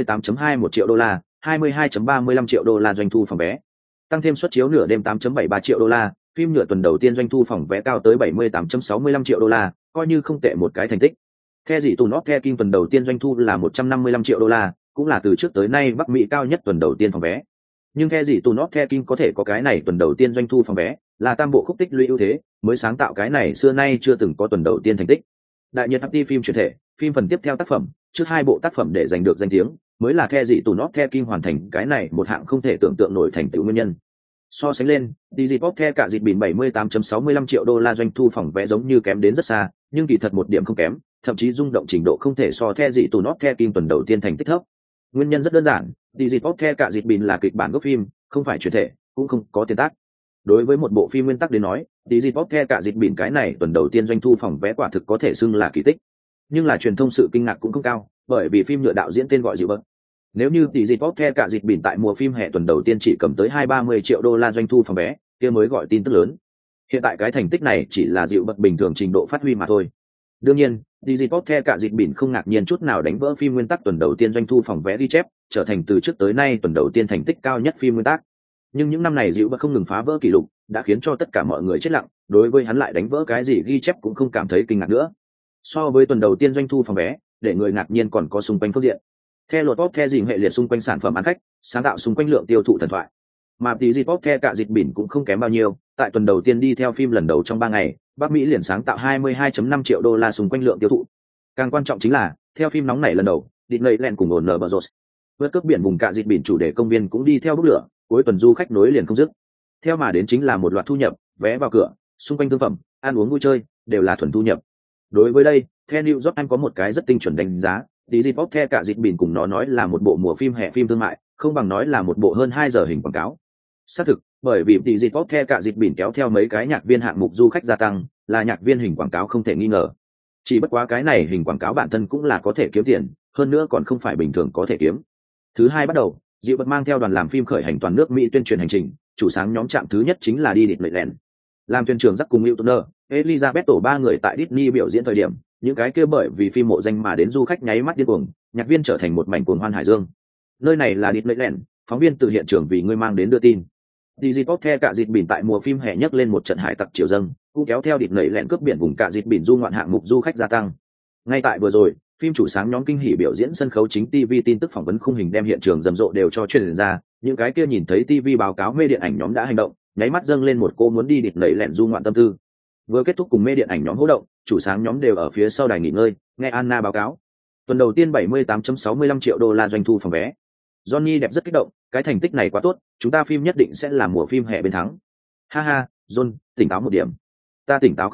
28.21 triệu đô la, 22.35 triệu đô la doanh thu phòng vé. Tăng thêm suất chiếu nửa đêm 8.73 triệu đô la, phim nửa tuần đầu tiên doanh thu phòng vé cao tới 78.65 triệu đô la, coi như không tệ một cái thành tích. The dị tù nót The King tuần đầu tiên doanh thu là 155 triệu đô la, cũng là từ trước tới nay Bắc Mỹ cao nhất tuần đầu tiên phòng vé. Nhưng The dị tù nót The King có thể có cái này tuần đầu tiên doanh thu phòng vé, là tam bộ khúc tích lũy ưu thế, mới sáng tạo cái này xưa nay chưa từng có tuần đầu tiên thành tích. Đại nhiệt hấp đi phim chuyển thể, phim phần tiếp theo tác phẩm, trước hai bộ tác phẩm để giành được danh tiếng, mới là The dị tù nót The King hoàn thành cái này một hạng không thể tưởng tượng nổi thành tựu nguyên nhân. So sánh lên, Disney The cả dịp bỉn 78.65 triệu đô la doanh thu phòng vé giống như kém đến rất xa, nhưng kỳ thật một điểm không kém, thậm chí rung động trình độ không thể so The dị tù nót The King tuần đầu tiên thành tích thấp. Nguyên nhân rất đơn giản, Disney The cả dịp bỉn là kịch bản gốc phim, không phải chuyển thể, cũng không có tiền tác. Đối với một bộ phim nguyên tắc đến nói, Disney The cả dịp bỉn cái này tuần đầu tiên doanh thu phòng vé quả thực có thể xưng là kỳ tích. Nhưng là truyền thông sự kinh ngạc cũng không cao, bởi vì phim nhựa đạo diễn tên gọi Dịu Bật. Nếu như tỷ dịp The cả dịp bỉn tại mùa phim hè tuần đầu tiên chỉ cầm tới 230 triệu đô la doanh thu phòng vé, kia mới gọi tin tức lớn. Hiện tại cái thành tích này chỉ là Dịu Bật bình thường trình độ phát huy mà thôi. Đương nhiên, Disney The cả dịp bỉn không ngạc nhiên chút nào đánh vỡ phim nguyên tắc tuần đầu tiên doanh thu phòng vé ghi chép, trở thành từ trước tới nay tuần đầu tiên thành tích cao nhất phim nguyên tắc. Nhưng những năm này Dịu Bật không ngừng phá vỡ kỷ lục, đã khiến cho tất cả mọi người chết lặng, đối với hắn lại đánh vỡ cái gì ghi chép cũng không cảm thấy kinh ngạc nữa. So với tuần đầu tiên doanh thu phòng vé, để người ngạc nhiên còn có xung quanh phương diện. Theo luật pop The dìm hệ liệt xung quanh sản phẩm ăn khách, sáng tạo xung quanh lượng tiêu thụ thần thoại. Mà Disney The cả dịp bỉn cũng không kém bao nhiêu, tại tuần đầu tiên đi theo phim lần đầu trong 3 ngày, Bắc Mỹ liền sáng tạo 22.5 triệu đô la xung quanh lượng tiêu thụ. Càng quan trọng chính là, theo phim nóng này lần đầu, Disneyland cùng Warner Bros. Vượt cướp biển vùng cả dịp bỉn chủ đề công viên cũng đi theo bước lửa, cuối tuần du khách nối liền không dứt. Theo mà đến chính là một loạt thu nhập, vé vào cửa, xung quanh thương phẩm, ăn uống vui chơi, đều là thuần thu nhập. Đối với đây, theo New York Times có một cái rất tinh chuẩn đánh giá, Disney The cả dịp bỉn cùng nó nói là một bộ mùa phim hè phim thương mại, không bằng nói là một bộ hơn 2 giờ hình quảng cáo. Xác thực, bởi vì Disney The cả dịp bỉn kéo theo mấy cái nhạc viên hạng mục du khách gia tăng, là nhạc viên hình quảng cáo không thể nghi ngờ. Chỉ bất quá cái này hình quảng cáo bản thân cũng là có thể kiếm tiền, hơn nữa còn không phải bình thường có thể kiếm. Thứ hai bắt đầu, Dịu Bật mang theo đoàn làm phim khởi hành toàn nước Mỹ tuyên truyền hành trình, chủ sáng nhóm trạm thứ nhất chính là đi Disneyland. Làm thuyền trưởng dắt cùng Hugh Turner, Elizabeth tổ 3 người tại Disney biểu diễn thời điểm, những cái kia bởi vì phim mộ danh mà đến du khách nháy mắt điên cuồng, nhạc viên trở thành một mảnh cuồng hoan hải dương. Nơi này là Disneyland, phóng viên từ hiện trường vì ngươi mang đến đưa tin. Disney The cả dịp bỉn tại mùa phim hè nhấc lên một trận hải tặc triều dâng, cũng kéo theo Disneyland cướp biển vùng cả dịp bỉn du ngoạn hạng mục du khách gia tăng. Ngay tại vừa rồi, phim chủ sáng nhóm kinh hỉ biểu diễn sân khấu chính TV tin tức phỏng vấn khung hình đem hiện trường rầm rộ đều cho truyền ra, những cái kia nhìn thấy TV báo cáo mê điện ảnh nhóm đã hành động, nháy mắt dâng lên một cô muốn đi Disneyland du ngoạn tâm tư. Vừa kết thúc cùng mê điện ảnh nhóm hỗ động, chủ sáng nhóm đều ở phía sau đài nghỉ ngơi, nghe Anna báo cáo. Tuần đầu tiên 78.65 triệu đô la doanh thu phòng vé. Johnny đẹp rất kích động, cái thành tích này quá tốt, chúng ta phim nhất định sẽ là mùa phim hè bên thắng. Ha ha, John, tỉnh táo một điểm. Ta tỉnh táo không được,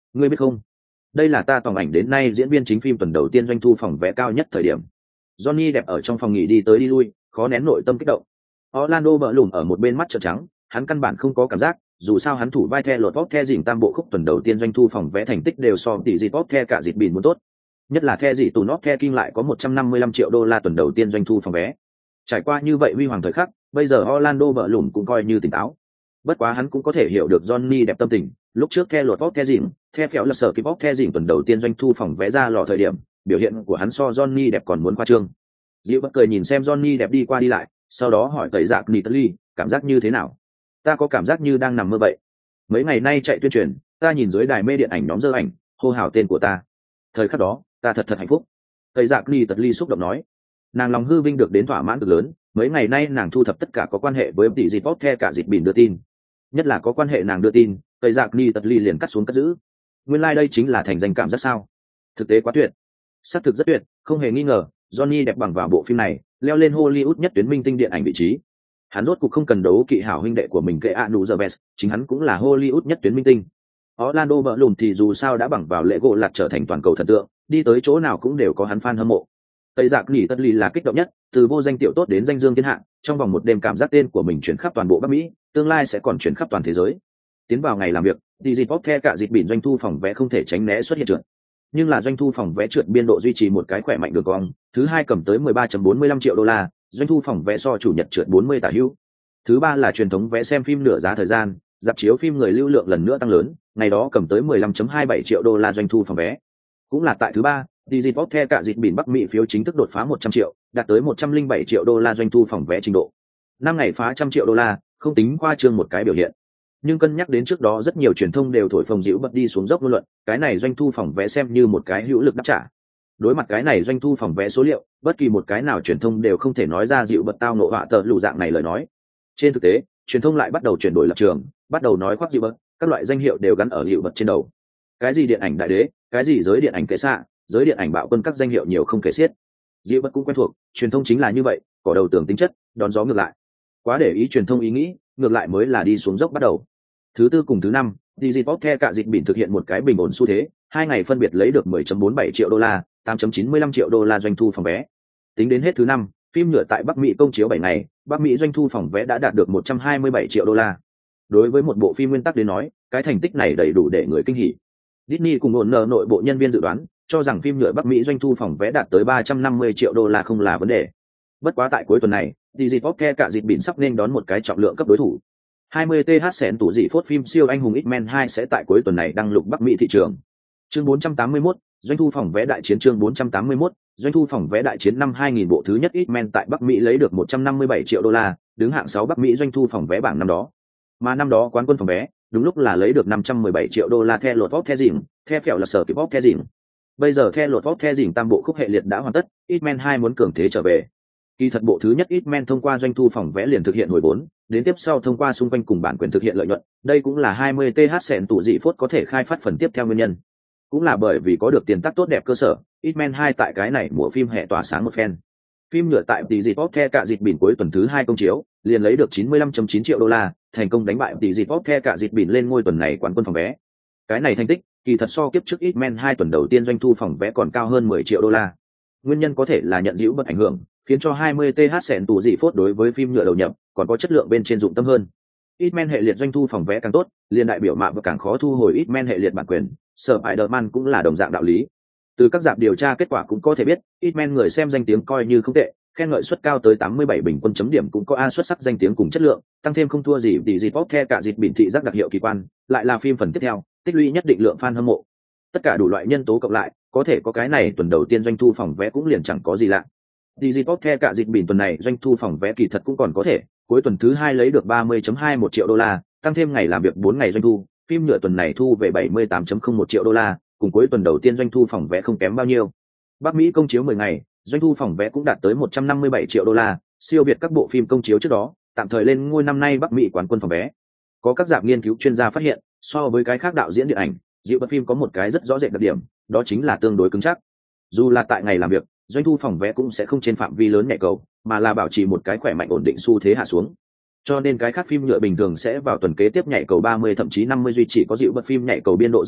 Ngươi biết không, đây là ta tòng ảnh đến nay diễn viên chính phim tuần đầu tiên doanh thu phòng vé cao nhất thời điểm. Johnny Depp ở trong phòng nghỉ đi tới đi lui, khó nén nội tâm kích động. Orlando Bloom ở một bên mắt trợn trắng, hắn căn bản không có cảm giác, dù sao hắn thủ vai The Lord of the Rings tam bộ khúc tuần đầu tiên doanh thu phòng vé thành tích đều so tỷ dịp of the cả dịp bỉn muốn tốt. Nhất là The dị tù Not The King lại có 155 triệu đô la tuần đầu tiên doanh thu phòng vé. Trải qua như vậy huy hoàng thời khắc, bây giờ Orlando Bloom cũng coi như tỉnh táo. Bất quá hắn cũng có thể hiểu được Johnny Depp tâm tình, lúc trước The Lord of the Rings, The Phèo là sở kịp of the Rings tuần đầu tiên doanh thu phòng vé ra lò thời điểm, biểu hiện của hắn so Johnny Depp còn muốn khoa trương. Diệu bất cười nhìn xem Johnny Depp đi qua đi lại, sau đó hỏi tẩy Dạc Nitaly, cảm giác như thế nào? Ta có cảm giác như đang nằm mơ vậy. Mấy ngày nay chạy tuyên truyền, ta nhìn dưới đài mê điện ảnh nhóm dơ ảnh, hô hào tên của ta. Thời khắc đó, ta thật hạnh phúc. Tẩy Dạc Nitaly xúc động nói, nàng lòng hư vinh được đến thỏa mãn cực lớn. Mấy ngày nay nàng thu thập tất cả có quan hệ với tỷ dịp Potter cả dịp bỉn đưa tin, nhất là có quan hệ nàng đưa tin, Tẩy Dạc Nitaly liền cắt xuống cất giữ. Nguyên lai đây chính là thành danh cảm giác sao? Thực tế quá tuyệt, xác thực rất tuyệt, không hề nghi ngờ. Johnny Depp bằng vào bộ phim này leo lên Hollywood nhất tuyến minh tinh điện ảnh vị trí. Hắn rốt cuộc không cần đấu kỵ hảo huynh đệ của mình Keanu Reeves, chính hắn cũng là Hollywood nhất tuyến minh tinh. Orlando Bloom thì dù sao đã bằng vào lễ gỗ lặt trở thành toàn cầu thần tượng, đi tới chỗ nào cũng đều có hắn fan hâm mộ. Tây Dạc Nỉ Tất Ly là kích động nhất, từ vô danh tiểu tốt đến danh dương thiên hạ, trong vòng một đêm cảm giác tên của mình chuyển khắp toàn bộ Bắc Mỹ, tương lai sẽ còn chuyển khắp toàn thế giới. Tiến vào ngày làm việc, Disney Potter cả dịp bỉn doanh thu phòng vé không thể tránh né xuất hiện trượt. Nhưng là doanh thu phòng vé trượt biên độ duy trì một cái khỏe mạnh đường cong, thứ hai cầm tới 13.45 triệu đô la, doanh thu phòng vé so chủ nhật trượt 40 tả hữu. Thứ ba là truyền thống vé xem phim nửa giá thời gian, rạp chiếu phim người lưu lượng lần nữa tăng lớn, ngày đó cầm tới 15.27 triệu đô la doanh thu phòng vé. Cũng là tại thứ ba, Disney Potter cả dịp bỉn Bắc Mỹ phiếu chính thức đột phá 100 triệu, đạt tới 107 triệu đô la doanh thu phòng vé trình độ. Năm ngày phá 100 triệu đô la, không tính khoa trương một cái biểu hiện. Nhưng cân nhắc đến trước đó rất nhiều truyền thông đều thổi phồng dịu bật đi xuống dốc ngôn luận, cái này doanh thu phòng vé xem như một cái hữu lực đáp trả. Đối mặt cái này doanh thu phòng vé số liệu, bất kỳ một cái nào truyền thông đều không thể nói ra dịu bật tao nộ họa tờ lù dạng này lời nói. Trên thực tế, truyền thông lại bắt đầu chuyển đổi lập trường, bắt đầu nói khoác dịu bật, các loại danh hiệu đều gắn ở dịu bật trên đầu. Cái gì điện ảnh đại đế, cái gì giới điện ảnh kệ xạ, giới điện ảnh bạo quân, các danh hiệu nhiều không kể xiết. Dịu bật cũng quen thuộc, truyền thông chính là như vậy, cỏ đầu tưởng tính chất, đón gió ngược lại. Quá để ý truyền thông ý nghĩ, ngược lại mới là đi xuống dốc bắt đầu. Thứ tư cùng thứ năm, Disney Potter cả dịp bỉn thực hiện một cái bình ổn xu thế, 2 ngày phân biệt lấy được 10.47 triệu đô la, 8.95 triệu đô la doanh thu phòng vé. Tính đến hết thứ năm, phim nhựa tại Bắc Mỹ công chiếu 7 ngày, Bắc Mỹ doanh thu phòng vé đã đạt được 127 triệu đô la. Đối với một bộ phim nguyên tắc đến nói, cái thành tích này đầy đủ để người kinh hỉ. Disney cùng ổn nợ nội bộ nhân viên dự đoán, cho rằng phim nhựa Bắc Mỹ doanh thu phòng vé đạt tới 350 triệu đô la không là vấn đề. Bất quá tại cuối tuần này, Disney Potter cả dịp bỉn sắp nên đón một cái trọng lượng cấp đối thủ. 20 th sẹn tủ dị phốt phim siêu anh hùng X-Men 2 sẽ tại cuối tuần này đăng lục Bắc Mỹ thị trường. Chương 481, doanh thu phòng vé đại chiến. Chương 481, doanh thu phòng vé đại chiến. Năm 2000 bộ thứ nhất X-Men tại Bắc Mỹ lấy được 157 triệu đô la, đứng hạng 6 Bắc Mỹ doanh thu phòng vé bảng năm đó. Mà năm đó quán quân phòng vé, đúng lúc là lấy được 517 triệu đô la The Lord of the Rings, The Phèo là sở kịp of the Rings. Bây giờ The Lord of the Rings tam bộ khúc hệ liệt đã hoàn tất, X-Men 2 muốn cường thế trở về. Kỳ thật bộ thứ nhất X-Men thông qua doanh thu phòng vé liền thực hiện hồi vốn, đến tiếp sau thông qua xung quanh cùng bản quyền thực hiện lợi nhuận, đây cũng là 20 th sẹn tủ dị phốt có thể khai phát phần tiếp theo nguyên nhân. Cũng là bởi vì có được tiền tác tốt đẹp cơ sở, X-Men 2 tại cái này mùa phim hệ tỏa sáng một phen. Phim nhựa tại tỷ dịp Potter cả dịp bỉn cuối tuần thứ 2 công chiếu, liền lấy được 95.9 triệu đô la, thành công đánh bại tỷ dịp Potter cả dịp bỉn lên ngôi tuần này quán quân phòng vé. Cái này thành tích, kỳ thật so kiếp trước X-Men 2 tuần đầu tiên doanh thu phòng vé còn cao hơn 10 triệu đô la. Nguyên nhân có thể là nhận dĩu bất ảnh hưởng, khiến cho 20 th sẹn tủ dị phốt đối với phim nhựa đầu nhập còn có chất lượng bên trên dụng tâm hơn. X-Men hệ liệt doanh thu phòng vé càng tốt, liền đại biểu mạ và càng khó thu hồi X-Men hệ liệt bản quyền, Spider-Man cũng là đồng dạng đạo lý. Từ các rạp điều tra kết quả cũng có thể biết, X-Men người xem danh tiếng coi như không tệ, khen ngợi suất cao tới 87 bình quân chấm điểm cũng có A xuất sắc danh tiếng cùng chất lượng, tăng thêm không thua gì tỷ dịp Potter cả dịp bỉn thị giác đặc hiệu kỳ quan, lại là phim phần tiếp theo, tích lũy nhất định lượng fan hâm mộ. Tất cả đủ loại nhân tố cộng lại, có thể có cái này tuần đầu tiên doanh thu phòng vé cũng liền chẳng có gì lạ. Disney Potter cả dịp bỉn tuần này doanh thu phòng vé kỳ thật cũng còn có thể, cuối tuần thứ 2 lấy được 30.21 triệu đô la, tăng thêm ngày làm việc 4 ngày doanh thu, phim nhựa tuần này thu về 78.01 triệu đô la, cùng cuối tuần đầu tiên doanh thu phòng vé không kém bao nhiêu. Bắc Mỹ công chiếu 10 ngày, doanh thu phòng vé cũng đạt tới 157 triệu đô la, siêu việt các bộ phim công chiếu trước đó, tạm thời lên ngôi năm nay Bắc Mỹ quán quân phòng vé. Có các rạp nghiên cứu chuyên gia phát hiện, so với cái khác đạo diễn điện ảnh, dịu bật phim có một cái rất rõ rệt đặc điểm, đó chính là tương đối cứng chắc. Dù là tại ngày làm việc, doanh thu phòng vé cũng sẽ không trên phạm vi lớn nhảy cầu, mà là bảo trì một cái khỏe mạnh ổn định xu thế hạ xuống. Cho nên cái khác phim nhựa bình thường sẽ vào tuần kế tiếp nhảy cầu 30 thậm chí 50 duy chỉ có dịu bật phim nhảy cầu biên độ rất nhỏ,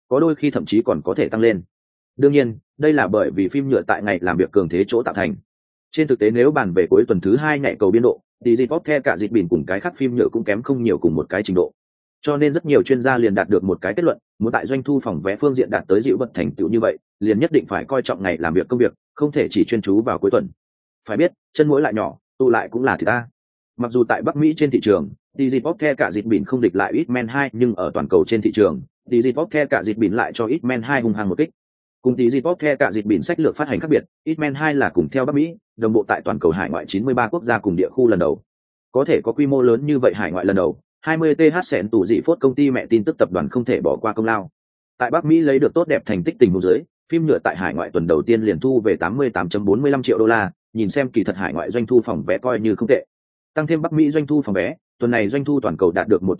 có đôi khi thậm chí còn có thể tăng lên. Đương nhiên, đây là bởi vì phim nhựa tại ngày làm việc cường thế chỗ tạo thành. Trên thực tế nếu bàn về cuối tuần thứ 2 nhảy cầu biên độ, thì Depop The cả dịp bỉn cùng cái khác phim nhựa cũng kém không nhiều cùng một cái trình độ. Cho nên rất nhiều chuyên gia liền đạt được một cái kết luận, muốn tại doanh thu phòng vé phương diện đạt tới dịu bật thành tựu như vậy, liền nhất định phải coi trọng ngày làm việc công việc, không thể chỉ chuyên chú vào cuối tuần. Phải biết, chân mũi lại nhỏ, tụ lại cũng là thịt ta. Mặc dù tại Bắc Mỹ trên thị trường, Digipop The cả dịp bỉn không địch lại Hitman 2, nhưng ở toàn cầu trên thị trường, Digipop The cả dịp bỉn lại cho Hitman 2 hung hăng một kích. Cùng Digipop The cả dịp bỉn sách lược phát hành khác biệt, Hitman 2 là cùng theo Bắc Mỹ, đồng bộ tại toàn cầu hải ngoại 93 quốc gia cùng địa khu lần đầu. Có thể có quy mô lớn như vậy hải ngoại lần đầu, 20th sẹn tủ dị phốt công ty mẹ tin tức tập đoàn không thể bỏ qua công lao. Tại Bắc Mỹ lấy được tốt đẹp thành tích tình huống dưới, phim nhựa tại hải ngoại tuần đầu tiên liền thu về 88.45 triệu đô la, nhìn xem kỳ thật hải ngoại doanh thu phòng vé coi như không tệ. Tăng thêm Bắc Mỹ doanh thu phòng vé, tuần này doanh thu toàn cầu đạt được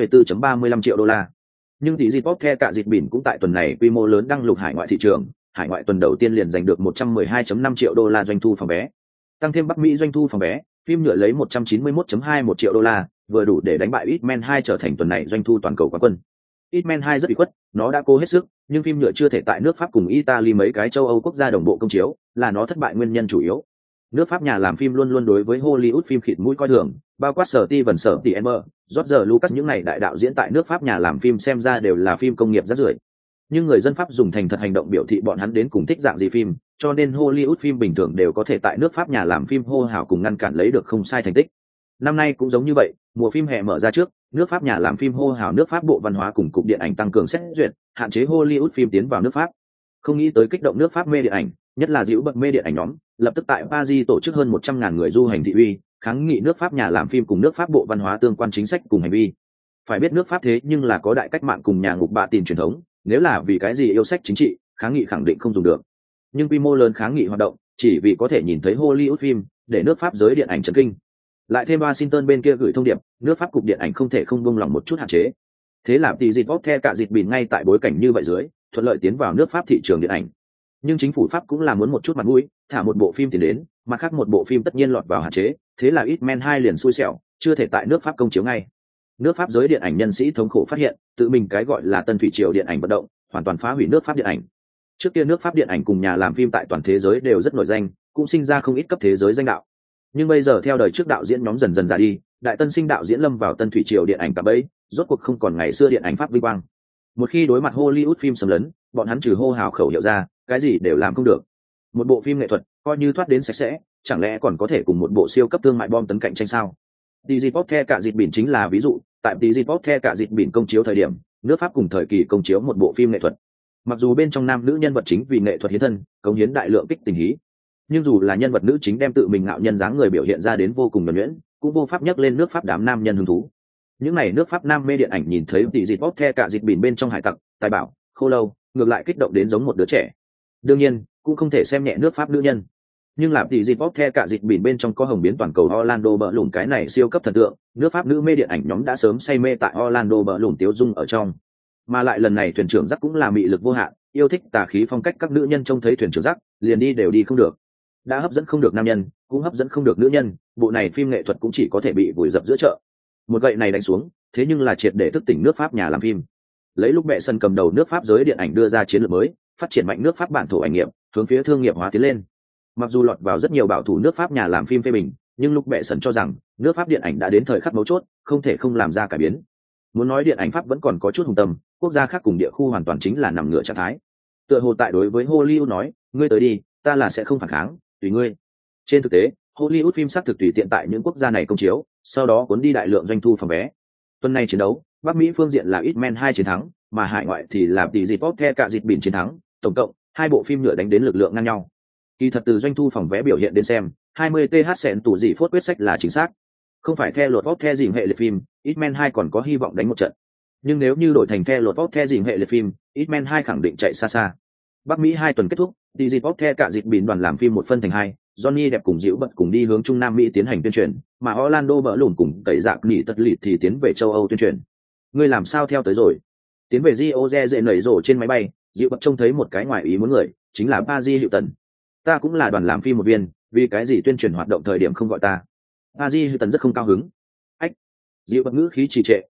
184.35 triệu đô la. Nhưng tỷ Depop The cả dịp bỉn cũng tại tuần này quy mô lớn đăng lục hải ngoại thị trường, hải ngoại tuần đầu tiên liền giành được 112.5 triệu đô la doanh thu phòng vé. Tăng thêm Bắc Mỹ doanh thu phòng vé, phim nhựa lấy 191.21 triệu đô la, vừa đủ để đánh bại Hitman 2 trở thành tuần này doanh thu toàn cầu quán quân. Hitman 2 rất bị khuất, nó đã cố hết sức, nhưng phim nhựa chưa thể tại nước Pháp cùng Italy mấy cái châu Âu quốc gia đồng bộ công chiếu, là nó thất bại nguyên nhân chủ yếu. Nước Pháp nhà làm phim luôn luôn đối với Hollywood phim khịt mũi coi thường, bao quát Steven Spielberg, George Lucas những này đại đạo diễn tại nước Pháp nhà làm phim xem ra đều là phim công nghiệp rác rưởi. Nhưng người dân Pháp dùng thành thật hành động biểu thị bọn hắn đến cùng thích dạng gì phim, cho nên Hollywood phim bình thường đều có thể tại nước Pháp nhà làm phim hô hào cùng ngăn cản lấy được không sai thành tích. Năm nay cũng giống như vậy, mùa phim hè mở ra trước, nước Pháp nhà làm phim hô hào nước Pháp Bộ Văn hóa cùng Cục Điện ảnh tăng cường xét duyệt, hạn chế Hollywood phim tiến vào nước Pháp. Không nghĩ tới kích động nước Pháp mê điện ảnh, nhất là dịu bậc mê điện ảnh nhóm, lập tức tại Paris tổ chức hơn 100.000 người du hành thị uy, kháng nghị nước Pháp nhà làm phim cùng nước Pháp Bộ Văn hóa tương quan chính sách cùng hành vi. Phải biết nước Pháp thế nhưng là có đại cách mạng cùng nhà ngục bạ tiền truyền thống, nếu là vì cái gì yêu sách chính trị, kháng nghị khẳng định không dùng được. Nhưng quy mô lớn kháng nghị hoạt động, chỉ vì có thể nhìn thấy Hollywood phim, để nước Pháp giới điện ảnh chấn kinh. Lại thêm Washington bên kia gửi thông điệp, nước Pháp cục điện ảnh không thể không buông lỏng một chút hạn chế. Thế là tỷ Depop The cả dịp bỉn ngay tại bối cảnh như vậy dưới, thuận lợi tiến vào nước Pháp thị trường điện ảnh. Nhưng chính phủ Pháp cũng là muốn một chút mặt mũi, thả một bộ phim tiền đến, mà khác một bộ phim tất nhiên lọt vào hạn chế, thế là Hitman 2 liền xui xẻo, chưa thể tại nước Pháp công chiếu ngay. Nước Pháp giới điện ảnh nhân sĩ thống khổ phát hiện, tự mình cái gọi là Tân Thủy Triều điện ảnh vận động, hoàn toàn phá hủy nước Pháp điện ảnh. Trước kia nước Pháp điện ảnh cùng nhà làm phim tại toàn thế giới đều rất nổi danh, cũng sinh ra không ít cấp thế giới danh đạo. Nhưng bây giờ theo đời trước đạo diễn nhóm dần dần già đi, đại tân sinh đạo diễn lâm vào Tân Thủy Triều điện ảnh cả bấy, rốt cuộc không còn ngày xưa điện ảnh Pháp vinh quang. Một khi đối mặt Hollywood phim xâm lấn, bọn hắn trừ hô hào khẩu hiệu ra, cái gì đều làm không được. Một bộ phim nghệ thuật coi như thoát đến sạch sẽ, chẳng lẽ còn có thể cùng một bộ siêu cấp thương mại bom tấn cạnh tranh sao? Digipop The cả dịp bỉn chính là ví dụ, tại Digipop The cả dịp bỉn công chiếu thời điểm, nước Pháp cùng thời kỳ công chiếu một bộ phim nghệ thuật. Mặc dù bên trong nam nữ nhân vật chính vì nghệ thuật hiến thân, cống hiến đại lượng kích tình hí, nhưng dù là nhân vật nữ chính đem tự mình ngạo nhân dáng người biểu hiện ra đến vô cùng nhuần nhuyễn, cũng vô pháp nhắc lên nước Pháp đám nam nhân hứng thú. Những này nước Pháp nam mê điện ảnh nhìn thấy Digipop The cả dịp bỉn bên trong hải tặc, tài bảo, khô lâu, ngược lại kích động đến giống một đứa trẻ. Đương nhiên, cũng không thể xem nhẹ nước Pháp nữ nhân. Nhưng làm Digipop The cả dịp bỉn bên trong có hồng biến toàn cầu Orlando Bloom cái này siêu cấp thần tượng, nước Pháp nữ mê điện ảnh nhóm đã sớm say mê tại Orlando Bloom tiêu dung ở trong. Mà lại lần này thuyền trưởng Jack cũng là mị lực vô hạn, yêu thích tà khí phong cách các nữ nhân trông thấy thuyền trưởng Jack, liền đi đều đi không được. Đã hấp dẫn không được nam nhân, cũng hấp dẫn không được nữ nhân, bộ này phim nghệ thuật cũng chỉ có thể bị vùi dập giữa chợ. Một gậy này đánh xuống, thế nhưng là triệt để thức tỉnh nước Pháp nhà làm phim. Lấy lúc mẹ sân cầm đầu nước Pháp giới điện ảnh đưa ra chiến lược mới, phát triển mạnh nước Pháp bản thổ ảnh nghiệp, hướng phía thương nghiệp hóa tiến lên. Mặc dù lọt vào rất nhiều bảo thủ nước Pháp nhà làm phim phê bình, nhưng lúc mẹ sân cho rằng nước Pháp điện ảnh đã đến thời khắc mấu chốt, không thể không làm ra cải biến. Muốn nói điện ảnh Pháp vẫn còn có chút hùng tâm, quốc gia khác cùng địa khu hoàn toàn chính là nằm ngửa trạng thái. Tựa hồ tại đối với Hollywood nói, ngươi tới đi, ta là sẽ không phản kháng, tùy ngươi. Trên thực tế, Hollywood phim xác thực tùy tiện tại những quốc gia này công chiếu, sau đó cuốn đi đại lượng doanh thu phòng vé. Tuần này chiến đấu, Bắc Mỹ phương diện là Hitman 2 chiến thắng, mà hải ngoại thì là Digipop The cả dịp bỉn chiến thắng, tổng cộng hai bộ phim nhựa đánh đến lực lượng ngang nhau. Kỳ thật từ doanh thu phòng vé biểu hiện đến xem, 20th sẹn tủ dị phốt quyết sách là chính xác. Không phải theo luật pop the dìm hệ liệt phim, Hitman 2 còn có hy vọng đánh một trận. Nhưng nếu như đổi thành theo luật pop the dìm hệ liệt phim, Hitman 2 khẳng định chạy xa xa. Bắc Mỹ 2 tuần kết thúc, Digipop The cả dịp bỉn đoàn làm phim một phân thành hai, Johnny đẹp cùng Diệu bật cùng đi hướng Trung Nam Mỹ tiến hành tuyên truyền, mà Orlando bỡ lùn cùng tẩy dạc nỉ tật lịt thì tiến về châu Âu tuyên truyền. Ngươi làm sao theo tới rồi? Tiến về Rio de Janeiro trên máy bay, Diệu bật trông thấy một cái ngoài ý muốn người, chính là Paris Hilton. Ta cũng là đoàn làm phim một viên, vì cái gì tuyên truyền hoạt động thời điểm không gọi ta? Paris Hilton rất không cao hứng. Ách! Diệu bật ngữ khí trì trệ,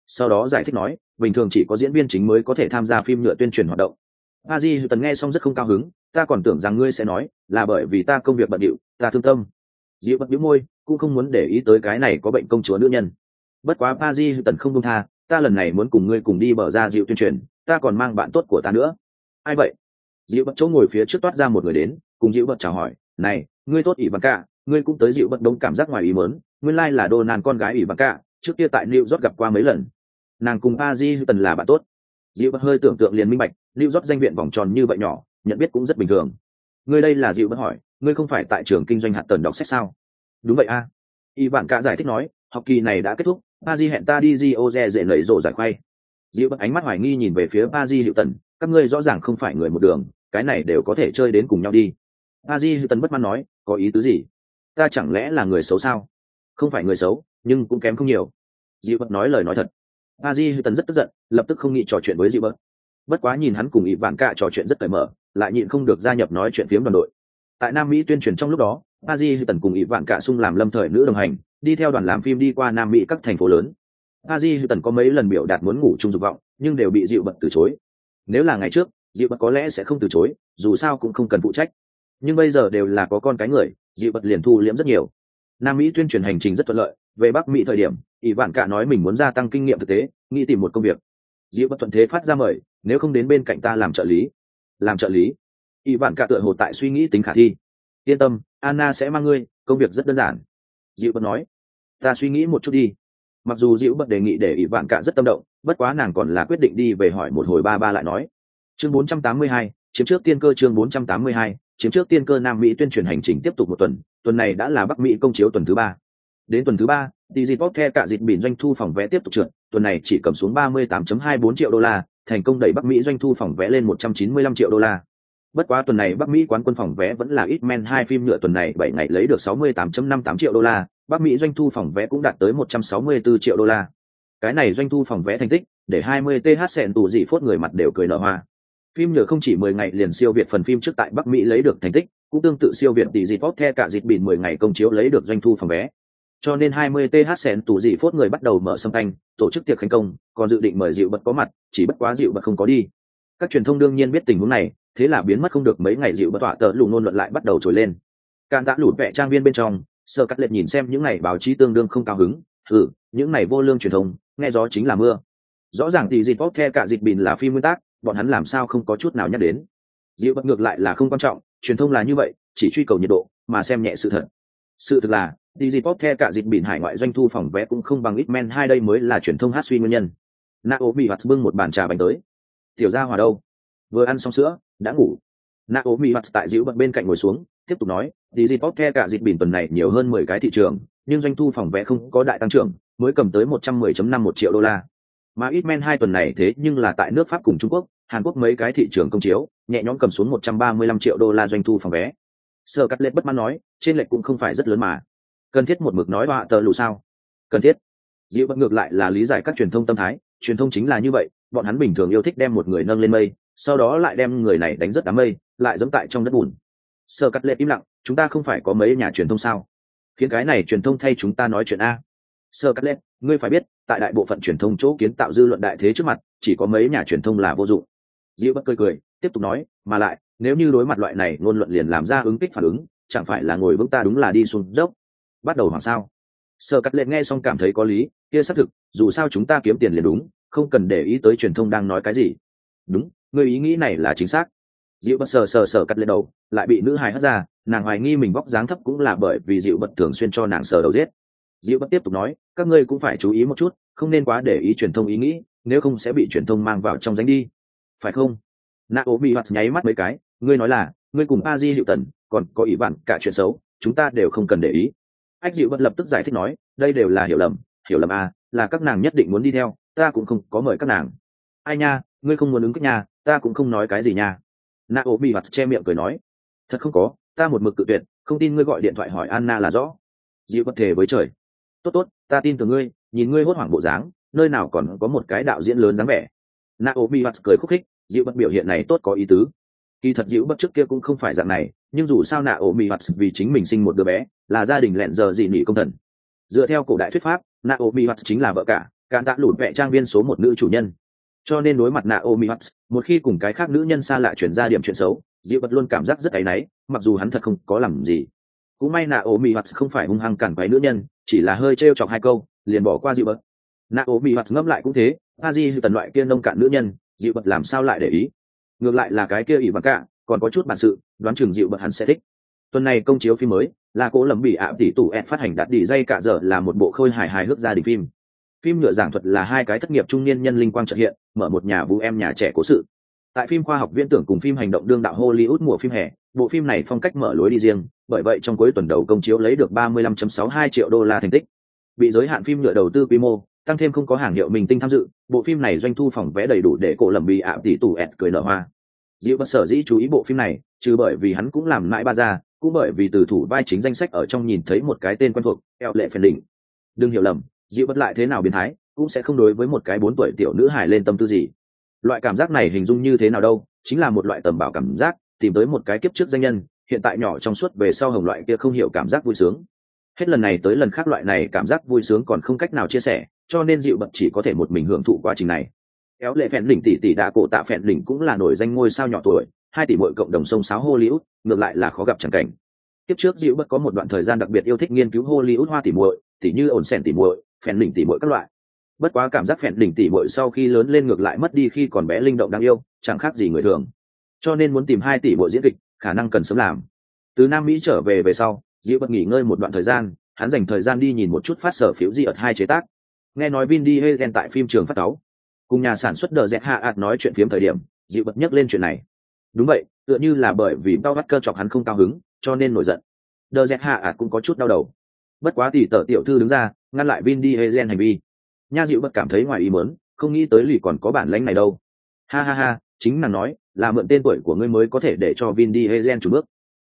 sau đó giải thích nói bình thường chỉ có diễn viên chính mới có thể tham gia phim nhựa tuyên truyền hoạt động. Paris Hilton nghe xong rất không cao hứng, ta còn tưởng rằng ngươi sẽ nói là bởi vì ta công việc bận rộn, ta thương tâm. Diệu bật bĩu môi, cũng không muốn để ý tới cái này có bệnh công chúa nữ nhân. Bất quá Paris Hilton không buông tha, ta lần này muốn cùng ngươi cùng đi bờ ra Diệu tuyên truyền, ta còn mang bạn tốt của ta nữa. Ai vậy? Diệu bật chỗ ngồi phía trước toát ra một người đến, cùng Diệu bật chào hỏi, này, ngươi tốt ỷ văn cả, ngươi cũng tới. Diệu bật đông cảm giác ngoài ý muốn, nguyên lai là Donald con gái ỷ văn cả, trước kia tại New York gặp qua mấy lần. Nàng cùng Paris Hilton là bạn tốt. Diệu bật hơi tưởng tượng liền minh bạch, New York danh viện vòng tròn như vậy nhỏ, nhận biết cũng rất bình thường. Ngươi đây là Diệu bật hỏi, ngươi không phải tại trường kinh doanh hạt tần đọc sách sao? Đúng vậy a. Y Vạn Cả giải thích nói, học kỳ này đã kết thúc, Paris hẹn ta đi Rio dễ nảy rộ giải khoay. Diệu bật ánh mắt hoài nghi nhìn về phía Paris Hilton, các ngươi rõ ràng không phải người một đường, cái này đều có thể chơi đến cùng nhau đi. Paris Hilton bất mãn nói, có ý tứ gì? Ta chẳng lẽ là người xấu sao? Không phải người xấu, nhưng cũng kém không nhiều. Diệu bật nói lời nói thật. Paris Hilton rất tức giận, lập tức không nghĩ trò chuyện với Diệu bật. Bất quá nhìn hắn cùng Y Vạn Cả trò chuyện rất cởi mở, lại nhịn không được gia nhập nói chuyện phiếm đoàn đội. Tại Nam Mỹ tuyên truyền trong lúc đó, Paris Hilton cùng Y Vạn Cả xung làm lâm thời nữ đồng hành, đi theo đoàn làm phim đi qua Nam Mỹ các thành phố lớn. Paris Hilton có mấy lần biểu đạt muốn ngủ chung dục vọng, nhưng đều bị Diệu bật từ chối. Nếu là ngày trước, Diệu bật có lẽ sẽ không từ chối, dù sao cũng không cần phụ trách. Nhưng bây giờ đều là có con cái người, Diệu bật liền thu liễm rất nhiều. Nam Mỹ tuyên truyền hành trình rất thuận lợi, về Bắc Mỹ thời điểm, Y Vạn Cả nói mình muốn gia tăng kinh nghiệm thực tế, nghĩ tìm một công việc. Diệu bật thuận thế phát ra mời, nếu không đến bên cạnh ta làm trợ lý. Làm trợ lý? Y Vạn Cả tựa hồ tại suy nghĩ tính khả thi. Yên tâm, Anna sẽ mang ngươi, công việc rất đơn giản. Diệu bật nói, ta suy nghĩ một chút đi. Mặc dù Diệu bật đề nghị để Y Vạn Cả rất tâm động, bất quá nàng còn là quyết định đi về hỏi một hồi ba lại nói. Chương 482, chiếm trước tiên cơ. Chương 482, chiếm trước tiên cơ. Nam Mỹ tuyên truyền hành trình tiếp tục một tuần này đã là Bắc Mỹ công chiếu tuần thứ 3. Đến tuần thứ 3, Digipop The cả dịp biển doanh thu phòng vé tiếp tục trượt, tuần này chỉ cầm xuống 38.24 triệu đô la, thành công đẩy Bắc Mỹ doanh thu phòng vé lên 195 triệu đô la. Bất quá tuần này Bắc Mỹ quán quân phòng vé vẫn là X-Men 2 phim nhựa tuần này 7 ngày lấy được 68.58 triệu đô la, Bắc Mỹ doanh thu phòng vé cũng đạt tới 164 triệu đô la. Cái này doanh thu phòng vé thành tích, để 20 TH sẹn tù dị phốt người mặt đều cười nở hoa. Phim nhựa không chỉ 10 ngày liền siêu việt phần phim trước tại Bắc Mỹ lấy được thành tích, cũng tương tự siêu việt Digipop The cả dịp biển 10 ngày công chiếu lấy được doanh thu phòng vé. Cho nên 20 TH sẹn tù dị phốt người bắt đầu mở sâm canh, tổ chức tiệc khánh công, còn dự định mời Diệu bật có mặt, chỉ bất quá Diệu bật không có đi. Các truyền thông đương nhiên biết tình huống này, thế là biến mất không được mấy ngày Diệu bật tọa tờ lù ngôn luận lại bắt đầu trồi lên. Càn tạ lụt vẽ trang viên bên trong, Sơ Cắt Lệ nhìn xem những này báo chí tương đương không cao hứng, những này vô lương truyền thông, nghe gió chính là mưa. Rõ ràng thì Digipop The cả dịp biển là phim nguyên tác, bọn hắn làm sao không có chút nào nhắc đến. Diệu bật ngược lại là không quan trọng, truyền thông là như vậy, chỉ truy cầu nhiệt độ, mà xem nhẹ sự thật. Sự thực là Digipop The cả dịp biển hải ngoại doanh thu phòng vé cũng không bằng X-Men 2, đây mới là truyền thông hát suy nguyên nhân. Naomi Watts bưng một bàn trà bánh tới. Tiểu gia hòa đâu? Vừa ăn xong sữa, đã ngủ. Naomi Watts tại Diệu bật bên cạnh ngồi xuống, tiếp tục nói, Digipop The cả dịp biển tuần này nhiều hơn 10 cái thị trường, nhưng doanh thu phòng vé không có đại tăng trưởng, mới cầm tới 110.51 triệu đô la. Mà X-Men 2 tuần này thế nhưng là tại nước Pháp cùng Trung Quốc, Hàn Quốc mấy cái thị trường công chiếu, nhẹ nhõm cầm xuống 135 triệu đô la doanh thu phòng vé. Sơ Cắt Lệ bất mãn nói, trên lệch cũng không phải rất lớn mà. Cần thiết một mực nói họa tờ lù sao? Cần thiết. Diệu bật ngược lại là lý giải các truyền thông tâm thái, truyền thông chính là như vậy, bọn hắn bình thường yêu thích đem một người nâng lên mây, sau đó lại đem người này đánh rất đám mây, lại giẫm tại trong đất bùn. Sơ Cắt Lệ im lặng, chúng ta không phải có mấy nhà truyền thông sao? Khiến cái này truyền thông thay chúng ta nói chuyện a. Sơ Cắt Lệ, ngươi phải biết, tại đại bộ phận truyền thông chỗ kiến tạo dư luận đại thế trước mặt, chỉ có mấy nhà truyền thông là vô dụng. Diệu bật cười, tiếp tục nói, mà lại, nếu như đối mặt loại này ngôn luận liền làm ra ứng kích phản ứng, chẳng phải là ngồi vững ta đúng là đi xuống dốc. Bắt đầu hoảng sao? Sơ Cắt Lệ nghe xong cảm thấy có lý, kia xác thực, dù sao chúng ta kiếm tiền liền đúng, không cần để ý tới truyền thông đang nói cái gì. Đúng, ngươi ý nghĩ này là chính xác. Diệu bật sờ Cắt Lệ đầu, lại bị nữ hài hất ra, nàng hoài nghi mình vóc dáng thấp cũng là bởi vì Diệu bật thường xuyên cho nàng sờ đầu giết. Diệu bật tiếp tục nói, các ngươi cũng phải chú ý một chút, không nên quá để ý truyền thông ý nghĩ, nếu không sẽ bị truyền thông mang vào trong danh đi. Phải không? Naomi Watts nháy mắt mấy cái, ngươi nói là, ngươi cùng Paris Hilton, còn có ý bạn cả chuyện xấu, chúng ta đều không cần để ý. Ách Diệu bật lập tức giải thích nói, đây đều là hiểu lầm à, là các nàng nhất định muốn đi theo, ta cũng không có mời các nàng. Ai nha, ngươi không muốn ứng kích nha, ta cũng không nói cái gì nha. Naomi Watts che miệng cười nói, thật không có, ta một mực tự tuyệt, không tin ngươi gọi điện thoại hỏi Anna là rõ. Diệu bật thề với trời, tốt, ta tin tưởng ngươi, nhìn ngươi hốt hoảng bộ dáng, nơi nào còn có một cái đạo diễn lớn dáng vẻ. Naomi Watts cười khúc khích, Diệu bật biểu hiện này tốt có ý tứ. Kỳ thật Diệu bật trước kia cũng không phải dạng này, nhưng dù sao Naomi Watts vì chính mình sinh một đứa bé, là gia đình lẹn giờ gì nỉ công thần. Dựa theo cổ đại thuyết pháp, Naomi Watts chính là vợ cả, Cạn tạ lụt vẹ trang viên số một nữ chủ nhân, cho nên đối mặt Naomi Watts, một khi cùng cái khác nữ nhân xa lạ chuyển ra điểm chuyện xấu, Diệu Bật luôn cảm giác rất áy náy, mặc dù hắn thật không có làm gì. Cũng may Naomi Watts không phải hung hăng cản quấy nữ nhân, chỉ là hơi trêu chọc hai câu, liền bỏ qua Diệu Bật. Naomi Watts ngẫm lại cũng thế, Pazi tần loại kia nông cạn nữ nhân, Diệu Bật làm sao lại để ý. Ngược lại là cái kia ỷ vàng cả, còn có chút bản sự, đoán chừng Diệu Bật hắn sẽ thích. Tuần này công chiếu phim mới, là Cố Lẩm Bị ạ tỷ tủ ẹt phát hành đạt đỉ dây cả giờ là một bộ khôi hài hước gia đình phim. Phim nhựa giảng thuật là hai cái thất nghiệp trung niên nhân linh quang chợt hiện, mở một nhà vũ em nhà trẻ cố sự. Tại phim khoa học viễn tưởng cùng phim hành động đương đạo Hollywood mùa phim hè, bộ phim này phong cách mở lối đi riêng, bởi vậy trong cuối tuần đầu công chiếu lấy được 35.62 triệu đô la thành tích. Bị giới hạn phim nhựa đầu tư quy mô, tăng thêm không có hàng hiệu mình tinh tham dự, bộ phim này doanh thu phòng vé đầy đủ để Cố Lẩm Bị ạ tỷ tủ ẹt cười nở hoa. Diệu Bật sở dĩ chú ý bộ phim này, trừ bởi vì hắn cũng làm mãi ba ra, cũng bởi vì từ thủ vai chính danh sách ở trong nhìn thấy một cái tên quen thuộc, eo lệ phèn đỉnh. Đừng hiểu lầm, Diệu Bật lại thế nào biến thái, cũng sẽ không đối với một cái 4 tuổi tiểu nữ hài lên tâm tư gì. Loại cảm giác này hình dung như thế nào đâu, chính là một loại tầm bảo cảm giác, tìm tới một cái kiếp trước danh nhân, hiện tại nhỏ trong suốt về sau hồng loại kia không hiểu cảm giác vui sướng. Hết lần này tới lần khác loại này cảm giác vui sướng còn không cách nào chia sẻ, cho nên Diệu Bật chỉ có thể một mình hưởng thụ quá trình này. Kéo lệ phèn đỉnh tỷ đạ cổ tạ phèn đỉnh cũng là nổi danh ngôi sao nhỏ tuổi, 2 tỷ muội cộng đồng sông sáo Hollywood, ngược lại là khó gặp chẳng cảnh. Tiếp trước Diệu Bật có một đoạn thời gian đặc biệt yêu thích nghiên cứu Hollywood hoa tỷ muội, tỷ như ổn sèn tỷ muội, phèn đỉnh tỷ muội các loại. Bất quá cảm giác phèn đỉnh tỷ muội sau khi lớn lên ngược lại mất đi khi còn bé linh động đáng yêu, chẳng khác gì người thường. Cho nên muốn tìm 2 tỷ muội diễn kịch, khả năng cần sớm làm. Từ Nam Mỹ trở về sau, Diệu Bật nghỉ ngơi một đoạn thời gian, hắn dành thời gian đi nhìn một chút phát sở phiếu Diệu 2 chế tác. Nghe nói Vin Diesel tại phim trường phát cáu, cùng nhà sản xuất DZ nói chuyện phiếm thời điểm, Diệu Bật nhắc lên chuyện này. Đúng vậy, tựa như là bởi vì Paul Walker chọc hắn không cao hứng, cho nên nổi giận. DZ cũng có chút đau đầu. Bất quá tỷ tở tiểu thư đứng ra, ngăn lại Vin Diesel hành vi. Nha Diệu Bật cảm thấy ngoài ý muốn, không nghĩ tới lì còn có bản lĩnh này đâu. Ha ha ha, chính nàng nói, là mượn tên tuổi của ngươi mới có thể để cho Vin Diesel chủ bước.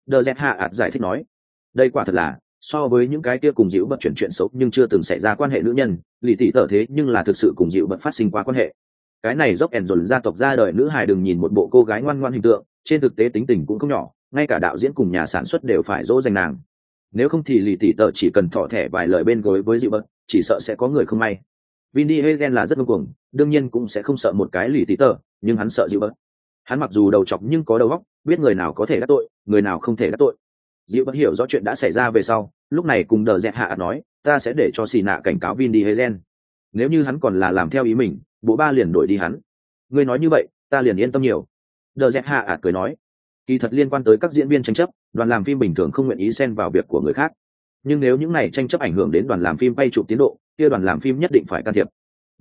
DZ giải thích nói, đây quả thật là, so với những cái kia cùng Diệu Bật chuyển chuyện xấu nhưng chưa từng xảy ra quan hệ nữ nhân, lì tỷ tở thế nhưng là thực sự cùng Diệu Bật phát sinh qua quan hệ. Cái này dốc ẻn dồn gia tộc ra đời nữ hài đừng nhìn một bộ cô gái ngoan ngoan hình tượng, trên thực tế tính tình cũng không nhỏ, ngay cả đạo diễn cùng nhà sản xuất đều phải dỗ dành nàng. Nếu không thì lì tỷ tở chỉ cần thỏ thẻ vài lời bên gối với Diệu Bật, chỉ sợ sẽ có người không may. Vin Diesel là rất ngông cuồng, đương nhiên cũng sẽ không sợ một cái lì tỷ tở, nhưng hắn sợ Diệu Bật. Hắn mặc dù đầu chọc nhưng có đầu óc, biết người nào có thể đắc tội, người nào không thể đắc tội. Diệu Bật hiểu rõ chuyện đã xảy ra về sau, lúc này cùng DZ nói, ta sẽ để cho xì nạ cảnh cáo Vin Diesel. Nếu như hắn còn là làm theo ý mình, bộ ba liền đổi đi hắn. Ngươi nói như vậy, ta liền yên tâm nhiều. DZ cười nói, kỳ thật liên quan tới các diễn viên tranh chấp, đoàn làm phim bình thường không nguyện ý xen vào việc của người khác. Nhưng nếu những này tranh chấp ảnh hưởng đến đoàn làm phim quay chụp tiến độ, kia đoàn làm phim nhất định phải can thiệp.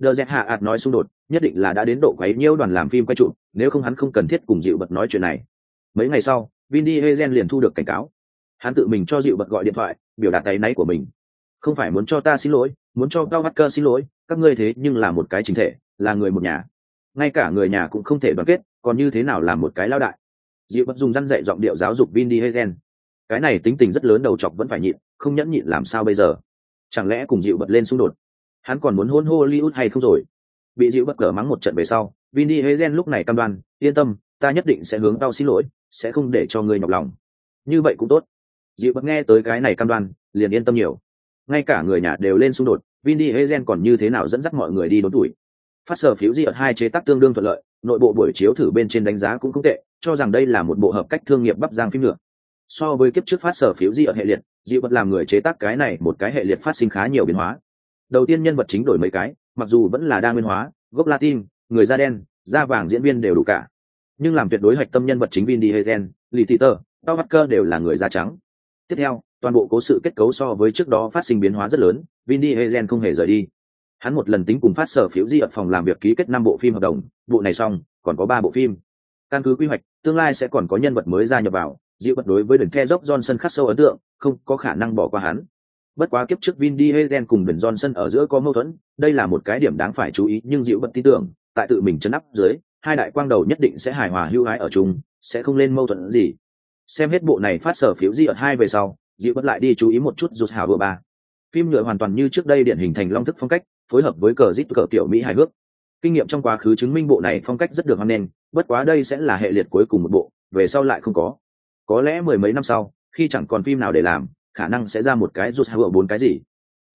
DZ nói xung đột, nhất định là đã đến độ quấy nhiễu đoàn làm phim quay chụp, nếu không hắn không cần thiết cùng Diệu Bật nói chuyện này. Mấy ngày sau, Vin Diesel liền thu được cảnh cáo. Hắn tự mình cho Diệu Bật gọi điện thoại, biểu đạt áy náy của mình. Không phải muốn cho ta xin lỗi, muốn cho Paul Walker xin lỗi, các ngươi thế nhưng là một cái chính thể, là người một nhà. Ngay cả người nhà cũng không thể đoàn kết, còn như thế nào làm một cái lao đại. Diệu Bật dùng răn dạy giọng điệu giáo dục Vin Diesel. Cái này tính tình rất lớn đầu chọc vẫn phải nhịn, không nhẫn nhịn làm sao bây giờ? Chẳng lẽ cùng Diệu Bật lên xung đột? Hắn còn muốn hôn Hollywood hay không rồi? Bị Diệu Bật cở mắng một trận về sau, Vin Diesel lúc này cam đoan, yên tâm, ta nhất định sẽ hướng tao xin lỗi, sẽ không để cho ngươi nhọc lòng. Như vậy cũng tốt. Diệu Bật nghe tới cái này cam đoan, liền yên tâm nhiều. Ngay cả người nhà đều lên xung đột, Vin Diesel còn như thế nào dẫn dắt mọi người đi đốn tuổi. Phát sở phiếu Diệu 2 chế tác tương đương thuận lợi, nội bộ buổi chiếu thử bên trên đánh giá cũng không tệ, cho rằng đây là một bộ hợp cách thương nghiệp bắp giang phim nữa. So với kiếp trước phát sở phiếu Diệu hệ liệt, Diệu Bật làm người chế tác cái này một cái hệ liệt phát sinh khá nhiều biến hóa. Đầu tiên nhân vật chính đổi mấy cái, mặc dù vẫn là đa nguyên hóa, gốc Latin, người da đen, da vàng diễn viên đều đủ cả. Nhưng làm tuyệt đối hạch tâm nhân vật chính Vin Diesel, Lee Peter, Paul Walker đều là người da trắng. Tiếp theo, toàn bộ cố sự kết cấu so với trước đó phát sinh biến hóa rất lớn, Vin Diesel không hề rời đi. Hắn một lần tính cùng phát sở phiếu Diệu phòng làm việc ký kết 5 bộ phim hợp đồng, bộ này xong, còn có 3 bộ phim. Căn cứ quy hoạch, tương lai sẽ còn có nhân vật mới gia nhập vào, Diệu Bật đối với Dwayne The Rock Johnson khắc sâu ấn tượng, không có khả năng bỏ qua hắn. Bất quá kiếp trước Vin Diesel cùng Dwayne Johnson ở giữa có mâu thuẫn, đây là một cái điểm đáng phải chú ý, nhưng Diệu Bật tin tưởng, tại tự mình trấn áp dưới, hai đại quang đầu nhất định sẽ hài hòa hữu ái ở chung, sẽ không lên mâu thuẫn gì. Xem hết bộ này phát sở phiếu Diệu 2 về sau, Diệu Bật lại đi chú ý một chút rụt hào 3. Phim nhựa hoàn toàn như trước đây điển hình thành long thức phong cách, phối hợp với cờ tiểu Mỹ hài hước. Kinh nghiệm trong quá khứ chứng minh bộ này phong cách rất được hoan nghênh, bất quá đây sẽ là hệ liệt cuối cùng một bộ, về sau lại không có. Có lẽ mười mấy năm sau, khi chẳng còn phim nào để làm, khả năng sẽ ra một cái rụt hào 4 cái gì.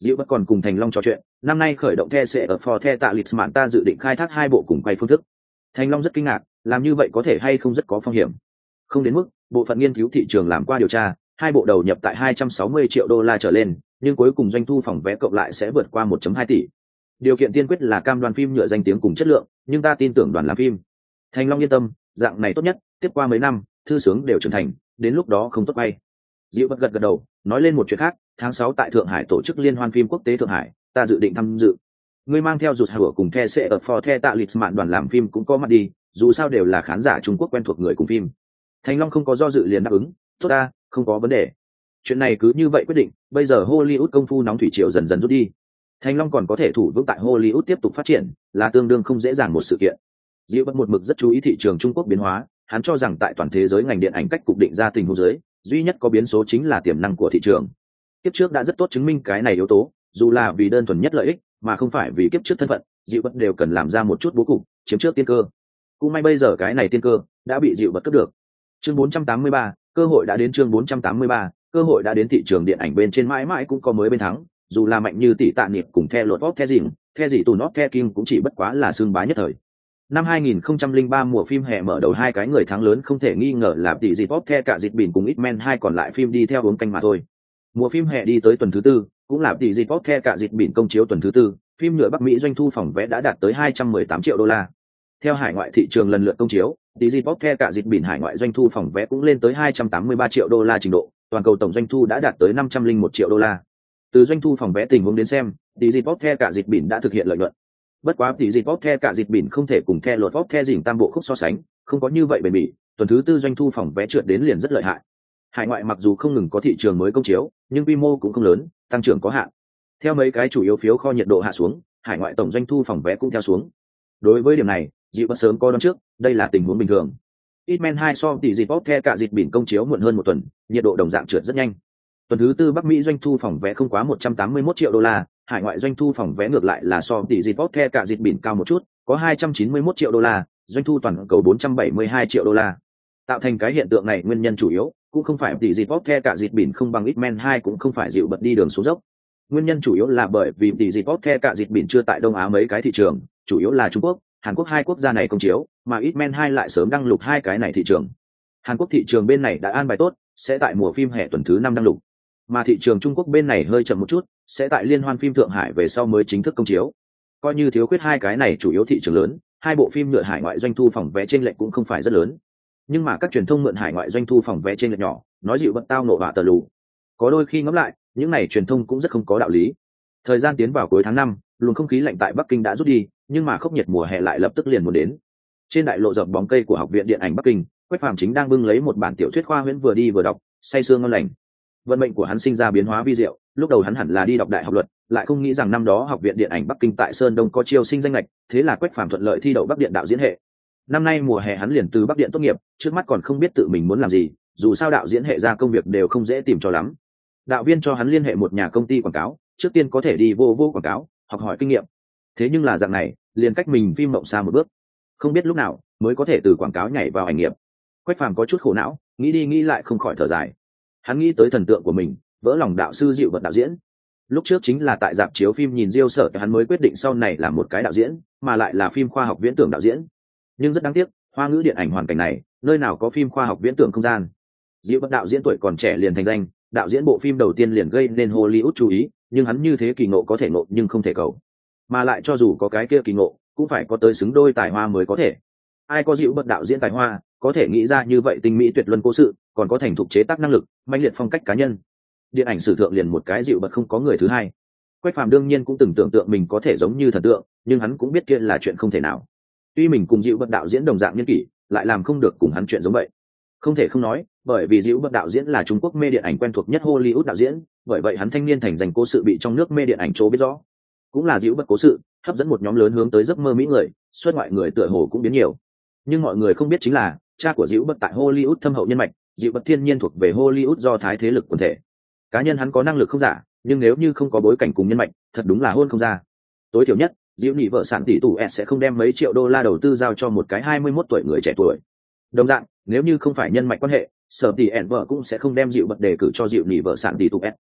Diệu Bất còn cùng Thành Long trò chuyện, năm nay khởi động The sẽ ở For The Talisman ta dự định khai thác 2 bộ cùng quay phương thức. Thành Long rất kinh ngạc, làm như vậy có thể hay không rất có phong hiểm. Không đến mức, bộ phận nghiên cứu thị trường làm qua điều tra, 2 bộ đầu nhập tại 260 triệu đô la trở lên, nhưng cuối cùng doanh thu phòng vé cộng lại sẽ vượt qua 1.2 tỷ. Điều kiện tiên quyết là cam đoan phim nhựa danh tiếng cùng chất lượng, nhưng ta tin tưởng đoàn làm phim. Thành Long yên tâm, dạng này tốt nhất, tiếp qua mấy năm, thư sướng đều trưởng thành, đến lúc đó không tốt bay. Diệu Bất gật gật đầu, nói lên một chuyện khác, tháng 6 tại Thượng Hải tổ chức liên hoan phim quốc tế Thượng Hải, ta dự định tham dự. Ngươi mang theo rụt hở cùng The sẽ ở For The Talisman đoàn làm phim cũng có mặt đi, dù sao đều là khán giả Trung Quốc quen thuộc người cùng phim. Thành Long không có do dự liền đáp ứng, tốt ta, không có vấn đề. Chuyện này cứ như vậy quyết định, bây giờ Hollywood công phu nóng thủy triều dần dần rút đi. Thành Long còn có thể thủ vững tại Hollywood tiếp tục phát triển, là tương đương không dễ dàng một sự kiện. Diệu Bất một mực rất chú ý thị trường Trung Quốc biến hóa, hắn cho rằng tại toàn thế giới ngành điện ảnh cách cục định ra tình huống giới, duy nhất có biến số chính là tiềm năng của thị trường. Kiếp trước đã rất tốt chứng minh cái này yếu tố, dù là vì đơn thuần nhất lợi ích, mà không phải vì kiếp trước thân phận, Diệu Bất đều cần làm ra một chút bố cục, chiếm trước tiên cơ. Cũng may bây giờ cái này tiên cơ đã bị Diệu Bất cướp được. Chương 483, cơ hội đã đến. Chương 483, cơ hội đã đến. Thị trường điện ảnh bên trên mãi mãi cũng có mới bên thắng, dù là mạnh như tỷ tạ niệm cùng The Lord of the Rings, The gì tù nót The King cũng chỉ bất quá là xương bá nhất thời. Năm 2003 mùa phim hè mở đầu 2 cái người thắng lớn không thể nghi ngờ là tỷ dịp The cả dịp bỉn cùng X-Men 2 còn lại phim đi theo uống canh mà thôi. Mùa phim hè đi tới tuần thứ 4, cũng là tỷ dịp The cả dịp bỉn công chiếu tuần thứ 4, phim nhựa Bắc Mỹ doanh thu phòng vé đã đạt tới 218 triệu đô la. Theo hải ngoại thị trường lần lượt công chiếu, tỷ dịp The cả dịp bỉn hải ngoại doanh thu phòng vé cũng lên tới 283 triệu đô la trình độ, toàn cầu tổng doanh thu đã đạt tới 501 triệu đô la. Từ doanh thu phòng vé tình huống đến xem, tỷ dịp The cả dịp bỉn đã thực hiện lợi nhuận. Bất quá tỷ dịp The cả dịp bỉn không thể cùng The Lord of the Rings tam bộ khúc so sánh, không có như vậy bền bỉ, tuần thứ 4 doanh thu phòng vé trượt đến liền rất lợi hại. Hải ngoại mặc dù không ngừng có thị trường mới công chiếu, nhưng quy mô cũng không lớn, tăng trưởng có hạn. Theo mấy cái chủ yếu phiếu kho nhiệt độ hạ xuống, hải ngoại tổng doanh thu phòng vé cũng theo xuống. Đối với điểm này, Diệu Bất sớm có đoán trước, đây là tình huống bình thường. X-Men 2 so tỷ dịp The cả dịp bỉn công chiếu muộn hơn một tuần, nhiệt độ đồng dạng trượt rất nhanh. Tuần thứ 4 Bắc Mỹ doanh thu phòng vé không quá 181 triệu đô la, hải ngoại doanh thu phòng vé ngược lại là so tỷ dịp The cả dịp bỉn cao một chút, có 291 triệu đô la, doanh thu toàn cầu 472 triệu đô la. Tạo thành cái hiện tượng này nguyên nhân chủ yếu cũng không phải tỷ dịp The cả dịp bỉn không bằng X-Men 2 cũng không phải Diệu Bất đi đường xuống dốc. Nguyên nhân chủ yếu là bởi vì tỷ dịp The cả dịp bỉn chưa tại Đông Á mấy cái thị trường, chủ yếu là Trung Quốc, Hàn Quốc, 2 quốc gia này công chiếu, mà X-Men 2 lại sớm đăng lục 2 cái này thị trường. Hàn Quốc thị trường bên này đã an bài tốt, sẽ tại mùa phim hè tuần thứ 5 đăng lục. Mà thị trường Trung Quốc bên này hơi chậm một chút, sẽ tại liên hoan phim Thượng Hải về sau mới chính thức công chiếu. Coi như thiếu khuyết 2 cái này chủ yếu thị trường lớn, 2 bộ phim nhựa hải ngoại doanh thu phòng vé trên lệch cũng không phải rất lớn. Nhưng mà các truyền thông mượn hải ngoại doanh thu phòng vé trên lệch nhỏ, nói Diệu Bất tao nộ vạ tờ lù. Có đôi khi ngẫm lại, những này truyền thông cũng rất không có đạo lý. Thời gian tiến vào cuối tháng 5, luồng không khí lạnh tại Bắc Kinh đã rút đi, nhưng mà khốc nhiệt mùa hè lại lập tức liền muốn đến. Trên đại lộ dọc bóng cây của Học viện Điện ảnh Bắc Kinh, Quách Phàm chính đang bưng lấy một bản tiểu thuyết khoa huyễn vừa đi vừa đọc, say sưa ngon lành. Vận mệnh của hắn sinh ra biến hóa vi diệu, lúc đầu hắn hẳn là đi đọc đại học luật, lại không nghĩ rằng năm đó Học viện Điện ảnh Bắc Kinh tại Sơn Đông có chiêu sinh danh lệch, thế là Quách Phàm thuận lợi thi đậu Bắc Điện đạo diễn hệ. Năm nay mùa hè hắn liền từ Bắc Điện tốt nghiệp, trước mắt còn không biết tự mình muốn làm gì, dù sao đạo diễn hệ ra công việc đều không dễ tìm cho lắm. Đạo viên cho hắn liên hệ một nhà công ty quảng cáo, trước tiên có thể đi vô quảng cáo, học hỏi kinh nghiệm. Thế nhưng là dạng này, liền cách mình phim mộng xa một bước, không biết lúc nào mới có thể từ quảng cáo nhảy vào hành nghiệp. Quách Phàm có chút khổ não, nghĩ đi nghĩ lại không khỏi thở dài. Hắn nghĩ tới thần tượng của mình, vỡ lòng đạo sư Diệu Bất đạo diễn. Lúc trước chính là tại rạp chiếu phim nhìn Diêu Sở hắn mới quyết định sau này là một cái đạo diễn, mà lại là phim khoa học viễn tưởng đạo diễn. Nhưng rất đáng tiếc, Hoa ngữ điện ảnh hoàn cảnh này, nơi nào có phim khoa học viễn tưởng không gian. Diệu Bất đạo diễn tuổi còn trẻ liền thành danh, đạo diễn bộ phim đầu tiên liền gây nên Hollywood chú ý, nhưng hắn như thế kỳ ngộ có thể ngộ nhưng không thể cầu. Mà lại cho dù có cái kia kỳ ngộ, cũng phải có tới xứng đôi tài hoa mới có thể. Ai có Diệu Bất đạo diễn tài hoa, có thể nghĩ ra như vậy tinh mỹ tuyệt luân cố sự, còn có thành thục chế tác năng lực, mãnh liệt phong cách cá nhân. Điện ảnh sử thượng liền một cái Diệu Bất không có người thứ hai. Quách Phàm đương nhiên cũng từng tưởng tượng mình có thể giống như thần tượng, nhưng hắn cũng biết kia là chuyện không thể nào. Tuy mình cùng Diệu Bất đạo diễn đồng dạng nhân kỷ, lại làm không được cùng hắn chuyện giống vậy. Không thể không nói, bởi vì Diệu Bất đạo diễn là Trung Quốc mê điện ảnh quen thuộc nhất Hollywood đạo diễn, bởi vậy hắn thanh niên thành danh cố sự bị trong nước mê điện ảnh chỗ biết rõ. Cũng là Diệu Bất cố sự, hấp dẫn một nhóm lớn hướng tới giấc mơ mỹ người, xuất ngoại người tựa hồ cũng biến nhiều. Nhưng mọi người không biết chính là, cha của Diệu Bất tại Hollywood thâm hậu nhân mạch, Diệu Bất thiên nhiên thuộc về Hollywood do thái thế lực quần thể. Cá nhân hắn có năng lực không giả, nhưng nếu như không có bối cảnh cùng nhân mạch, thật đúng là hôn không ra. Tối thiểu nhất, Diệu nhị vợ sản tỷ tủ sẽ không đem mấy triệu đô la đầu tư giao cho một cái 21 tuổi người trẻ tuổi. Đồng dạng, nếu như không phải nhân mạch quan hệ, sở tỷ vợ cũng sẽ không đem Diệu Bất đề cử cho Diệu nhị vợ sản tỷ tủ.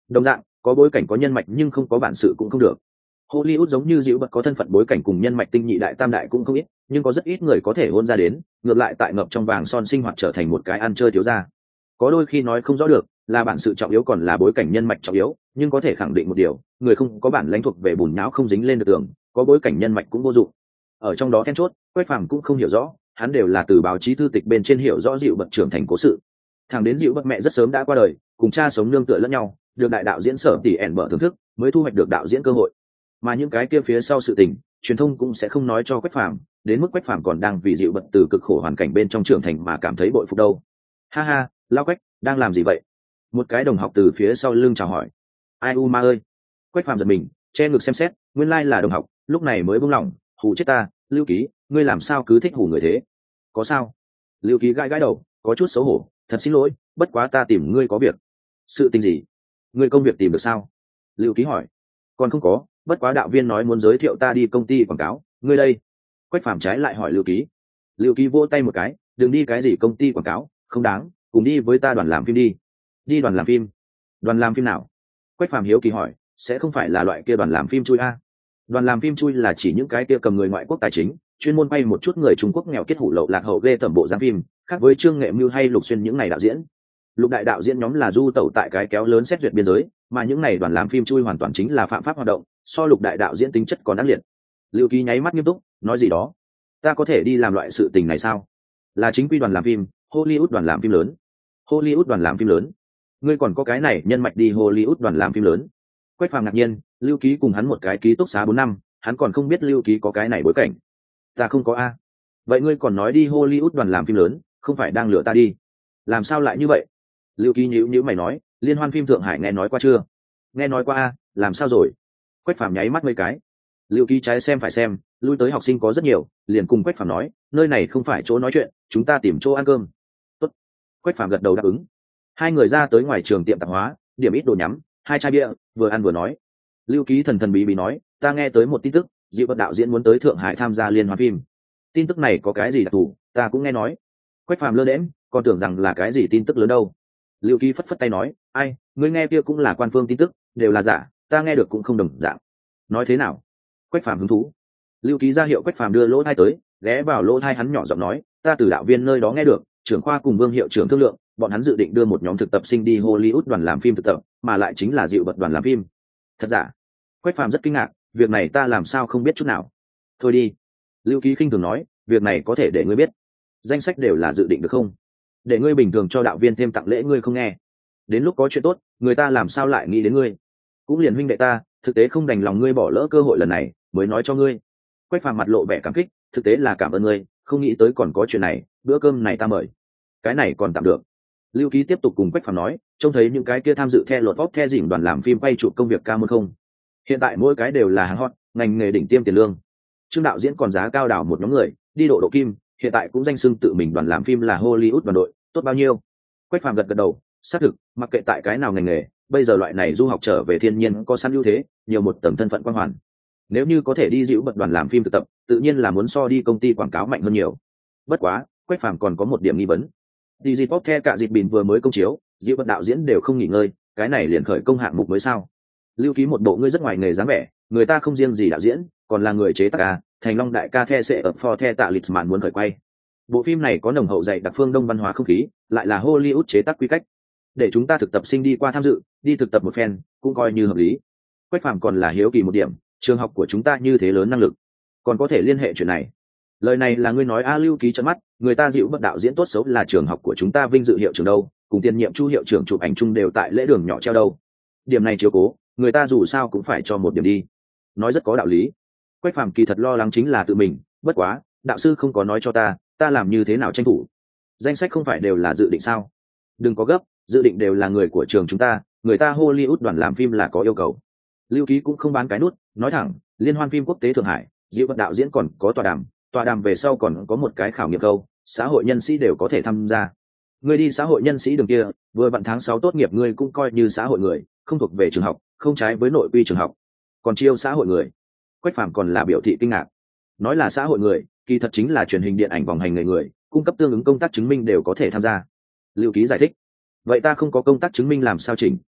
Đồng dạng, có bối cảnh có nhân mạch nhưng không có bản sự cũng không được. Hollywood giống như dịu bật có thân phận bối cảnh cùng nhân mạch tinh nhị đại tam đại cũng không ít, nhưng có rất ít người có thể hôn ra đến, ngược lại tại ngập trong vàng son sinh hoạt trở thành một cái ăn chơi thiếu gia. Có đôi khi nói không rõ được, là bản sự trọng yếu còn là bối cảnh nhân mạch trọng yếu, nhưng có thể khẳng định một điều, người không có bản lãnh thuộc về bùn nhão không dính lên được tường, có bối cảnh nhân mạch cũng vô dụng. Ở trong đó then chốt, Quách Phàm cũng không hiểu rõ, hắn đều là từ báo chí thư tịch bên trên hiểu rõ dịu bật trưởng thành cố sự. Thằng đến dịu bật mẹ rất sớm đã qua đời, cùng cha sống nương tựa lẫn nhau, được đại đạo diễn Sở Tỷ ẻn mở thưởng thức, mới thu hoạch được đạo diễn cơ hội. Mà những cái kia phía sau sự tình, truyền thông cũng sẽ không nói cho Quách Phàm, đến mức Quách Phàm còn đang vì dịu bật từ cực khổ hoàn cảnh bên trong trưởng thành mà cảm thấy bội phục đâu. Ha ha, lao Quách, đang làm gì vậy? Một cái đồng học từ phía sau lưng chào hỏi. Ai u ma ơi! Quách Phàm giật mình, che ngực xem xét, nguyên lai là đồng học, lúc này mới buông lỏng, hù chết ta. Lưu Ký, ngươi làm sao cứ thích hù người thế? Có sao? Lưu Ký gãi gãi đầu, có chút xấu hổ, thật xin lỗi, bất quá ta tìm ngươi có việc. Sự tình gì? Ngươi công việc tìm được sao? Lưu Ký hỏi. Còn không có, bất quá đạo viên nói muốn giới thiệu ta đi công ty quảng cáo, ngươi đây? Quách Phàm trái lại hỏi Lưu Ký. Lưu Ký vỗ tay một cái, đừng đi cái gì công ty quảng cáo, không đáng, cùng đi với ta đoàn làm phim đi. Đi đoàn làm phim? Đoàn làm phim nào? Quách Phàm hiếu kỳ hỏi, sẽ không phải là loại kia đoàn làm phim chui a? Đoàn làm phim chui là chỉ những cái kia cầm người ngoại quốc tài chính, chuyên môn bay một chút người Trung Quốc nghèo kết hủ lậu lạc hậu ghê tởm bộ giang phim, khác với Trương Nghệ Mưu hay Lục Xuyên những này đạo diễn. Lục đại đạo diễn nhóm là du tẩu tại cái kéo lớn xét duyệt biên giới, mà những này đoàn làm phim chui hoàn toàn chính là phạm pháp hoạt động, so Lục đại đạo diễn tính chất còn ác liệt. Lưu Ký nháy mắt nghiêm túc, nói gì đó? Ta có thể đi làm loại sự tình này sao? Là chính quy đoàn làm phim, Hollywood đoàn làm phim lớn. Hollywood đoàn làm phim lớn? Ngươi còn có cái này nhân mạch đi Hollywood đoàn làm phim lớn? Quách Phàm ngạc nhiên, Lưu Ký cùng hắn một cái ký túc xá 4 năm, hắn còn không biết Lưu Ký có cái này bối cảnh. Ta không có a. Vậy ngươi còn nói đi Hollywood đoàn làm phim lớn, không phải đang lừa ta đi? Làm sao lại như vậy? Lưu Ký nhíu mày nói, liên hoan phim Thượng Hải nghe nói qua chưa? Nghe nói qua a, làm sao rồi? Quách Phàm nháy mắt mấy cái. Lưu Ký trái xem phải xem, lui tới học sinh có rất nhiều, liền cùng Quách Phàm nói, nơi này không phải chỗ nói chuyện, chúng ta tìm chỗ ăn cơm. Tốt. Quách Phàm gật đầu đáp ứng. Hai người ra tới ngoài trường tiệm tạp hóa, điểm ít đồ nhắm, 2 chai bia, vừa ăn vừa nói. Lưu Ký thần thần bí bí nói, ta nghe tới một tin tức, Diệu Vật đạo diễn muốn tới Thượng Hải tham gia liên hoan phim. Tin tức này có cái gì đặc thù, ta cũng nghe nói. Quách Phàm lơ đễnh, còn tưởng rằng là cái gì tin tức lớn đâu. Lưu Ký phất phất tay nói, ai, ngươi nghe kia cũng là quan phương tin tức, đều là giả, ta nghe được cũng không đồng dạng. Nói thế nào? Quách Phàm hứng thú. Lưu Ký ra hiệu Quách Phàm đưa lỗ tai tới, ghé vào lỗ tai hắn nhỏ giọng nói, ta từ đạo viên nơi đó nghe được, trưởng khoa cùng Vương hiệu trưởng thương lượng, bọn hắn dự định đưa một nhóm thực tập sinh đi Hollywood đoàn làm phim thực tập, mà lại chính là Diệu Vật đoàn làm phim. Thật giả? Quách Phàm rất kinh ngạc, việc này ta làm sao không biết chút nào. Thôi đi. Lưu Ký khinh thường nói, việc này có thể để ngươi biết. Danh sách đều là dự định được không? Để ngươi bình thường cho đạo viên thêm tặng lễ ngươi không nghe. Đến lúc có chuyện tốt, người ta làm sao lại nghĩ đến ngươi? Cũng liền huynh đệ ta, thực tế không đành lòng ngươi bỏ lỡ cơ hội lần này, mới nói cho ngươi. Quách Phàm mặt lộ vẻ cảm kích, thực tế là cảm ơn ngươi, không nghĩ tới còn có chuyện này, bữa cơm này ta mời. Cái này còn tạm được. Lưu Ký tiếp tục cùng Quách Phàm nói, trông thấy những cái kia tham dự theo luật vóc theo dỉm đoàn làm phim quay chụp công việc ca muốn không? Hiện tại mỗi cái đều là hàng hot, ngành nghề đỉnh tiêm tiền lương. Trương đạo diễn còn giá cao đảo một nhóm người, đi độ kim, hiện tại cũng danh xưng tự mình đoàn làm phim là Hollywood đoàn đội, tốt bao nhiêu? Quách Phàm gật gật đầu, xác thực, mặc kệ tại cái nào ngành nghề, bây giờ loại này du học trở về thiên nhiên có sẵn ưu thế, nhiều một tầng thân phận quan hoàn. Nếu như có thể đi dịu bật đoàn làm phim thực tập, tự nhiên là muốn so đi công ty quảng cáo mạnh hơn nhiều. Bất quá, Quách Phàm còn có một điểm nghi vấn. Đi dịp theo cả dịp bình vừa mới công chiếu, dịu bật đạo diễn đều không nghỉ ngơi, cái này liền khởi công hạng mục mới sao? Lưu Ký một bộ ngươi rất ngoài nghề dáng vẻ, người ta không riêng gì đạo diễn, còn là người chế tác ca, Thành Long đại ca the sẽ ở for the tạ lịch màn muốn khởi quay. Bộ phim này có nồng hậu dày đặc phương Đông văn hóa không khí, lại là Hollywood chế tác quy cách. Để chúng ta thực tập sinh đi qua tham dự, đi thực tập một phen, cũng coi như hợp lý. Quách Phàm còn là hiếu kỳ một điểm, trường học của chúng ta như thế lớn năng lực, còn có thể liên hệ chuyện này. Lời này là ngươi nói a? Lưu Ký trợn mắt, người ta dịu bất đạo diễn tốt xấu là trường học của chúng ta vinh dự hiệu trưởng đâu, cùng tiền nhiệm Chu hiệu trưởng chụp ảnh chung đều tại lễ đường nhỏ treo đâu. Điểm này chiếu cố, người ta dù sao cũng phải cho một điểm đi. Nói rất có đạo lý. Quách Phàm kỳ thật lo lắng chính là tự mình, bất quá, đạo sư không có nói cho ta, ta làm như thế nào tranh thủ? Danh sách không phải đều là dự định sao? Đừng có gấp, dự định đều là người của trường chúng ta, người ta Hollywood đoàn làm phim là có yêu cầu. Lưu Ký cũng không bán cái nút, nói thẳng, liên hoan phim quốc tế Thượng Hải, Diệu Vật đạo diễn còn có tọa đàm về sau còn có một cái khảo nghiệm câu, xã hội nhân sĩ đều có thể tham gia. Ngươi đi xã hội nhân sĩ đường kia, vừa vặn tháng 6 tốt nghiệp ngươi cũng coi như xã hội người, không thuộc về trường học, không trái với nội quy trường học, còn chiêu xã hội người. Quách Phàm còn là biểu thị kinh ngạc. Nói là xã hội người, kỳ thật chính là truyền hình điện ảnh vòng hành người, cung cấp tương ứng công tác chứng minh đều có thể tham gia. Lưu Ký giải thích. Vậy ta không có công tác chứng minh làm sao chỉnh?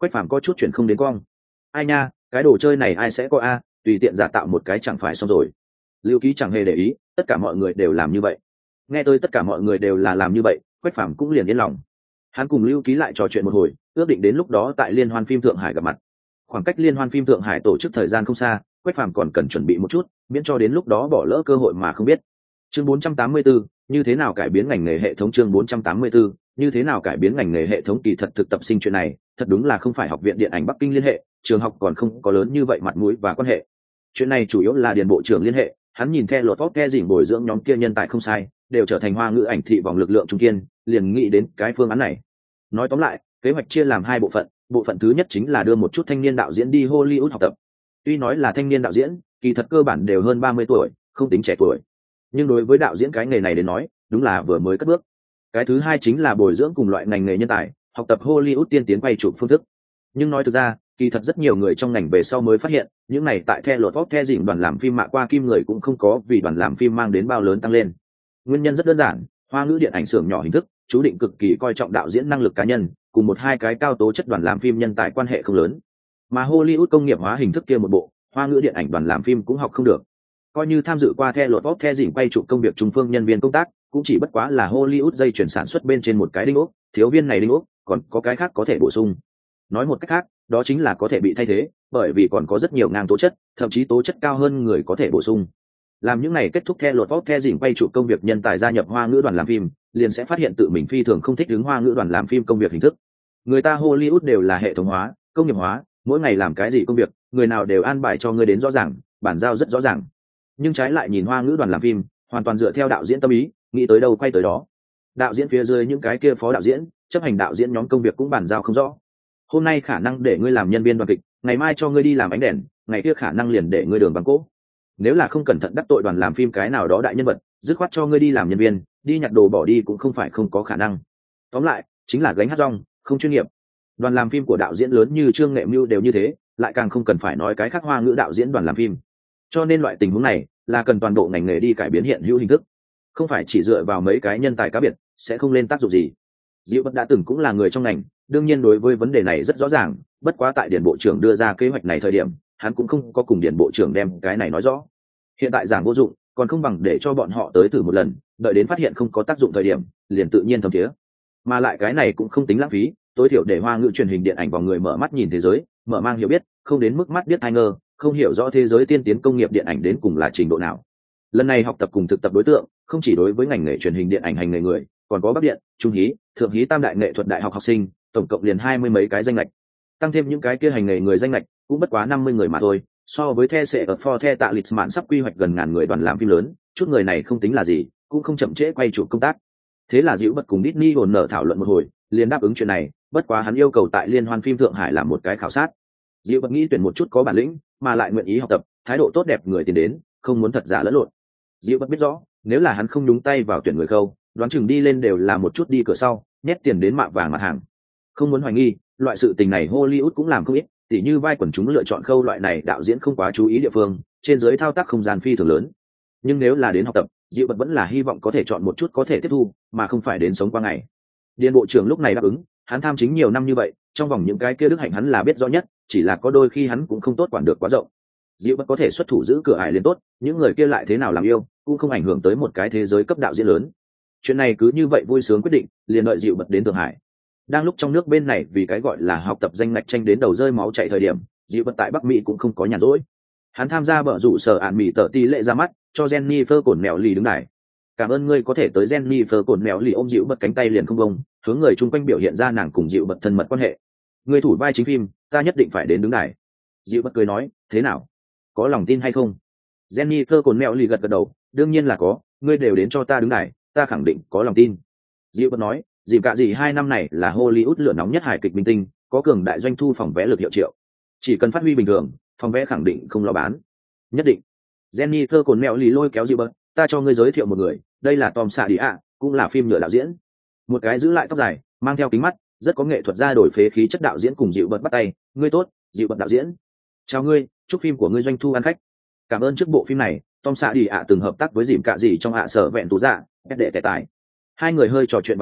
Quách Phàm có chút chuyện không đến cong. Ai nha, cái đồ chơi này ai sẽ có a, tùy tiện giả tạo một cái chẳng phải xong rồi. Lưu Ký chẳng hề để ý, tất cả mọi người đều làm như vậy. Nghe tôi tất cả mọi người đều là làm như vậy, Quách Phàm cũng liền yên lòng. Hắn cùng Lưu Ký lại trò chuyện một hồi, ước định đến lúc đó tại liên hoan phim Thượng Hải gặp mặt. Khoảng cách liên hoan phim Thượng Hải tổ chức thời gian không xa, Quách Phàm còn cần chuẩn bị một chút, miễn cho đến lúc đó bỏ lỡ cơ hội mà không biết. Chương 484, như thế nào cải biến ngành nghề hệ thống. Chương 484, như thế nào cải biến ngành nghề hệ thống. Kỳ thật thực tập sinh chuyện này, thật đúng là không phải học viện điện ảnh Bắc Kinh liên hệ, trường học còn không có lớn như vậy mặt mũi và quan hệ. Chuyện này chủ yếu là Điền bộ trưởng liên hệ, hắn nhìn theo lột tốt ke dỉn bồi dưỡng nhóm kia nhân tài không sai, đều trở thành Hoa ngữ ảnh thị vòng lực lượng trung kiên, liền nghĩ đến cái phương án này. Nói tóm lại, kế hoạch chia làm hai bộ phận thứ nhất chính là đưa một chút thanh niên đạo diễn đi Hollywood học tập. Tuy nói là thanh niên đạo diễn, kỳ thật cơ bản đều hơn 30 tuổi, không tính trẻ tuổi. Nhưng đối với đạo diễn cái nghề này đến nói, đúng là vừa mới cất bước. Cái thứ hai chính là bồi dưỡng cùng loại ngành nghề nhân tài, học tập Hollywood tiên tiến quay chụp phương thức. Nhưng nói thực ra, kỳ thật rất nhiều người trong ngành về sau mới phát hiện, những này tại The Lord of the Rings đoàn làm phim mạ qua kim người cũng không có vì đoàn làm phim mang đến bao lớn tăng lên. Nguyên nhân rất đơn giản, Hoa ngữ điện ảnh xưởng nhỏ hình thức, chú định cực kỳ coi trọng đạo diễn năng lực cá nhân, cùng một hai cái cao tố chất đoàn làm phim nhân tài quan hệ không lớn. Mà Hollywood công nghiệp hóa hình thức kia một bộ, Hoa ngữ điện ảnh đoàn làm phim cũng học không được. Coi như tham dự qua The Lord of the Rings quay chụp công việc trung phương nhân viên công tác, cũng chỉ bất quá là Hollywood dây chuyển sản xuất bên trên một cái đinh ốc, thiếu viên này đinh ốc, còn có cái khác có thể bổ sung. Nói một cách khác, đó chính là có thể bị thay thế, bởi vì còn có rất nhiều ngang tố chất, thậm chí tố chất cao hơn người có thể bổ sung. Làm những này kết thúc The Lord of the Rings quay chụp công việc nhân tài gia nhập Hoa ngữ đoàn làm phim, liền sẽ phát hiện tự mình phi thường không thích ứng Hoa ngữ đoàn làm phim công việc hình thức. Người ta Hollywood đều là hệ thống hóa, công nghiệp hóa, mỗi ngày làm cái gì công việc, người nào đều an bài cho ngươi đến rõ ràng, bản giao rất rõ ràng. Nhưng trái lại nhìn Hoa ngữ đoàn làm phim, hoàn toàn dựa theo đạo diễn tâm ý, nghĩ tới đâu quay tới đó. Đạo diễn phía dưới những cái kia phó đạo diễn, chấp hành đạo diễn nhóm công việc cũng bản giao không rõ. Hôm nay khả năng để ngươi làm nhân viên đoàn kịch, ngày mai cho ngươi đi làm ánh đèn, ngày kia khả năng liền để ngươi đường bằng cỗ. Nếu là không cẩn thận đắc tội đoàn làm phim cái nào đó đại nhân vật, dứt khoát cho ngươi đi làm nhân viên, đi nhặt đồ bỏ đi cũng không phải không có khả năng. Tóm lại, chính là gánh hát rong, không chuyên nghiệp. Đoàn làm phim của đạo diễn lớn như Trương Nghệ Mưu đều như thế, lại càng không cần phải nói cái khác Hoa ngữ đạo diễn đoàn làm phim. Cho nên loại tình huống này là cần toàn bộ ngành nghề đi cải biến hiện hữu hình thức, không phải chỉ dựa vào mấy cái nhân tài cá biệt sẽ không lên tác dụng gì. Diệu Bất đã từng cũng là người trong ngành, đương nhiên đối với vấn đề này rất rõ ràng, bất quá tại Điền bộ trưởng đưa ra kế hoạch này thời điểm, hắn cũng không có cùng Điền bộ trưởng đem cái này nói rõ. Hiện tại giảng vô dụng, còn không bằng để cho bọn họ tới thử một lần, đợi đến phát hiện không có tác dụng thời điểm, liền tự nhiên thấm thía. Mà lại cái này cũng không tính lãng phí, tối thiểu để Hoa ngữ truyền hình điện ảnh vào người mở mắt nhìn thế giới, mở mang hiểu biết, không đến mức mắt biết tai ngơ, không hiểu rõ thế giới tiên tiến công nghiệp điện ảnh đến cùng là trình độ nào. Lần này học tập cùng thực tập đối tượng, không chỉ đối với ngành nghề truyền hình điện ảnh hành nghề người, còn có Bắc Điện, Trung Hí, Thượng Hí tam đại nghệ thuật đại học học sinh, tổng cộng liền 20 mấy cái danh lệch. Tăng thêm những cái kia hành nghề người danh lệch, cũng bất quá 50 người mà thôi, so với The sẽ ở For The tạ lịch mạn sắp quy hoạch gần ngàn người đoàn làm phim lớn, chút người này không tính là gì, cũng không chậm trễ quay chụp công tác. Thế là Diệu Bất cùng Disney hồn nở thảo luận một hồi, liền đáp ứng chuyện này, bất quá hắn yêu cầu tại liên hoan phim Thượng Hải làm một cái khảo sát. Diệu Bất nghĩ tuyển một chút có bản lĩnh, mà lại nguyện ý học tập, thái độ tốt đẹp người tiền đến, không muốn thật giả lẫn lộn. Diệu Bất biết rõ, nếu là hắn không nhúng tay vào tuyển người khâu, đoán chừng đi lên đều là một chút đi cửa sau, nhét tiền đến mạ vàng mặt hàng. Không muốn hoài nghi, loại sự tình này Hollywood cũng làm không ít, tỉ như vai quần chúng lựa chọn khâu loại này đạo diễn không quá chú ý địa phương, trên dưới thao tác không gian phi thường lớn. Nhưng nếu là đến học tập, Diệu Bất vẫn là hy vọng có thể chọn một chút có thể tiếp thu, mà không phải đến sống qua ngày. Điền bộ trưởng lúc này đáp ứng, hắn tham chính nhiều năm như vậy, trong vòng những cái kia đức hạnh hắn là biết rõ nhất, chỉ là có đôi khi hắn cũng không tốt quản được quá rộng. Diệu Bất có thể xuất thủ giữ cửa ải lên tốt, những người kia lại thế nào làm yêu, cũng không ảnh hưởng tới một cái thế giới cấp đạo diễn lớn. Chuyện này cứ như vậy vui sướng quyết định, liền đợi Diệu Bất đến Thượng Hải. Đang lúc trong nước bên này vì cái gọi là học tập danh ngạch tranh đến đầu rơi máu chảy thời điểm, Diệu Bất tại Bắc Mỹ cũng không có nhàn rỗi. Hắn tham gia bở rủ sở ạn mỹ tờ tỷ lệ ra mắt, cho Jennifer cổn mèo lì đứng đài. Cảm ơn ngươi có thể tới. Jennifer cổn mèo lì ôm Diệu Bất cánh tay liền không bông, hướng người chung quanh biểu hiện ra nàng cùng Diệu Bất thân mật quan hệ. Ngươi thủ vai chính phim, ta nhất định phải đến đứng đài. Diệu Bất cười nói, thế nào, có lòng tin hay không? Jennifer cổn mèo lì gật gật đầu, đương nhiên là có, ngươi đều đến cho ta đứng đài, ta khẳng định có lòng tin. Diệu Bất nói, dìm cả gì 2 năm này là Hollywood lửa nóng nhất hài kịch minh tinh, có cường đại doanh thu phòng vé lực hiệu triệu, chỉ cần phát huy bình thường, phòng vé khẳng định không lo bán. Nhất định. Jennifer cồn mẹo lì lôi kéo Diệu Bất, ta cho ngươi giới thiệu một người, đây là Tom Sạ Đi ạ, cũng là phim nhựa đạo diễn, một cái giữ lại tóc dài, mang theo kính mắt, rất có nghệ thuật ra đổi phế khí chất đạo diễn. Cùng Diệu Bất bắt tay, ngươi tốt, Diệu Bất đạo diễn. Chào ngươi, chúc phim của ngươi doanh thu ăn khách. Cảm ơn. Trước bộ phim này, Tom Sạ Đi ạ từng hợp tác với dìm cả gì trong Hạ Sở Vẹn Tú Dạ, để tệ tài. Hai người hơi trò chuyện vài câu,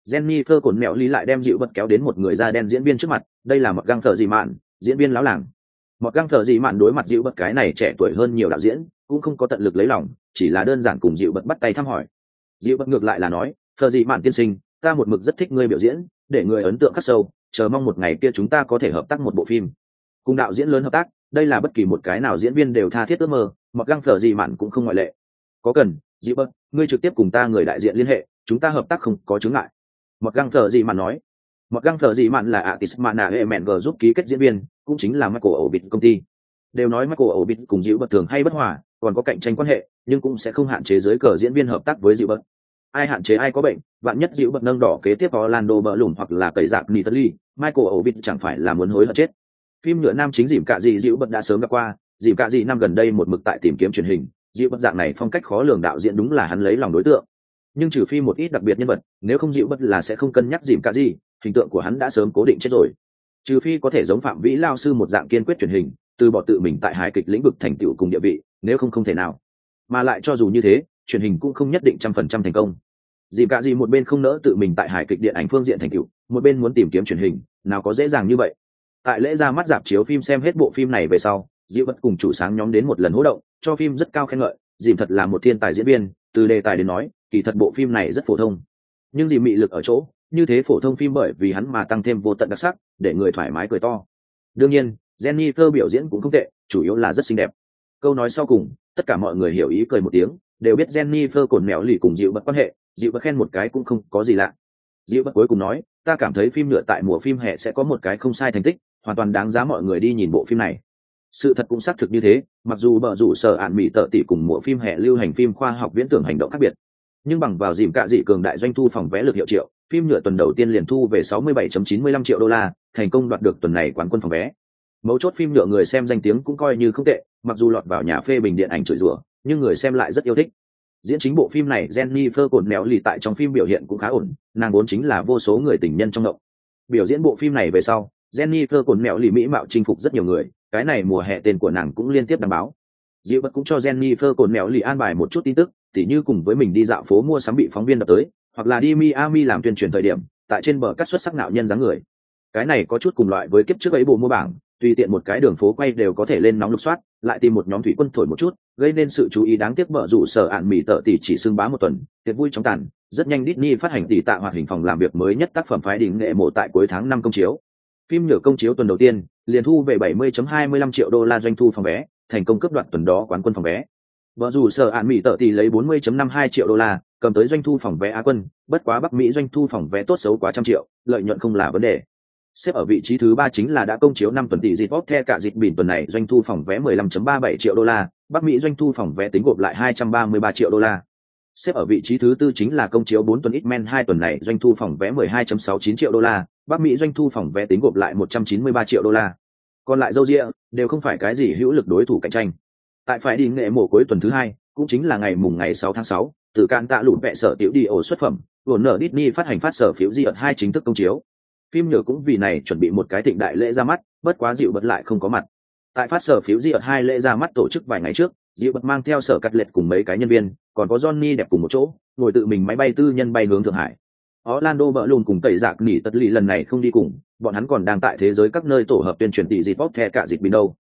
Jennifer cồn mẹo lý lại đem dịu bật kéo đến một người da đen diễn viên trước mặt, đây là một găng thợ dị mạn, diễn viên lão làng. Một găng thợ dị mạn đối mặt dịu bật cái này trẻ tuổi hơn nhiều đạo diễn, cũng không có tận lực lấy lòng, chỉ là đơn giản cùng dịu bật bắt tay thăm hỏi. Dịu bật ngược lại là nói, thợ dị mạn tiên sinh, ta một mực rất thích ngươi biểu diễn, để người ấn tượng khắc sâu, chờ mong một ngày kia chúng ta có thể hợp tác một bộ phim. Cùng đạo diễn lớn hợp tác, đây là bất kỳ một cái nào diễn viên đều tha thiết ước mơ, một găng thợ dị mạn cũng không ngoại lệ. Có cần, dịu bật, ngươi trực tiếp cùng ta người đại diện liên hệ, chúng ta hợp tác không có chướng ngại. Một găng thợ dị mạn nói. Một găng thợ dị mạn là artist mana emen g giúp ký kết diễn viên, cũng chính là Michael Orbit công ty. Đều nói Michael Orbit cùng dịu bật thường hay bất hòa, còn có cạnh tranh quan hệ, nhưng cũng sẽ không hạn chế giới cờ diễn viên hợp tác với dịu bật. Ai hạn chế ai có bệnh, vạn nhất dịu bật nâng đỏ kế tiếp Orlando Bloom hoặc là cậy dạc Nitaly, Michael Orbit chẳng phải là muốn hối hận chết. Phim nhựa nam chính dìm cạ dị dịu bật đã sớm gặp qua, dìm cạ dị năm gần đây một mực tại tìm kiếm truyền hình, dịu bật dạng này phong cách khó lường đạo diễn đúng là hắn lấy lòng đối tượng. Nhưng trừ phi một ít đặc biệt nhân vật, nếu không dịu bật là sẽ không cân nhắc dìm cạ dị, hình tượng của hắn đã sớm cố định chết rồi. Trừ phi có thể giống Phạm Vĩ lao sư một dạng kiên quyết truyền hình, từ bỏ tự mình tại hài kịch lĩnh vực thành tựu cùng địa vị, nếu không không thể nào. Mà lại cho dù như thế, truyền hình cũng không nhất định 100% thành công. Dìm cạ dị một bên không nỡ tự mình tại hài kịch điện ảnh phương diện thành tựu, một bên muốn tìm kiếm truyền hình, nào có dễ dàng như vậy. Tại lễ ra mắt rạp chiếu phim xem hết bộ phim này về sau, dịu bật cùng chủ sáng nhóm đến một lần hỗ động, cho phim rất cao khen ngợi, dìm thật là một thiên tài diễn viên, từ đề tài đến nói, kỳ thật bộ phim này rất phổ thông. Nhưng dìm mị lực ở chỗ, như thế phổ thông phim bởi vì hắn mà tăng thêm vô tận đặc sắc, để người thoải mái cười to. Đương nhiên, Jennifer biểu diễn cũng không tệ, chủ yếu là rất xinh đẹp. Câu nói sau cùng, tất cả mọi người hiểu ý cười một tiếng, đều biết Jennifer cồn mèo lì cùng dịu bật quan hệ, dịu bật khen một cái cũng không có gì lạ. Dịu bật cuối cùng nói, ta cảm thấy phim nhựa tại mùa phim hè sẽ có một cái không sai thành tích, hoàn toàn đáng giá mọi người đi nhìn bộ phim này. Sự thật cũng xác thực như thế, mặc dù bờ rủ sở ạn mỹ tợ tỷ cùng mùa phim hè lưu hành phim khoa học viễn tưởng hành động khác biệt, nhưng bằng vào dìm cạ dị cường đại doanh thu phòng vé lực hiệu triệu, phim nhựa tuần đầu tiên liền thu về 67.95 triệu đô la, thành công đoạt được tuần này quán quân phòng vé. Mấu chốt phim nhựa người xem danh tiếng cũng coi như không tệ, mặc dù lọt vào nhà phê bình điện ảnh chửi rủa, nhưng người xem lại rất yêu thích. Diễn chính bộ phim này Jennifer cồn mèo lì tại trong phim biểu hiện cũng khá ổn, nàng vốn chính là vô số người tình nhân trong động. Biểu diễn bộ phim này về sau, Jennifer cồn mèo lì mỹ mạo chinh phục rất nhiều người, cái này mùa hè tên của nàng cũng liên tiếp đăng báo. Dịu bật cũng cho Jennifer cồn mèo lì an bài một chút tin tức, tỉ như cùng với mình đi dạo phố mua sắm bị phóng viên đập tới, hoặc là đi Miami làm tuyên truyền thời điểm, tại trên bờ cắt xuất sắc nạo nhân dáng người. Cái này có chút cùng loại với kiếp trước ấy bộ mua bảng, tùy tiện một cái đường phố quay đều có thể lên nóng lục soát, lại tìm một nhóm thủy quân thổi một chút, gây nên sự chú ý đáng tiếc bợ rủ sở ạn mỹ tợ tỷ chỉ xưng bá một tuần, tiệc vui chóng tàn, rất nhanh Disney phát hành tỷ tạ hoạt hình phòng làm việc mới nhất tác phẩm phái đỉnh nghệ mộ tại cuối tháng 5 công chiếu. Phim nhựa công chiếu tuần đầu tiên, liền thu về 70.25 triệu đô la doanh thu phòng vé, thành công cướp đoạt tuần đó quán quân phòng vé. Bợ rủ sở ạn mỹ tợ tỷ lấy 40.52 triệu đô la, cầm tới doanh thu phòng vé Á quân, bất quá Bắc Mỹ doanh thu phòng vé tốt xấu quá trăm triệu, lợi nhuận không là vấn đề. Xếp ở vị trí thứ 3 chính là đã công chiếu 5 tuần tỷ dịp bóp the cả dịp bỉn tuần này doanh thu phòng vé 15.37 triệu đô la, Bắc Mỹ doanh thu phòng vé tính gộp lại 233 triệu đô la. Xếp ở vị trí thứ 4 chính là công chiếu 4 tuần X-Men 2 tuần này doanh thu phòng vé 12.69 triệu đô la, Bắc Mỹ doanh thu phòng vé tính gộp lại 193 triệu đô la. Còn lại dâu ria đều không phải cái gì hữu lực đối thủ cạnh tranh. Tại phải đi nghệ mổ cuối tuần thứ 2, cũng chính là ngày 6 tháng 6, từ can tạ lụt vẹ sở tiểu đi ổ xuất phẩm, Warner Disney phát hành phát sở phiếu di ợt 2 chính thức công chiếu. Phim nhựa cũng vì này chuẩn bị một cái thịnh đại lễ ra mắt, bất quá dịu bật lại không có mặt. Tại phát sở phiếu di ợt 2 lễ ra mắt tổ chức vài ngày trước, dịu bật mang theo sở cắt lệch cùng mấy cái nhân viên, còn có Johnny đẹp cùng một chỗ, ngồi tự mình máy bay tư nhân bay hướng Thượng Hải. Orlando bợ lùn cùng tẩy dạc nỉ tật lì lần này không đi cùng, bọn hắn còn đang tại thế giới các nơi tổ hợp tuyên truyền tỷ dịp bóp the cả dịp bình đâu.